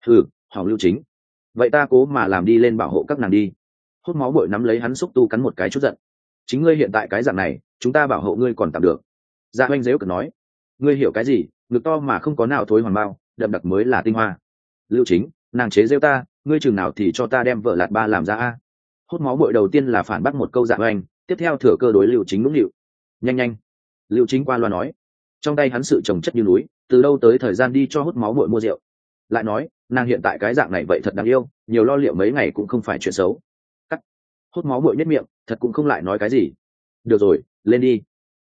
Hỏng Lưu Chính, vậy ta cố mà làm đi lên bảo hộ các nàng đi. Hút máu bội nắm lấy hắn xúc tu cắn một cái chút giận, chính ngươi hiện tại cái dạng này, chúng ta bảo hộ ngươi còn tạm được. Dạ Oanh dếu cực nói, ngươi hiểu cái gì? Ngực to mà không có nào thối hoàng bao, đậm đặc mới là tinh hoa. Lưu Chính, nàng chế rêu ta, ngươi chừng nào thì cho ta đem vợ lạt ba làm ra a? Hút máu bội đầu tiên là phản bác một câu Dạ Oanh, tiếp theo thừa cơ đối Lưu Chính nũng nịu. Nhanh, Lưu Chính qua loa nói, trong tay hắn sự trồng chất như núi, từ đâu tới thời gian đi cho hút máu bội mua rượu? Lại nói, nàng hiện tại cái dạng này vậy thật đáng yêu, nhiều lo liệu mấy ngày cũng không phải chuyện xấu. Cắt. Hút máu bội nhất miệng, thật cũng không lại nói cái gì. Được rồi, lên đi.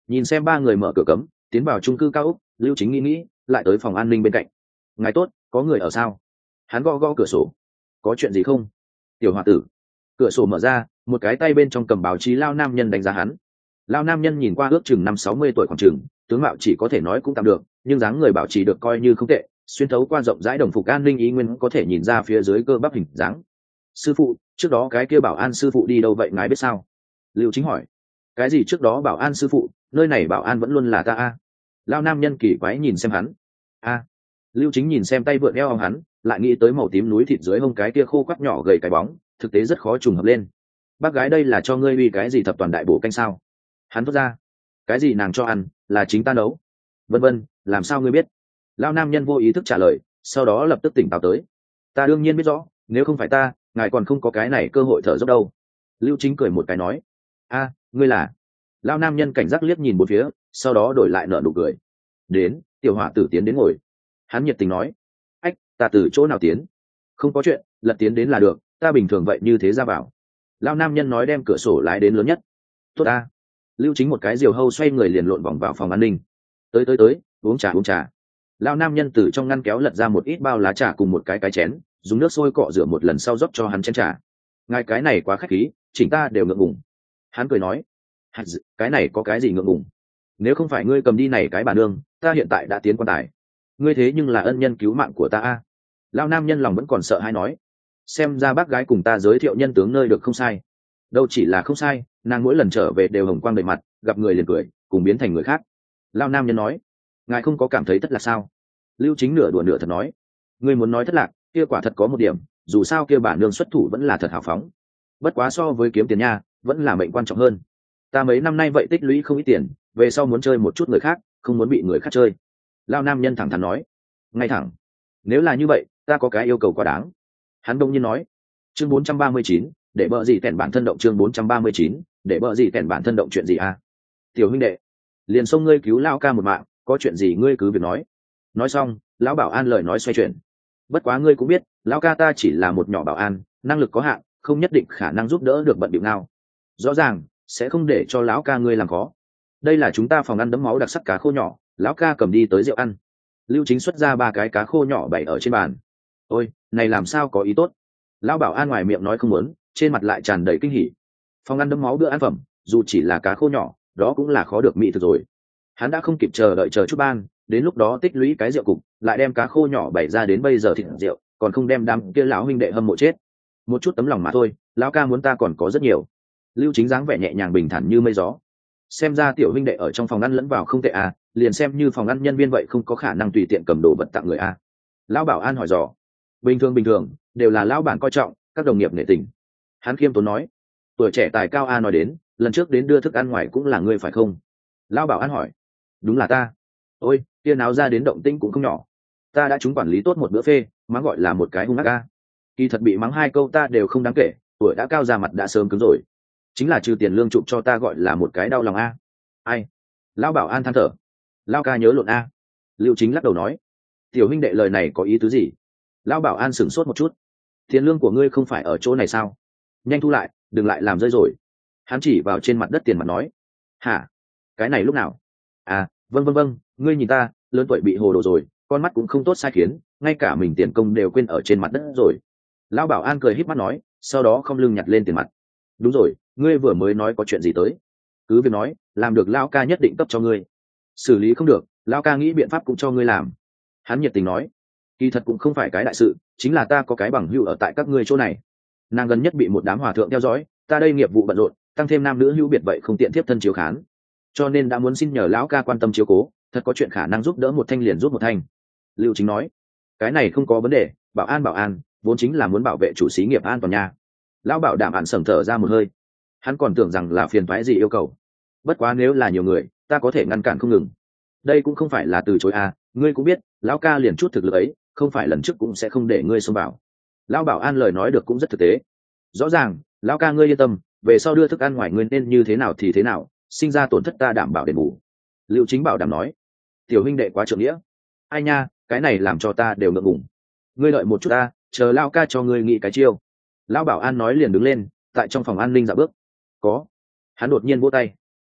Nhìn xem ba người mở cửa cấm tiến vào chung cư cao ốc, Lưu Chính nghĩ lại tới phòng an ninh bên cạnh. Ngài tốt, có người ở sao? Hắn gõ gõ cửa sổ. Có chuyện gì không? Tiểu hòa tử. Cửa sổ mở ra, một cái tay bên trong cầm báo chí lao nam nhân đánh giá hắn. Lao nam nhân nhìn qua ước chừng 50-60 tuổi khoảng chừng, tướng mạo chỉ có thể nói cũng tạm được, nhưng dáng người bảo trì được coi như không tệ, xuyên thấu qua rộng rãi đồng phục an ninh ý nguyên có thể nhìn ra phía dưới cơ bắp hình dáng. Sư phụ, trước đó cái kia bảo an sư phụ đi đâu vậy ngài biết sao? Lưu Chính hỏi. Cái gì trước đó bảo an sư phụ, nơi này bảo an vẫn luôn là ta a. Lao nam nhân kỳ quái nhìn xem hắn. A. Lưu Chính nhìn xem tay vượn eo ông hắn, lại nghĩ tới màu tím núi thịt dưới hông cái kia khô quắt nhỏ gầy cái bóng, thực tế rất khó trùng hợp lên. Bác gái đây là cho ngươi uy cái gì thập toàn đại bổ canh sao? Hắn thốt ra. Cái gì nàng cho ăn, là chính ta nấu. Vân vân, làm sao ngươi biết? Lao nam nhân vô ý thức trả lời, sau đó lập tức tỉnh táo tới. Ta đương nhiên biết rõ, nếu không phải ta, ngài còn không có cái này cơ hội thở dốc đâu. Lưu Chính cười một cái nói. A, ngươi là? Lao nam nhân cảnh giác liếc nhìn bốn phía, sau đó đổi lại nở nụ cười. Đến, tiểu hỏa tử tiến đến ngồi. Hắn nhiệt tình nói. Ách, ta từ chỗ nào tiến? Không có chuyện, lật tiến đến là được, ta bình thường vậy như thế ra vào. Lao nam nhân nói đem cửa sổ lái đến lớn nhất. Tốt ta. Lưu Chính một cái diều hâu xoay người liền lộn vòng vào phòng an ninh. Tới, uống trà. Lao nam nhân từ trong ngăn kéo lật ra một ít bao lá trà cùng một cái chén, dùng nước sôi cọ rửa một lần sau rót cho hắn chén trà. Ngài cái này quá khách khí, chỉnh ta đều ngượng ngùng. Hắn cười nói. Cái này có cái gì ngượng ngùng? Nếu không phải ngươi cầm đi này cái bà nương, ta hiện tại đã tiến quan tài. Ngươi thế nhưng là ân nhân cứu mạng của ta a. Lao nam nhân lòng vẫn còn sợ hãi nói. Xem ra bác gái cùng ta giới thiệu nhân tướng nơi được không sai. Đâu chỉ là không sai, nàng mỗi lần trở về đều hồng quang đầy mặt, gặp người liền cười, cùng biến thành người khác. Lao nam nhân nói. Ngài không có cảm thấy thất lạc sao? Lưu Chính nửa đùa nửa thật nói. Ngươi muốn nói thất lạc, kia quả thật có một điểm, dù sao kia bà nương xuất thủ vẫn là thật hào phóng. Bất quá so với kiếm tiền nha, vẫn là mệnh quan trọng hơn. Ta mấy năm nay vậy tích lũy không ít tiền, về sau muốn chơi một chút người khác, không muốn bị người khác chơi. Lao nam nhân thẳng thắn nói. Ngay thẳng. Nếu là như vậy, ta có cái yêu cầu quá đáng. Hắn đông nhiên nói. Chương 439, để bợ gì tẻn bản thân động. Chương 439, để bợ gì tẻn bản thân động. Chuyện gì à? Tiểu huynh đệ, liền xông ngươi cứu Lao ca một mạng, có chuyện gì ngươi cứ việc nói. Nói xong, lão bảo an lời nói xoay chuyển. Bất quá ngươi cũng biết, Lao ca ta chỉ là một nhỏ bảo an, năng lực có hạn, không nhất định khả năng giúp đỡ được bận bịu nào. Rõ ràng sẽ không để cho lão ca ngươi làm khó. Đây là chúng ta phòng ăn đấm máu đặc sắc cá khô nhỏ, lão ca cầm đi tới rượu ăn. Lưu Chính xuất ra 3 cái cá khô nhỏ bày ở trên bàn. Ôi, này làm sao có ý tốt? Lão bảo an ngoài miệng nói không muốn, trên mặt lại tràn đầy kinh hỉ. Phòng ăn đấm máu bữa ăn phẩm, dù chỉ là cá khô nhỏ, đó cũng là khó được mỹ thực rồi. Hắn đã không kịp chờ đợi chờ chút ban, đến lúc đó tích lũy cái rượu cục, lại đem cá khô nhỏ bày ra đến bây giờ thịt rượu, còn không đem đám kia lão huynh đệ hâm mộ chết. Một chút tấm lòng mà thôi, lão ca muốn ta còn có rất nhiều. Lưu Chính dáng vẻ nhẹ nhàng bình thản như mây gió. Xem ra tiểu huynh đệ ở trong phòng ăn lẫn vào không tệ à, liền xem như phòng ăn nhân viên vậy không có khả năng tùy tiện cầm đồ vật tặng người à. Lão bảo an hỏi dò. Bình thường, đều là lão bản coi trọng, các đồng nghiệp nể tình. Hắn khiêm tốn nói. Tuổi trẻ tài cao a nói đến, lần trước đến đưa thức ăn ngoài cũng là ngươi phải không? Lão bảo an hỏi. Đúng là ta. Ôi, kia náo ra đến động tĩnh cũng không nhỏ. Ta đã trúng quản lý tốt một bữa phê, mắng gọi là một cái hung ác a. Kỳ thật bị mắng 2 câu ta đều không đáng kể, tuổi đã cao ra mặt đã sớm cứng rồi. Chính là trừ tiền lương chụp cho ta gọi là một cái đau lòng a. Ai? Lão bảo an than thở. Lão ca nhớ lộn a. Lưu Chính lắc đầu nói. Tiểu huynh đệ lời này có ý tứ gì? Lão bảo an sửng sốt một chút. Tiền lương của ngươi không phải ở chỗ này sao? Nhanh thu lại, đừng lại làm rơi rồi. Hắn chỉ vào trên mặt đất tiền mặt nói. Hả? Cái này lúc nào? À, vâng, ngươi nhìn ta, lớn tuổi bị hồ đồ rồi, con mắt cũng không tốt sai khiến, ngay cả mình tiền công đều quên ở trên mặt đất rồi. Lão bảo an cười híp mắt nói, sau đó không lưng nhặt lên tiền mặt. Đúng rồi, ngươi vừa mới nói có chuyện gì tới? Cứ việc nói, làm được lão ca nhất định cấp cho ngươi. Xử lý không được, lão ca nghĩ biện pháp cũng cho ngươi làm. Hắn nhiệt tình nói. Kỳ thật cũng không phải cái đại sự, chính là ta có cái bằng hữu ở tại các ngươi chỗ này. Nàng gần nhất bị một đám hòa thượng theo dõi, ta đây nghiệp vụ bận rộn, tăng thêm nam nữ hữu biệt vậy không tiện tiếp thân chiếu khán, cho nên đã muốn xin nhờ lão ca quan tâm chiếu cố, thật có chuyện khả năng giúp đỡ một thanh liền giúp một thanh. Lưu Chính nói. Cái này không có vấn đề, bảo an, vốn chính là muốn bảo vệ chủ xí nghiệp an toàn nha. Lão bảo đảm ạn sởn thở ra một hơi. Hắn còn tưởng rằng là phiền toái gì yêu cầu. Bất quá nếu là nhiều người, ta có thể ngăn cản không ngừng. Đây cũng không phải là từ chối à, ngươi cũng biết, lão ca liền chút thực lực ấy, không phải lần trước cũng sẽ không để ngươi xông vào. Lão bảo an lời nói được cũng rất thực tế. Rõ ràng, lão ca ngươi yên tâm, về sau đưa thức ăn ngoài ngươi nên như thế nào thì thế nào, sinh ra tổn thất ta đảm bảo đền bù. Lưu Chính bảo đảm nói. Tiểu huynh đệ quá trượng nghĩa. Ai nha, cái này làm cho ta đều ngượng ngùng. Ngươi đợi một chút ta, chờ lão ca cho ngươi nghĩ cái chiêu. Lão bảo an nói liền đứng lên, tại trong phòng an ninh dạo bước. Có. Hắn đột nhiên vỗ tay.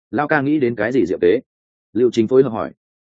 Lão ca nghĩ đến cái gì diệu kế? Lưu Chính phối hợp hỏi.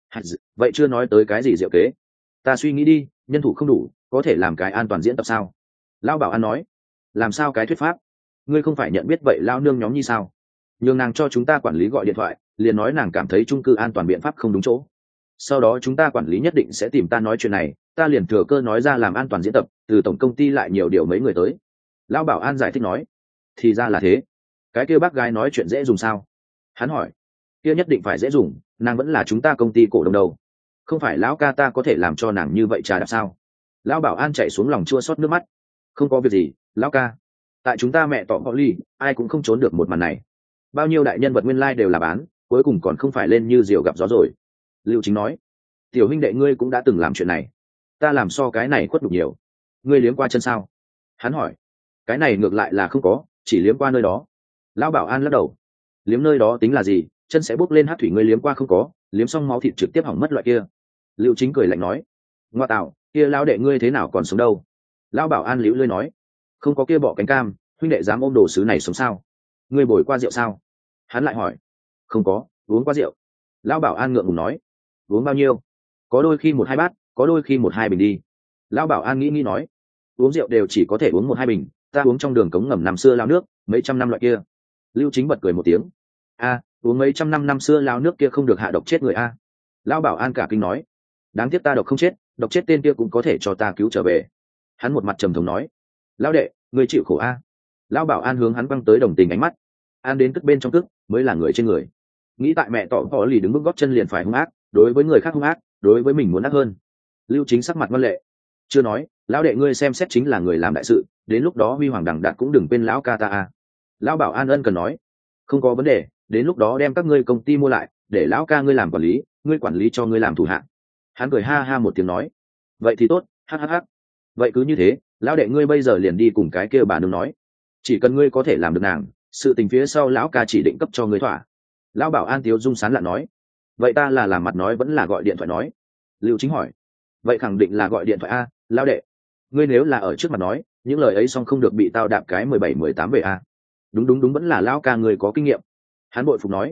Vậy chưa nói tới cái gì diệu kế. Ta suy nghĩ đi, nhân thủ không đủ, có thể làm cái an toàn diễn tập sao? Lão Bảo An nói. Làm sao cái thuyết pháp? Ngươi không phải nhận biết vậy lao nương nhóm như sao? Nhường nàng cho chúng ta quản lý gọi điện thoại, liền nói nàng cảm thấy chung cư an toàn biện pháp không đúng chỗ. Sau đó chúng ta quản lý nhất định sẽ tìm ta nói chuyện này, ta liền thừa cơ nói ra làm an toàn diễn tập, từ tổng công ty lại nhiều điều mấy người tới. Lão Bảo An giải thích nói. Thì ra là thế. Cái kia bác gái nói chuyện dễ dùng sao? Hắn hỏi. Kia nhất định phải dễ dùng, nàng vẫn là chúng ta công ty cổ đông đầu. Không phải lão ca ta có thể làm cho nàng như vậy trà đạp sao? Lão Bảo An chạy xuống lòng chua xót nước mắt. Không có việc gì, lão ca. Tại chúng ta mẹ tọ họ ly, ai cũng không trốn được một màn này. Bao nhiêu đại nhân vật nguyên lai đều là bán, cuối cùng còn không phải lên như diều gặp gió rồi. Lưu Chính nói. Tiểu huynh đệ ngươi cũng đã từng làm chuyện này. Ta làm so cái này khuất đục nhiều. Ngươi liếm qua chân sao? Hắn hỏi. Cái này ngược lại là không có, chỉ liếm qua nơi đó. Lão Bảo An lắc đầu. Liếm nơi đó tính là gì, chân sẽ bốc lên hát thủy, ngươi liếm qua không có, liếm xong máu thịt trực tiếp hỏng mất loại kia. Lưu Chính cười lạnh nói. Ngoa tạo, kia lão đệ ngươi thế nào còn sống đâu? Lão Bảo An liễu lơi nói. Không có kia bỏ cánh cam, huynh đệ dám ôm đồ sứ này sống sao? Ngươi bồi qua rượu sao? Hắn lại hỏi. Không có, uống qua rượu. Lão Bảo An ngượng ngùng nói. Uống bao nhiêu? Có đôi khi 1-2 bát, có đôi khi 1-2 bình đi. Lão Bảo An nghĩ nói. Uống rượu đều chỉ có thể uống 1-2 bình, ta uống trong đường cống ngầm năm xưa lao nước, mấy trăm năm loại kia. Lưu Chính bật cười một tiếng. Uống mấy trăm năm năm xưa lao nước kia không được hạ độc chết người a. Lão Bảo An cả kinh nói. Đáng tiếc ta độc không chết, độc chết tên kia cũng có thể cho ta cứu trở về. Hắn một mặt trầm thống nói. Lão đệ, ngươi chịu khổ a. Lão Bảo An hướng hắn băng tới đồng tình ánh mắt. An đến cất bên trong cức mới là người trên người. Nghĩ tại mẹ tọ họ lì đứng bước góp chân liền phải hung ác, đối với người khác hung ác, đối với mình muốn ác hơn. Lưu Chính sắc mặt ngoan lệ. Chưa nói, lão đệ ngươi xem xét chính là người làm đại sự, đến lúc đó huy hoàng đẳng đạt cũng đừng quên lão ca ta a. Lão Bảo An ân cần nói. Không có vấn đề, đến lúc đó đem các ngươi công ty mua lại, để lão ca ngươi làm quản lý, ngươi quản lý cho ngươi làm thủ hạ. Hắn cười ha ha một tiếng nói. Vậy thì tốt, hhh. Vậy cứ như thế, lão đệ ngươi bây giờ liền đi cùng cái kia bà nương nói, chỉ cần ngươi có thể làm được nàng, sự tình phía sau lão ca chỉ định cấp cho ngươi thỏa. Lão Bảo An tiếu dung sán lạ nói. Vậy ta là làm mặt nói vẫn là gọi điện thoại nói? Lưu Chính hỏi. Vậy khẳng định là gọi điện thoại a, lão đệ. Ngươi nếu là ở trước mặt nói, những lời ấy xong không được bị tao đạp cái 17-18 về a. Đúng đúng đúng, vẫn là lão ca người có kinh nghiệm. Hắn bội phục nói.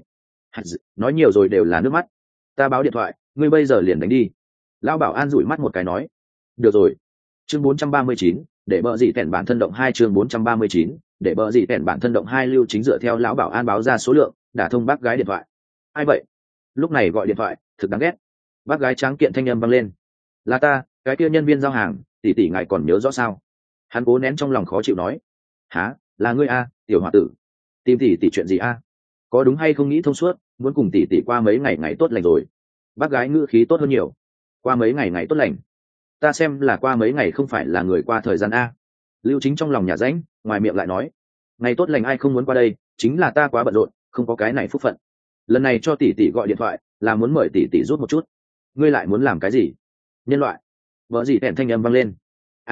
Nói nhiều rồi đều là nước mắt. Ta báo điện thoại, ngươi bây giờ liền đánh đi. Lão Bảo An dụi mắt một cái nói. Được rồi. Chương 439, để bợ gì tẻn bản thân động 2. Chương 439, để bợ gì tẻn bản thân động 2. Lưu Chính dựa theo lão Bảo An báo ra số lượng, đả thông bác gái điện thoại. Ai vậy? Lúc này gọi điện thoại, thực đáng ghét. Bác gái tráng kiện thanh âm vang lên. Là ta, cái kia nhân viên giao hàng, tỷ tỷ ngài còn nhớ rõ sao? Hắn cố nén trong lòng khó chịu nói. Hả, là ngươi a, tiểu hòa tử. Tìm tỷ tỷ chuyện gì a? Có đúng hay không nghĩ thông suốt, muốn cùng tỷ tỷ qua mấy ngày ngày tốt lành rồi. Bác gái ngữ khí tốt hơn nhiều. Qua mấy ngày ngày tốt lành. Ta xem là qua mấy ngày không phải là người qua thời gian a. Lưu Chính trong lòng nhà rãnh, ngoài miệng lại nói. Ngày tốt lành ai không muốn qua đây, chính là ta quá bận rộn, không có cái này phúc phận. Lần này cho tỷ tỷ gọi điện thoại, là muốn mời tỷ tỷ rút một chút. Ngươi lại muốn làm cái gì? Nhân loại. Vợ gì tèn thanh âm vang lên.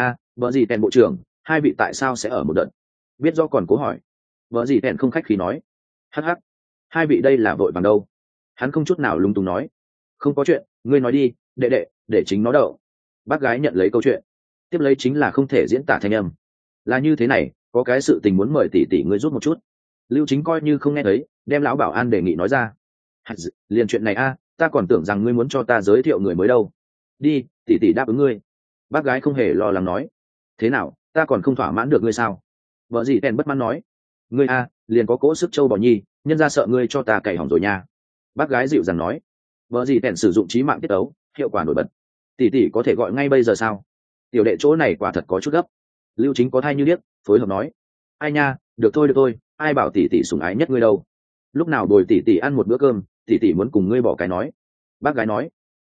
Vợ gì tèn bộ trưởng, hai vị tại sao sẽ ở một đợt? Biết do còn cố hỏi. Vợ gì tèn không khách khí nói. Hắc hắc. Hai vị đây là vội vàng đâu? Hắn không chút nào lung tung nói. Không có chuyện, ngươi nói đi, đệ đệ, để chính nó đậu. Bác gái nhận lấy câu chuyện. Tiếp lấy chính là không thể diễn tả thanh âm. Là như thế này, có cái sự tình muốn mời tỷ tỷ ngươi rút một chút. Lưu Chính coi như không nghe thấy, đem lão Bảo An đề nghị nói ra. Liền chuyện này a, ta còn tưởng rằng ngươi muốn cho ta giới thiệu người mới đâu. Đi, tỷ tỷ đáp ứng ngươi. Bác gái không hề lo lắng nói. Thế nào, ta còn không thỏa mãn được ngươi sao? Vợ gì tèn bất mãn nói. Ngươi a, liền có cỗ sức châu bò nhi, nhân ra sợ ngươi cho ta cày hỏng rồi nha. Bác gái dịu dàng nói. Vợ gì tèn sử dụng trí mạng tiết ấu, hiệu quả nổi bật. Tỷ tỷ có thể gọi ngay bây giờ sao? Tiểu đệ chỗ này quả thật có chút gấp. Lưu Chính có thai như điếc, phối hợp nói. Ai nha, được thôi, ai bảo tỷ tỷ sủng ái nhất ngươi đâu. Lúc nào bồi tỷ tỷ ăn một bữa cơm, tỷ tỷ muốn cùng ngươi bỏ cái nói. Bác gái nói.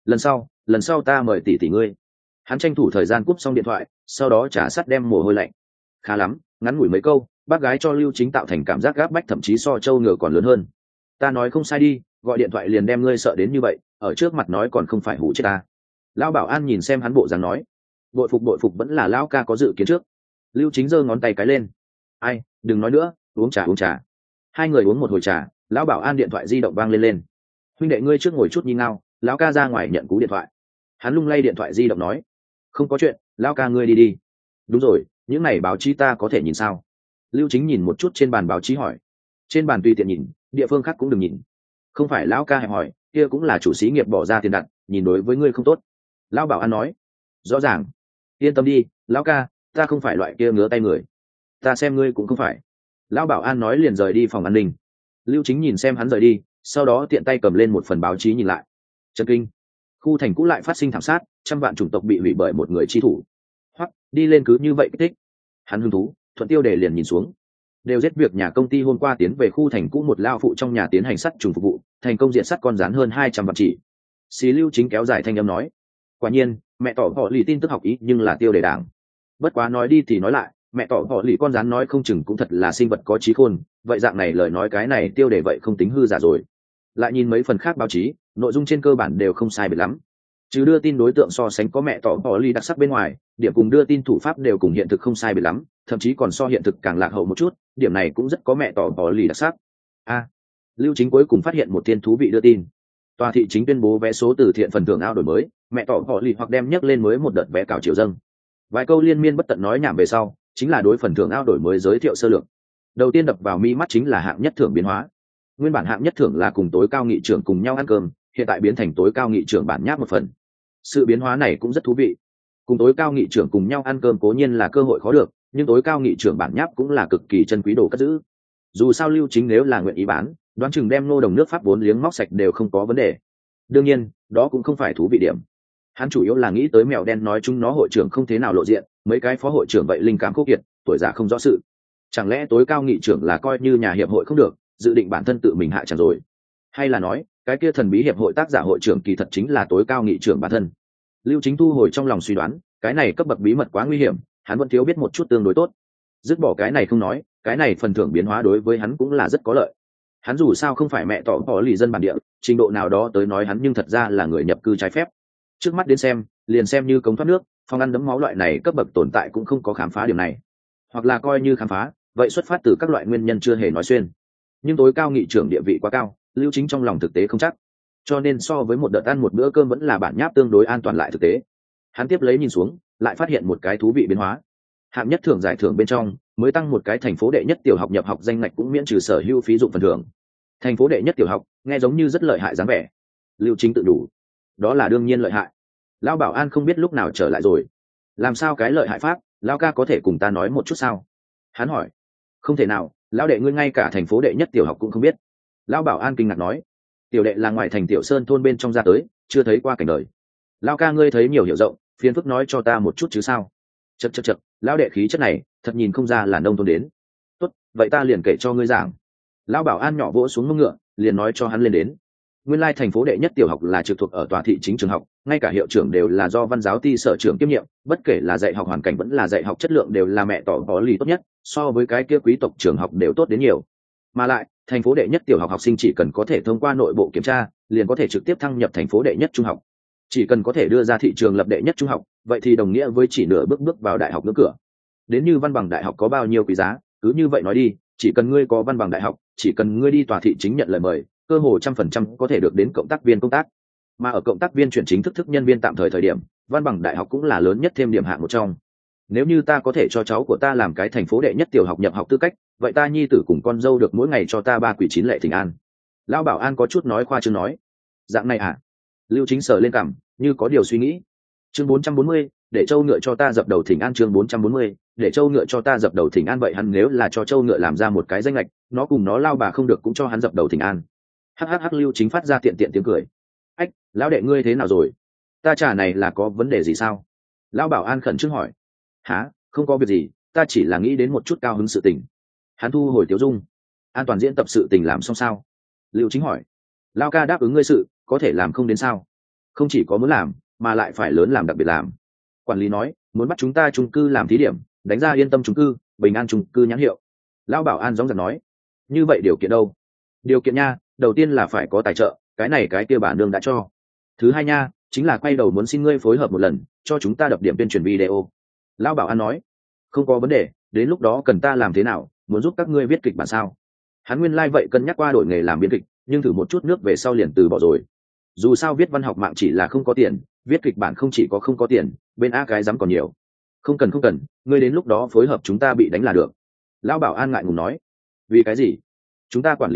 Lần sau ta mời tỷ tỷ ngươi. Hắn tranh thủ thời gian cúp xong điện thoại, sau đó trả sắt đem mồ hôi lạnh. Khá lắm, ngắn ngủi mấy câu, bác gái cho Lưu Chính tạo thành cảm giác gáp bách, thậm chí so trâu ngựa còn lớn hơn. Ta nói không sai đi, gọi điện thoại liền đem ngươi sợ đến như vậy, ở trước mặt nói còn không phải hủ chết ta. Lão Bảo An nhìn xem hắn bộ dáng nói. Bội phục vẫn là lão ca có dự kiến trước. Lưu Chính giơ ngón tay cái lên. Ai, đừng nói nữa, uống trà. Hai người uống một hồi trà, lão Bảo An điện thoại di động vang lên. Huynh đệ ngươi trước ngồi chút nhi ngao, lão ca ra ngoài nhận cú điện thoại. Hắn lung lay điện thoại di động nói. Không có chuyện, lão ca ngươi đi. Đúng rồi, những này báo chí ta có thể nhìn sao? Lưu Chính nhìn một chút trên bàn báo chí hỏi. Trên bàn tùy tiện nhìn, địa phương khác cũng đừng nhìn. Không phải lão ca hẹp hỏi, kia cũng là chủ xí nghiệp bỏ ra tiền đặt, nhìn đối với ngươi không tốt. Lão bảo an nói. Rõ ràng. Yên tâm đi, lão ca, ta không phải loại kia ngứa tay người. Ta xem ngươi cũng không phải. Lão bảo an nói liền rời đi phòng an ninh. Lưu Chính nhìn xem hắn rời đi, sau đó tiện tay cầm lên một phần báo chí nhìn lại. Chấn kinh. Khu thành cũ lại phát sinh thảm sát, trăm vạn chủng tộc bị hủy bởi một người chi thủ. Hoặc đi lên cứ như vậy kích thích. Hắn hứng thú, thuận tiêu đề liền nhìn xuống. Đều giết việc nhà công ty hôm qua tiến về khu thành cũ một lao phụ trong nhà tiến hành sắt trùng phục vụ, thành công diện sắt con rán hơn 200 vạn chỉ. Xí Lưu Chính kéo dài thanh âm nói. Quả nhiên, mẹ tỏ họ lì tin tức học ý nhưng là tiêu đề đảng. Bất quá nói đi thì nói lại, mẹ tỏ họ lì con rán nói không chừng cũng thật là sinh vật có trí khôn, vậy dạng này lời nói cái này tiêu đề vậy không tính hư giả rồi. Lại nhìn mấy phần khác báo chí, nội dung trên cơ bản đều không sai biệt lắm. Chứ đưa tin đối tượng so sánh có mẹ tỏ họ lì đặc sắc bên ngoài, điểm cùng đưa tin thủ pháp đều cùng hiện thực không sai biệt lắm, thậm chí còn so hiện thực càng lạc hậu một chút, điểm này cũng rất có mẹ tỏ họ lì đặc sắc. Lưu Chính cuối cùng phát hiện một tiên thú vị đưa tin. Tòa thị chính tuyên bố vé số từ thiện phần thưởng ao đổi mới, mẹ tỏ họ lì hoặc đem nhắc lên mới một đợt vé cào chiều dâng. Vài câu liên miên bất tận nói nhảm về sau, chính là đối phần thưởng ao đổi mới giới thiệu sơ lược. Đầu tiên đập vào mi mắt chính là hạng nhất thưởng biến hóa. Nguyên bản hạng nhất thưởng là cùng tối cao nghị trưởng cùng nhau ăn cơm, hiện tại biến thành tối cao nghị trưởng bản nháp một phần. Sự biến hóa này cũng rất thú vị. Cùng tối cao nghị trưởng cùng nhau ăn cơm cố nhiên là cơ hội khó được, nhưng tối cao nghị trưởng bản nháp cũng là cực kỳ chân quý đồ cất giữ. Dù sao Lưu Chính nếu là nguyện ý bán, đoán chừng đem nô đồng nước Pháp vốn liếng móc sạch đều không có vấn đề. Đương nhiên, đó cũng không phải thú vị điểm. Hắn chủ yếu là nghĩ tới mèo đen nói chúng nó hội trưởng không thế nào lộ diện, mấy cái phó hội trưởng vậy linh cảm khô kiệt, tuổi già không rõ sự. Chẳng lẽ tối cao nghị trưởng là coi như nhà hiệp hội không được, dự định bản thân tự mình hạ chẳng rồi? Hay là nói, cái kia thần bí hiệp hội tác giả hội trưởng kỳ thật chính là tối cao nghị trưởng bản thân? Lưu Chính thu hồi trong lòng suy đoán, cái này cấp bậc bí mật quá nguy hiểm, hắn vẫn thiếu biết một chút tương đối tốt. Dứt bỏ cái này không nói, cái này phần thưởng biến hóa đối với hắn cũng là rất có lợi. Hắn dù sao không phải mẹ tỏ bỏ lì dân bản địa, trình độ nào đó tới nói hắn nhưng thật ra là người nhập cư trái phép. Trước mắt đến xem, liền xem như cống thoát nước, phòng ăn đấm máu loại này cấp bậc tồn tại cũng không có khám phá điểm này. Hoặc là coi như khám phá, vậy xuất phát từ các loại nguyên nhân chưa hề nói xuyên. Nhưng tối cao nghị trưởng địa vị quá cao, Lưu Chính trong lòng thực tế không chắc. Cho nên so với một đợt ăn một bữa cơm vẫn là bản nháp tương đối an toàn lại thực tế. Hắn tiếp lấy nhìn xuống, lại phát hiện một cái thú vị biến hóa. Hạng nhất thưởng giải thưởng bên trong mới tăng một cái thành phố đệ nhất tiểu học nhập học danh ngạch cũng miễn trừ sở hữu phí dụng phần thưởng. Thành phố đệ nhất tiểu học nghe giống như rất lợi hại dáng vẻ. Lưu Chính tự đủ, đó là đương nhiên lợi hại. Lão bảo an không biết lúc nào trở lại rồi. Làm sao cái lợi hại pháp, lão ca có thể cùng ta nói một chút sao? Hắn hỏi. Không thể nào, lão đệ ngươi ngay cả thành phố đệ nhất tiểu học cũng không biết. Lão bảo an kinh ngạc nói. Tiểu đệ là ngoài thành tiểu sơn thôn bên trong ra tới, chưa thấy qua cảnh đời. Lão ca ngươi thấy nhiều hiểu rộng, phiền phức nói cho ta một chút chứ sao? Chậc, lão đệ khí chất này thật nhìn không ra là nông thôn đến. Tốt, vậy ta liền kể cho ngươi giảng. Lão bảo an nhỏ vỗ xuống mông ngựa, liền nói cho hắn lên đến. Nguyên lai thành phố đệ nhất tiểu học là trực thuộc ở tòa thị chính trường học, ngay cả hiệu trưởng đều là do văn giáo ty sở trưởng kiêm nhiệm, bất kể là dạy học hoàn cảnh vẫn là dạy học chất lượng đều là mẹ tỏ có lý tốt nhất, so với cái kia quý tộc trường học đều tốt đến nhiều. Mà lại, thành phố đệ nhất tiểu học học sinh chỉ cần có thể thông qua nội bộ kiểm tra, liền có thể trực tiếp thăng nhập thành phố đệ nhất trung học. Chỉ cần có thể đưa ra thị trường lập đệ nhất trung học, vậy thì đồng nghĩa với chỉ nửa bước vào đại học ngưỡng cửa. Đến như văn bằng đại học có bao nhiêu quý giá, cứ như vậy nói đi, chỉ cần ngươi có văn bằng đại học, chỉ cần ngươi đi tòa thị chính nhận lời mời, cơ hồ 100% có thể được đến cộng tác viên công tác. Mà ở cộng tác viên chuyển chính thức nhân viên tạm thời thời điểm, văn bằng đại học cũng là lớn nhất thêm điểm hạng một trong. Nếu như ta có thể cho cháu của ta làm cái thành phố đệ nhất tiểu học nhập học tư cách, vậy ta nhi tử cùng con dâu được mỗi ngày cho ta 3 quỷ 9 lệ thỉnh an. Lão bảo an có chút nói khoa trương nói. Dạng này à? Lưu Chính sờ lên cằm, như có điều suy nghĩ. Chương 440, để châu ngựa cho ta dập đầu thỉnh an. Chương 440, để châu ngựa cho ta dập đầu thỉnh an. Vậy hắn nếu là cho châu ngựa làm ra một cái danh lệch, nó cùng nó lao bà không được cũng cho hắn dập đầu thỉnh an. Hắc Lưu Chính phát ra tiện tiếng cười. Ách, lão đệ ngươi thế nào rồi? Ta trà này là có vấn đề gì sao? Lão bảo an khẩn trương hỏi. Hả, không có việc gì, ta chỉ là nghĩ đến một chút cao hứng sự tình. Hắn thu hồi tiếu dung. An toàn diễn tập sự tình làm xong sao? Lưu Chính hỏi. Lão ca đáp ứng ngươi sự, có thể làm không đến sao? Không chỉ có muốn làm, mà lại phải lớn làm đặc biệt làm. Quản lý nói, muốn bắt chúng ta chung cư làm thí điểm, đánh ra yên tâm chung cư, bình an chung cư nhãn hiệu. Lão bảo an gióng giật nói. Như vậy điều kiện đâu? Điều kiện nha, đầu tiên là phải có tài trợ, cái này cái kia bản đương đã cho. Thứ hai nha, chính là quay đầu muốn xin ngươi phối hợp một lần, cho chúng ta đập điểm tuyên truyền video. Lão bảo an nói. Không có vấn đề, đến lúc đó cần ta làm thế nào, muốn giúp các ngươi viết kịch bản sao? Hắn nguyên lai vậy cân nhắc qua đổi nghề làm biên kịch, nhưng thử một chút nước về sau liền từ bỏ rồi. Dù sao viết văn học mạng chỉ là không có tiền, viết kịch bản không chỉ có không có tiền, bên a cái dám còn nhiều. Không cần, ngươi đến lúc đó phối hợp chúng ta bị đánh là được. Lão bảo an ngại ngùng nói. Vì cái gì? Chúng ta quản lý nói,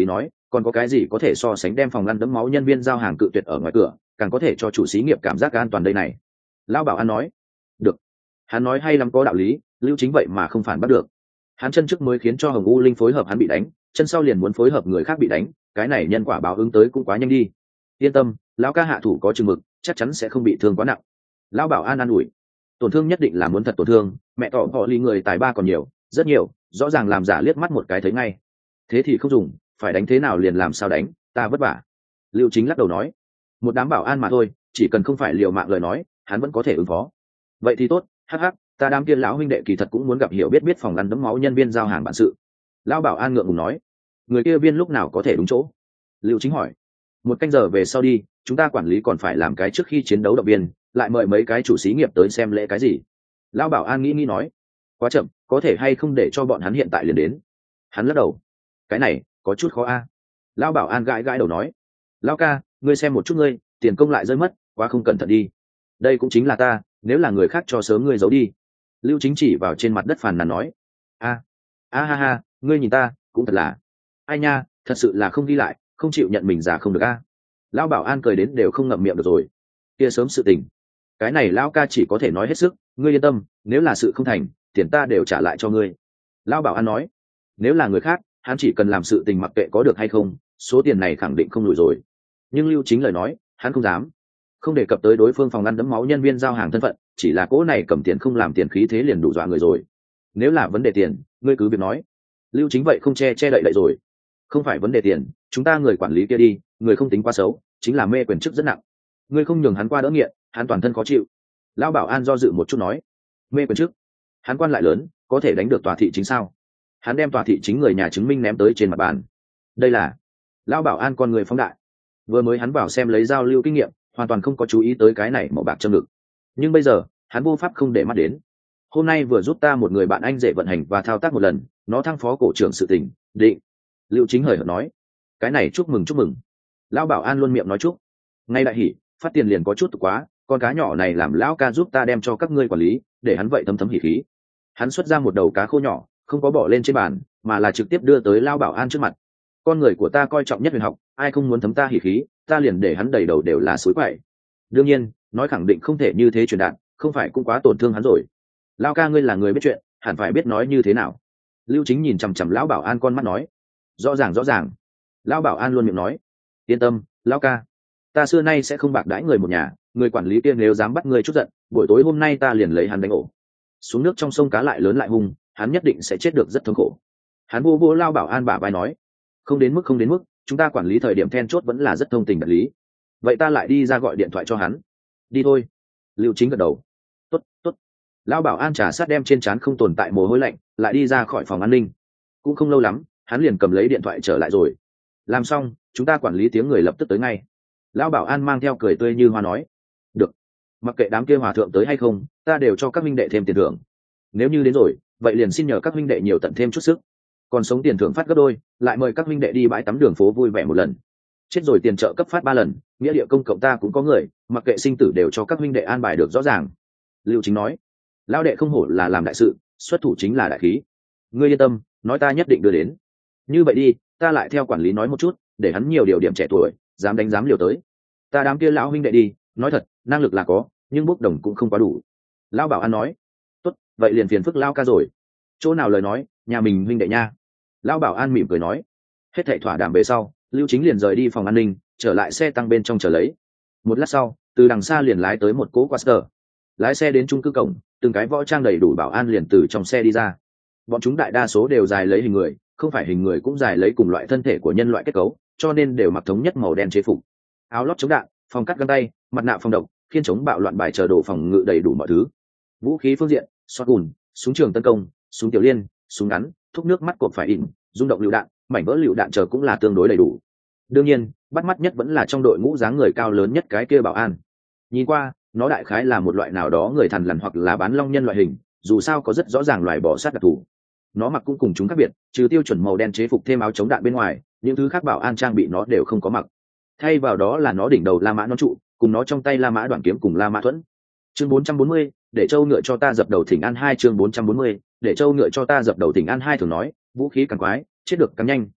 còn có cái gì có thể so sánh đem phòng ngăn đẫm máu nhân viên giao hàng cự tuyệt ở ngoài cửa, càng có thể cho chủ xí nghiệp cảm giác an toàn đây này. Lão bảo an nói. Được. Hắn nói hay lắm, có đạo lý, Lưu Chính vậy mà không phản bắt được. Hắn chân trước mới khiến cho Hồng U Linh phối hợp hắn bị đánh, chân sau liền muốn phối hợp người khác bị đánh, cái này nhân quả báo ứng tới cũng quá nhanh đi. Yên tâm, lão ca hạ thủ có chừng mực, chắc chắn sẽ không bị thương quá nặng. Lão bảo an ủi. Tổn thương nhất định là muốn thật tổn thương, mẹ tỏ họ ly người tài ba còn nhiều, rất nhiều, rõ ràng làm giả liếc mắt một cái thấy ngay. Thế thì không dùng, phải đánh thế nào liền làm sao đánh, ta vất vả. Lưu Chính lắc đầu nói. Một đám bảo an mà thôi, chỉ cần không phải liều mạng lời nói, hắn vẫn có thể ứng phó. Vậy thì tốt, hắc hắc, ta đám kia lão huynh đệ kỳ thật cũng muốn gặp hiểu biết phòng ngăn đẫm máu nhân viên giao hàng bản sự. Lão bảo an ngượng ngùng nói. Người kia viên lúc nào có thể đúng chỗ? Lưu Chính hỏi. 1 canh giờ về sau đi, chúng ta quản lý còn phải làm cái trước khi chiến đấu động viên, lại mời mấy cái chủ xí nghiệp tới xem lễ cái gì. Lão bảo an nghĩ nói. Quá chậm, có thể hay không để cho bọn hắn hiện tại liền đến? Hắn lắc đầu. Cái này có chút khó a. Lão bảo an gãi đầu nói. Lão ca, ngươi xem một chút ngươi, tiền công lại rơi mất, quá không cẩn thận đi. Đây cũng chính là ta, nếu là người khác cho sớm ngươi giấu đi. Lưu Chính chỉ vào trên mặt đất phàn nàn nói. Ha ha, ngươi nhìn ta cũng thật là, ai nha, thật sự là không ghi lại, không chịu nhận mình già không được a. Lão bảo an cười đến đều không ngậm miệng được rồi. Kia sớm sự tình, cái này lão ca chỉ có thể nói hết sức, ngươi yên tâm, nếu là sự không thành, tiền ta đều trả lại cho ngươi. Lão bảo an nói. Nếu là người khác, hắn chỉ cần làm sự tình mặc kệ có được hay không, số tiền này khẳng định không lùi rồi. Nhưng Lưu Chính lời nói, hắn không dám. Không đề cập tới đối phương phòng ngăn đẫm máu nhân viên giao hàng thân phận, chỉ là cỗ này cầm tiền không làm tiền khí thế liền đủ dọa người rồi. Nếu là vấn đề tiền, ngươi cứ việc nói. Lưu Chính vậy không che đậy rồi. Không phải vấn đề tiền, chúng ta người quản lý kia đi, người không tính quá xấu, chính là mê quyền chức rất nặng. Ngươi không nhường hắn qua đỡ nghiện, hắn toàn thân khó chịu. Lão bảo an do dự một chút nói. Mê quyền chức? Hắn quan lại lớn, có thể đánh được tòa thị chính sao? Hắn đem tòa thị chính người nhà chứng minh ném tới trên mặt bàn. Đây là. Lão bảo an con người phóng đại. Vừa mới hắn vào xem lấy giao lưu kinh nghiệm, hoàn toàn không có chú ý tới cái này màu bạc châm ngực. Nhưng bây giờ hắn vô pháp không để mắt đến. Hôm nay vừa giúp ta một người bạn anh rể vận hành và thao tác một lần, nó thăng phó cổ trưởng sự tình định. Lưu Chính hời hợt nói. Cái này chúc mừng. Lão bảo an luôn miệng nói chúc. Ngay đại hỉ, phát tiền liền có chút quá, con cá nhỏ này làm lão ca giúp ta đem cho các ngươi quản lý, để hắn vậy thấm hỉ khí. Hắn xuất ra một đầu cá khô nhỏ, không có bỏ lên trên bàn, mà là trực tiếp đưa tới Lão bảo an trước mặt. Con người của ta coi trọng nhất huyền học, ai không muốn thấm ta hỉ khí, ta liền để hắn đầy đầu đều là suối quậy. Đương nhiên, nói khẳng định không thể như thế truyền đạt, không phải cũng quá tổn thương hắn rồi. Lão ca ngươi là người biết chuyện, hẳn phải biết nói như thế nào. Lưu Chính nhìn chằm chằm lão bảo an con mắt nói. Rõ ràng. Lão bảo an luôn miệng nói. Yên tâm, lão ca, ta xưa nay sẽ không bạc đãi người một nhà, người quản lý kia nếu dám bắt ngươi chút giận, buổi tối hôm nay ta liền lấy hắn đánh ổ. Xuống nước trong sông cá lại lớn lại hung, hắn nhất định sẽ chết được rất thống khổ. Hắn vô lão bảo an bả vai nói. Không đến mức, chúng ta quản lý thời điểm then chốt vẫn là rất thông tình đạt lý. Vậy ta lại đi ra gọi điện thoại cho hắn. Đi thôi. Lưu Chính gật đầu. Tốt. Lão bảo an trà sát đem trên trán không tồn tại mồ hôi lạnh, lại đi ra khỏi phòng an ninh. Cũng không lâu lắm, hắn liền cầm lấy điện thoại trở lại rồi. Làm xong, chúng ta quản lý tiếng người lập tức tới ngay. Lão bảo an mang theo cười tươi như hoa nói. Được. Mặc kệ đám kia hòa thượng tới hay không, ta đều cho các minh đệ thêm tiền thưởng. Nếu như đến rồi, vậy liền xin nhờ các minh đệ nhiều tận thêm chút sức. Còn sống tiền thưởng phát gấp đôi, lại mời các minh đệ đi bãi tắm đường phố vui vẻ một lần. Chết rồi tiền trợ cấp phát 3 lần, nghĩa địa công cộng ta cũng có người, mặc kệ sinh tử đều cho các minh đệ an bài được rõ ràng. Lưu Chính nói. Lão đệ không hổ là làm đại sự, xuất thủ chính là đại khí. Ngươi yên tâm, nói ta nhất định đưa đến. Như vậy đi, ta lại theo quản lý nói một chút, để hắn nhiều điều điểm trẻ tuổi, dám đánh dám liều tới. Ta đám kia lão huynh đệ đi, nói thật, năng lực là có, nhưng bốc đồng cũng không quá đủ. Lão bảo an nói. Tốt, vậy liền phiền phức Lão ca rồi. Chỗ nào lời nói, nhà mình huynh đệ nha. Lão bảo an mỉm cười nói. Hết thảy thỏa đàm về sau, Lưu Chính liền rời đi phòng an ninh, trở lại xe tăng bên trong chờ lấy. Một lát sau, từ đằng xa liền lái tới một cỗ Quaster. Lái xe đến chung cư cổng, từng cái võ trang đầy đủ bảo an liền từ trong xe đi ra. Bọn chúng đại đa số đều dài lấy hình người, không phải hình người cũng dài lấy cùng loại thân thể của nhân loại kết cấu, cho nên đều mặc thống nhất màu đen chế phục. Áo lót chống đạn, phòng cắt găng tay, mặt nạ phòng độc, khiên chống bạo loạn bài chờ đồ phòng ngự đầy đủ mọi thứ. Vũ khí phương diện, shotgun, súng trường tấn công, súng tiểu liên, súng ngắn, thuốc nước mắt cột phải in, rung động lựu đạn, mảnh vỡ lựu đạn chờ cũng là tương đối đầy đủ. Đương nhiên, bắt mắt nhất vẫn là trong đội ngũ dáng người cao lớn nhất cái kia bảo an. Nhìn qua, nó đại khái là một loại nào đó người thằn lằn hoặc là bán long nhân loại hình, dù sao có rất rõ ràng loài bò sát đặc thù. Nó mặc cũng cùng chúng khác biệt, trừ tiêu chuẩn màu đen chế phục thêm áo chống đạn bên ngoài, những thứ khác bảo an trang bị nó đều không có mặc. Thay vào đó là nó đỉnh đầu La Mã nón trụ, cùng nó trong tay La Mã đoạn kiếm cùng La Mã thuẫn. Chương 440, để châu ngựa cho ta dập đầu thỉnh an 2 chương 440, để châu ngựa cho ta dập đầu thỉnh an 2 thường nói, vũ khí càng quái, chết được càng nhanh,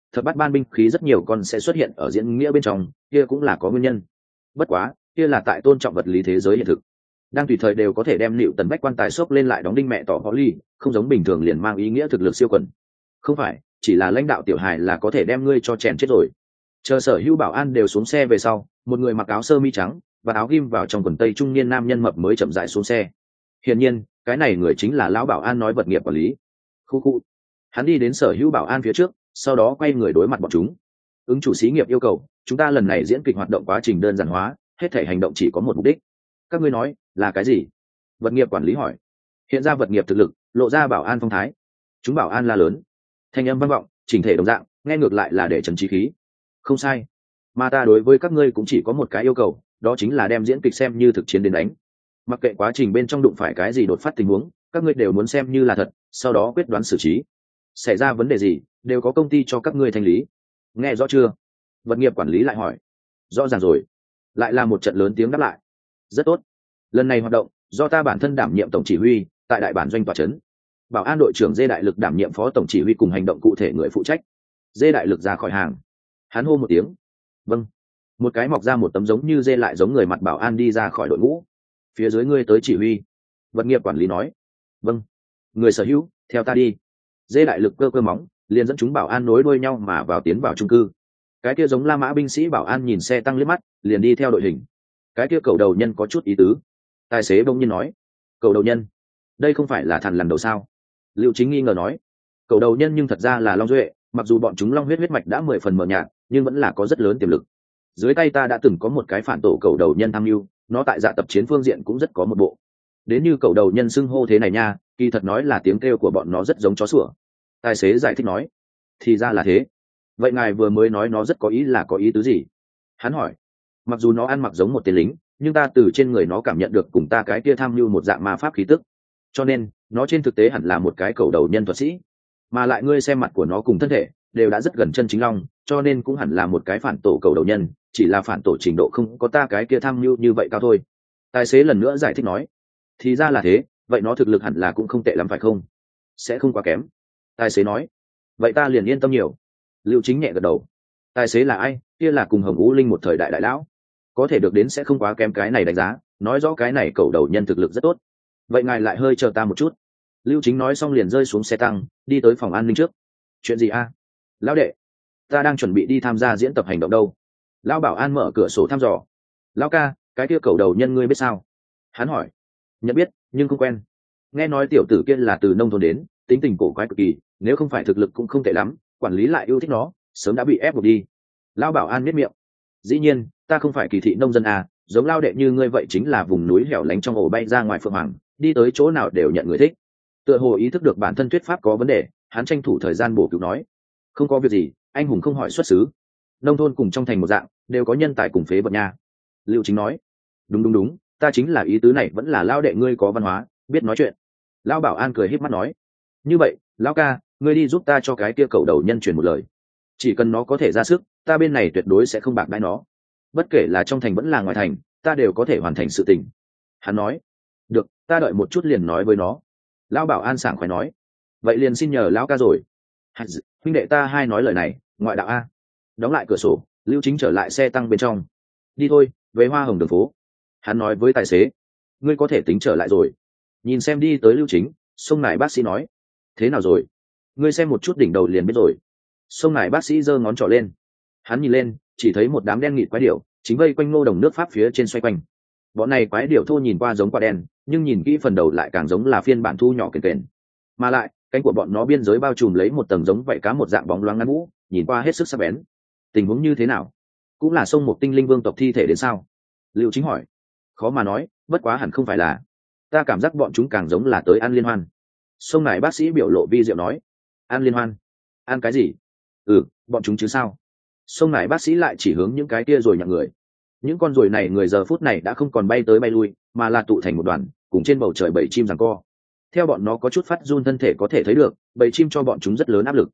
thập bát ban binh khí rất nhiều con sẽ xuất hiện ở diễn nghĩa bên trong, kia cũng là có nguyên nhân. Bất quá kia là tại tôn trọng vật lý thế giới hiện thực, đang tùy thời đều có thể đem liệu tần bách quan tài xốc lên lại đóng đinh mẹ tỏ có ly, không giống bình thường liền mang ý nghĩa thực lực siêu quần. Không phải chỉ là lãnh đạo tiểu hài là có thể đem ngươi cho chèn chết rồi. Chờ Sở Hữu Bảo An đều xuống xe về sau, một người mặc áo sơ mi trắng và áo ghim vào trong quần tây trung niên nam nhân mập mới chậm rãi xuống xe. Hiển nhiên cái này người chính là lão bảo an nói vật nghiệp quản lý. Khu khu. Hắn đi đến Sở Hữu Bảo An phía trước, sau đó quay người đối mặt bọn chúng. Ứng chủ xí nghiệp yêu cầu chúng ta lần này diễn kịch hoạt động quá trình đơn giản hóa, hết thể hành động chỉ có một mục đích. Các ngươi nói là cái gì? Vật nghiệp quản lý hỏi. Hiện ra vật nghiệp thực lực, lộ ra bảo an phong thái. Chúng bảo an la lớn, thanh âm vang vọng, chỉnh thể đồng dạng, nghe ngược lại là để trấn trí khí. Không sai, mà ta đối với các ngươi cũng chỉ có một cái yêu cầu, đó chính là đem diễn kịch xem như thực chiến đến đánh. Mặc kệ quá trình bên trong đụng phải cái gì đột phát tình huống, các ngươi đều muốn xem như là thật, sau đó quyết đoán xử trí. Xảy ra vấn đề gì đều có công ty cho các ngươi thanh lý. Nghe rõ chưa? Vật nghiệp quản lý lại hỏi. Rõ ràng rồi. Lại là một trận lớn tiếng đáp lại. Rất tốt, lần này hoạt động do ta bản thân đảm nhiệm tổng chỉ huy, tại đại bản doanh tòa trấn. Bảo an đội trưởng Dê Đại Lực đảm nhiệm phó tổng chỉ huy cùng hành động cụ thể người phụ trách. Dê Đại Lực ra khỏi hàng, hắn hô một tiếng. Vâng. Một cái mọc ra một tấm giống như dê lại giống người mặt bảo an đi ra khỏi đội ngũ. Phía dưới ngươi tới chỉ huy. Vật nghiệp quản lý nói. Vâng. Người sở hữu theo ta đi. Dê Đại Lực cơ cơ móng liền dẫn chúng bảo an nối đuôi nhau mà tiến vào trung cư. Cái kia giống La Mã binh sĩ bảo an nhìn xe tăng liếc mắt, liền đi theo đội hình. Cái kia cầu đầu nhân có chút ý tứ. Tài xế bỗng nhiên nói. Cầu đầu nhân? Đây không phải là thằn lằn đầu sao? Liệu Chính nghi ngờ nói. Cầu đầu nhân nhưng thật ra là Long Duệ, mặc dù bọn chúng long huyết mạch đã 10 phần mờ nhạt, nhưng vẫn là có rất lớn tiềm lực. Dưới tay ta đã từng có một cái phản tổ cầu đầu nhân tham mưu, nó tại dạ tập chiến phương diện cũng rất có một bộ. Đến như cầu đầu nhân xưng hô thế này nha, kỳ thật nói là tiếng kêu của bọn nó rất giống chó sủa. Tài xế giải thích nói. Thì ra là thế. Vậy ngài vừa mới nói nó rất có ý là có ý tứ gì? Hắn hỏi. Mặc dù nó ăn mặc giống một tên lính, nhưng ta từ trên người nó cảm nhận được cùng ta cái kia tham mưu một dạng ma pháp khí tức, cho nên nó trên thực tế hẳn là một cái cầu đầu nhân thuật sĩ. Mà lại ngươi xem mặt của nó cùng thân thể đều đã rất gần chân chính long, cho nên cũng hẳn là một cái phản tổ cầu đầu nhân, chỉ là phản tổ trình độ không có ta cái kia tham mưu như vậy cao thôi. Tài xế lần nữa giải thích nói. Thì ra là thế, vậy nó thực lực hẳn là cũng không tệ lắm phải không? Sẽ không quá kém. Tài xế nói. Vậy ta liền yên tâm nhiều. Lưu Chính nhẹ gật đầu. Tài xế là ai? Kia là cùng Hồng Vũ Linh một thời đại đại lão, có thể được đến sẽ không quá kém, cái này đánh giá nói rõ cái này cầu đầu nhân thực lực rất tốt. Vậy ngài lại hơi chờ ta một chút. Lưu Chính nói xong liền rơi xuống xe tăng, đi tới phòng an ninh trước. Chuyện gì a? Lão đệ, ta đang chuẩn bị đi tham gia diễn tập hành động đâu. Lão bảo an mở cửa sổ thăm dò. Lão ca, cái kia cầu đầu nhân ngươi biết sao? Hắn hỏi. Nhận biết nhưng không quen. Nghe nói tiểu tử kia là từ nông thôn đến, tính tình cổ quái cực kỳ, nếu không phải thực lực cũng không tệ lắm, quản lý lại yêu thích nó, sớm đã bị ép buộc đi. Lão bảo an miết miệng. Dĩ nhiên ta không phải kỳ thị nông dân à, giống Lao đệ như ngươi vậy chính là vùng núi hẻo lánh trong ổ bay ra ngoài phượng hoàng, đi tới chỗ nào đều nhận người thích. Tựa hồ ý thức được bản thân thuyết pháp có vấn đề, hắn tranh thủ thời gian bổ cứu nói. Không có việc gì, anh hùng không hỏi xuất xứ. Nông thôn cùng trong thành một dạng, đều có nhân tài cùng phế vật nha. Lưu Chính nói. Đúng, ta chính là ý tứ này, vẫn là Lao đệ ngươi có văn hóa, biết nói chuyện. Lão bảo an cười híp mắt nói. Như vậy, Lão ca, ngươi đi giúp ta cho cái kia cầu đầu nhân truyền một lời. Chỉ cần nó có thể ra sức, ta bên này tuyệt đối sẽ không bạc đãi nó. Bất kể là trong thành vẫn là ngoài thành, ta đều có thể hoàn thành sự tình. Hắn nói. Được, ta đợi một chút liền nói với nó. Lão bảo an sảng khoái nói. Vậy liền xin nhờ lão ca rồi. Huynh đệ ta hai nói lời này, ngoại đạo a. Đóng lại cửa sổ, Lưu Chính trở lại xe tăng bên trong. Đi thôi, về Hoa Hồng đường phố. Hắn nói với tài xế. Ngươi có thể tính trở lại rồi. Nhìn xem đi tới Lưu Chính, Sông Nải bác sĩ nói. Thế nào rồi? Ngươi xem một chút đỉnh đầu liền biết rồi. Sông Nải bác sĩ giơ ngón trỏ lên. Hắn nhìn lên, chỉ thấy một đám đen nghịt quái điểu chính vây quanh ngô đồng nước Pháp phía trên xoay quanh. Bọn này quái điểu thô nhìn qua giống quả đen, nhưng nhìn kỹ phần đầu lại càng giống là phiên bản thu nhỏ kền kền. Mà lại cánh của bọn nó biên giới bao trùm lấy một tầng giống vảy cá một dạng bóng loáng ngắn mũ, nhìn qua hết sức sắc bén. Tình huống như thế nào? Cũng là sông một tinh linh vương tộc thi thể đến sao? Lưu Chính hỏi. Khó mà nói, bất quá hẳn không phải là. Ta cảm giác bọn chúng càng giống là tới ăn liên hoan. Sông này bác sĩ biểu lộ vi diệu nói. Ăn liên hoan? Ăn cái gì? Bọn chúng chứ sao? Sông này bác sĩ lại chỉ hướng những cái kia rồi nhặng người. Những con ruồi này người giờ phút này đã không còn bay tới bay lui, mà là tụ thành một đoàn, cùng trên bầu trời bầy chim giằng co. Theo bọn nó có chút phát run thân thể có thể thấy được, bầy chim cho bọn chúng rất lớn áp lực.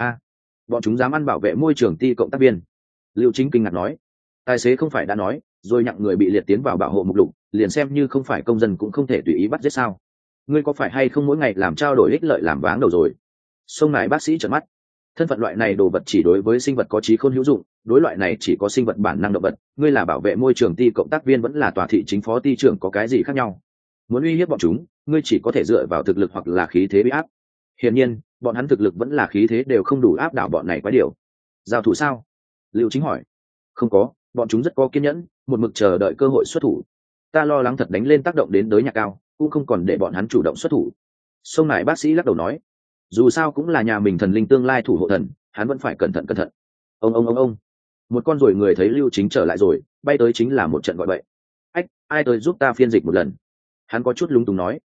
Bọn chúng dám ăn bảo vệ môi trường ti cộng tác viên. Lưu Chính kinh ngạc nói. Tài xế không phải đã nói, rồi nhặng người bị liệt tiến vào bảo hộ mục lục, liền xem như không phải công dân cũng không thể tùy ý bắt giết sao? Ngươi có phải hay không mỗi ngày làm trao đổi ích lợi làm váng đầu rồi? Sông này bác sĩ trợn mắt. thân phận loại này đồ vật chỉ đối với sinh vật có trí khôn hữu dụng, đối loại này chỉ có sinh vật bản năng động vật, ngươi là bảo vệ môi trường ty cộng tác viên vẫn là tòa thị chính phó ty trưởng có cái gì khác nhau? Muốn uy hiếp bọn chúng, ngươi chỉ có thể dựa vào thực lực hoặc là khí thế bị áp. Hiển nhiên bọn hắn thực lực vẫn là khí thế đều không đủ áp đảo bọn này quái điều. Giao thủ sao? Lưu Chính hỏi. Không có, bọn chúng rất có kiên nhẫn, một mực chờ đợi cơ hội xuất thủ. Ta lo lắng thật đánh lên tác động đến đới Nhạc Cao, cũng không còn để bọn hắn chủ động xuất thủ. Sông Nải bác sĩ lắc đầu nói, dù sao cũng là nhà mình thần linh tương lai thủ hộ thần, hắn vẫn phải cẩn thận cẩn thận. Ông, một con ruồi người thấy Lưu Chính trở lại rồi, bay tới chính là một trận gọi bậy. Ách, ai tới giúp ta phiên dịch một lần? Hắn có chút lúng túng nói.